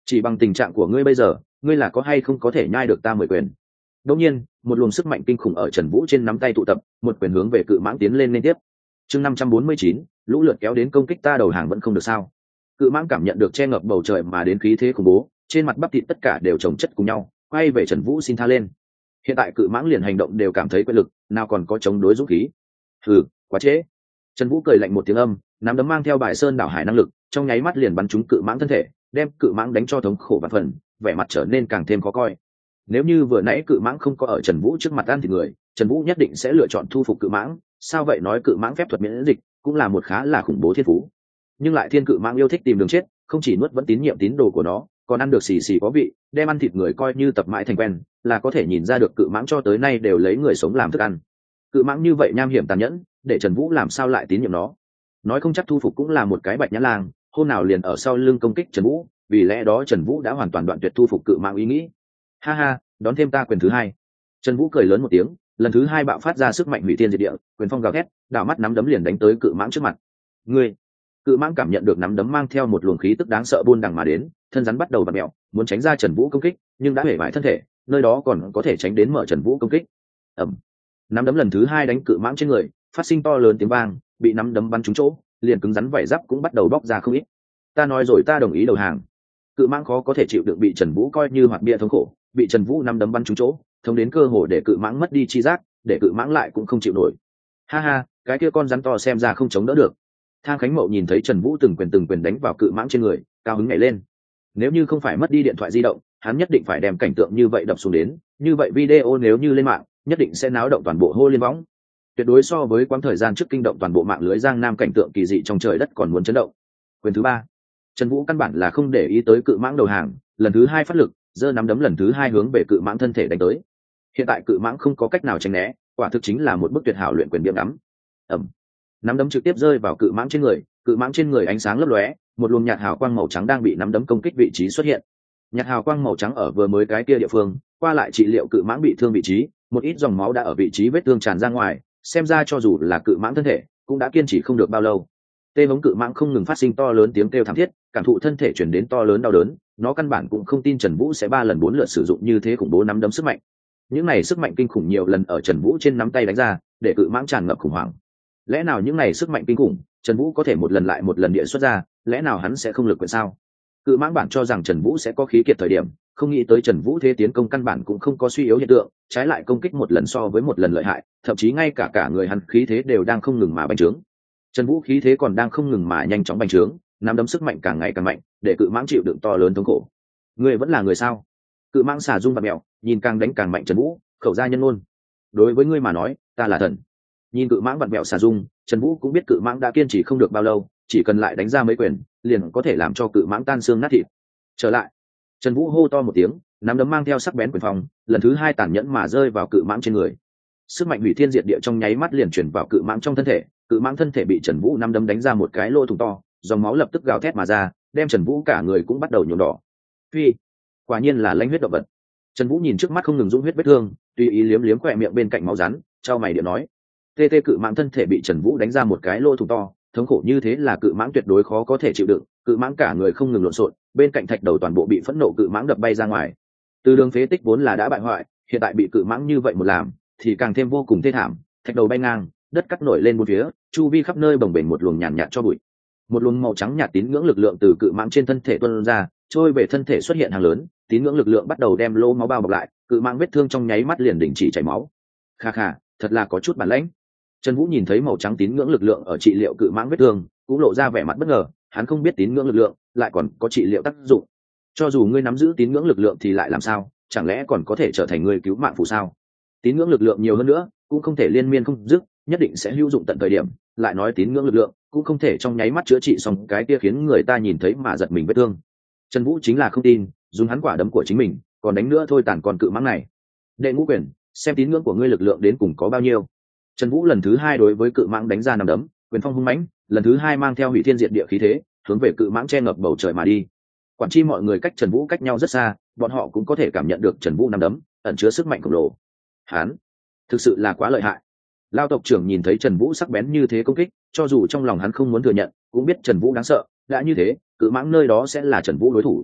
chỉ bằng tình trạng của ngươi bây giờ, ngươi là có hay không có thể nhai được ta 10 quyền. Đột nhiên, một luồng sức mạnh kinh khủng ở Trần Vũ trên nắm tay tụ tập, một quyền hướng về cự mãng tiến lên liên tiếp. Chương 549, lũ lượt kéo đến công kích ta đầu hàng vẫn không được sao? Cự mãng cảm nhận được che ngập bầu trời mà đến khí thế khủng bố, trên mặt bắp thịt tất cả đều chồng chất cùng nhau, quay về Trần Vũ xin tha lên. Hiện tại cự mãng liền hành động đều cảm thấy quyền lực, nào còn có chống đối dũng khí. Hừ, quá trễ. Trần Vũ cười lạnh một tiếng âm, nắm đấm mang theo bài sơn đảo hải năng lực, trong nháy mắt liền bắn trúng cự mãng thân thể, đem cự mãng đánh cho thống khổ vạn phần, vẻ mặt trở nên càng thêm khó coi. Nếu như vừa nãy cự mãng không có ở Trần Vũ trước mặt ăn thịt người, Trần Vũ nhất định sẽ lựa chọn thu phục cự mãng. Sao vậy, nói cự mãng phép thuật miễn dịch cũng là một khá là khủng bố thiên phú, nhưng lại thiên cự mãng yêu thích tìm đường chết, không chỉ nuốt vẫn tín nhiệm tín đồ của nó, còn ăn được xì xì có vị, đem ăn thịt người coi như tập mãi thành quen, là có thể nhìn ra được cự mãng cho tới nay đều lấy người sống làm thức ăn. Cự mãng như vậy nham hiểm tàn nhẫn, để Trần Vũ làm sao lại tín nhiệm nó? Nói không chắc thu phục cũng là một cái bạch nhã lang, hôm nào liền ở sau lưng công kích Trần Vũ, vì lẽ đó Trần Vũ đã hoàn toàn đoạn tuyệt thu phục cự mãng ý nghĩ. Ha ha, đón thêm ta quyền thứ hai. Trần Vũ cười lớn một tiếng, lần thứ hai bạo phát ra sức mạnh hủy thiên diệt địa, quyền phong gào thét, đảo mắt nắm đấm liền đánh tới cự mãng trước mặt. Ngươi! Cự mãng cảm nhận được nắm đấm mang theo một luồng khí tức đáng sợ buôn đằng mà đến, thân rắn bắt đầu vặn mèo, muốn tránh ra Trần Vũ công kích, nhưng đã hể bại thân thể, nơi đó còn có thể tránh đến mở Trần Vũ công kích. Ầm! Nắm đấm lần thứ hai đánh cự mãng trên người, phát sinh to lớn tiếng vang, bị nắm đấm bắn trúng chỗ, liền cứng rắn vảy giáp cũng bắt đầu bóc ra không ít. Ta nói rồi, ta đồng ý đầu hàng. Cự mãng khó có thể chịu đựng bị Trần Vũ coi như hoạt bia thống khổ, bị Trần Vũ nắm đấm bắn trúng chỗ, thống đến cơ hồ để cự mãng mất đi chi giác, để cự mãng lại cũng không chịu nổi. Ha ha, cái kia con rắn to xem ra không chống đỡ được. Thang Khánh Mậu nhìn thấy Trần Vũ từng quyền đánh vào cự mãng trên người, cao hứng nhảy lên. Nếu như không phải mất đi điện thoại di động, hắn nhất định phải đem cảnh tượng như vậy đập xuống đến, như vậy video nếu như lên mạng, nhất định sẽ náo động toàn bộ hô liên võng. Tuyệt đối so với quãng thời gian trước kinh động toàn bộ mạng lưới Giang Nam cảnh tượng kỳ dị trong trời đất còn muốn chấn động. Quyền thứ ba, Trần Vũ căn bản là không để ý tới cự mãng đầu hàng, lần thứ hai phát lực, giơ nắm đấm lần thứ hai hướng về cự mãng thân thể đánh tới. Hiện tại cự mãng không có cách nào tránh né, quả thực chính là một bức tuyệt hảo luyện quyền biếng ngắm. Ầm. Nắm đấm trực tiếp rơi vào cự mãng trên người ánh sáng lấp lóe, một luồng nhạt hào quang màu trắng đang bị nắm đấm công kích vị trí xuất hiện. Nhạt hào quang màu trắng ở vừa mới cái kia địa phương, qua lại trị liệu cự mãng bị thương vị trí, một ít dòng máu đã ở vị trí vết thương tràn ra ngoài, xem ra cho dù là cự mãng thân thể, cũng đã kiên trì không được bao lâu. Tê hống cự mãng không ngừng phát sinh to lớn tiếng kêu thảm thiết, cảm thụ thân thể truyền đến to lớn đau đớn, nó căn bản cũng không tin Trần Vũ sẽ 3 lần 4 lượt sử dụng như thế khủng bố nắm đấm sức mạnh. Những này sức mạnh kinh khủng nhiều lần ở Trần Vũ trên nắm tay đánh ra, để cự mãng tràn ngập khủng hoảng. Lẽ nào những này sức mạnh kinh khủng, Trần Vũ có thể một lần lại một lần địa xuất ra, lẽ nào hắn sẽ không lực quyền sao? Cự mãng bản cho rằng Trần Vũ sẽ có khí kiệt thời điểm, không nghĩ tới Trần Vũ thế tiến công căn bản cũng không có suy yếu hiện tượng, trái lại công kích một lần so với một lần lợi hại, thậm chí ngay cả người hắn khí thế đều đang không ngừng mà bành trướng. Trần Vũ khí thế còn đang không ngừng mà nhanh chóng bành trướng, nắm đấm sức mạnh càng ngày càng mạnh, để cự mãng chịu đựng to lớn thống khổ. Ngươi vẫn là người sao? Cự mãng xả rung và mèo, nhìn càng đánh càng mạnh Trần Vũ, khẩu ra nhân ngôn. Đối với ngươi mà nói, ta là thần. Nhìn cự mãng vặn vẹo xả rung, Trần Vũ cũng biết cự mãng đã kiên trì không được bao lâu, chỉ cần lại đánh ra mấy quyền, liền có thể làm cho cự mãng tan xương nát thịt. Trở lại. Trần Vũ hô to một tiếng, nắm đấm mang theo sắc bén quyền phong, lần thứ hai tàn nhẫn mà rơi vào cự mãng trên người. Sức mạnh hủy thiên diệt địa trong nháy mắt liền chuyển vào cự mãng trong thân thể, cự mãng thân thể bị Trần Vũ nắm đấm đánh ra một cái lỗ thủng to, dòng máu lập tức gào thét mà ra, đem Trần Vũ cả người cũng bắt đầu nhuộm đỏ. Phi, quả nhiên là lãnh huyết động vật. Trần Vũ nhìn trước mắt không ngừng dũng huyết vết thương, tùy ý liếm liếm khỏe miệng bên cạnh máu rắn, chau mày điện nói: "Tê tê." Cự mãng thân thể bị Trần Vũ đánh ra một cái lỗ thủng to, thống khổ như thế là cự mãng tuyệt đối khó có thể chịu đựng, cự mãng cả người không ngừng lộn xộn, bên cạnh thạch đầu toàn bộ bị phẫn nộ cự mãng đập bay ra ngoài. Từ đường phế tích vốn là đã bại hoại, hiện tại bị cự mãng như vậy một làm, thì càng thêm vô cùng thê thảm, thạch đầu bay ngang, đất cắt nổi lên bốn phía, chu vi khắp nơi bồng bềnh một luồng nhàn nhạt cho bụi. Một luồng màu trắng nhạt tín ngưỡng lực lượng từ cự mãng trên thân thể tuôn ra, trôi về thân thể xuất hiện hàng lớn, tín ngưỡng lực lượng bắt đầu đem lỗ máu bao bọc lại, cự mãng vết thương trong nháy mắt liền đình chỉ chảy máu. Kha kha, thật là có chút bản lĩnh. Trần Vũ nhìn thấy màu trắng tín ngưỡng lực lượng ở trị liệu cự mãng vết thương, cũng lộ ra vẻ mặt bất ngờ, hắn không biết tín ngưỡng lực lượng lại còn có trị liệu tác dụng. Cho dù ngươi nắm giữ tín ngưỡng lực lượng thì lại làm sao, chẳng lẽ còn có thể trở thành người cứu mạng phụ sao? Tín ngưỡng lực lượng nhiều hơn nữa, cũng không thể liên miên không dứt, nhất định sẽ hữu dụng tận thời điểm, lại nói tín ngưỡng lực lượng cũng không thể trong nháy mắt chữa trị xong cái kia khiến người ta nhìn thấy mà giật mình vết thương. Trần Vũ chính là không tin, dùng hắn quả đấm của chính mình, còn đánh nữa thôi tàn còn cự mãng này. Đệ Ngũ Quyền, xem tín ngưỡng của ngươi lực lượng đến cùng có bao nhiêu. Trần Vũ lần thứ hai đối với cự mãng đánh ra nằm đấm, quyền phong hung mãnh, lần thứ hai mang theo hủy thiên diệt địa khí thế, hướng về cự mãng che ngập bầu trời mà đi. Quản chi mọi người cách Trần Vũ cách nhau rất xa, bọn họ cũng có thể cảm nhận được Trần Vũ nằm đấm ẩn chứa sức mạnh khổng lồ. Hắn thực sự là quá lợi hại. Lao tộc trưởng nhìn thấy Trần Vũ sắc bén như thế công kích, cho dù trong lòng hắn không muốn thừa nhận, cũng biết Trần Vũ đáng sợ, đã như thế, cự mãng nơi đó sẽ là Trần Vũ đối thủ.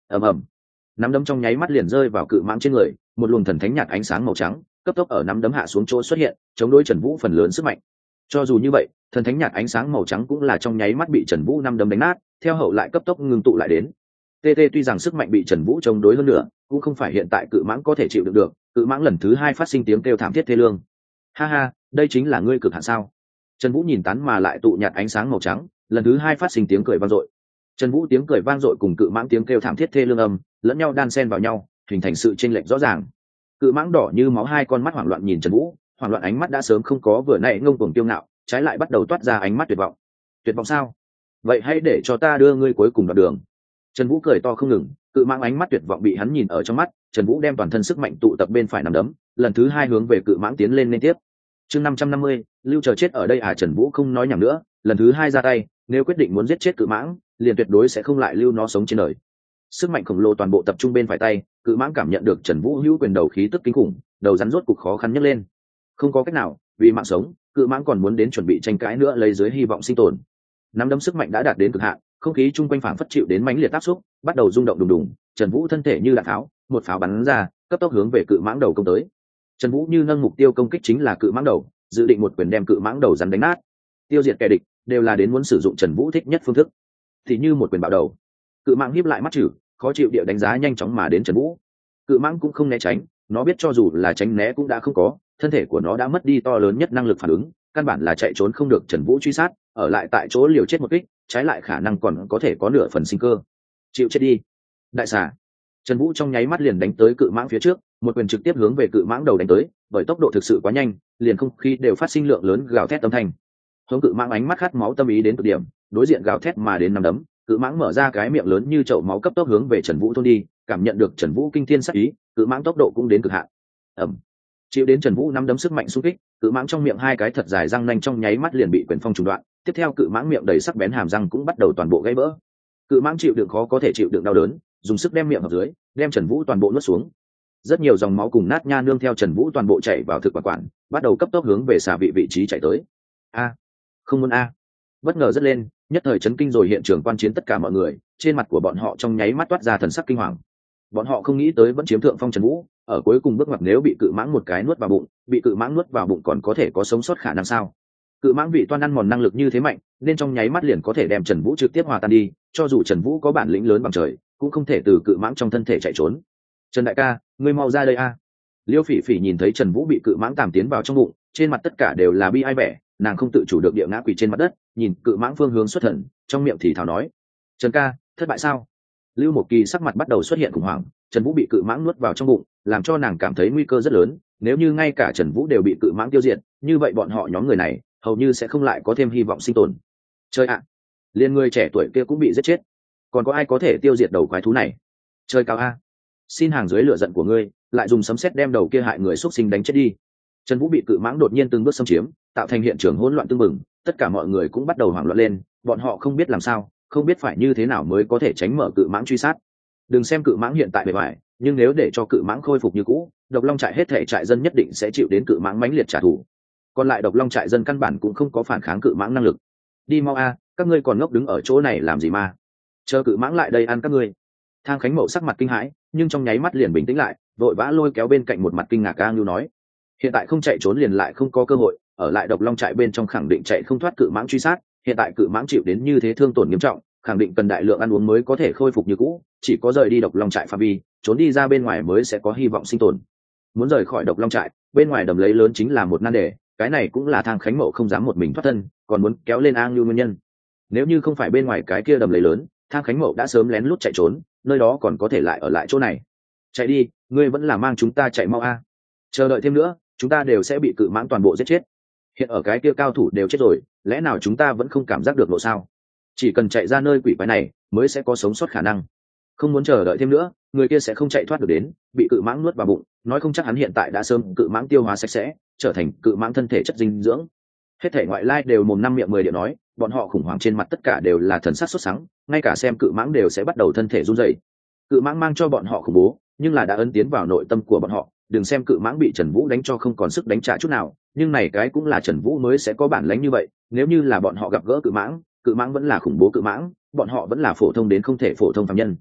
ầm ầm, nắm đấm trong nháy mắt liền rơi vào cự mãng trên người, một luồng thần thánh nhạt ánh sáng màu trắng cấp tốc ở nắm đấm hạ xuống chỗ xuất hiện, chống đối Trần Vũ phần lớn sức mạnh. Cho dù như vậy, thần thánh nhạt ánh sáng màu trắng cũng là trong nháy mắt bị Trần Vũ năm đấm đánh nát, theo hậu lại cấp tốc ngưng tụ lại đến. TT tuy rằng sức mạnh bị Trần Vũ chống đối hơn nữa, cũng không phải hiện tại cự mãng có thể chịu đựng được, cự mãng lần thứ hai phát sinh tiếng kêu thảm thiết thê lương. Ha ha, đây chính là ngươi cực hạn sao? Trần Vũ nhìn tán mà lại tụ nhạt ánh sáng màu trắng, lần thứ hai phát sinh tiếng cười vang dội. Trần Vũ tiếng cười vang dội cùng cự mãng tiếng kêu thảm thiết thê lương âm, lẫn nhau đan xen vào nhau, hình thành sự chênh lệch rõ ràng. Cự mãng đỏ như máu hai con mắt hoảng loạn nhìn Trần Vũ, hoảng loạn ánh mắt đã sớm không có vừa nãy ngông cuồng kiêu ngạo, trái lại bắt đầu toát ra ánh mắt tuyệt vọng. Tuyệt vọng sao? Vậy hãy để cho ta đưa ngươi cuối cùng đoạn đường. Trần Vũ cười to không ngừng, cự mãng ánh mắt tuyệt vọng bị hắn nhìn ở trong mắt, Trần Vũ đem toàn thân sức mạnh tụ tập bên phải nắm đấm, lần thứ hai hướng về cự mãng tiến lên liên tiếp. Chương 550, lưu chờ chết ở đây à? Trần Vũ không nói nhảm nữa, lần thứ hai ra tay, nếu quyết định muốn giết chết cự mãng, liền tuyệt đối sẽ không lại lưu nó sống trên đời. Sức mạnh khổng lồ toàn bộ tập trung bên phải tay, cự mãng cảm nhận được Trần Vũ hữu quyền đầu khí tức kinh khủng, đầu rắn rốt cục khó khăn nhấc lên. Không có cách nào, vì mạng sống, cự mãng còn muốn đến chuẩn bị tranh cãi nữa lấy dưới hy vọng sinh tồn. Nắm đấm sức mạnh đã đạt đến cực hạn, không khí chung quanh phảng phất chịu đến mãnh liệt áp xúc, bắt đầu rung động đùng đùng. Trần Vũ thân thể như đạn pháo, một pháo bắn ra, cấp tốc hướng về cự mãng đầu công tới. Trần Vũ như nâng mục tiêu công kích chính là cự mãng đầu, dự định một quyền đem cự mãng đầu rắn đánh nát, tiêu diệt kẻ địch, đều là đến muốn sử dụng Trần Vũ thích nhất phương thức. Thì như một quyền bạo đầu, cự mãng híp lại mắt chữ, khó chịu địa đánh giá nhanh chóng mà đến Trần Vũ. Cự mãng cũng không né tránh, nó biết cho dù là tránh né cũng đã không có, thân thể của nó đã mất đi to lớn nhất năng lực phản ứng, căn bản là chạy trốn không được Trần Vũ truy sát, ở lại tại chỗ liều chết một kích, trái lại khả năng còn có thể có nửa phần sinh cơ. Chịu chết đi, đại xà. Trần Vũ trong nháy mắt liền đánh tới cự mãng phía trước, một quyền trực tiếp hướng về cự mãng đầu đánh tới, bởi tốc độ thực sự quá nhanh, liền không khí đều phát sinh lượng lớn gào thét âm thanh. Hướng cự mãng ánh mắt khát máu tâm ý đến cực điểm, đối diện gào thét mà đến nắm đấm, cự mãng mở ra cái miệng lớn như chậu máu cấp tốc hướng về Trần Vũ thôn đi, cảm nhận được Trần Vũ kinh thiên sát ý, cự mãng tốc độ cũng đến cực hạn. Ầm. Chịu đến Trần Vũ nắm đấm sức mạnh xung kích, cự mãng trong miệng hai cái thật dài răng nanh trong nháy mắt liền bị quyền phong trùng đoạn, tiếp theo cự mãng miệng đầy sắc bén hàm răng cũng bắt đầu toàn bộ gãy vỡ. Cự mãng chịu đựng khó có thể chịu đựng đau đớn, dùng sức đem miệng hợp dưới, đem Trần Vũ toàn bộ nuốt xuống. Rất nhiều dòng máu cùng nát nha nương theo Trần Vũ toàn bộ chảy vào thực quản, bắt đầu cấp tốc hướng về xà vị vị trí chạy tới. A, không muốn a. Bất ngờ rất lên, nhất thời chấn kinh rồi hiện trường quan chiến tất cả mọi người, trên mặt của bọn họ trong nháy mắt toát ra thần sắc kinh hoàng. Bọn họ không nghĩ tới vẫn chiếm thượng phong Trần Vũ, ở cuối cùng bước ngoặt nếu bị cự mãng một cái nuốt vào bụng, bị cự mãng nuốt vào bụng còn có thể có sống sót khả năng sao? Cự mãng vị toan ăn mòn năng lực như thế mạnh, nên trong nháy mắt liền có thể đem Trần Vũ trực tiếp hòa tan đi, cho dù Trần Vũ có bản lĩnh lớn bằng trời, cũng không thể từ cự mãng trong thân thể chạy trốn. Trần đại ca, ngươi mau ra đây a. Liêu Phỉ Phỉ nhìn thấy Trần Vũ bị cự mãng tàm tiến vào trong bụng, trên mặt tất cả đều là bi ai vẻ, nàng không tự chủ được địa ngã quỳ trên mặt đất, nhìn cự mãng phương hướng xuất thần, trong miệng thì thào nói: "Trần ca, thất bại sao?" Lưu Mộc Kỳ sắc mặt bắt đầu xuất hiện khủng hoảng, Trần Vũ bị cự mãng nuốt vào trong bụng, làm cho nàng cảm thấy nguy cơ rất lớn, nếu như ngay cả Trần Vũ đều bị cự mãng tiêu diệt, như vậy bọn họ nhóm người này hầu như sẽ không lại có thêm hy vọng sinh tồn. Trời ạ, liên người trẻ tuổi kia cũng bị giết chết, còn có ai có thể tiêu diệt đầu quái thú này? Trời cao a, xin hàng dưới lửa giận của ngươi, lại dùng sấm sét đem đầu kia hại người xuất sinh đánh chết đi. Trần Vũ bị cự mãng đột nhiên từng bước xâm chiếm, tạo thành hiện trường hỗn loạn tương mừng, tất cả mọi người cũng bắt đầu hoảng loạn lên, bọn họ không biết làm sao, không biết phải như thế nào mới có thể tránh mở cự mãng truy sát. Đừng xem cự mãng hiện tại bề ngoài, nhưng nếu để cho cự mãng khôi phục như cũ, Độc Long trại hết thảy trại dân nhất định sẽ chịu đến cự mãng mãnh liệt trả thù. Còn lại Độc Long trại dân căn bản cũng không có phản kháng cự mãng năng lực. Đi mau a, các ngươi còn ngốc đứng ở chỗ này làm gì mà? Chờ cự mãng lại đây ăn các ngươi. Thang Khánh Mậu sắc mặt kinh hãi, nhưng trong nháy mắt liền bình tĩnh lại, vội vã lôi kéo bên cạnh một mặt kinh ngạc A Ngưu nói: hiện tại không chạy trốn liền lại không có cơ hội, ở lại Độc Long trại bên trong khẳng định chạy không thoát cự mãng truy sát, hiện tại cự mãng chịu đến như thế thương tổn nghiêm trọng, khẳng định cần đại lượng ăn uống mới có thể khôi phục như cũ, chỉ có rời đi Độc Long trại phạm vi, trốn đi ra bên ngoài mới sẽ có hy vọng sinh tồn. Muốn rời khỏi Độc Long trại, bên ngoài đầm lầy lớn chính là một nan đề, cái này cũng là Thang Khánh Mậu không dám một mình thoát thân, còn muốn kéo lên A Ngưu nguyên nhân. Nếu như không phải bên ngoài cái kia đầm lầy lớn, Thang Khánh Mậu đã sớm lén lút chạy trốn, nơi đó còn có thể lại ở lại chỗ này. Chạy đi, ngươi vẫn là mang chúng ta chạy mau a. Chờ đợi thêm nữa, chúng ta đều sẽ bị cự mãng toàn bộ giết chết. Hiện ở cái kia cao thủ đều chết rồi, lẽ nào chúng ta vẫn không cảm giác được lộ sao? Chỉ cần chạy ra nơi quỷ quái này, mới sẽ có sống sót khả năng. Không muốn chờ đợi thêm nữa, người kia sẽ không chạy thoát được đến, bị cự mãng nuốt vào bụng, nói không chắc hắn hiện tại đã sớm cự mãng tiêu hóa sạch sẽ, trở thành cự mãng thân thể chất dinh dưỡng. Hết thể ngoại lai đều mồm năm miệng 10 điệu nói, bọn họ khủng hoảng trên mặt tất cả đều là thần sắc sốt sắng, ngay cả xem cự mãng đều sẽ bắt đầu thân thể run rẩy. Cự mãng mang cho bọn họ khủng bố, nhưng là đã ấn tiến vào nội tâm của bọn họ. Đừng xem cự mãng bị Trần Vũ đánh cho không còn sức đánh trả chút nào, nhưng này cái cũng là Trần Vũ mới sẽ có bản lĩnh như vậy. Nếu như là bọn họ gặp gỡ cự mãng vẫn là khủng bố cự mãng, bọn họ vẫn là phổ thông đến không thể phổ thông phàm nhân.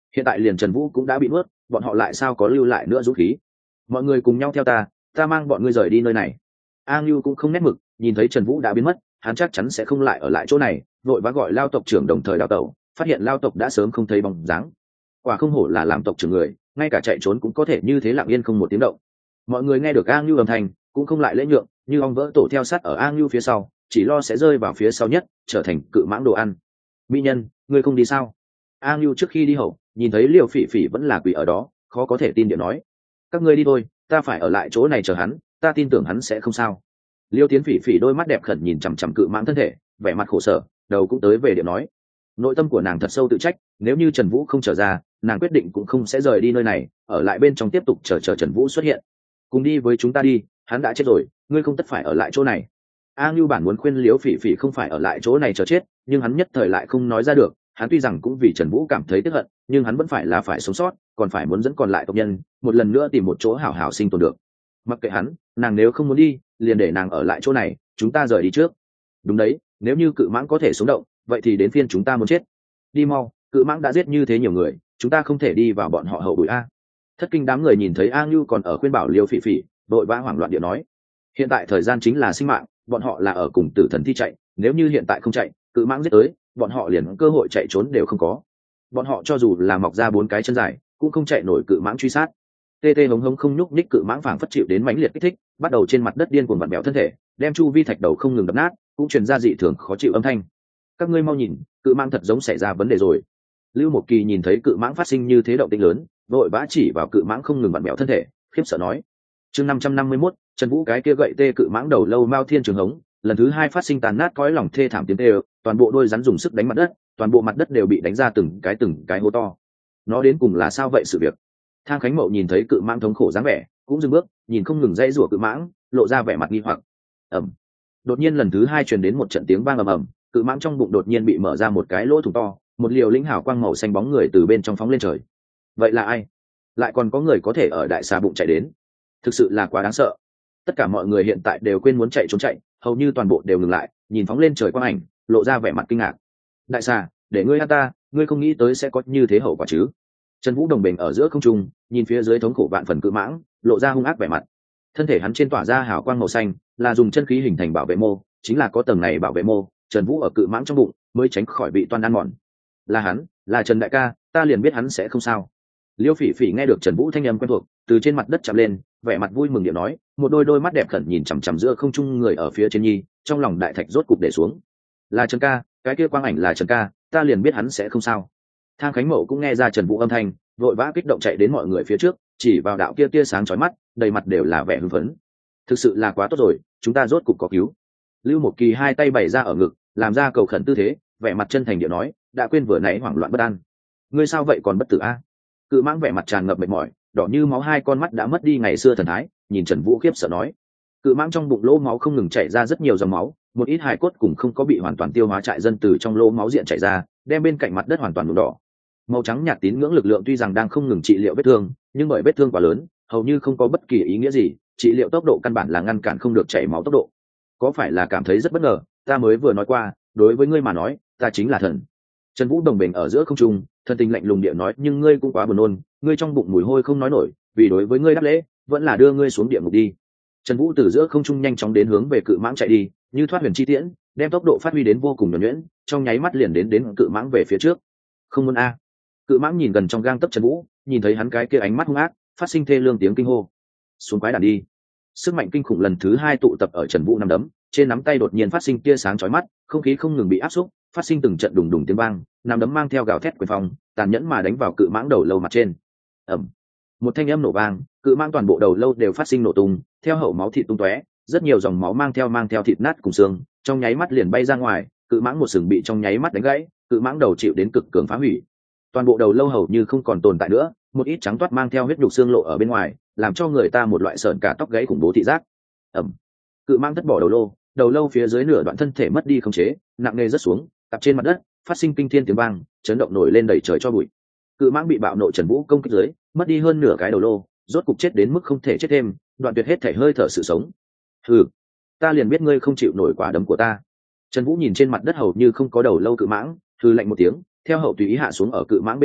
Hiện tại liền Trần Vũ cũng đã bị nuốt, bọn họ lại sao có lưu lại nữa dũng khí. Mọi người cùng nhau theo ta mang bọn ngươi rời đi nơi này. A Ngưu cũng không nét mực, nhìn thấy Trần Vũ đã biến mất, hắn chắc chắn sẽ không lại ở lại chỗ này, vội vã gọi Lao tộc trưởng đồng thời đào tẩu, phát hiện Lao tộc đã sớm không thấy bóng dáng. Quả không hổ là làm tộc trưởng người, ngay cả chạy trốn cũng có thể như thế lặng yên không một tiếng động. Mọi người nghe được A Ngưu âm thanh, cũng không lại lễ nhượng, như ong vỡ tổ theo sát ở A Ngưu phía sau, chỉ lo sẽ rơi vào phía sau nhất, trở thành cự mãng đồ ăn. Mỹ nhân, ngươi không đi sao? A Ngưu trước khi đi hậu, nhìn thấy Liêu Phỉ Phỉ vẫn là quỷ ở đó, khó có thể tin điện nói: các ngươi đi thôi, ta phải ở lại chỗ này chờ hắn, ta tin tưởng hắn sẽ không sao. Liêu Tiến Phỉ Phỉ đôi mắt đẹp khẩn nhìn chằm chằm cự mãng thân thể, vẻ mặt khổ sở, đầu cũng tới về điện nói. Nội tâm của nàng thật sâu tự trách, nếu như Trần Vũ không trở ra, nàng quyết định cũng không sẽ rời đi nơi này, ở lại bên trong tiếp tục chờ Trần Vũ xuất hiện. Cùng đi với chúng ta đi, hắn đã chết rồi, ngươi không tất phải ở lại chỗ này. A Ngưu bản muốn khuyên Liêu Phỉ Phỉ không phải ở lại chỗ này chờ chết, nhưng hắn nhất thời lại không nói ra được. Hắn tuy rằng cũng vì Trần Vũ cảm thấy tức hận, nhưng hắn vẫn phải sống sót, còn phải muốn dẫn còn lại tộc nhân một lần nữa tìm một chỗ hảo hảo sinh tồn được. Mặc kệ hắn, nàng nếu không muốn đi, liền để nàng ở lại chỗ này, chúng ta rời đi trước. Đúng đấy, nếu như cự mãng có thể sống động, vậy thì đến phiên chúng ta muốn chết. Đi mau, cự mãng đã giết như thế nhiều người, chúng ta không thể đi vào bọn họ hậu bụi a. Thất kinh đám người nhìn thấy A Ngưu còn ở khuyên bảo Liêu Phỉ Phỉ, đội vã hoảng loạn điện nói: hiện tại thời gian chính là sinh mạng, bọn họ là ở cùng tử thần thi chạy, nếu như hiện tại không chạy, cự mãng giết tới, bọn họ liền cơ hội chạy trốn đều không có. Bọn họ cho dù là mọc ra 4 cái chân dài, cũng không chạy nổi cự mãng truy sát. Tê tê hống hống không nhúc nhích, cự mãng phảng phất chịu đến mãnh liệt kích thích, bắt đầu trên mặt đất điên cuồng vặn bẹo thân thể, đem chu vi thạch đầu không ngừng đập nát, cũng truyền ra dị thường khó chịu âm thanh. Các ngươi mau nhìn, cự mãng thật giống xảy ra vấn đề rồi. Lưu Mộc Kỳ nhìn thấy cự mãng phát sinh như thế động tĩnh lớn, vội vã chỉ vào cự mãng không ngừng vặn bẹo thân thể, khiếp sợ nói. Chương 551, Trần Vũ cái kia gậy tê cự mãng đầu lâu Mao Thiên Trường hống, lần thứ 2 phát sinh tàn nát cõi lòng thê thảm tiếng tê, toàn bộ đôi rắn dùng sức đánh mặt đất, toàn bộ mặt đất đều bị đánh ra từng cái hố to. Nó đến cùng là sao vậy sự việc? Thang Khánh Mậu nhìn thấy cự mãng thống khổ dáng vẻ, cũng dừng bước, nhìn không ngừng dãy rủa cự mãng, lộ ra vẻ mặt nghi hoặc. Ầm. Đột nhiên lần thứ 2 truyền đến một trận tiếng vang ầm ầm, cự mãng trong bụng đột nhiên bị mở ra một cái lỗ thủng to, một liều lĩnh hào quang màu xanh bóng người từ bên trong phóng lên trời. Vậy là ai? Lại còn có người có thể ở đại xà bụng chạy đến? Thực sự là quá đáng sợ. Tất cả mọi người hiện tại đều quên muốn chạy trốn chạy, hầu như toàn bộ đều ngừng lại, nhìn phóng lên trời quang ảnh, lộ ra vẻ mặt kinh ngạc. Đại xà, để ngươi ăn ta, ngươi không nghĩ tới sẽ có như thế hậu quả chứ? Trần Vũ đồng bình ở giữa không trung, nhìn phía dưới thống khổ vạn phần cự mãng, lộ ra hung ác vẻ mặt. Thân thể hắn trên tỏa ra hào quang màu xanh, là dùng chân khí hình thành bảo vệ mô, chính là có tầng này bảo vệ mô, Trần Vũ ở cự mãng trong bụng mới tránh khỏi bị toan ăn mòn. Là hắn, là Trần đại ca, ta liền biết hắn sẽ không sao. Liêu Phỉ Phỉ nghe được Trần Vũ thanh âm quen thuộc, từ trên mặt đất chạm lên, vẻ mặt vui mừng điệu nói, một đôi mắt đẹp khẩn nhìn chằm chằm giữa không trung người ở phía trên nhi, trong lòng đại thạch rốt cục để xuống. Là Trần ca, cái kia quang ảnh là Trần ca, ta liền biết hắn sẽ không sao. Thang Khánh Mậu cũng nghe ra Trần Vũ âm thanh, vội vã kích động chạy đến mọi người phía trước, chỉ vào đạo kia tia sáng chói mắt, đầy mặt đều là vẻ hưng phấn. Thực sự là quá tốt rồi, chúng ta rốt cục có cứu. Lưu Mộc Kỳ 2 tay bày ra ở ngực, làm ra cầu khẩn tư thế, vẻ mặt chân thành điệu nói, đã quên vừa nãy hoảng loạn bất an. Ngươi sao vậy còn bất tử a? Cự mãng vẻ mặt tràn ngập mệt mỏi, đỏ như máu, 2 con mắt đã mất đi ngày xưa thần thái, nhìn Trần Vũ khiếp sợ nói. Cự mãng trong bụng lỗ máu không ngừng chảy ra rất nhiều dòng máu, một ít hài cốt cùng không có bị hoàn toàn tiêu hóa trại dân từ trong lỗ máu diện chảy ra, đem bên cạnh mặt đất hoàn toàn nhuộm đỏ. Màu trắng nhạt tín ngưỡng lực lượng tuy rằng đang không ngừng trị liệu vết thương, nhưng bởi vết thương quá lớn, hầu như không có bất kỳ ý nghĩa gì, trị liệu tốc độ căn bản là ngăn cản không được chảy máu tốc độ. Có phải là cảm thấy rất bất ngờ, ta mới vừa nói qua, đối với ngươi mà nói, ta chính là thần. Trần Vũ đồng bình ở giữa không trung, thân tình lạnh lùng địa nói, nhưng ngươi cũng quá buồn nôn, ngươi trong bụng mùi hôi không nói nổi, vì đối với ngươi đáp lễ, vẫn là đưa ngươi xuống địa ngục đi. Trần Vũ từ giữa không trung nhanh chóng đến hướng về cự mãng chạy đi, như thoát huyền chi tiễn, đem tốc độ phát huy đến vô cùng nhuần nhuyễn, trong nháy mắt liền đến cự mãng về phía trước. Không muốn a. Cự mãng nhìn gần trong gang tấc Trần Vũ, nhìn thấy hắn cái kia ánh mắt hung ác, phát sinh thê lương tiếng kinh hô. Xuống quái đản đi. Sức mạnh kinh khủng lần thứ 2 tụ tập ở Trần Vũ nắm đấm, trên nắm tay đột nhiên phát sinh tia sáng chói mắt, không khí không ngừng bị áp xúc, phát sinh từng trận đùng đùng tiếng vang, nắm đấm mang theo gào thét quyền phong, tàn nhẫn mà đánh vào cự mãng đầu lâu mặt trên. Ầm. Một thanh âm nổ vang, cự mãng toàn bộ đầu lâu đều phát sinh nổ tung, theo hậu máu thịt tung tóe, rất nhiều dòng máu mang theo thịt nát cùng xương, trong nháy mắt liền bay ra ngoài, cự mãng một sừng bị trong nháy mắt đánh gãy, cự mãng đầu chịu đến cực cường phá hủy. Toàn bộ đầu lâu hầu như không còn tồn tại nữa, một ít trắng toát mang theo huyết nhục xương lộ ở bên ngoài, làm cho người ta một loại sởn cả tóc gáy khủng bố thị giác. Ầm. Cự mãng thất bỏ đầu lâu phía dưới nửa đoạn thân thể mất đi khống chế, nặng nề rớt xuống, tập trên mặt đất, phát sinh kinh thiên tiếng vang, chấn động nổi lên đầy trời cho bụi. Cự mãng bị bạo nộ Trần Vũ công kích dưới, mất đi hơn nửa cái đầu lâu, rốt cục chết đến mức không thể chết thêm, đoạn tuyệt hết thể hơi thở sự sống. Hừ, ta liền biết ngươi không chịu nổi quả đấm của ta. Trần Vũ nhìn trên mặt đất hầu như không có đầu lâu cự mãng, hừ lạnh một tiếng, theo hậu tùy ý hạ xuống ở cự mãng bên cạnh,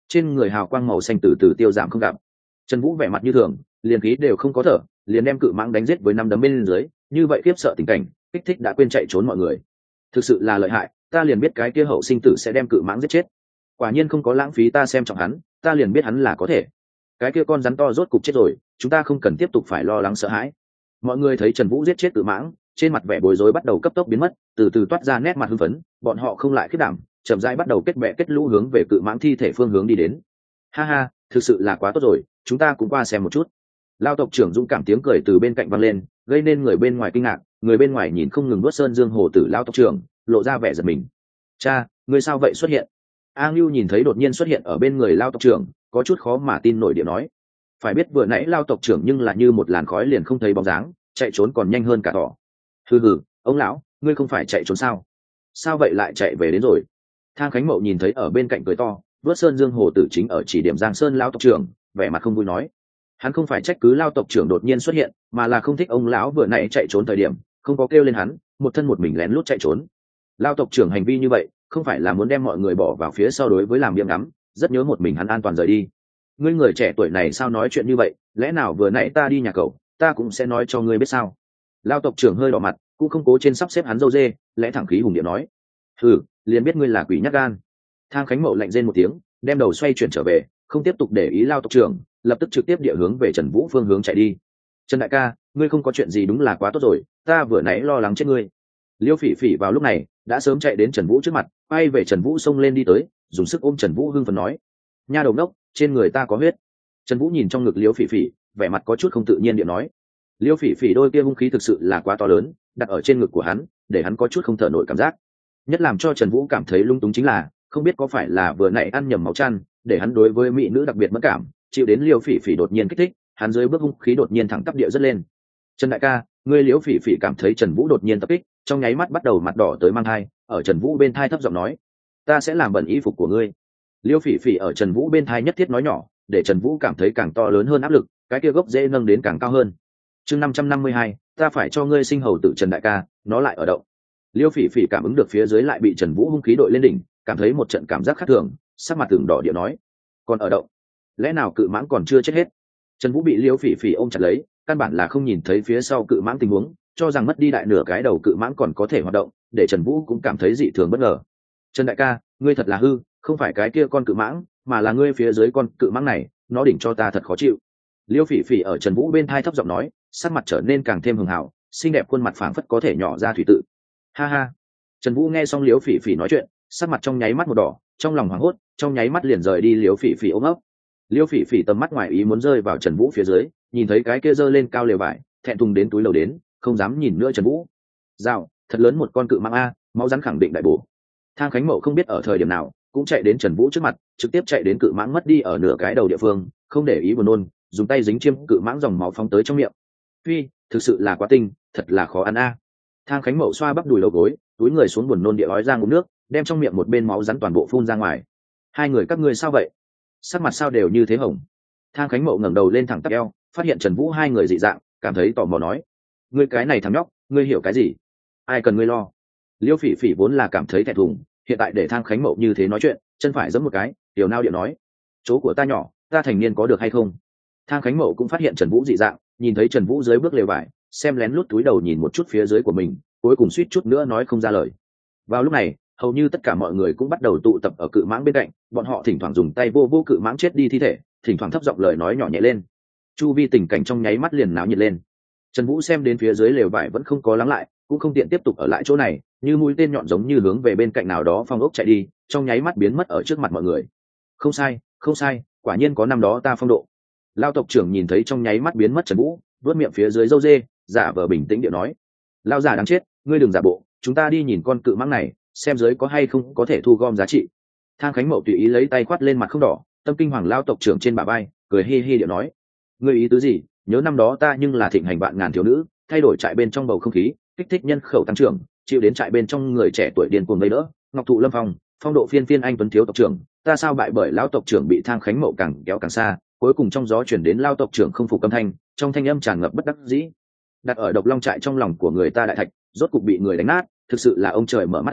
trên người hào quang màu xanh từ từ tiêu giảm không gặp. Trần Vũ vẻ mặt như thường, liền khí đều không có thở, liền đem cự mãng đánh giết với năm đấm bên dưới, như vậy khiếp sợ tình cảnh, kích thích đã quên chạy trốn mọi người. Thực sự là lợi hại, ta liền biết cái kia hậu sinh tử sẽ đem cự mãng giết chết. Quả nhiên không có lãng phí ta xem trọng hắn, ta liền biết hắn là có thể. Cái kia con rắn to rốt cục chết rồi, chúng ta không cần tiếp tục phải lo lắng sợ hãi. Mọi người thấy Trần Vũ giết chết cự mãng, trên mặt vẻ bối rối bắt đầu cấp tốc biến mất, từ từ toát ra nét mặt hưng phấn, bọn họ không lại khiếp đảm, chậm rãi bắt đầu kết bè kết lũ hướng về cự mãng thi thể phương hướng đi đến. Ha ha, thực sự là quá tốt rồi, chúng ta cũng qua xem một chút. Lao tộc trưởng dũng cảm tiếng cười từ bên cạnh vang lên, gây nên người bên ngoài kinh ngạc, người bên ngoài nhìn không ngừng nuốt sơn dương hồ tử Lao tộc trưởng, lộ ra vẻ giật mình. Cha, ngươi sao vậy xuất hiện? A Ngưu nhìn thấy đột nhiên xuất hiện ở bên người Lao tộc trưởng, có chút khó mà tin nổi điện nói. Phải biết vừa nãy Lao tộc trưởng nhưng là như một làn khói liền không thấy bóng dáng, chạy trốn còn nhanh hơn cả thỏ. Hừ hừ, ông lão, ngươi không phải chạy trốn sao? Sao vậy lại chạy về đến rồi? Thang Khánh Mậu nhìn thấy ở bên cạnh cười to, vớt sơn dương hồ tử chính ở chỉ điểm Giang Sơn Lao tộc trưởng, vẻ mặt không vui nói. Hắn không phải trách cứ Lao tộc trưởng đột nhiên xuất hiện, mà là không thích ông lão vừa nãy chạy trốn thời điểm, không có kêu lên hắn, một thân một mình lén lút chạy trốn. Lao tộc trưởng hành vi như vậy, không phải là muốn đem mọi người bỏ vào phía sau đối với làm biếng ngắm, rất nhớ một mình hắn an toàn rời đi. Ngươi người trẻ tuổi này sao nói chuyện như vậy, lẽ nào vừa nãy ta đi nhà cậu, ta cũng sẽ nói cho ngươi biết sao? Lao tộc trưởng hơi đỏ mặt, cũng không cố trên sắp xếp hắn dâu dê, lẽ thẳng khí hùng điện nói. Hừ, liền biết ngươi là quỷ nhát gan. Thang Khánh Mậu lạnh rên một tiếng, đem đầu xoay chuyển trở về, không tiếp tục để ý Lao tộc trưởng, lập tức trực tiếp địa hướng về Trần Vũ phương hướng chạy đi. Trần đại ca, ngươi không có chuyện gì đúng là quá tốt rồi, ta vừa nãy lo lắng chết ngươi. Liêu Phỉ Phỉ vào lúc này đã sớm chạy đến Trần Vũ trước mặt, bay về Trần Vũ xông lên đi tới, dùng sức ôm Trần Vũ hưng phấn nói: nha đầu đốc, trên người ta có huyết. Trần Vũ nhìn trong ngực Liêu Phỉ Phỉ, vẻ mặt có chút không tự nhiên điện nói. Liêu Phỉ Phỉ đôi kia hung khí thực sự là quá to lớn, đặt ở trên ngực của hắn, để hắn có chút không thở nổi cảm giác. Nhất làm cho Trần Vũ cảm thấy lung túng chính là, không biết có phải là vừa nãy ăn nhầm máu chăn, để hắn đối với mỹ nữ đặc biệt mẫn cảm, chịu đến Liêu Phỉ Phỉ đột nhiên kích thích, hắn dưới bước hung khí đột nhiên thẳng tắp địa rất lên. Trần đại ca, ngươi Liêu Phỉ Phỉ cảm thấy Trần Vũ đột nhiên tập kích, trong nháy mắt bắt đầu mặt đỏ tới mang thai, ở Trần Vũ bên thai thấp giọng nói: ta sẽ làm bẩn y phục của ngươi. Liêu Phỉ Phỉ ở Trần Vũ bên thai nhất thiết nói nhỏ, để Trần Vũ cảm thấy càng to lớn hơn áp lực, cái kia gốc dễ nâng đến càng cao hơn. Chương 552, ta phải cho ngươi sinh hầu tử Trần đại ca, nó lại ở động. Liêu Phỉ Phỉ cảm ứng được phía dưới lại bị Trần Vũ hung khí đội lên đỉnh, cảm thấy một trận cảm giác khác thường, sắc mặt ửng đỏ địa nói: còn ở động? Lẽ nào cự mãng còn chưa chết hết? Trần Vũ bị Liêu Phỉ Phỉ ôm chặt lấy, căn bản là không nhìn thấy phía sau cự mãng tình huống, cho rằng mất đi đại nửa cái đầu cự mãng còn có thể hoạt động, để Trần Vũ cũng cảm thấy dị thường bất ngờ. Trần đại ca, ngươi thật là hư, không phải cái kia con cự mãng, mà là ngươi phía dưới con cự mãng này, nó đỉnh cho ta thật khó chịu. Liêu Phỉ Phỉ ở Trần Vũ bên thai thấp giọng nói, sắc mặt trở nên càng thêm hường hào, xinh đẹp khuôn mặt phảng phất có thể nhỏ ra thủy tự. Ha ha. Trần Vũ nghe xong Liêu Phỉ Phỉ nói chuyện, sắc mặt trong nháy mắt một đỏ, trong lòng hoảng hốt, trong nháy mắt liền rời đi Liêu Phỉ Phỉ ôm ấp. Liêu Phỉ Phỉ tầm mắt ngoài ý muốn rơi vào Trần Vũ phía dưới, nhìn thấy cái kia giơ lên cao lều vải, thẹn thùng đến túi lầu đến, không dám nhìn nữa Trần Vũ. Dạo, thật lớn một con cự mãng a, máu rắn khẳng định đại bổ. Thang Khánh Mậu không biết ở thời điểm nào, cũng chạy đến Trần Vũ trước mặt, trực tiếp chạy đến cự mãng mất đi ở nửa cái đầu địa phương, không để ý buồn nôn, dùng tay dính chiêm cự mãng dòng máu phóng tới trong miệng. Phi, thực sự là quá tinh, thật là khó ăn a. Thang Khánh Mậu xoa bắp đùi đầu gối, túi người xuống buồn nôn địa ói ra ngụm nước, đem trong miệng một bên máu rắn toàn bộ phun ra ngoài. Hai người các ngươi sao vậy? Sắc mặt sao đều như thế hồng? Thang Khánh Mậu ngẩng đầu lên thẳng tắp eo, phát hiện Trần Vũ hai người dị dạng, cảm thấy tò mò nói: ngươi cái này thằng nhóc, ngươi hiểu cái gì? Ai cần ngươi lo? Liêu Phỉ Phỉ vốn là cảm thấy thẹn thùng, hiện tại để Thang Khánh Mậu như thế nói chuyện, chân phải giẫm một cái, tiểu nao điệu nói: chỗ của ta nhỏ, ta thành niên có được hay không? Thang Khánh Mậu cũng phát hiện Trần Vũ dị dạng, nhìn thấy Trần Vũ dưới bước lều vải, xem lén lút túi đầu nhìn một chút phía dưới của mình, cuối cùng suýt chút nữa nói không ra lời. Vào lúc này, hầu như tất cả mọi người cũng bắt đầu tụ tập ở cự mãng bên cạnh, bọn họ thỉnh thoảng dùng tay vô vô cự mãng chết đi thi thể, thỉnh thoảng thấp giọng lời nói nhỏ nhẹ lên. Chu vi tình cảnh trong nháy mắt liền náo nhiệt lên. Trần Vũ xem đến phía dưới lều vải vẫn không có lắng lại, cũng không tiện tiếp tục ở lại chỗ này, như mũi tên nhọn giống như hướng về bên cạnh nào đó phong ốc chạy đi, trong nháy mắt biến mất ở trước mặt mọi người. Không sai, không sai, quả nhiên có năm đó ta phong độ. Lao tộc trưởng nhìn thấy trong nháy mắt biến mất Trần Vũ, vớt miệng phía dưới râu dê, giả vờ bình tĩnh điệu nói: lao già đáng chết, ngươi đừng giả bộ, chúng ta đi nhìn con cự mãng này, xem dưới có hay không có thể thu gom giá trị. Thang Khánh Mậu tùy ý lấy tay khoát lên mặt không đỏ, tâm kinh hoàng lao tộc trưởng trên bả vai, cười hi hi điệu nói: ngươi ý tứ gì? Nhớ năm đó ta nhưng là thịnh hành vạn ngàn thiếu nữ, thay đổi trại bên trong bầu không khí, kích thích nhân khẩu tăng trưởng, chịu đến trại bên trong người trẻ tuổi điên cuồng gây đỡ, ngọc thụ lâm phong, phong độ phiên phiên anh tuấn thiếu tộc trưởng, ta sao bại bởi lão tộc trưởng bị Thang Khánh Mậu càng kéo càng xa, cuối cùng trong gió chuyển đến lao tộc trưởng không phục âm thanh, trong thanh âm tràn ngập bất đắc dĩ. Đặt ở Độc Long trại trong lòng của người ta đại thạch, rốt cục bị người đánh nát, thực sự là ông trời mở mắt ta,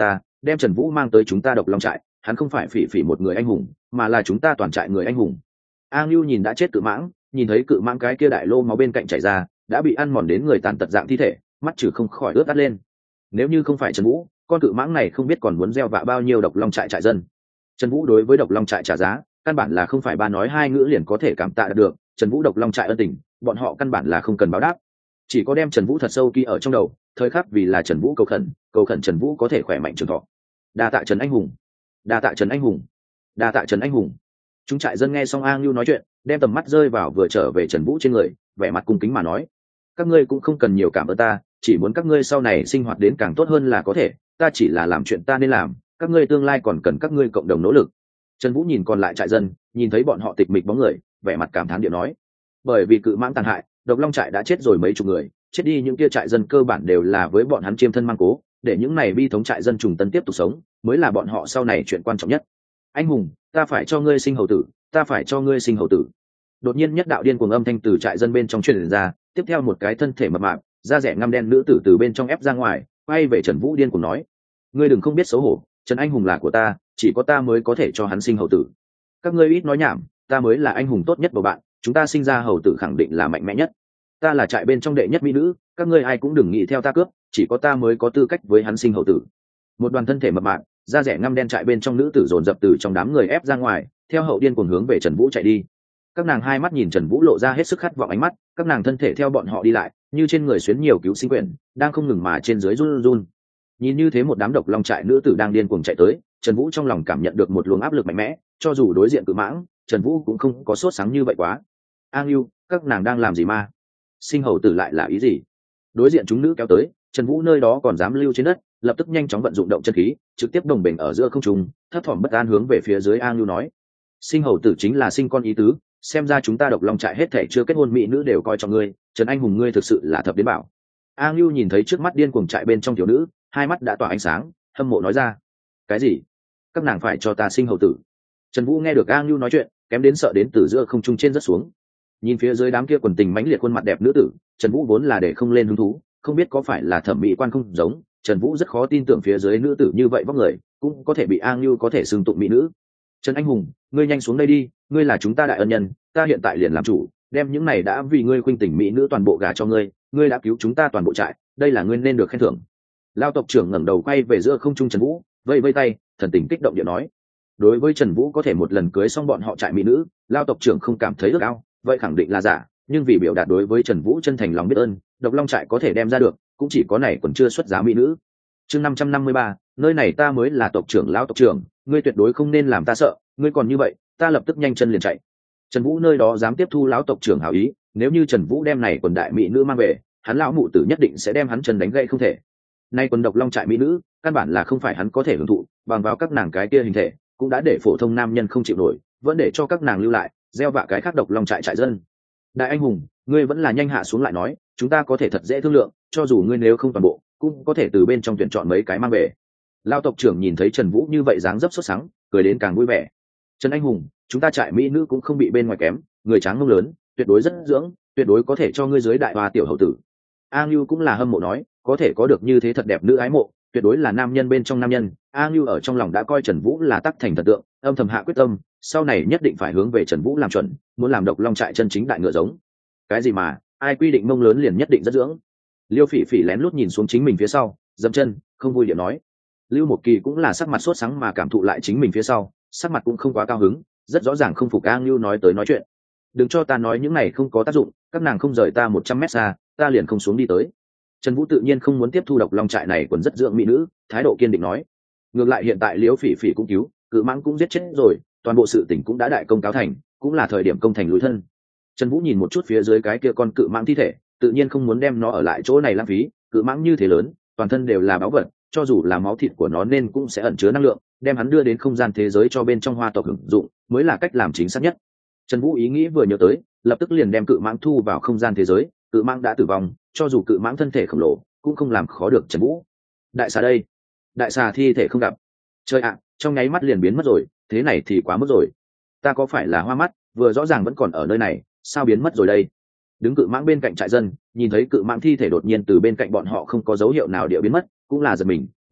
đem Trần Vũ mang tới chúng ta Độc Long trại, hắn không phải phỉ phỉ một người anh hùng, mà là chúng ta toàn trại người anh hùng. A Ngưu nhìn đã chết cự mãng, nhìn thấy cự mãng cái kia đại lô máu bên cạnh chảy ra, đã bị ăn mòn đến người tàn tật dạng thi thể, mắt trừ không khỏi ướt át lên. Nếu như không phải Trần Vũ, con cự mãng này không biết còn muốn gieo vạ bao nhiêu Độc Long trại trại dân. Trần Vũ đối với Độc Long trại trả giá, căn bản là không phải ba nói hai ngữ liền có thể cảm tạ được. Trần Vũ Độc Long trại ân tình, bọn họ căn bản là không cần báo đáp, chỉ có đem Trần Vũ thật sâu ký ở trong đầu, thời khắc vì là Trần Vũ cầu khẩn Trần Vũ có thể khỏe mạnh trường thọ. Đa tạ Trần anh hùng, đa tạ Trần anh hùng, đa tạ Trần anh hùng. Chúng trại dân nghe xong A Ngưu nói chuyện, đem tầm mắt rơi vào vừa trở về Trần Vũ trên người, vẻ mặt cung kính mà nói: các ngươi cũng không cần nhiều cảm ơn ta, chỉ muốn các ngươi sau này sinh hoạt đến càng tốt hơn là có thể, ta chỉ là làm chuyện ta nên làm, các ngươi tương lai còn cần các ngươi cộng đồng nỗ lực. Trần Vũ nhìn còn lại trại dân, nhìn thấy bọn họ tịch mịch bóng người, vẻ mặt cảm thán điệu nói: bởi vì cự mãng tàn hại, Độc Long trại đã chết rồi mấy chục người, chết đi những kia trại dân cơ bản đều là với bọn hắn chiêm thân mang cố, để những này bi thống trại dân trùng tân tiếp tục sống, mới là bọn họ sau này chuyện quan trọng nhất. Anh hùng, ta phải cho ngươi sinh hầu tử, ta phải cho ngươi sinh hầu tử. Đột nhiên nhất đạo điên cuồng âm thanh từ trại dân bên trong truyền ra, tiếp theo một cái thân thể mập mạp, da rẻ ngăm đen nữ tử từ bên trong ép ra ngoài, quay về Trần Vũ điên cuồng nói: ngươi đừng không biết xấu hổ, Trần anh hùng là của ta, chỉ có ta mới có thể cho hắn sinh hầu tử. Các ngươi ít nói nhảm, ta mới là anh hùng tốt nhất của bạn, chúng ta sinh ra hầu tử khẳng định là mạnh mẽ nhất. Ta là trại bên trong đệ nhất mỹ nữ, các ngươi ai cũng đừng nghĩ theo ta cướp, chỉ có ta mới có tư cách với hắn sinh hầu tử. Một đoàn thân thể mập mạp, da rẻ ngăm đen trại bên trong nữ tử dồn dập từ trong đám người ép ra ngoài, theo hậu điên cuồng hướng về Trần Vũ chạy đi. Các nàng hai mắt nhìn Trần Vũ lộ ra hết sức khát vọng ánh mắt, các nàng thân thể theo bọn họ đi lại, như trên người xuyến nhiều cứu sinh quyển, đang không ngừng mà trên dưới run run. Nhìn như thế một đám Độc Long trại nữ tử đang điên cuồng chạy tới, Trần Vũ trong lòng cảm nhận được một luồng áp lực mạnh mẽ, cho dù đối diện cự mãng, Trần Vũ cũng không có sốt sáng như vậy quá. A Ngưu, các nàng đang làm gì ma? Sinh hầu tử lại là ý gì? Đối diện chúng nữ kéo tới, Trần Vũ nơi đó còn dám lưu trên đất, lập tức nhanh chóng vận dụng động chân khí, trực tiếp đồng bình ở giữa không trung, thấp thỏm bất an hướng về phía dưới A Ngưu nói: sinh hầu tử chính là sinh con ý tứ, xem ra chúng ta Độc Long trại hết thảy chưa kết hôn mỹ nữ đều coi trọng ngươi, Trần anh hùng ngươi thực sự là thập đến bảo. A Ngưu nhìn thấy trước mắt điên cuồng trại bên trong thiếu nữ, hai mắt đã tỏa ánh sáng, hâm mộ nói ra: cái gì? Các nàng phải cho ta sinh hầu tử? Trần Vũ nghe được A Ngưu nói chuyện, kém đến sợ đến từ giữa không trung trên rất xuống. Nhìn phía dưới đám kia quần tình mãnh liệt khuôn mặt đẹp nữ tử, Trần Vũ vốn là để không lên hứng thú, không biết có phải là thẩm mỹ quan không giống, Trần Vũ rất khó tin tưởng phía dưới nữ tử như vậy vóc người cũng có thể bị A Ngưu có thể xưng tụng mỹ nữ. Trần anh hùng, ngươi nhanh xuống đây đi, ngươi là chúng ta đại ân nhân, ta hiện tại liền làm chủ, đem những này đã vì ngươi khuynh tỉnh mỹ nữ toàn bộ gả cho ngươi, ngươi đã cứu chúng ta toàn bộ trại, đây là ngươi nên được khen thưởng. Lao tộc trưởng ngẩng đầu quay về giữa không trung Trần Vũ, vẫy vẫy tay, thần tình kích động điện nói. Đối với Trần Vũ có thể một lần cưới xong bọn họ trại mỹ nữ, Lao tộc trưởng không cảm thấy ước ao, vậy khẳng định là giả, nhưng vì biểu đạt đối với Trần Vũ chân thành lòng biết ơn, Độc Long trại có thể đem ra được, cũng chỉ có này còn chưa xuất giá mỹ nữ. Chương 553, nơi này ta mới là tộc trưởng Lão tộc trưởng, ngươi tuyệt đối không nên làm ta sợ, ngươi còn như vậy, ta lập tức nhanh chân liền chạy. Trần Vũ nơi đó dám tiếp thu lão tộc trưởng hảo ý, nếu như Trần Vũ đem này quần đại mỹ nữ mang về, hắn lão mụ tử nhất định sẽ đem hắn chân đánh gãy không thể. Nay quần Độc Long trại mỹ nữ, căn bản là không phải hắn có thể hưởng thụ, bằng vào các nàng cái kia hình thể, cũng đã để phổ thông nam nhân không chịu nổi, vẫn để cho các nàng lưu lại, gieo vạ cái khác Độc Long trại trại dân. Đại anh hùng, ngươi vẫn là nhanh hạ xuống lại nói, chúng ta có thể thật dễ thương lượng, cho dù ngươi nếu không toàn bộ, cũng có thể từ bên trong tuyển chọn mấy cái mang về. Lão tộc trưởng nhìn thấy Trần Vũ như vậy dáng dấp sốt sắng, cười đến càng vui vẻ. Trần anh hùng, chúng ta trại mỹ nữ cũng không bị bên ngoài kém, người tráng ngông lớn, tuyệt đối rất dưỡng, tuyệt đối có thể cho ngươi dưới đại hoa tiểu hậu tử. A Ngưu cũng là hâm mộ nói, có thể có được như thế thật đẹp nữ ái mộ, tuyệt đối là nam nhân bên trong nam nhân. A Ngưu ở trong lòng đã coi Trần Vũ là tắc thành thần tượng, âm thầm hạ quyết tâm, sau này nhất định phải hướng về Trần Vũ làm chuẩn, muốn làm Độc Long trại chân chính đại ngựa giống. Cái gì mà, ai quy định mông lớn liền nhất định rất dưỡng? Liêu Phỉ Phỉ lén lút nhìn xuống chính mình phía sau, dậm chân, không vui điểm nói. Lưu Một Kỳ cũng là sắc mặt sốt sắng mà cảm thụ lại chính mình phía sau, sắc mặt cũng không quá cao hứng, rất rõ ràng không phục A Ngưu nói tới nói chuyện. Đừng cho ta nói những này không có tác dụng, các nàng không rời ta 100 mét xa, ta liền không xuống đi tới. Trần Vũ tự nhiên không muốn tiếp thu Độc Long trại này quần rất dưỡng mỹ nữ, thái độ kiên định nói. Ngược lại hiện tại Liễu Phỉ Phỉ cũng cứu, cự mãng cũng giết chết rồi, toàn bộ sự tình cũng đã đại công cáo thành, cũng là thời điểm công thành lùi thân. Trần Vũ nhìn một chút phía dưới cái kia con cự mãng thi thể, tự nhiên không muốn đem nó ở lại chỗ này lãng phí, cự mãng như thế lớn, toàn thân đều là báu vật, cho dù là máu thịt của nó nên cũng sẽ ẩn chứa năng lượng, đem hắn đưa đến không gian thế giới cho bên trong hoa tộc hưởng dụng, mới là cách làm chính xác nhất. Trần Vũ ý nghĩ vừa nhớ tới, lập tức liền đem cự mãng thu vào không gian thế giới, cự mãng đã tử vong, cho dù cự mãng thân thể khổng lồ, cũng không làm khó được Trần Vũ. Đại xà đây, đại xà thi thể không gặp. Trời ạ, trong nháy mắt liền biến mất rồi, thế này thì quá mức rồi. Ta có phải là hoa mắt, vừa rõ ràng vẫn còn ở nơi này, sao biến mất rồi đây? Đứng cự mãng bên cạnh trại dân, nhìn thấy cự mãng thi thể đột nhiên từ bên cạnh bọn họ không có dấu hiệu nào địa biến mất, cũng là giật mình,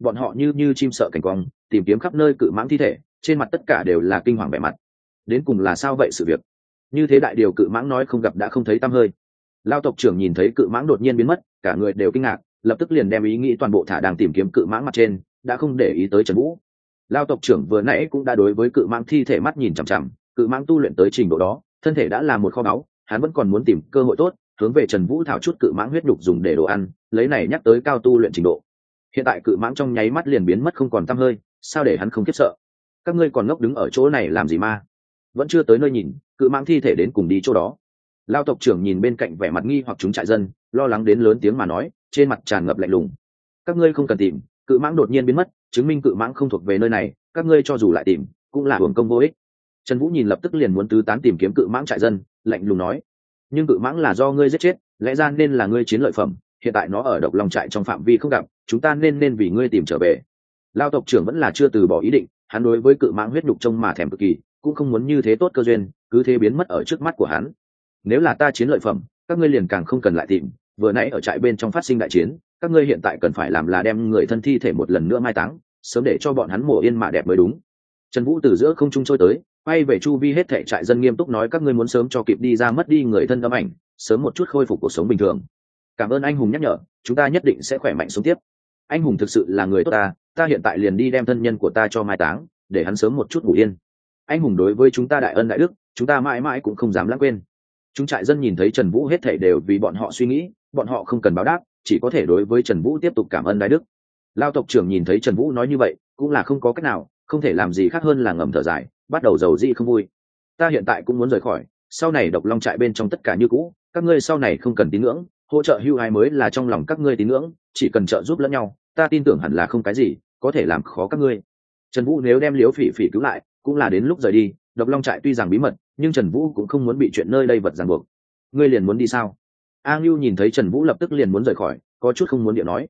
bọn họ như chim sợ cảnh quang tìm kiếm khắp nơi cự mãng thi thể, trên mặt tất cả đều là kinh hoàng vẻ mặt. Đến cùng là sao vậy sự việc? Như thế đại điều cự mãng nói không gặp đã không thấy tăm hơi. Lao tộc trưởng nhìn thấy cự mãng đột nhiên biến mất, cả người đều kinh ngạc, lập tức liền đem ý nghĩ toàn bộ thả đang tìm kiếm cự mãng mặt trên, đã không để ý tới Trần Vũ. Lao tộc trưởng vừa nãy cũng đã đối với cự mãng thi thể mắt nhìn chằm chằm, cự mãng tu luyện tới trình độ đó, thân thể đã là một kho báu, hắn vẫn còn muốn tìm cơ hội tốt, hướng về Trần Vũ thảo chút cự mãng huyết nhục dùng để đồ ăn, lấy này nhắc tới cao tu luyện trình độ. Hiện tại cự mãng trong nháy mắt liền biến mất không còn tăm hơi, sao để hắn không khiếp sợ? Các ngươi còn ngốc đứng ở chỗ này làm gì ma? Vẫn chưa tới nơi nhìn, cự mãng thi thể đến cùng đi chỗ đó. Lao tộc trưởng nhìn bên cạnh vẻ mặt nghi hoặc chúng trại dân, lo lắng đến lớn tiếng mà nói, trên mặt tràn ngập lạnh lùng. Các ngươi không cần tìm, cự mãng đột nhiên biến mất, chứng minh cự mãng không thuộc về nơi này, các ngươi cho dù lại tìm, cũng là hưởng công vô ích. Trần Vũ nhìn lập tức liền muốn tứ tán tìm kiếm cự mãng trại dân, lạnh lùng nói, nhưng cự mãng là do ngươi giết chết, lẽ ra nên là ngươi chiến lợi phẩm, hiện tại nó ở Độc Long trại trong phạm vi không gặp, chúng ta nên vì ngươi tìm trở về. Lao tộc trưởng vẫn là chưa từ bỏ ý định, hắn đối với cự mãng huyết nhục trông mà thèm cực kỳ, cũng không muốn như thế tốt cơ duyên cứ thế biến mất ở trước mắt của hắn. Nếu là ta chiến lợi phẩm, các ngươi liền càng không cần lại tìm, vừa nãy ở trại bên trong phát sinh đại chiến, các ngươi hiện tại cần phải làm là đem người thân thi thể một lần nữa mai táng, sớm để cho bọn hắn mồ yên mà đẹp mới đúng. Trần Vũ từ giữa không trung trôi tới, quay về chu vi hết thảy trại dân nghiêm túc nói, các ngươi muốn sớm cho kịp đi ra mất đi người thân âm ảnh, sớm một chút khôi phục cuộc sống bình thường. Cảm ơn anh hùng nhắc nhở, chúng ta nhất định sẽ khỏe mạnh sống tiếp. Anh hùng thực sự là người tốt ta hiện tại liền đi đem thân nhân của ta cho mai táng, để hắn sớm một chút ngủ yên. Anh hùng đối với chúng ta đại ân đại đức, chúng ta mãi mãi cũng không dám lãng quên. Chúng trại dân nhìn thấy Trần Vũ hết thảy đều vì bọn họ suy nghĩ, bọn họ không cần báo đáp, chỉ có thể đối với Trần Vũ tiếp tục cảm ơn đại đức. Lao tộc trưởng nhìn thấy Trần Vũ nói như vậy, cũng là không có cách nào, không thể làm gì khác hơn là ngầm thở dài, bắt đầu dầu dĩ không vui. Ta hiện tại cũng muốn rời khỏi, sau này Độc Long trại bên trong tất cả như cũ, các ngươi sau này không cần tín ngưỡng, hỗ trợ hưu hái mới là trong lòng các ngươi tín ngưỡng, chỉ cần trợ giúp lẫn nhau, ta tin tưởng hẳn là không cái gì có thể làm khó các ngươi. Trần Vũ nếu đem Liễu Phỉ Phỉ cứu lại, cũng là đến lúc rời đi. Độc Long trại tuy rằng bí mật, nhưng Trần Vũ cũng không muốn bị chuyện nơi đây vật ràng buộc. Ngươi liền muốn đi sao? A Ngưu nhìn thấy Trần Vũ lập tức liền muốn rời khỏi, có chút không muốn điệu nói.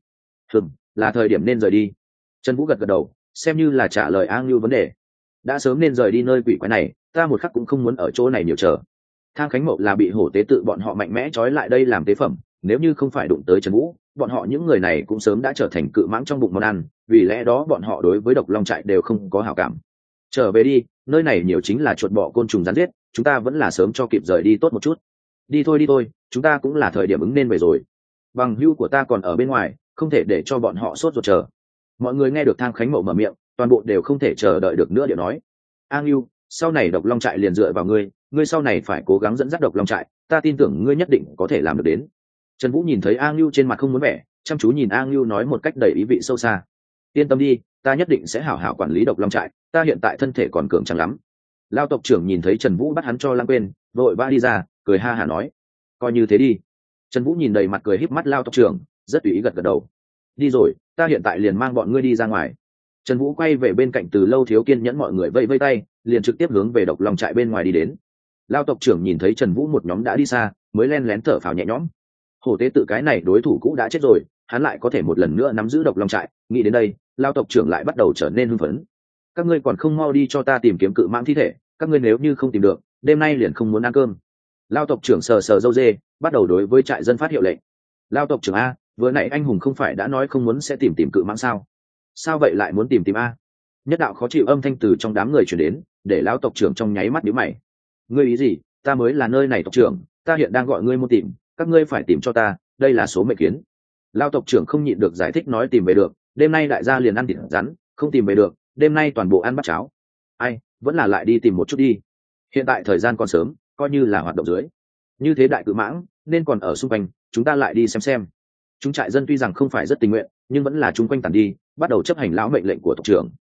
Là thời điểm nên rời đi. Trần Vũ gật gật đầu, xem như là trả lời A Ngưu vấn đề. Đã sớm nên rời đi nơi quỷ quái này, ta một khắc cũng không muốn ở chỗ này nhiều chờ. Thang Khánh Mậu là bị hổ tế tự bọn họ mạnh mẽ trói lại đây làm tế phẩm, nếu như không phải đụng tới Trần Vũ, bọn họ những người này cũng sớm đã trở thành cự mãng trong bụng món ăn, vì lẽ đó bọn họ đối với Độc Long trại đều không có hảo cảm. Trở về đi, nơi này nhiều chính là chuột bọ côn trùng rắn giết, chúng ta vẫn là sớm cho kịp rời đi tốt một chút. Đi thôi, chúng ta cũng là thời điểm ứng nên về rồi. Bằng hữu của ta còn ở bên ngoài, không thể để cho bọn họ sốt ruột chờ. Mọi người nghe được Thang Khánh Mậu mở miệng, toàn bộ đều không thể chờ đợi được nữa điệu nói. A Ngưu, sau này Độc Long trại liền dựa vào ngươi sau này phải cố gắng dẫn dắt Độc Long trại, ta tin tưởng ngươi nhất định có thể làm được đến. Trần Vũ nhìn thấy A Ngưu trên mặt không muốn vẻ, chăm chú nhìn A Ngưu nói một cách đầy ý vị sâu xa. Yên tâm đi, ta nhất định sẽ hảo hảo quản lý Độc Long trại, ta hiện tại thân thể còn cường tráng lắm. Lao tộc trưởng nhìn thấy Trần Vũ bắt hắn cho lãng quên, vội vã đi ra, cười ha hả nói, coi như thế đi. Trần Vũ nhìn đầy mặt cười híp mắt Lao tộc trưởng, rất tùy ý gật gật đầu. Đi rồi, ta hiện tại liền mang bọn ngươi đi ra ngoài. Trần Vũ quay về bên cạnh từ lâu thiếu kiên nhẫn mọi người vây vây tay, liền trực tiếp hướng về Độc Long trại bên ngoài đi đến. Lao tộc trưởng nhìn thấy Trần Vũ một nhóm đã đi xa, mới len lén thở phào nhẹ nhõm. Hổ tế tự cái này đối thủ cũ đã chết rồi, hắn lại có thể một lần nữa nắm giữ Độc Long trại, nghĩ đến đây, Lao tộc trưởng lại bắt đầu trở nên hưng phấn. Các ngươi còn không mau đi cho ta tìm kiếm cự mãng thi thể, các ngươi nếu như không tìm được, đêm nay liền không muốn ăn cơm. Lao tộc trưởng sờ sờ râu dê, bắt đầu đối với trại dân phát hiệu lệnh. Lao tộc trưởng a, vừa nãy anh hùng không phải đã nói không muốn sẽ tìm cự mãng sao? Sao vậy lại muốn tìm a? Nhất đạo khó chịu âm thanh từ trong đám người truyền đến, để Lao tộc trưởng trong nháy mắt nhíu mày. Ngươi ý gì? Ta mới là nơi này tộc trưởng, ta hiện đang gọi ngươi muốn tìm, các ngươi phải tìm cho ta, đây là số mệnh kiến. Lao tộc trưởng không nhịn được giải thích nói, tìm về được, đêm nay đại gia liền ăn thịt rắn, không tìm về được, đêm nay toàn bộ ăn bát cháo. Ai, vẫn là lại đi tìm một chút đi. Hiện tại thời gian còn sớm, coi như là hoạt động dưới. Như thế đại cự mãng nên còn ở xung quanh, chúng ta lại đi xem. Chúng trại dân tuy rằng không phải rất tình nguyện, nhưng vẫn là chung quanh tản đi, bắt đầu chấp hành lão mệnh lệnh của tộc trưởng.